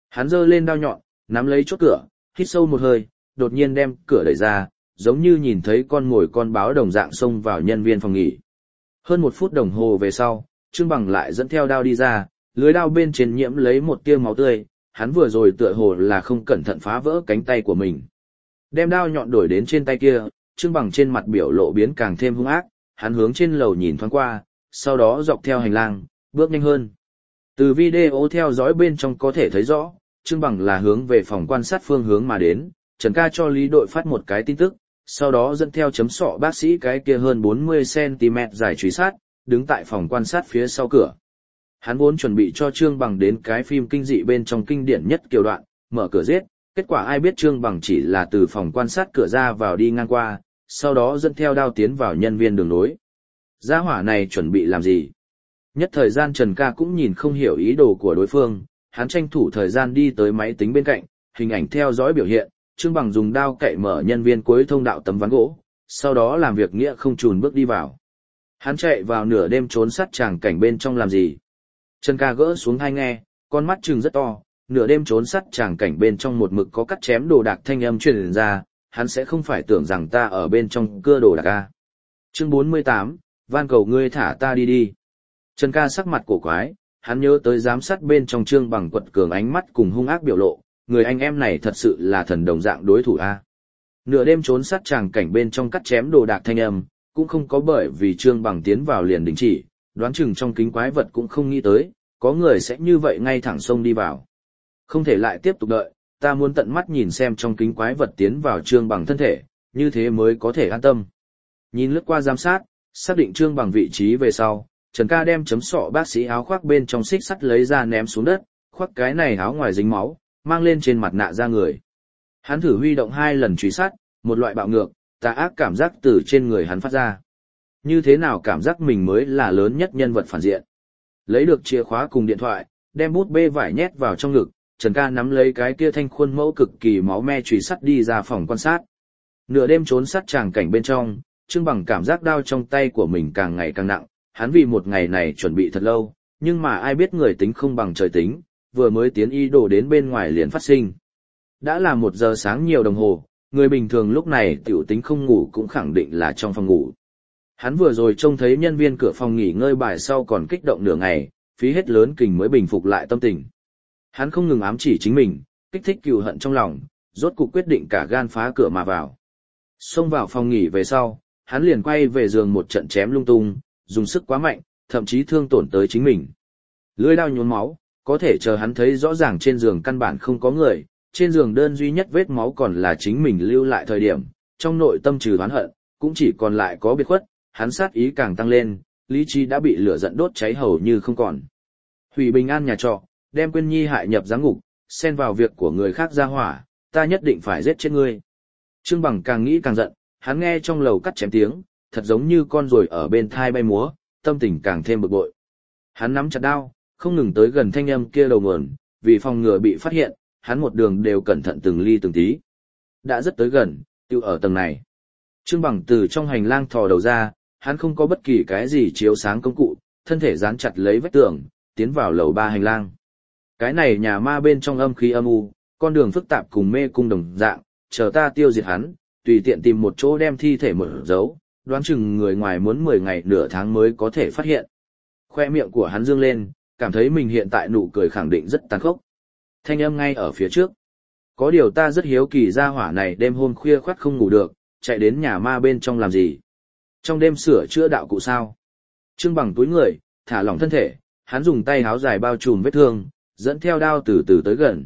Hắn giơ lên đao nhọn, nắm lấy chốt cửa, hít sâu một hơi, đột nhiên đem cửa đẩy ra, giống như nhìn thấy con mồi con báo đồng dạng xông vào nhân viên phòng nghỉ. Hơn 1 phút đồng hồ về sau, Trương Bằng lại dẫn theo đao đi ra, lưới đao bên trên nhiễm lấy một tia máu tươi, hắn vừa rồi tựa hồ là không cẩn thận phá vỡ cánh tay của mình. Đem đao nhọn đổi đến trên tay kia, Trương Bằng trên mặt biểu lộ biến càng thêm hung ác, hắn hướng trên lầu nhìn thoáng qua, sau đó dọc theo hành lang, bước nhanh hơn. Từ video theo dõi bên trong có thể thấy rõ, Trương Bằng là hướng về phòng quan sát phương hướng mà đến, Trần Ca cho Lý đội phát một cái tin tức, sau đó dẫn theo chấm sọ bác sĩ cái kia hơn 40cm dài truy sát, đứng tại phòng quan sát phía sau cửa. Hắn vốn chuẩn bị cho Trương Bằng đến cái phim kinh dị bên trong kinh điển nhất kiều đoạn, mở cửa giết, kết quả ai biết Trương Bằng chỉ là từ phòng quan sát cửa ra vào đi ngang qua, sau đó dẫn theo đao tiến vào nhân viên đường nối. Gia hỏa này chuẩn bị làm gì? Nhất thời gian Trần Ca cũng nhìn không hiểu ý đồ của đối phương, hắn tranh thủ thời gian đi tới máy tính bên cạnh, hình ảnh theo dõi biểu hiện, Trương Bằng dùng đao cậy mở nhân viên cuối thông đạo tấm ván gỗ, sau đó làm việc nghĩa không chùn bước đi vào. Hắn chạy vào nửa đêm trốn sát tràng cảnh bên trong làm gì? Trần Ca gỡ xuống tai nghe, con mắt trừng rất to, nửa đêm trốn sát tràng cảnh bên trong một mực có cắt chém đồ đạc thanh âm truyền ra, hắn sẽ không phải tưởng rằng ta ở bên trong cưa đồ đạc a. Chương 48, van cầu ngươi thả ta đi đi. Trần Ca sắc mặt cổ quái, hắn nhớ tới giám sát bên trong Trương Bằng quật cường ánh mắt cùng hung ác biểu lộ, người anh em này thật sự là thần đồng dạng đối thủ a. Nửa đêm trốn sát tràng cảnh bên trong cắt chém đồ đạc thanh âm, cũng không có bởi vì Trương Bằng tiến vào liền đình chỉ, đoán chừng trong kính quái vật cũng không nghĩ tới, có người sẽ như vậy ngay thẳng xông đi vào. Không thể lại tiếp tục đợi, ta muốn tận mắt nhìn xem trong kính quái vật tiến vào Trương Bằng thân thể, như thế mới có thể an tâm. Nhìn lướt qua giám sát, xác định Trương Bằng vị trí về sau, Trần Ca đem chấm sọ bác sĩ áo khoác bên trong xích sắt lấy ra ném xuống đất, khoác cái này áo ngoài dính máu, mang lên trên mặt nạ ra người. Hắn thử huy động 2 lần truy sát, một loại bạo ngược, tà ác cảm giác từ trên người hắn phát ra. Như thế nào cảm giác mình mới là lớn nhất nhân vật phản diện. Lấy được chìa khóa cùng điện thoại, đem bút bê vải nhét vào trong ngực, Trần Ca nắm lấy cái kia thanh khuôn mẫu cực kỳ máu me truy sát đi ra phòng quan sát. Nửa đêm trốn sát tràng cảnh bên trong, Trương Bằng cảm giác đau trong tay của mình càng ngày càng nặng, hắn vì một ngày này chuẩn bị thật lâu, nhưng mà ai biết người tính không bằng trời tính, vừa mới tiến ý đồ đến bên ngoài liền phát sinh. Đã là 1 giờ sáng nhiều đồng hồ, người bình thường lúc này tiểu tính không ngủ cũng khẳng định là trong phòng ngủ. Hắn vừa rồi trông thấy nhân viên cửa phòng nghỉ ngơi bài sau còn kích động nửa ngày, phí hết lớn kình mới bình phục lại tâm tình. Hắn không ngừng ám chỉ chính mình, kích thích cừu hận trong lòng, rốt cuộc quyết định cả gan phá cửa mà vào. Xông vào phòng nghỉ về sau, hắn liền quay về giường một trận chém lung tung, dùng sức quá mạnh, thậm chí thương tổn tới chính mình. Lưỡi đao nhuốm máu, có thể chờ hắn thấy rõ ràng trên giường căn bản không có người, trên giường đơn duy nhất vết máu còn là chính mình lưu lại thời điểm, trong nội tâm trừ oán hận, cũng chỉ còn lại có biệt khuất, hắn sát ý càng tăng lên, lý trí đã bị lửa giận đốt cháy hầu như không còn. Hủy bình an nhà trọ, đem Quyên Nhi hại nhập giáng ngục, xen vào việc của người khác ra hỏa, ta nhất định phải giết chết ngươi. Trương Bằng càng nghĩ càng giận, hắn nghe trong lầu cắt chém tiếng, thật giống như con ruồi ở bên thai bay múa, tâm tình càng thêm bực bội. Hắn nắm chặt đao, không ngừng tới gần thanh âm kia đầu nguồn, vì phòng ngừa bị phát hiện, hắn một đường đều cẩn thận từng ly từng tí. Đã rất tới gần, tiêu ở tầng này. Trương Bằng từ trong hành lang thò đầu ra, hắn không có bất kỳ cái gì chiếu sáng công cụ, thân thể dán chặt lấy vách tường, tiến vào lầu 3 hành lang. Cái này nhà ma bên trong âm khí âm u, con đường phức tạp cùng mê cung đồng dạng, chờ ta tiêu diệt hắn, tùy tiện tìm một chỗ đem thi thể mở dấu, đoán chừng người ngoài muốn 10 ngày nửa tháng mới có thể phát hiện. Khoe miệng của hắn dương lên, cảm thấy mình hiện tại nụ cười khẳng định rất tàn khốc. Thanh âm ngay ở phía trước. Có điều ta rất hiếu kỳ gia hỏa này đêm hôm khuya khoắt không ngủ được, chạy đến nhà ma bên trong làm gì? Trong đêm sửa chữa đạo cụ sao? Trương Bằng túi người, thả lỏng thân thể, hắn dùng tay háo dài bao trùm vết thương, dẫn theo đao từ từ tới gần.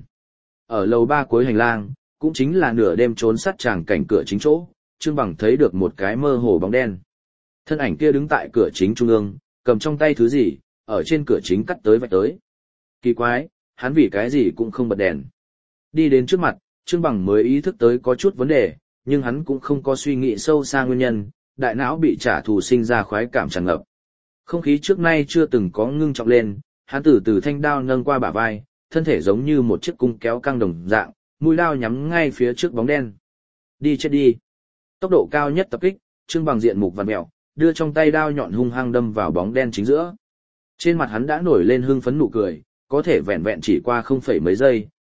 Ở lầu 3 cuối hành lang, cũng chính là nửa đêm trốn sát tràng cảnh cửa chính chỗ, Trương Bằng thấy được một cái mơ hồ bóng đen. Thân ảnh kia đứng tại cửa chính trung ương, cầm trong tay thứ gì, ở trên cửa chính cắt tới vạch tới. Kỳ quái, hắn vì cái gì cũng không bật đèn. Đi đến trước mặt, Trương Bằng mới ý thức tới có chút vấn đề, nhưng hắn cũng không có suy nghĩ sâu xa nguyên nhân, đại não bị trả thù sinh ra khoái cảm tràn ngập. Không khí trước nay chưa từng có ngưng trọng lên, hắn từ từ thanh đao nâng qua bả vai, thân thể giống như một chiếc cung kéo căng đồng dạng, mũi đao nhắm ngay phía trước bóng đen. Đi chết đi. Tốc độ cao nhất tập kích, Trương Bằng diện mục vặn mèo, đưa trong tay đao nhọn hung hăng đâm vào bóng đen chính giữa. Trên mặt hắn đã nổi lên hưng phấn nụ cười, có thể vẹn vẹn chỉ qua không phẩy mấy giây,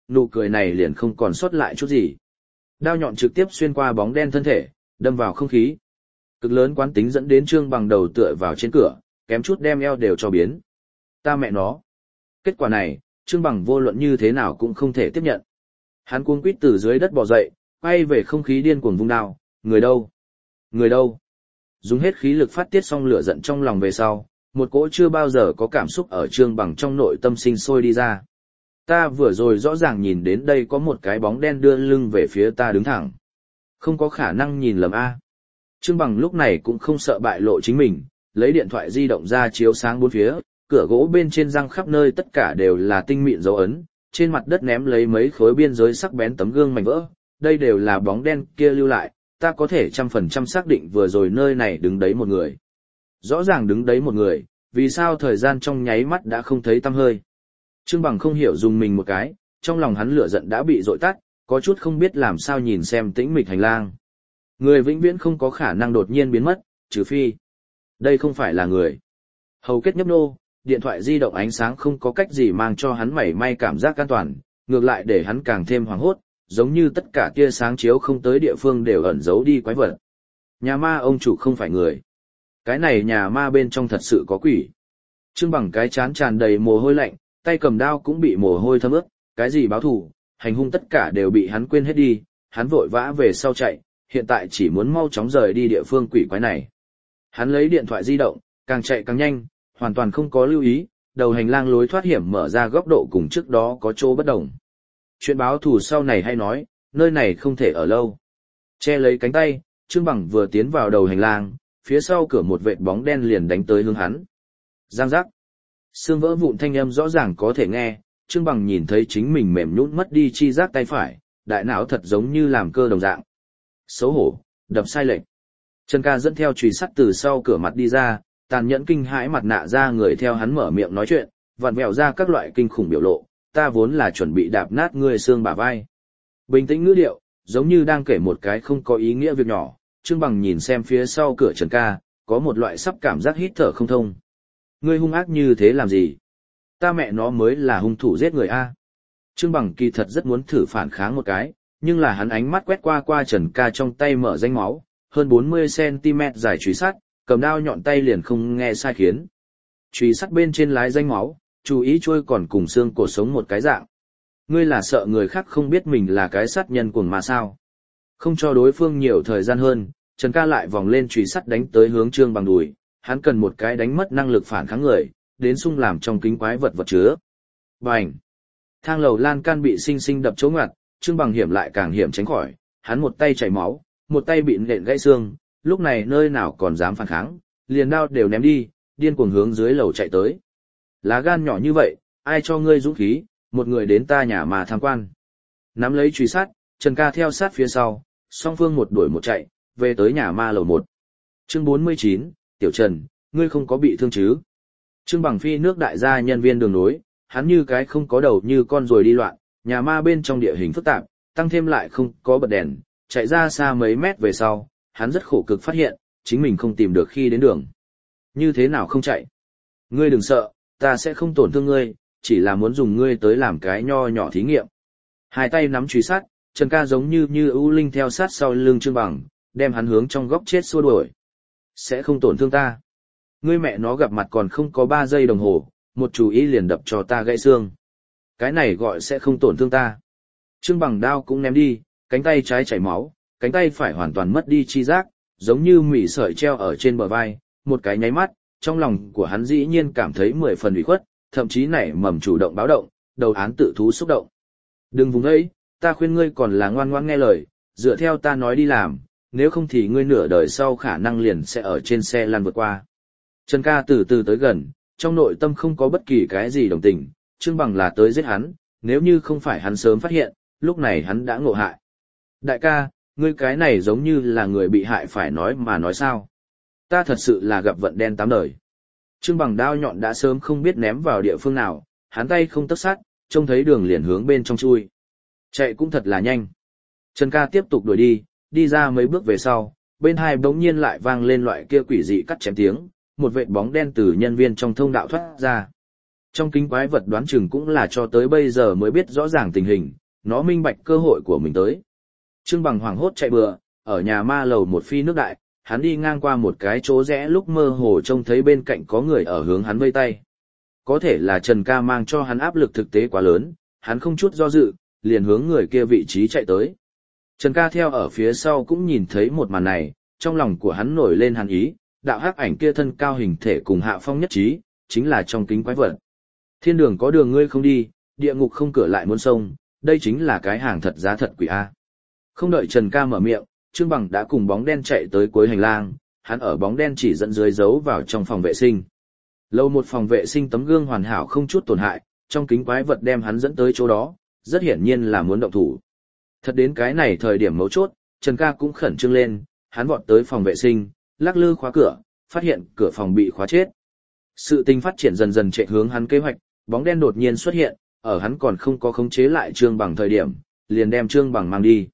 nụ cười này liền không còn sót lại chút gì. Đao nhọn trực tiếp xuyên qua bóng đen thân thể, đâm vào không khí. Cực lớn quán tính dẫn đến Trương Bằng đầu tựa vào trên cửa, kém chút đem eo đều cho biến. Ta mẹ nó. Kết quả này, Trương Bằng vô luận như thế nào cũng không thể tiếp nhận. Hắn cuống quýt từ dưới đất bò dậy, quay về không khí điên cuồng vung đao, người đâu? Người đâu? Dùng hết khí lực phát tiết xong lửa giận trong lòng về sau, một cỗ chưa bao giờ có cảm xúc ở Trương Bằng trong nội tâm sinh sôi đi ra. Ta vừa rồi rõ ràng nhìn đến đây có một cái bóng đen đưa lưng về phía ta đứng thẳng. Không có khả năng nhìn lầm A. Trương Bằng lúc này cũng không sợ bại lộ chính mình, lấy điện thoại di động ra chiếu sáng bốn phía, cửa gỗ bên trên răng khắp nơi tất cả đều là tinh mịn dấu ấn, trên mặt đất ném lấy mấy khối biên giới sắc bén tấm gương mảnh vỡ, đây đều là bóng đen kia lưu lại, ta có thể 100% xác định vừa rồi nơi này đứng đấy một người. Rõ ràng đứng đấy một người, vì sao thời gian trong nháy mắt đã không thấy tăm hơi. Trương Bằng không hiểu dùng mình một cái, trong lòng hắn lửa giận đã bị dội tắt, có chút không biết làm sao nhìn xem tĩnh mịch hành lang. Người vĩnh viễn không có khả năng đột nhiên biến mất, trừ phi. Đây không phải là người. Hầu kết nhấp nô, điện thoại di động ánh sáng không có cách gì mang cho hắn mảy may cảm giác an toàn, ngược lại để hắn càng thêm hoảng hốt, giống như tất cả tia sáng chiếu không tới địa phương đều ẩn giấu đi quái vật. Nhà ma ông chủ không phải người. Cái này nhà ma bên trong thật sự có quỷ. Trương Bằng cái chán tràn đầy mồ hôi lạnh, tay cầm đao cũng bị mồ hôi thấm ướt, cái gì báo thù, hành hung tất cả đều bị hắn quên hết đi, hắn vội vã về sau chạy, hiện tại chỉ muốn mau chóng rời đi địa phương quỷ quái này. Hắn lấy điện thoại di động, càng chạy càng nhanh, hoàn toàn không có lưu ý, đầu hành lang lối thoát hiểm mở ra góc độ cùng trước đó có chỗ bất đồng. Chuyện báo thù sau này hay nói, nơi này không thể ở lâu. Che lấy cánh tay, Trương Bằng vừa tiến vào đầu hành lang, phía sau cửa một vệt bóng đen liền đánh tới hướng hắn. Giang giác. Xương vỡ vụn thanh âm rõ ràng có thể nghe, Trương Bằng nhìn thấy chính mình mềm nhũn mất đi chi giác tay phải, đại não thật giống như làm cơ đồng dạng. Xấu hổ, đập sai lệch. Trần Ca dẫn theo chùy sắt từ sau cửa mặt đi ra, tàn nhẫn kinh hãi mặt nạ ra người theo hắn mở miệng nói chuyện, vặn vẹo ra các loại kinh khủng biểu lộ, ta vốn là chuẩn bị đạp nát ngươi xương bả vai. Bình tĩnh ngữ điệu, giống như đang kể một cái không có ý nghĩa việc nhỏ, Trương Bằng nhìn xem phía sau cửa Trần Ca, có một loại sắp cảm giác hít thở không thông. Ngươi hung ác như thế làm gì? Ta mẹ nó mới là hung thủ giết người A. Trương Bằng kỳ thật rất muốn thử phản kháng một cái, nhưng là hắn ánh mắt quét qua Trần Ca trong tay mở danh máu, hơn 40cm dài chùy sắt, cầm đao nhọn tay liền không nghe sai khiến. Chùy sắt bên trên lái danh máu, chú ý trôi còn cùng xương cổ sống một cái dạng. Ngươi là sợ người khác không biết mình là cái sát nhân cuồng mà sao? Không cho đối phương nhiều thời gian hơn, Trần Ca lại vòng lên chùy sắt đánh tới hướng Trương Bằng đùi, hắn cần một cái đánh mất năng lực phản kháng người, đến xung làm trong kính quái vật vật chứa. Bành! Thang lầu lan can bị sinh sinh đập chỗ ngoặt, Trương Bằng hiểm lại càng hiểm tránh khỏi, hắn một tay chảy máu, một tay bị nện gãy xương, lúc này nơi nào còn dám phản kháng, liền đao đều ném đi, điên cuồng hướng dưới lầu chạy tới. Lá gan nhỏ như vậy, ai cho ngươi dũng khí, một người đến ta nhà mà tham quan. Nắm lấy truy sát, Trần Ca theo sát phía sau, song phương một đuổi một chạy, về tới nhà ma lầu 1. Chương 49, Tiểu Trần, ngươi không có bị thương chứ? Trương Bằng phi nước đại gia nhân viên đường nối, hắn như cái không có đầu như con rồi đi loạn, nhà ma bên trong địa hình phức tạp, tăng thêm lại không có bật đèn, chạy ra xa mấy mét về sau, hắn rất khổ cực phát hiện, chính mình không tìm được khi đến đường. Như thế nào không chạy? Ngươi đừng sợ, ta sẽ không tổn thương ngươi, chỉ là muốn dùng ngươi tới làm cái nho nhỏ thí nghiệm. Hai tay nắm truy sát, Trần Ca giống như ưu linh theo sát sau lưng Trương Bằng, đem hắn hướng trong góc chết xua đuổi. Sẽ không tổn thương ta. Ngươi mẹ nó gặp mặt còn không có 3 giây đồng hồ, một chú ý liền đập cho ta gãy xương. Cái này gọi sẽ không tổn thương ta. Trương Bằng đao cũng ném đi, cánh tay trái chảy máu, cánh tay phải hoàn toàn mất đi chi giác, giống như mỉ sợi treo ở trên bờ vai, một cái nháy mắt, trong lòng của hắn dĩ nhiên cảm thấy 10 phần ủy khuất, thậm chí nảy mầm chủ động báo động, đầu án tự thú xúc động. Đừng vùng ấy, ta khuyên ngươi còn là ngoan ngoãn nghe lời, dựa theo ta nói đi làm, nếu không thì ngươi nửa đời sau khả năng liền sẽ ở trên xe lăn vượt qua. Trần Ca từ từ tới gần, trong nội tâm không có bất kỳ cái gì đồng tình, Trương Bằng là tới giết hắn, nếu như không phải hắn sớm phát hiện, lúc này hắn đã ngộ hại. Đại ca, ngươi cái này giống như là người bị hại phải nói mà nói sao. Ta thật sự là gặp vận đen 8 đời. Trương Bằng đao nhọn đã sớm không biết ném vào địa phương nào, hắn tay không tấc sát, trông thấy đường liền hướng bên trong chui. Chạy cũng thật là nhanh. Trần Ca tiếp tục đuổi đi ra mấy bước về sau, bên hai bỗng nhiên lại vang lên loại kia quỷ dị cắt chém tiếng, một vệt bóng đen từ nhân viên trong thông đạo thoát ra. Trong kính quái vật đoán chừng cũng là cho tới bây giờ mới biết rõ ràng tình hình, nó minh bạch cơ hội của mình tới. Trương Bằng hoảng hốt chạy bừa, ở nhà ma lầu một phi nước đại, hắn đi ngang qua một cái chỗ rẽ lúc mơ hồ trông thấy bên cạnh có người ở hướng hắn vây tay. Có thể là Trần Ca mang cho hắn áp lực thực tế quá lớn, hắn không chút do dự, liền hướng người kia vị trí chạy tới. Trần Ca theo ở phía sau cũng nhìn thấy một màn này, trong lòng của hắn nổi lên hàn ý, đạo hắc ảnh kia thân cao hình thể cùng Hạ Phong nhất trí, chính là trong kính quái vật. Thiên đường có đường ngươi không đi, địa ngục không cửa lại muốn sông, đây chính là cái hàng thật giá thật quỷ A. Không đợi Trần Ca mở miệng, Trương Bằng đã cùng bóng đen chạy tới cuối hành lang, hắn ở bóng đen chỉ dẫn dưới giấu vào trong phòng vệ sinh. Lâu một phòng vệ sinh tấm gương hoàn hảo không chút tổn hại, trong kính quái vật đem hắn dẫn tới chỗ đó, rất hiển nhiên là muốn động thủ. Thật đến cái này thời điểm mấu chốt, Trần Ca cũng khẩn trương lên, hắn vọt tới phòng vệ sinh, lắc lư khóa cửa, phát hiện cửa phòng bị khóa chết. Sự tình phát triển dần dần chạy hướng hắn kế hoạch, bóng đen đột nhiên xuất hiện, ở hắn còn không có khống chế lại Trương Bằng thời điểm, liền đem Trương Bằng mang đi.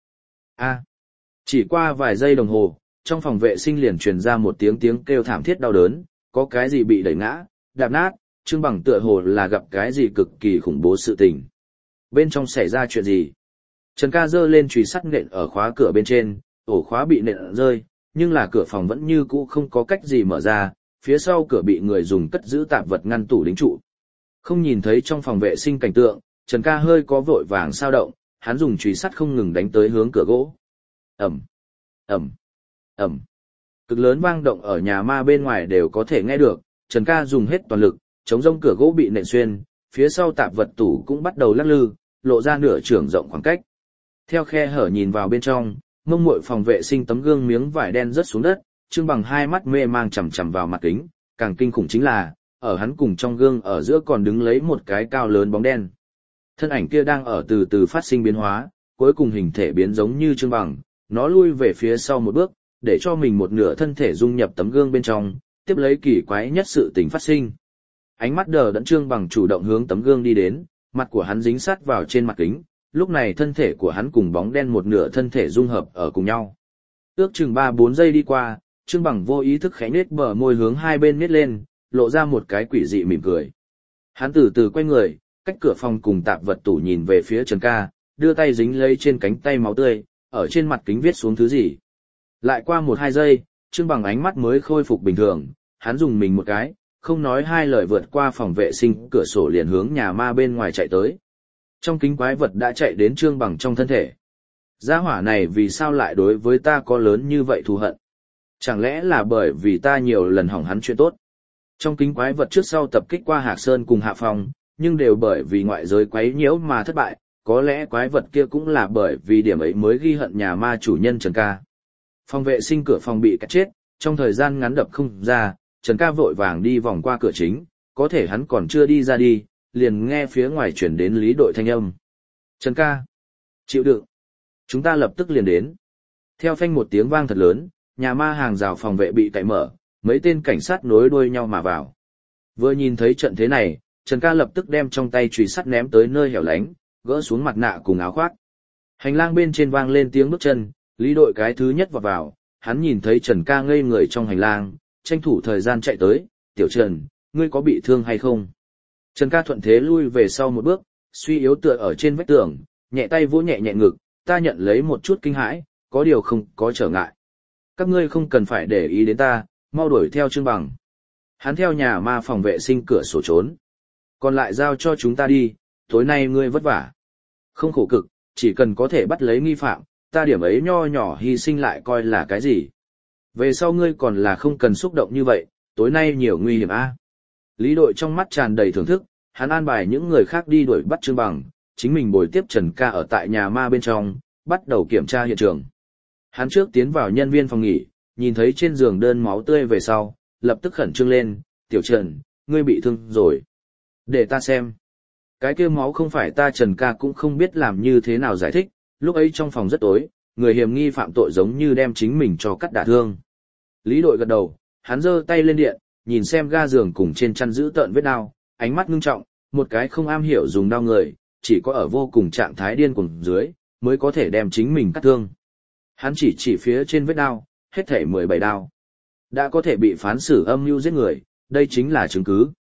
Chỉ qua vài giây đồng hồ, trong phòng vệ sinh liền truyền ra một tiếng kêu thảm thiết đau đớn, có cái gì bị đẩy ngã, đạp nát, Trương Bằng tựa hồ là gặp cái gì cực kỳ khủng bố sự tình. Bên trong xảy ra chuyện gì? Trần Ca giơ lên chùy sắt nện ở khóa cửa bên trên, ổ khóa bị nện rơi, nhưng là cửa phòng vẫn như cũ không có cách gì mở ra, phía sau cửa bị người dùng cất giữ tạp vật ngăn tủ đính trụ. Không nhìn thấy trong phòng vệ sinh cảnh tượng, Trần Ca hơi có vội vàng sao động, hắn dùng chùy sắt không ngừng đánh tới hướng cửa gỗ. Ầm, ầm, ầm. Cực lớn vang động ở nhà ma bên ngoài đều có thể nghe được, Trần Ca dùng hết toàn lực, chống rông cửa gỗ bị nện xuyên, phía sau tạp vật tủ cũng bắt đầu lắc lư, lộ ra nửa trưởng rộng khoảng cách. Theo khe hở nhìn vào bên trong, mông muội phòng vệ sinh tấm gương miếng vải đen rớt xuống đất, Trương Bằng hai mắt mê mang chằm chằm vào mặt kính, càng kinh khủng chính là, ở hắn cùng trong gương ở giữa còn đứng lấy một cái cao lớn bóng đen. Thân ảnh kia đang ở từ từ phát sinh biến hóa, cuối cùng hình thể biến giống như Trương Bằng, nó lui về phía sau một bước, để cho mình một nửa thân thể dung nhập tấm gương bên trong, tiếp lấy kỳ quái nhất sự tình phát sinh. Ánh mắt đờ đẫn Trương Bằng chủ động hướng tấm gương đi đến, mặt của hắn dính sát vào trên mặt kính, lúc này thân thể của hắn cùng bóng đen một nửa thân thể dung hợp ở cùng nhau. Ước chừng 3-4 giây đi qua, Trương Bằng vô ý thức khẽ nhếch bờ môi hướng hai bên nhếch lên, lộ ra một cái quỷ dị mỉm cười. Hắn từ từ quay người, cách cửa phòng cùng tạp vật tủ nhìn về phía Trần Ca, đưa tay dính lấy trên cánh tay máu tươi, ở trên mặt kính viết xuống thứ gì. Lại qua 1-2 giây, Trương Bằng ánh mắt mới khôi phục bình thường, hắn dùng mình một cái, không nói hai lời vượt qua phòng vệ sinh cửa sổ liền hướng nhà ma bên ngoài chạy tới. Trong kính quái vật đã chạy đến Trương Bằng trong thân thể. Gia hỏa này vì sao lại đối với ta có lớn như vậy thù hận? Chẳng lẽ là bởi vì ta nhiều lần hỏng hắn chuyện tốt? Trong kính quái vật trước sau tập kích qua Hạc Sơn cùng Hạ Phong, nhưng đều bởi vì ngoại giới quấy nhiễu mà thất bại, có lẽ quái vật kia cũng là bởi vì điểm ấy mới ghi hận nhà ma chủ nhân Trần Ca. Phòng vệ sinh cửa phòng bị cắt chết, trong thời gian ngắn đập không ra, Trần Ca vội vàng đi vòng qua cửa chính, có thể hắn còn chưa đi ra đi, liền nghe phía ngoài chuyển đến Lý Đội thanh âm. Trần Ca, chịu đựng, chúng ta lập tức liền đến. Theo phanh một tiếng vang thật lớn, nhà ma hàng rào phòng vệ bị cậy mở, mấy tên cảnh sát nối đuôi nhau mà vào. Vừa nhìn thấy trận thế này, Trần Ca lập tức đem trong tay chùy sắt ném tới nơi hẻo lánh, gỡ xuống mặt nạ cùng áo khoác. Hành lang bên trên vang lên tiếng bước chân, Lý Đội cái thứ nhất vọt vào, hắn nhìn thấy Trần Ca ngây người trong hành lang, tranh thủ thời gian chạy tới, "Tiểu Trần, ngươi có bị thương hay không?" Trần Ca thuận thế lui về sau một bước, suy yếu tựa ở trên vách tường, nhẹ tay vỗ nhẹ nhẹ ngực, "Ta nhận lấy một chút kinh hãi, có điều không có trở ngại. Các ngươi không cần phải để ý đến ta, mau đuổi theo Trương Bằng." Hắn theo nhà ma phòng vệ sinh cửa sổ trốn. "Còn lại giao cho chúng ta đi, tối nay ngươi vất vả. Không khổ cực, chỉ cần có thể bắt lấy nghi phạm, ta điểm ấy nho nhỏ hy sinh lại coi là cái gì. Về sau ngươi còn là không cần xúc động như vậy, tối nay nhiều nguy hiểm a." Lý Đội trong mắt tràn đầy thưởng thức, hắn an bài những người khác đi đuổi bắt Trương Bằng, chính mình bồi tiếp Trần Ca ở tại nhà ma bên trong, bắt đầu kiểm tra hiện trường. Hắn trước tiến vào nhân viên phòng nghỉ, nhìn thấy trên giường đơn máu tươi về sau, lập tức khẩn trương lên, "Tiểu Trần, ngươi bị thương rồi. Để ta xem." Cái kia máu không phải ta. Trần Ca cũng không biết làm như thế nào giải thích, lúc ấy trong phòng rất tối, người hiểm nghi phạm tội giống như đem chính mình cho cắt đả thương. Lý Đội gật đầu, hắn giơ tay lên điện, nhìn xem ga giường cùng trên chăn giữ tợn vết đao, ánh mắt ngưng trọng, một cái không am hiểu dùng đao người, chỉ có ở vô cùng trạng thái điên cuồng dưới, mới có thể đem chính mình cắt thương. Hắn chỉ phía trên vết đao, hết thảy 17 đao. Đã có thể bị phán xử âm mưu giết người, đây chính là chứng cứ.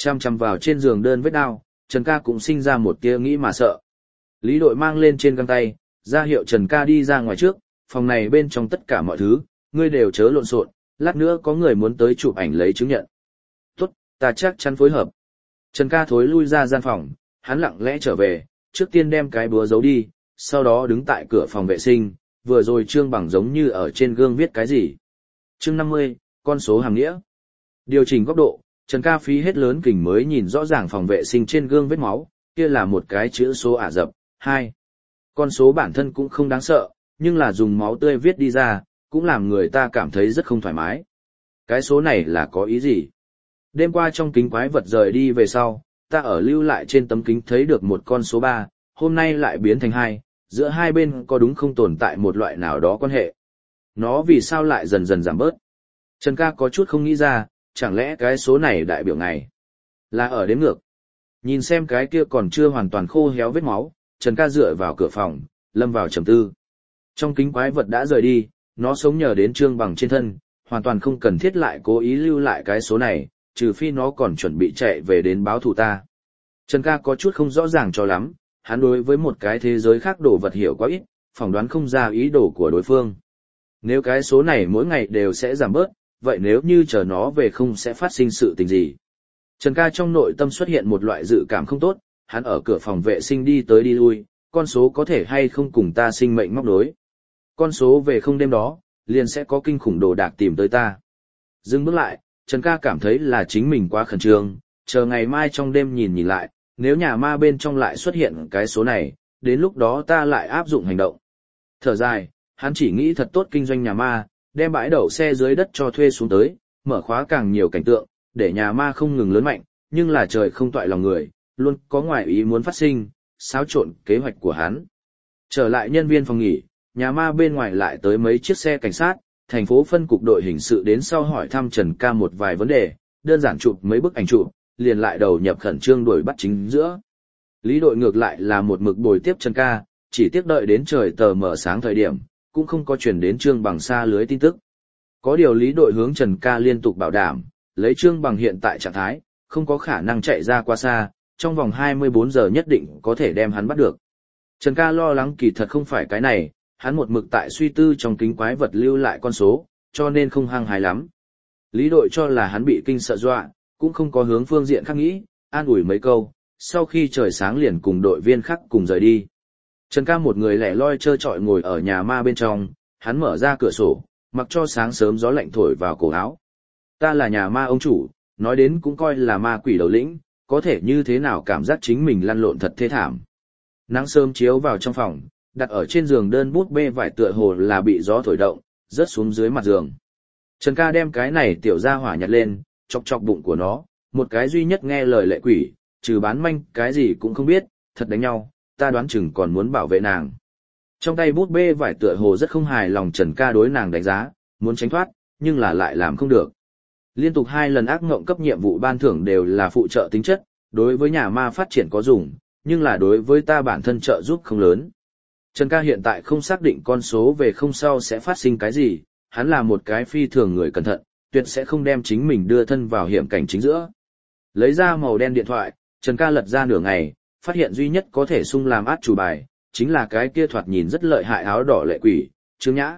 Chăm chăm vào trên giường đơn vết đao, Trần Ca cũng sinh ra một tia nghĩ mà sợ. Lý đội mang lên trên găng tay, ra hiệu Trần Ca đi ra ngoài trước, phòng này bên trong tất cả mọi thứ, ngươi đều chớ lộn xộn, lát nữa có người muốn tới chụp ảnh lấy chứng nhận. Tốt, ta chắc chắn phối hợp. Trần Ca thối lui ra gian phòng, hắn lặng lẽ trở về, trước tiên đem cái búa giấu đi, sau đó đứng tại cửa phòng vệ sinh, vừa rồi Trương Bằng giống như ở trên gương viết cái gì. Chương 50, con số hàm nghĩa. Điều chỉnh góc độ, Trần Ca phí hết lớn kình mới nhìn rõ ràng phòng vệ sinh trên gương vết máu, kia là một cái chữ số Ả Rập, 2. Con số bản thân cũng không đáng sợ, nhưng là dùng máu tươi viết đi ra, cũng làm người ta cảm thấy rất không thoải mái. Cái số này là có ý gì? Đêm qua trong kính quái vật rời đi về sau, ta ở lưu lại trên tấm kính thấy được một con số 3, hôm nay lại biến thành 2, giữa hai bên có đúng không tồn tại một loại nào đó quan hệ? Nó vì sao lại dần dần giảm bớt? Trần Ca có chút không nghĩ ra, chẳng lẽ cái số này đại biểu ngày là ở đếm ngược? Nhìn xem cái kia còn chưa hoàn toàn khô héo vết máu, Trần Ca dựa vào cửa phòng, lâm vào trầm tư. Trong kính quái vật đã rời đi, nó sống nhờ đến Trương Bằng trên thân, hoàn toàn không cần thiết lại cố ý lưu lại cái số này, trừ phi nó còn chuẩn bị chạy về đến báo thù ta. Trần Ca có chút không rõ ràng cho lắm, hắn đối với một cái thế giới khác đồ vật hiểu quá ít, phỏng đoán không ra ý đồ của đối phương. Nếu cái số này mỗi ngày đều sẽ giảm bớt, vậy nếu như chờ nó về không sẽ phát sinh sự tình gì? Trần Ca trong nội tâm xuất hiện một loại dự cảm không tốt, hắn ở cửa phòng vệ sinh đi tới đi lui, con số có thể hay không cùng ta sinh mệnh móc đối. Con số về không đêm đó, liền sẽ có kinh khủng đồ đạc tìm tới ta. Dừng bước lại, Trần Ca cảm thấy là chính mình quá khẩn trương, chờ ngày mai trong đêm nhìn lại, nếu nhà ma bên trong lại xuất hiện cái số này, đến lúc đó ta lại áp dụng hành động. Thở dài, hắn chỉ nghĩ thật tốt kinh doanh nhà ma, đem bãi đậu xe dưới đất cho thuê xuống tới, mở khóa càng nhiều cảnh tượng, để nhà ma không ngừng lớn mạnh, nhưng là trời không toại lòng người, luôn có ngoại ý muốn phát sinh, xáo trộn kế hoạch của hắn. Trở lại nhân viên phòng nghỉ, nhà ma bên ngoài lại tới mấy chiếc xe cảnh sát, thành phố phân cục đội hình sự đến sau hỏi thăm Trần Ca một vài vấn đề, đơn giản chụp mấy bức ảnh chụp, liền lại đầu nhập khẩn trương đuổi bắt chính giữa. Lý đội ngược lại là một mực bồi tiếp Trần Ca, chỉ tiếc đợi đến trời tờ mờ sáng thời điểm, cũng không có chuyển đến Trương Bằng xa lưới tin tức. Có điều Lý đội hướng Trần Ca liên tục bảo đảm, lấy Trương Bằng hiện tại trạng thái, không có khả năng chạy ra quá xa, trong vòng 24 giờ nhất định có thể đem hắn bắt được. Trần Ca lo lắng kỳ thật không phải cái này, hắn một mực tại suy tư trong kính quái vật lưu lại con số, cho nên không hăng hái lắm. Lý đội cho là hắn bị kinh sợ dọa, cũng không có hướng phương diện khác nghĩ, an ủi mấy câu, sau khi trời sáng liền cùng đội viên khác cùng rời đi. Trần Ca một người lẻ loi trơ trọi ngồi ở nhà ma bên trong, hắn mở ra cửa sổ, mặc cho sáng sớm gió lạnh thổi vào cổ áo. Ta là nhà ma ông chủ, nói đến cũng coi là ma quỷ đầu lĩnh, có thể như thế nào cảm giác chính mình lăn lộn thật thê thảm. Nắng sớm chiếu vào trong phòng, đặt ở trên giường đơn bút bê vải tựa hồ là bị gió thổi động, rớt xuống dưới mặt giường. Trần Ca đem cái này tiểu ra hỏa nhặt lên, chọc chọc bụng của nó, một cái duy nhất nghe lời lệ quỷ, trừ bán manh cái gì cũng không biết, thật đánh nhau, ta đoán chừng còn muốn bảo vệ nàng. Trong tay bút bê vải tựa hồ rất không hài lòng Trần Ca đối nàng đánh giá, muốn tránh thoát, nhưng là lại làm không được. Liên tục 2 lần ác ngộng cấp nhiệm vụ ban thưởng đều là phụ trợ tính chất, đối với nhà ma phát triển có dùng, nhưng là đối với ta bản thân trợ giúp không lớn. Trần Ca hiện tại không xác định con số về không sau sẽ phát sinh cái gì, hắn là một cái phi thường người cẩn thận, tuyệt sẽ không đem chính mình đưa thân vào hiểm cảnh chính giữa. Lấy ra màu đen điện thoại, Trần Ca lật ra nửa ngày, phát hiện duy nhất có thể sung làm át chủ bài, chính là cái kia thoạt nhìn rất lợi hại áo đỏ lệ quỷ, Trương Nhã.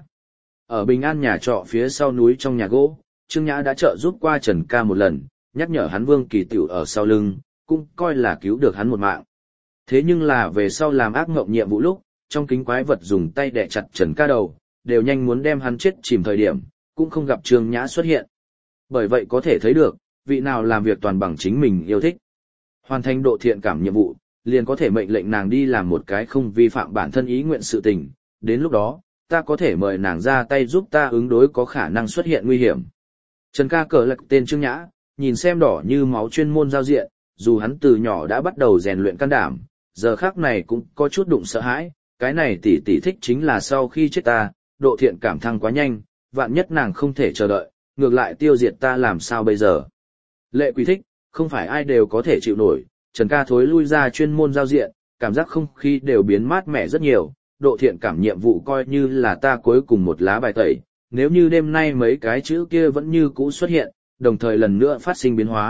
Ở Bình An nhà trọ phía sau núi trong nhà gỗ, Trương Nhã đã trợ giúp qua Trần Ca một lần, nhắc nhở hắn Vương Kỳ Tiểu ở sau lưng, cũng coi là cứu được hắn một mạng. Thế nhưng là về sau làm ác mộng nhiệm vụ lúc, trong kính quái vật dùng tay đè chặt Trần Ca đầu, đều nhanh muốn đem hắn chết chìm thời điểm, cũng không gặp Trương Nhã xuất hiện. Bởi vậy có thể thấy được, vị nào làm việc toàn bằng chính mình yêu thích. Hoàn thành độ thiện cảm nhiệm vụ, liền có thể mệnh lệnh nàng đi làm một cái không vi phạm bản thân ý nguyện sự tình, đến lúc đó, ta có thể mời nàng ra tay giúp ta ứng đối có khả năng xuất hiện nguy hiểm. Trần Ca cờ lật tên Trương Nhã, nhìn xem đỏ như máu chuyên môn giao diện, dù hắn từ nhỏ đã bắt đầu rèn luyện can đảm, giờ khác này cũng có chút đụng sợ hãi, cái này tỷ tỷ thích chính là sau khi chết ta, độ thiện cảm thăng quá nhanh, vạn nhất nàng không thể chờ đợi, ngược lại tiêu diệt ta làm sao bây giờ. Lệ quỷ thích, không phải ai đều có thể chịu nổi, Trần Ca thối lui ra chuyên môn giao diện, cảm giác không khí đều biến mát mẻ rất nhiều, độ thiện cảm nhiệm vụ coi như là ta cuối cùng một lá bài tẩy, nếu như đêm nay mấy cái chữ kia vẫn như cũ xuất hiện, đồng thời lần nữa phát sinh biến hóa,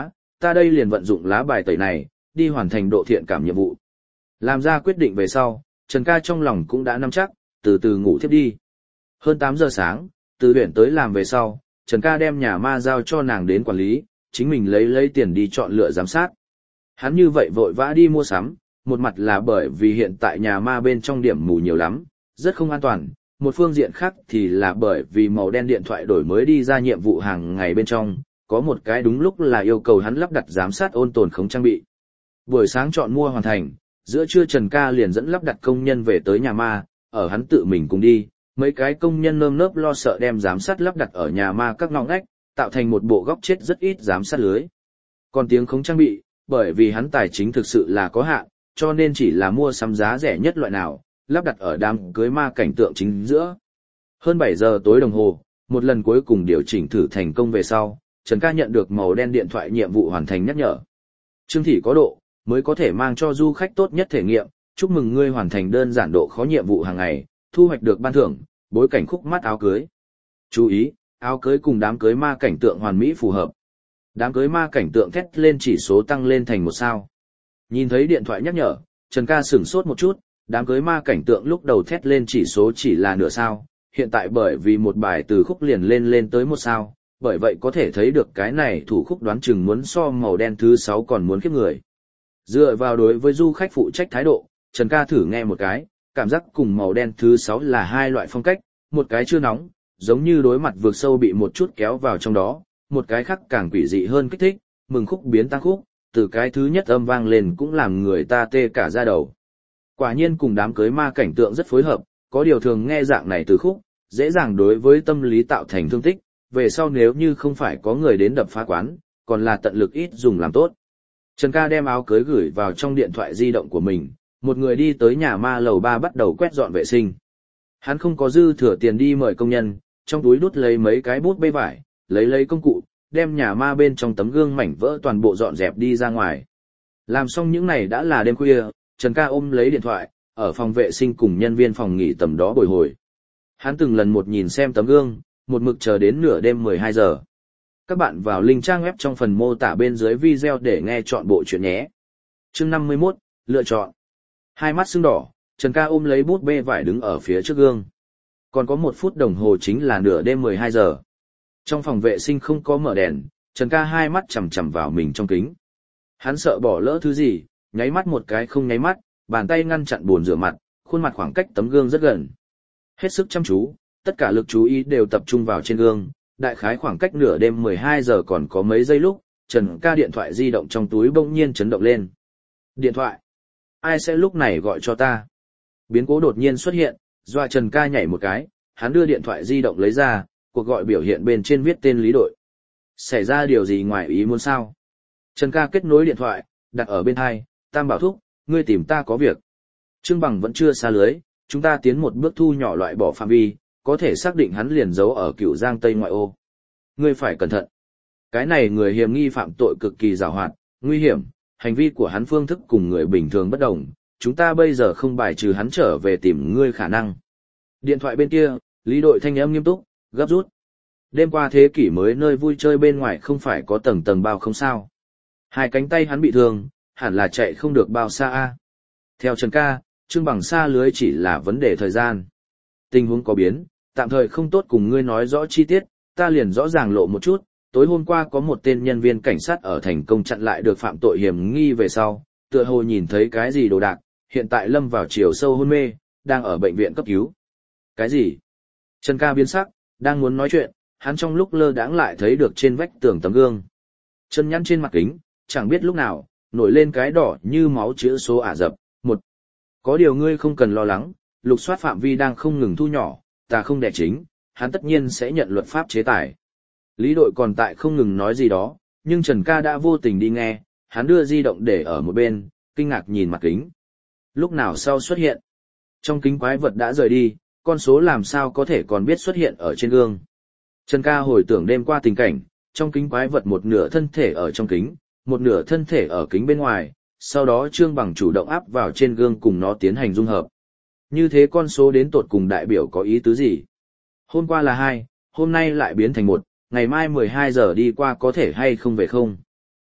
ta đây liền vận dụng lá bài tẩy này, đi hoàn thành độ thiện cảm nhiệm vụ. Làm ra quyết định về sau, Trần Ca trong lòng cũng đã nắm chắc, từ từ ngủ thiếp đi. Hơn 8 giờ sáng, từ huyện tới làm về sau, Trần Ca đem nhà ma giao cho nàng đến quản lý, chính mình lấy tiền đi chọn lựa giám sát. Hắn như vậy vội vã đi mua sắm, một mặt là bởi vì hiện tại nhà ma bên trong điểm mù nhiều lắm, rất không an toàn, một phương diện khác thì là bởi vì màu đen điện thoại đổi mới đi ra nhiệm vụ hàng ngày bên trong, có một cái đúng lúc là yêu cầu hắn lắp đặt giám sát ôn tồn không trang bị. Buổi sáng chọn mua hoàn thành, giữa trưa Trần Ca liền dẫn lắp đặt công nhân về tới nhà ma, ở hắn tự mình cùng đi, mấy cái công nhân nơm nớp lo sợ đem giám sát lắp đặt ở nhà ma các ngõ ngách, tạo thành một bộ góc chết rất ít giám sát lưới. Còn tiếng không trang bị, bởi vì hắn tài chính thực sự là có hạn, cho nên chỉ là mua sắm giá rẻ nhất loại nào, lắp đặt ở đám cưới ma cảnh tượng chính giữa. Hơn 7 giờ tối đồng hồ, một lần cuối cùng điều chỉnh thử thành công về sau, Trần Ca nhận được màu đen điện thoại nhiệm vụ hoàn thành nhắc nhở. Chương thị có độ, mới có thể mang cho du khách tốt nhất thể nghiệm, chúc mừng ngươi hoàn thành đơn giản độ khó nhiệm vụ hàng ngày, thu hoạch được ban thưởng, bối cảnh khúc mắt áo cưới. Chú ý, áo cưới cùng đám cưới ma cảnh tượng hoàn mỹ phù hợp. Đám cưới ma cảnh tượng thét lên chỉ số tăng lên thành 1 sao. Nhìn thấy điện thoại nhắc nhở, Trần Ca sửng sốt một chút, đám cưới ma cảnh tượng lúc đầu thét lên chỉ số chỉ là nửa sao, hiện tại bởi vì một bài từ khúc liền lên tới 1 sao, bởi vậy có thể thấy được cái này thủ khúc đoán chừng muốn so màu đen thứ 6 còn muốn khiếp người. Dựa vào đối với du khách phụ trách thái độ, Trần Ca thử nghe một cái, cảm giác cùng màu đen thứ 6 là hai loại phong cách, một cái chưa nóng, giống như đối mặt vượt sâu bị một chút kéo vào trong đó, một cái khác càng quỷ dị hơn kích thích, mừng khúc biến tăng khúc, từ cái thứ nhất âm vang lên cũng làm người ta tê cả da đầu. Quả nhiên cùng đám cưới ma cảnh tượng rất phối hợp, có điều thường nghe dạng này từ khúc, dễ dàng đối với tâm lý tạo thành thương tích, về sau nếu như không phải có người đến đập phá quán, còn là tận lực ít dùng làm tốt. Trần Ca đem áo cưới gửi vào trong điện thoại di động của mình, một người đi tới nhà ma lầu 3 bắt đầu quét dọn vệ sinh. Hắn không có dư thừa tiền đi mời công nhân, trong túi đút lấy mấy cái bút bê vải, lấy công cụ, đem nhà ma bên trong tấm gương mảnh vỡ toàn bộ dọn dẹp đi ra ngoài. Làm xong những này đã là đêm khuya, Trần Ca ôm lấy điện thoại, ở phòng vệ sinh cùng nhân viên phòng nghỉ tầm đó bồi hồi. Hắn từng lần một nhìn xem tấm gương, một mực chờ đến nửa đêm 12 giờ. Các bạn vào link trang web trong phần mô tả bên dưới video để nghe chọn bộ chuyện nhé. Chương 51, lựa chọn. Hai mắt sưng đỏ, Trần Ca ôm lấy bút bê vải đứng ở phía trước gương. Còn có 1 phút đồng hồ chính là nửa đêm 12 giờ. Trong phòng vệ sinh không có mở đèn, Trần Ca hai mắt chằm chằm vào mình trong kính. Hắn sợ bỏ lỡ thứ gì, nháy mắt một cái không nháy mắt, bàn tay ngăn chặn bồn rửa mặt, khuôn mặt khoảng cách tấm gương rất gần. Hết sức chăm chú, tất cả lực chú ý đều tập trung vào trên gương, đại khái khoảng cách nửa đêm 12 giờ còn có mấy giây lúc, Trần Ca điện thoại di động trong túi bỗng nhiên chấn động lên. Điện thoại? Ai sẽ lúc này gọi cho ta? Biến cố đột nhiên xuất hiện, dọa Trần Ca nhảy một cái, hắn đưa điện thoại di động lấy ra, cuộc gọi biểu hiện bên trên viết tên Lý Đội. Xảy ra điều gì ngoài ý muốn sao? Trần Ca kết nối điện thoại, đặt ở bên hai, Tam Bảo thúc, ngươi tìm ta có việc. Trương Bằng vẫn chưa xa lưới, chúng ta tiến một bước thu nhỏ loại bỏ phạm vi, có thể xác định hắn liền giấu ở Cửu Giang Tây ngoại ô. Ngươi phải cẩn thận. Cái này người hiểm nghi phạm tội cực kỳ giàu hoạt, nguy hiểm, hành vi của hắn phương thức cùng người bình thường bất đồng, chúng ta bây giờ không bài trừ hắn trở về tìm ngươi khả năng. Điện thoại bên kia, Lý Đội thanh âm nghiêm túc, gấp rút. Đêm qua thế kỷ mới nơi vui chơi bên ngoài không phải có tầng tầng bao không sao. Hai cánh tay hắn bị thương, hẳn là chạy không được bao xa a. Theo Trần Ca, Trương Bằng xa lưới chỉ là vấn đề thời gian. Tình huống có biến, tạm thời không tốt cùng ngươi nói rõ chi tiết, ta liền rõ ràng lộ một chút. Tối hôm qua có một tên nhân viên cảnh sát ở thành công chặn lại được phạm tội hiểm nghi về sau, tựa hồ nhìn thấy cái gì đồ đạc, hiện tại lâm vào chiều sâu hôn mê, đang ở bệnh viện cấp cứu. Cái gì? Trần Ca biến sắc, đang muốn nói chuyện, hắn trong lúc lơ đãng lại thấy được trên vách tường tấm gương. Chân nhăn trên mặt kính, chẳng biết lúc nào, nổi lên cái đỏ như máu chữ số Ả Rập, 1. Có điều ngươi không cần lo lắng, lục soát phạm vi đang không ngừng thu nhỏ, ta không đẻ chính, hắn tất nhiên sẽ nhận luật pháp chế tài. Lý Đội còn tại không ngừng nói gì đó, nhưng Trần Ca đã vô tình đi nghe, hắn đưa di động để ở một bên, kinh ngạc nhìn mặt kính. Lúc nào sau xuất hiện? Trong kính quái vật đã rời đi, con số làm sao có thể còn biết xuất hiện ở trên gương. Trần Ca hồi tưởng đêm qua tình cảnh, trong kính quái vật một nửa thân thể ở trong kính, một nửa thân thể ở kính bên ngoài, sau đó Trương Bằng chủ động áp vào trên gương cùng nó tiến hành dung hợp. Như thế con số đến tột cùng đại biểu có ý tứ gì? Hôm qua là 2, hôm nay lại biến thành 1, ngày mai 12 giờ đi qua có thể hay không về không?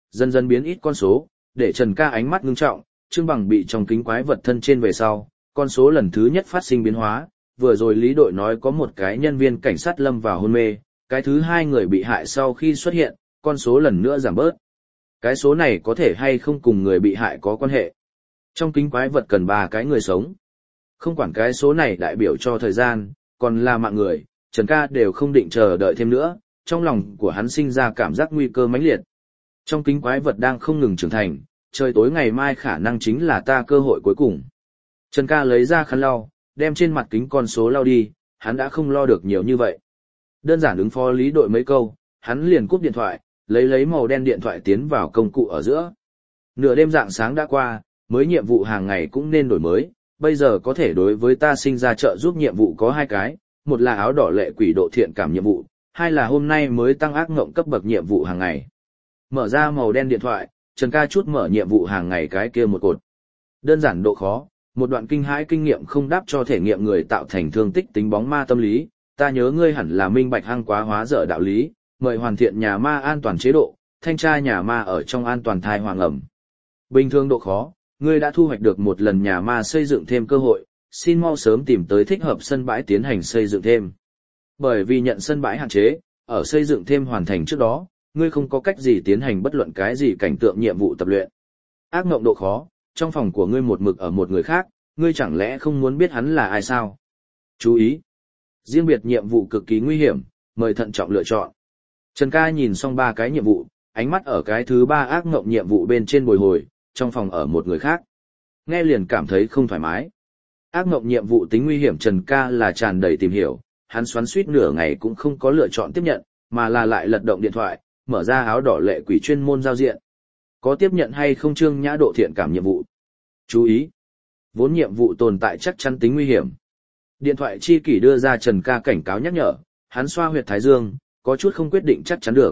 Dần dần biến ít con số, để Trần Ca ánh mắt ngưng trọng, Trương Bằng bị trong kính quái vật thân trên về sau, con số lần thứ nhất phát sinh biến hóa, vừa rồi Lý đội nói có một cái nhân viên cảnh sát lâm vào hôn mê, cái thứ hai người bị hại sau khi xuất hiện, con số lần nữa giảm bớt. Cái số này có thể hay không cùng người bị hại có quan hệ. Trong kính quái vật cần 3 cái người sống. Không quản cái số này đại biểu cho thời gian, còn là mạng người, Trần Ca đều không định chờ đợi thêm nữa, trong lòng của hắn sinh ra cảm giác nguy cơ mãnh liệt. Trong kính quái vật đang không ngừng trưởng thành, trời tối ngày mai khả năng chính là ta cơ hội cuối cùng. Trần Ca lấy ra khăn lau, đem trên mặt kính con số lau đi, hắn đã không lo được nhiều như vậy. Đơn giản ứng phó Lý đội mấy câu, hắn liền cúp điện thoại, lấy màu đen điện thoại tiến vào công cụ ở giữa. Nửa đêm rạng sáng đã qua, mới nhiệm vụ hàng ngày cũng nên đổi mới, bây giờ có thể đối với ta sinh ra trợ giúp nhiệm vụ có 2 cái, một là áo đỏ lệ quỷ độ thiện cảm nhiệm vụ, 2 là hôm nay mới tăng ác ngộng cấp bậc nhiệm vụ hàng ngày. Mở ra màu đen điện thoại, Trần Ca chút mở nhiệm vụ hàng ngày cái kia một cột. Đơn giản độ khó, một đoạn kinh hãi kinh nghiệm không đáp cho thể nghiệm người tạo thành thương tích tính bóng ma tâm lý, ta nhớ ngươi hẳn là minh bạch hăng quá hóa dở đạo lý, mời hoàn thiện nhà ma an toàn chế độ, thanh tra nhà ma ở trong an toàn thai hoàng ẩm. Bình thường độ khó, ngươi đã thu hoạch được một lần nhà ma xây dựng thêm cơ hội, xin mau sớm tìm tới thích hợp sân bãi tiến hành xây dựng thêm. Bởi vì nhận sân bãi hạn chế, ở xây dựng thêm hoàn thành trước đó, ngươi không có cách gì tiến hành bất luận cái gì cảnh tượng nhiệm vụ tập luyện. Ác mộng độ khó, trong phòng của ngươi một mực ở một người khác, ngươi chẳng lẽ không muốn biết hắn là ai sao? Chú ý! Riêng biệt nhiệm vụ cực kỳ nguy hiểm, mời thận trọng lựa chọn. Trần Ca nhìn xong 3 cái nhiệm vụ, ánh mắt ở cái thứ 3 ác mộng nhiệm vụ bên trên bồi hồi, trong phòng ở một người khác. Nghe liền cảm thấy không thoải mái. Ác mộng nhiệm vụ tính nguy hiểm Trần Ca là tràn đầy tìm hiểu, hắn xoắn suýt nửa ngày cũng không có lựa chọn tiếp nhận, mà là lại lật động điện thoại, mở ra áo đỏ lệ quỷ chuyên môn giao diện. Có tiếp nhận hay không Trương Nhã độ thiện cảm nhiệm vụ? Chú ý! Vốn nhiệm vụ tồn tại chắc chắn tính nguy hiểm. Điện thoại chi kỷ đưa ra Trần Ca cảnh cáo nhắc nhở, hắn xoa huyệt thái dương, có chút không quyết định chắc chắn được.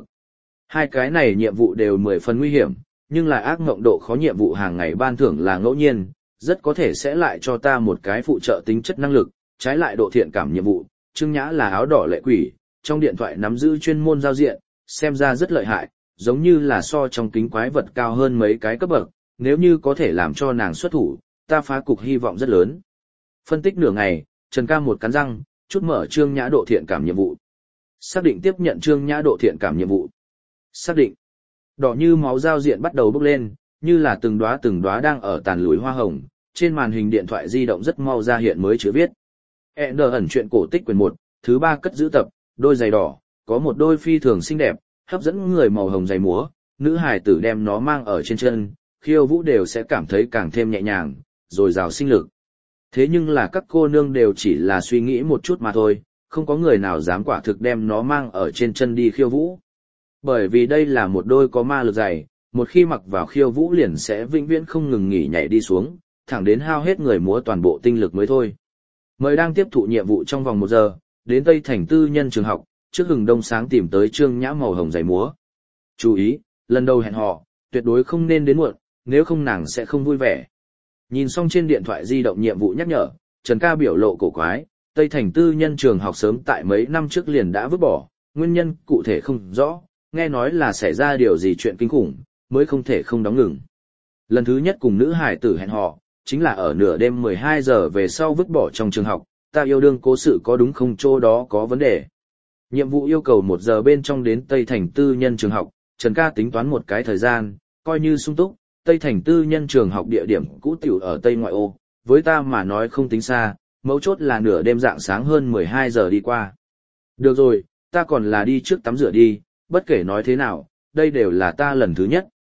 2 cái này nhiệm vụ đều 10 phần nguy hiểm, nhưng là ác mộng độ khó nhiệm vụ hàng ngày ban thưởng là ngẫu nhiên, rất có thể sẽ lại cho ta một cái phụ trợ tính chất năng lực, trái lại độ thiện cảm nhiệm vụ, Trương Nhã là áo đỏ lệ quỷ, trong điện thoại nắm giữ chuyên môn giao diện, xem ra rất lợi hại, giống như là so trong kính quái vật cao hơn mấy cái cấp bậc, nếu như có thể làm cho nàng xuất thủ, ta phá cục hy vọng rất lớn. Phân tích nửa ngày, Trần Ca một cắn răng, chút mở Trương Nhã độ thiện cảm nhiệm vụ. Xác định tiếp nhận Trương Nhã độ thiện cảm nhiệm vụ. Xác định. Đỏ như máu giao diện bắt đầu bốc lên, như là từng đóa đang ở tàn lùi hoa hồng, trên màn hình điện thoại di động rất mau ra hiện mới chữ viết. Ender ẩn truyện cổ tích quyển 1, thứ 3 cất giữ tập, đôi giày đỏ, có một đôi phi thường xinh đẹp, hấp dẫn người màu hồng giày múa, nữ hài tử đem nó mang ở trên chân, khiêu vũ đều sẽ cảm thấy càng thêm nhẹ nhàng, rồi rào sinh lực. Thế nhưng là các cô nương đều chỉ là suy nghĩ một chút mà thôi, không có người nào dám quả thực đem nó mang ở trên chân đi khiêu vũ. Bởi vì đây là một đôi có ma lực giày, một khi mặc vào khiêu vũ liền sẽ vĩnh viễn không ngừng nghỉ nhảy đi xuống, thẳng đến hao hết người múa toàn bộ tinh lực mới thôi. Mời đang tiếp thụ nhiệm vụ trong vòng 1 giờ, đến Tây Thành Tư Nhân Trường học, trước hừng đông sáng tìm tới Trương Nhã màu hồng giày múa. Chú ý, lần đầu hẹn hò, tuyệt đối không nên đến muộn, nếu không nàng sẽ không vui vẻ. Nhìn xong trên điện thoại di động nhiệm vụ nhắc nhở, Trần Ca biểu lộ cổ quái, Tây Thành Tư Nhân Trường học sớm tại mấy năm trước liền đã vứt bỏ, nguyên nhân cụ thể không rõ, nghe nói là xảy ra điều gì chuyện kinh khủng, mới không thể không đóng ngừng. Lần thứ nhất cùng nữ hải tử hẹn hò, chính là ở nửa đêm 12 giờ về sau vứt bỏ trong trường học, ta yêu đương cố sự có đúng không, chỗ đó có vấn đề. Nhiệm vụ yêu cầu 1 giờ bên trong đến Tây Thành Tư Nhân Trường học, Trần Ca tính toán một cái thời gian, coi như sung túc, Tây Thành Tư Nhân Trường học địa điểm cũ tiểu ở Tây Ngoại ô, với ta mà nói không tính xa, mấu chốt là nửa đêm rạng sáng hơn 12 giờ đi qua. Được rồi, ta còn là đi trước tắm rửa đi, bất kể nói thế nào, đây đều là ta lần thứ nhất.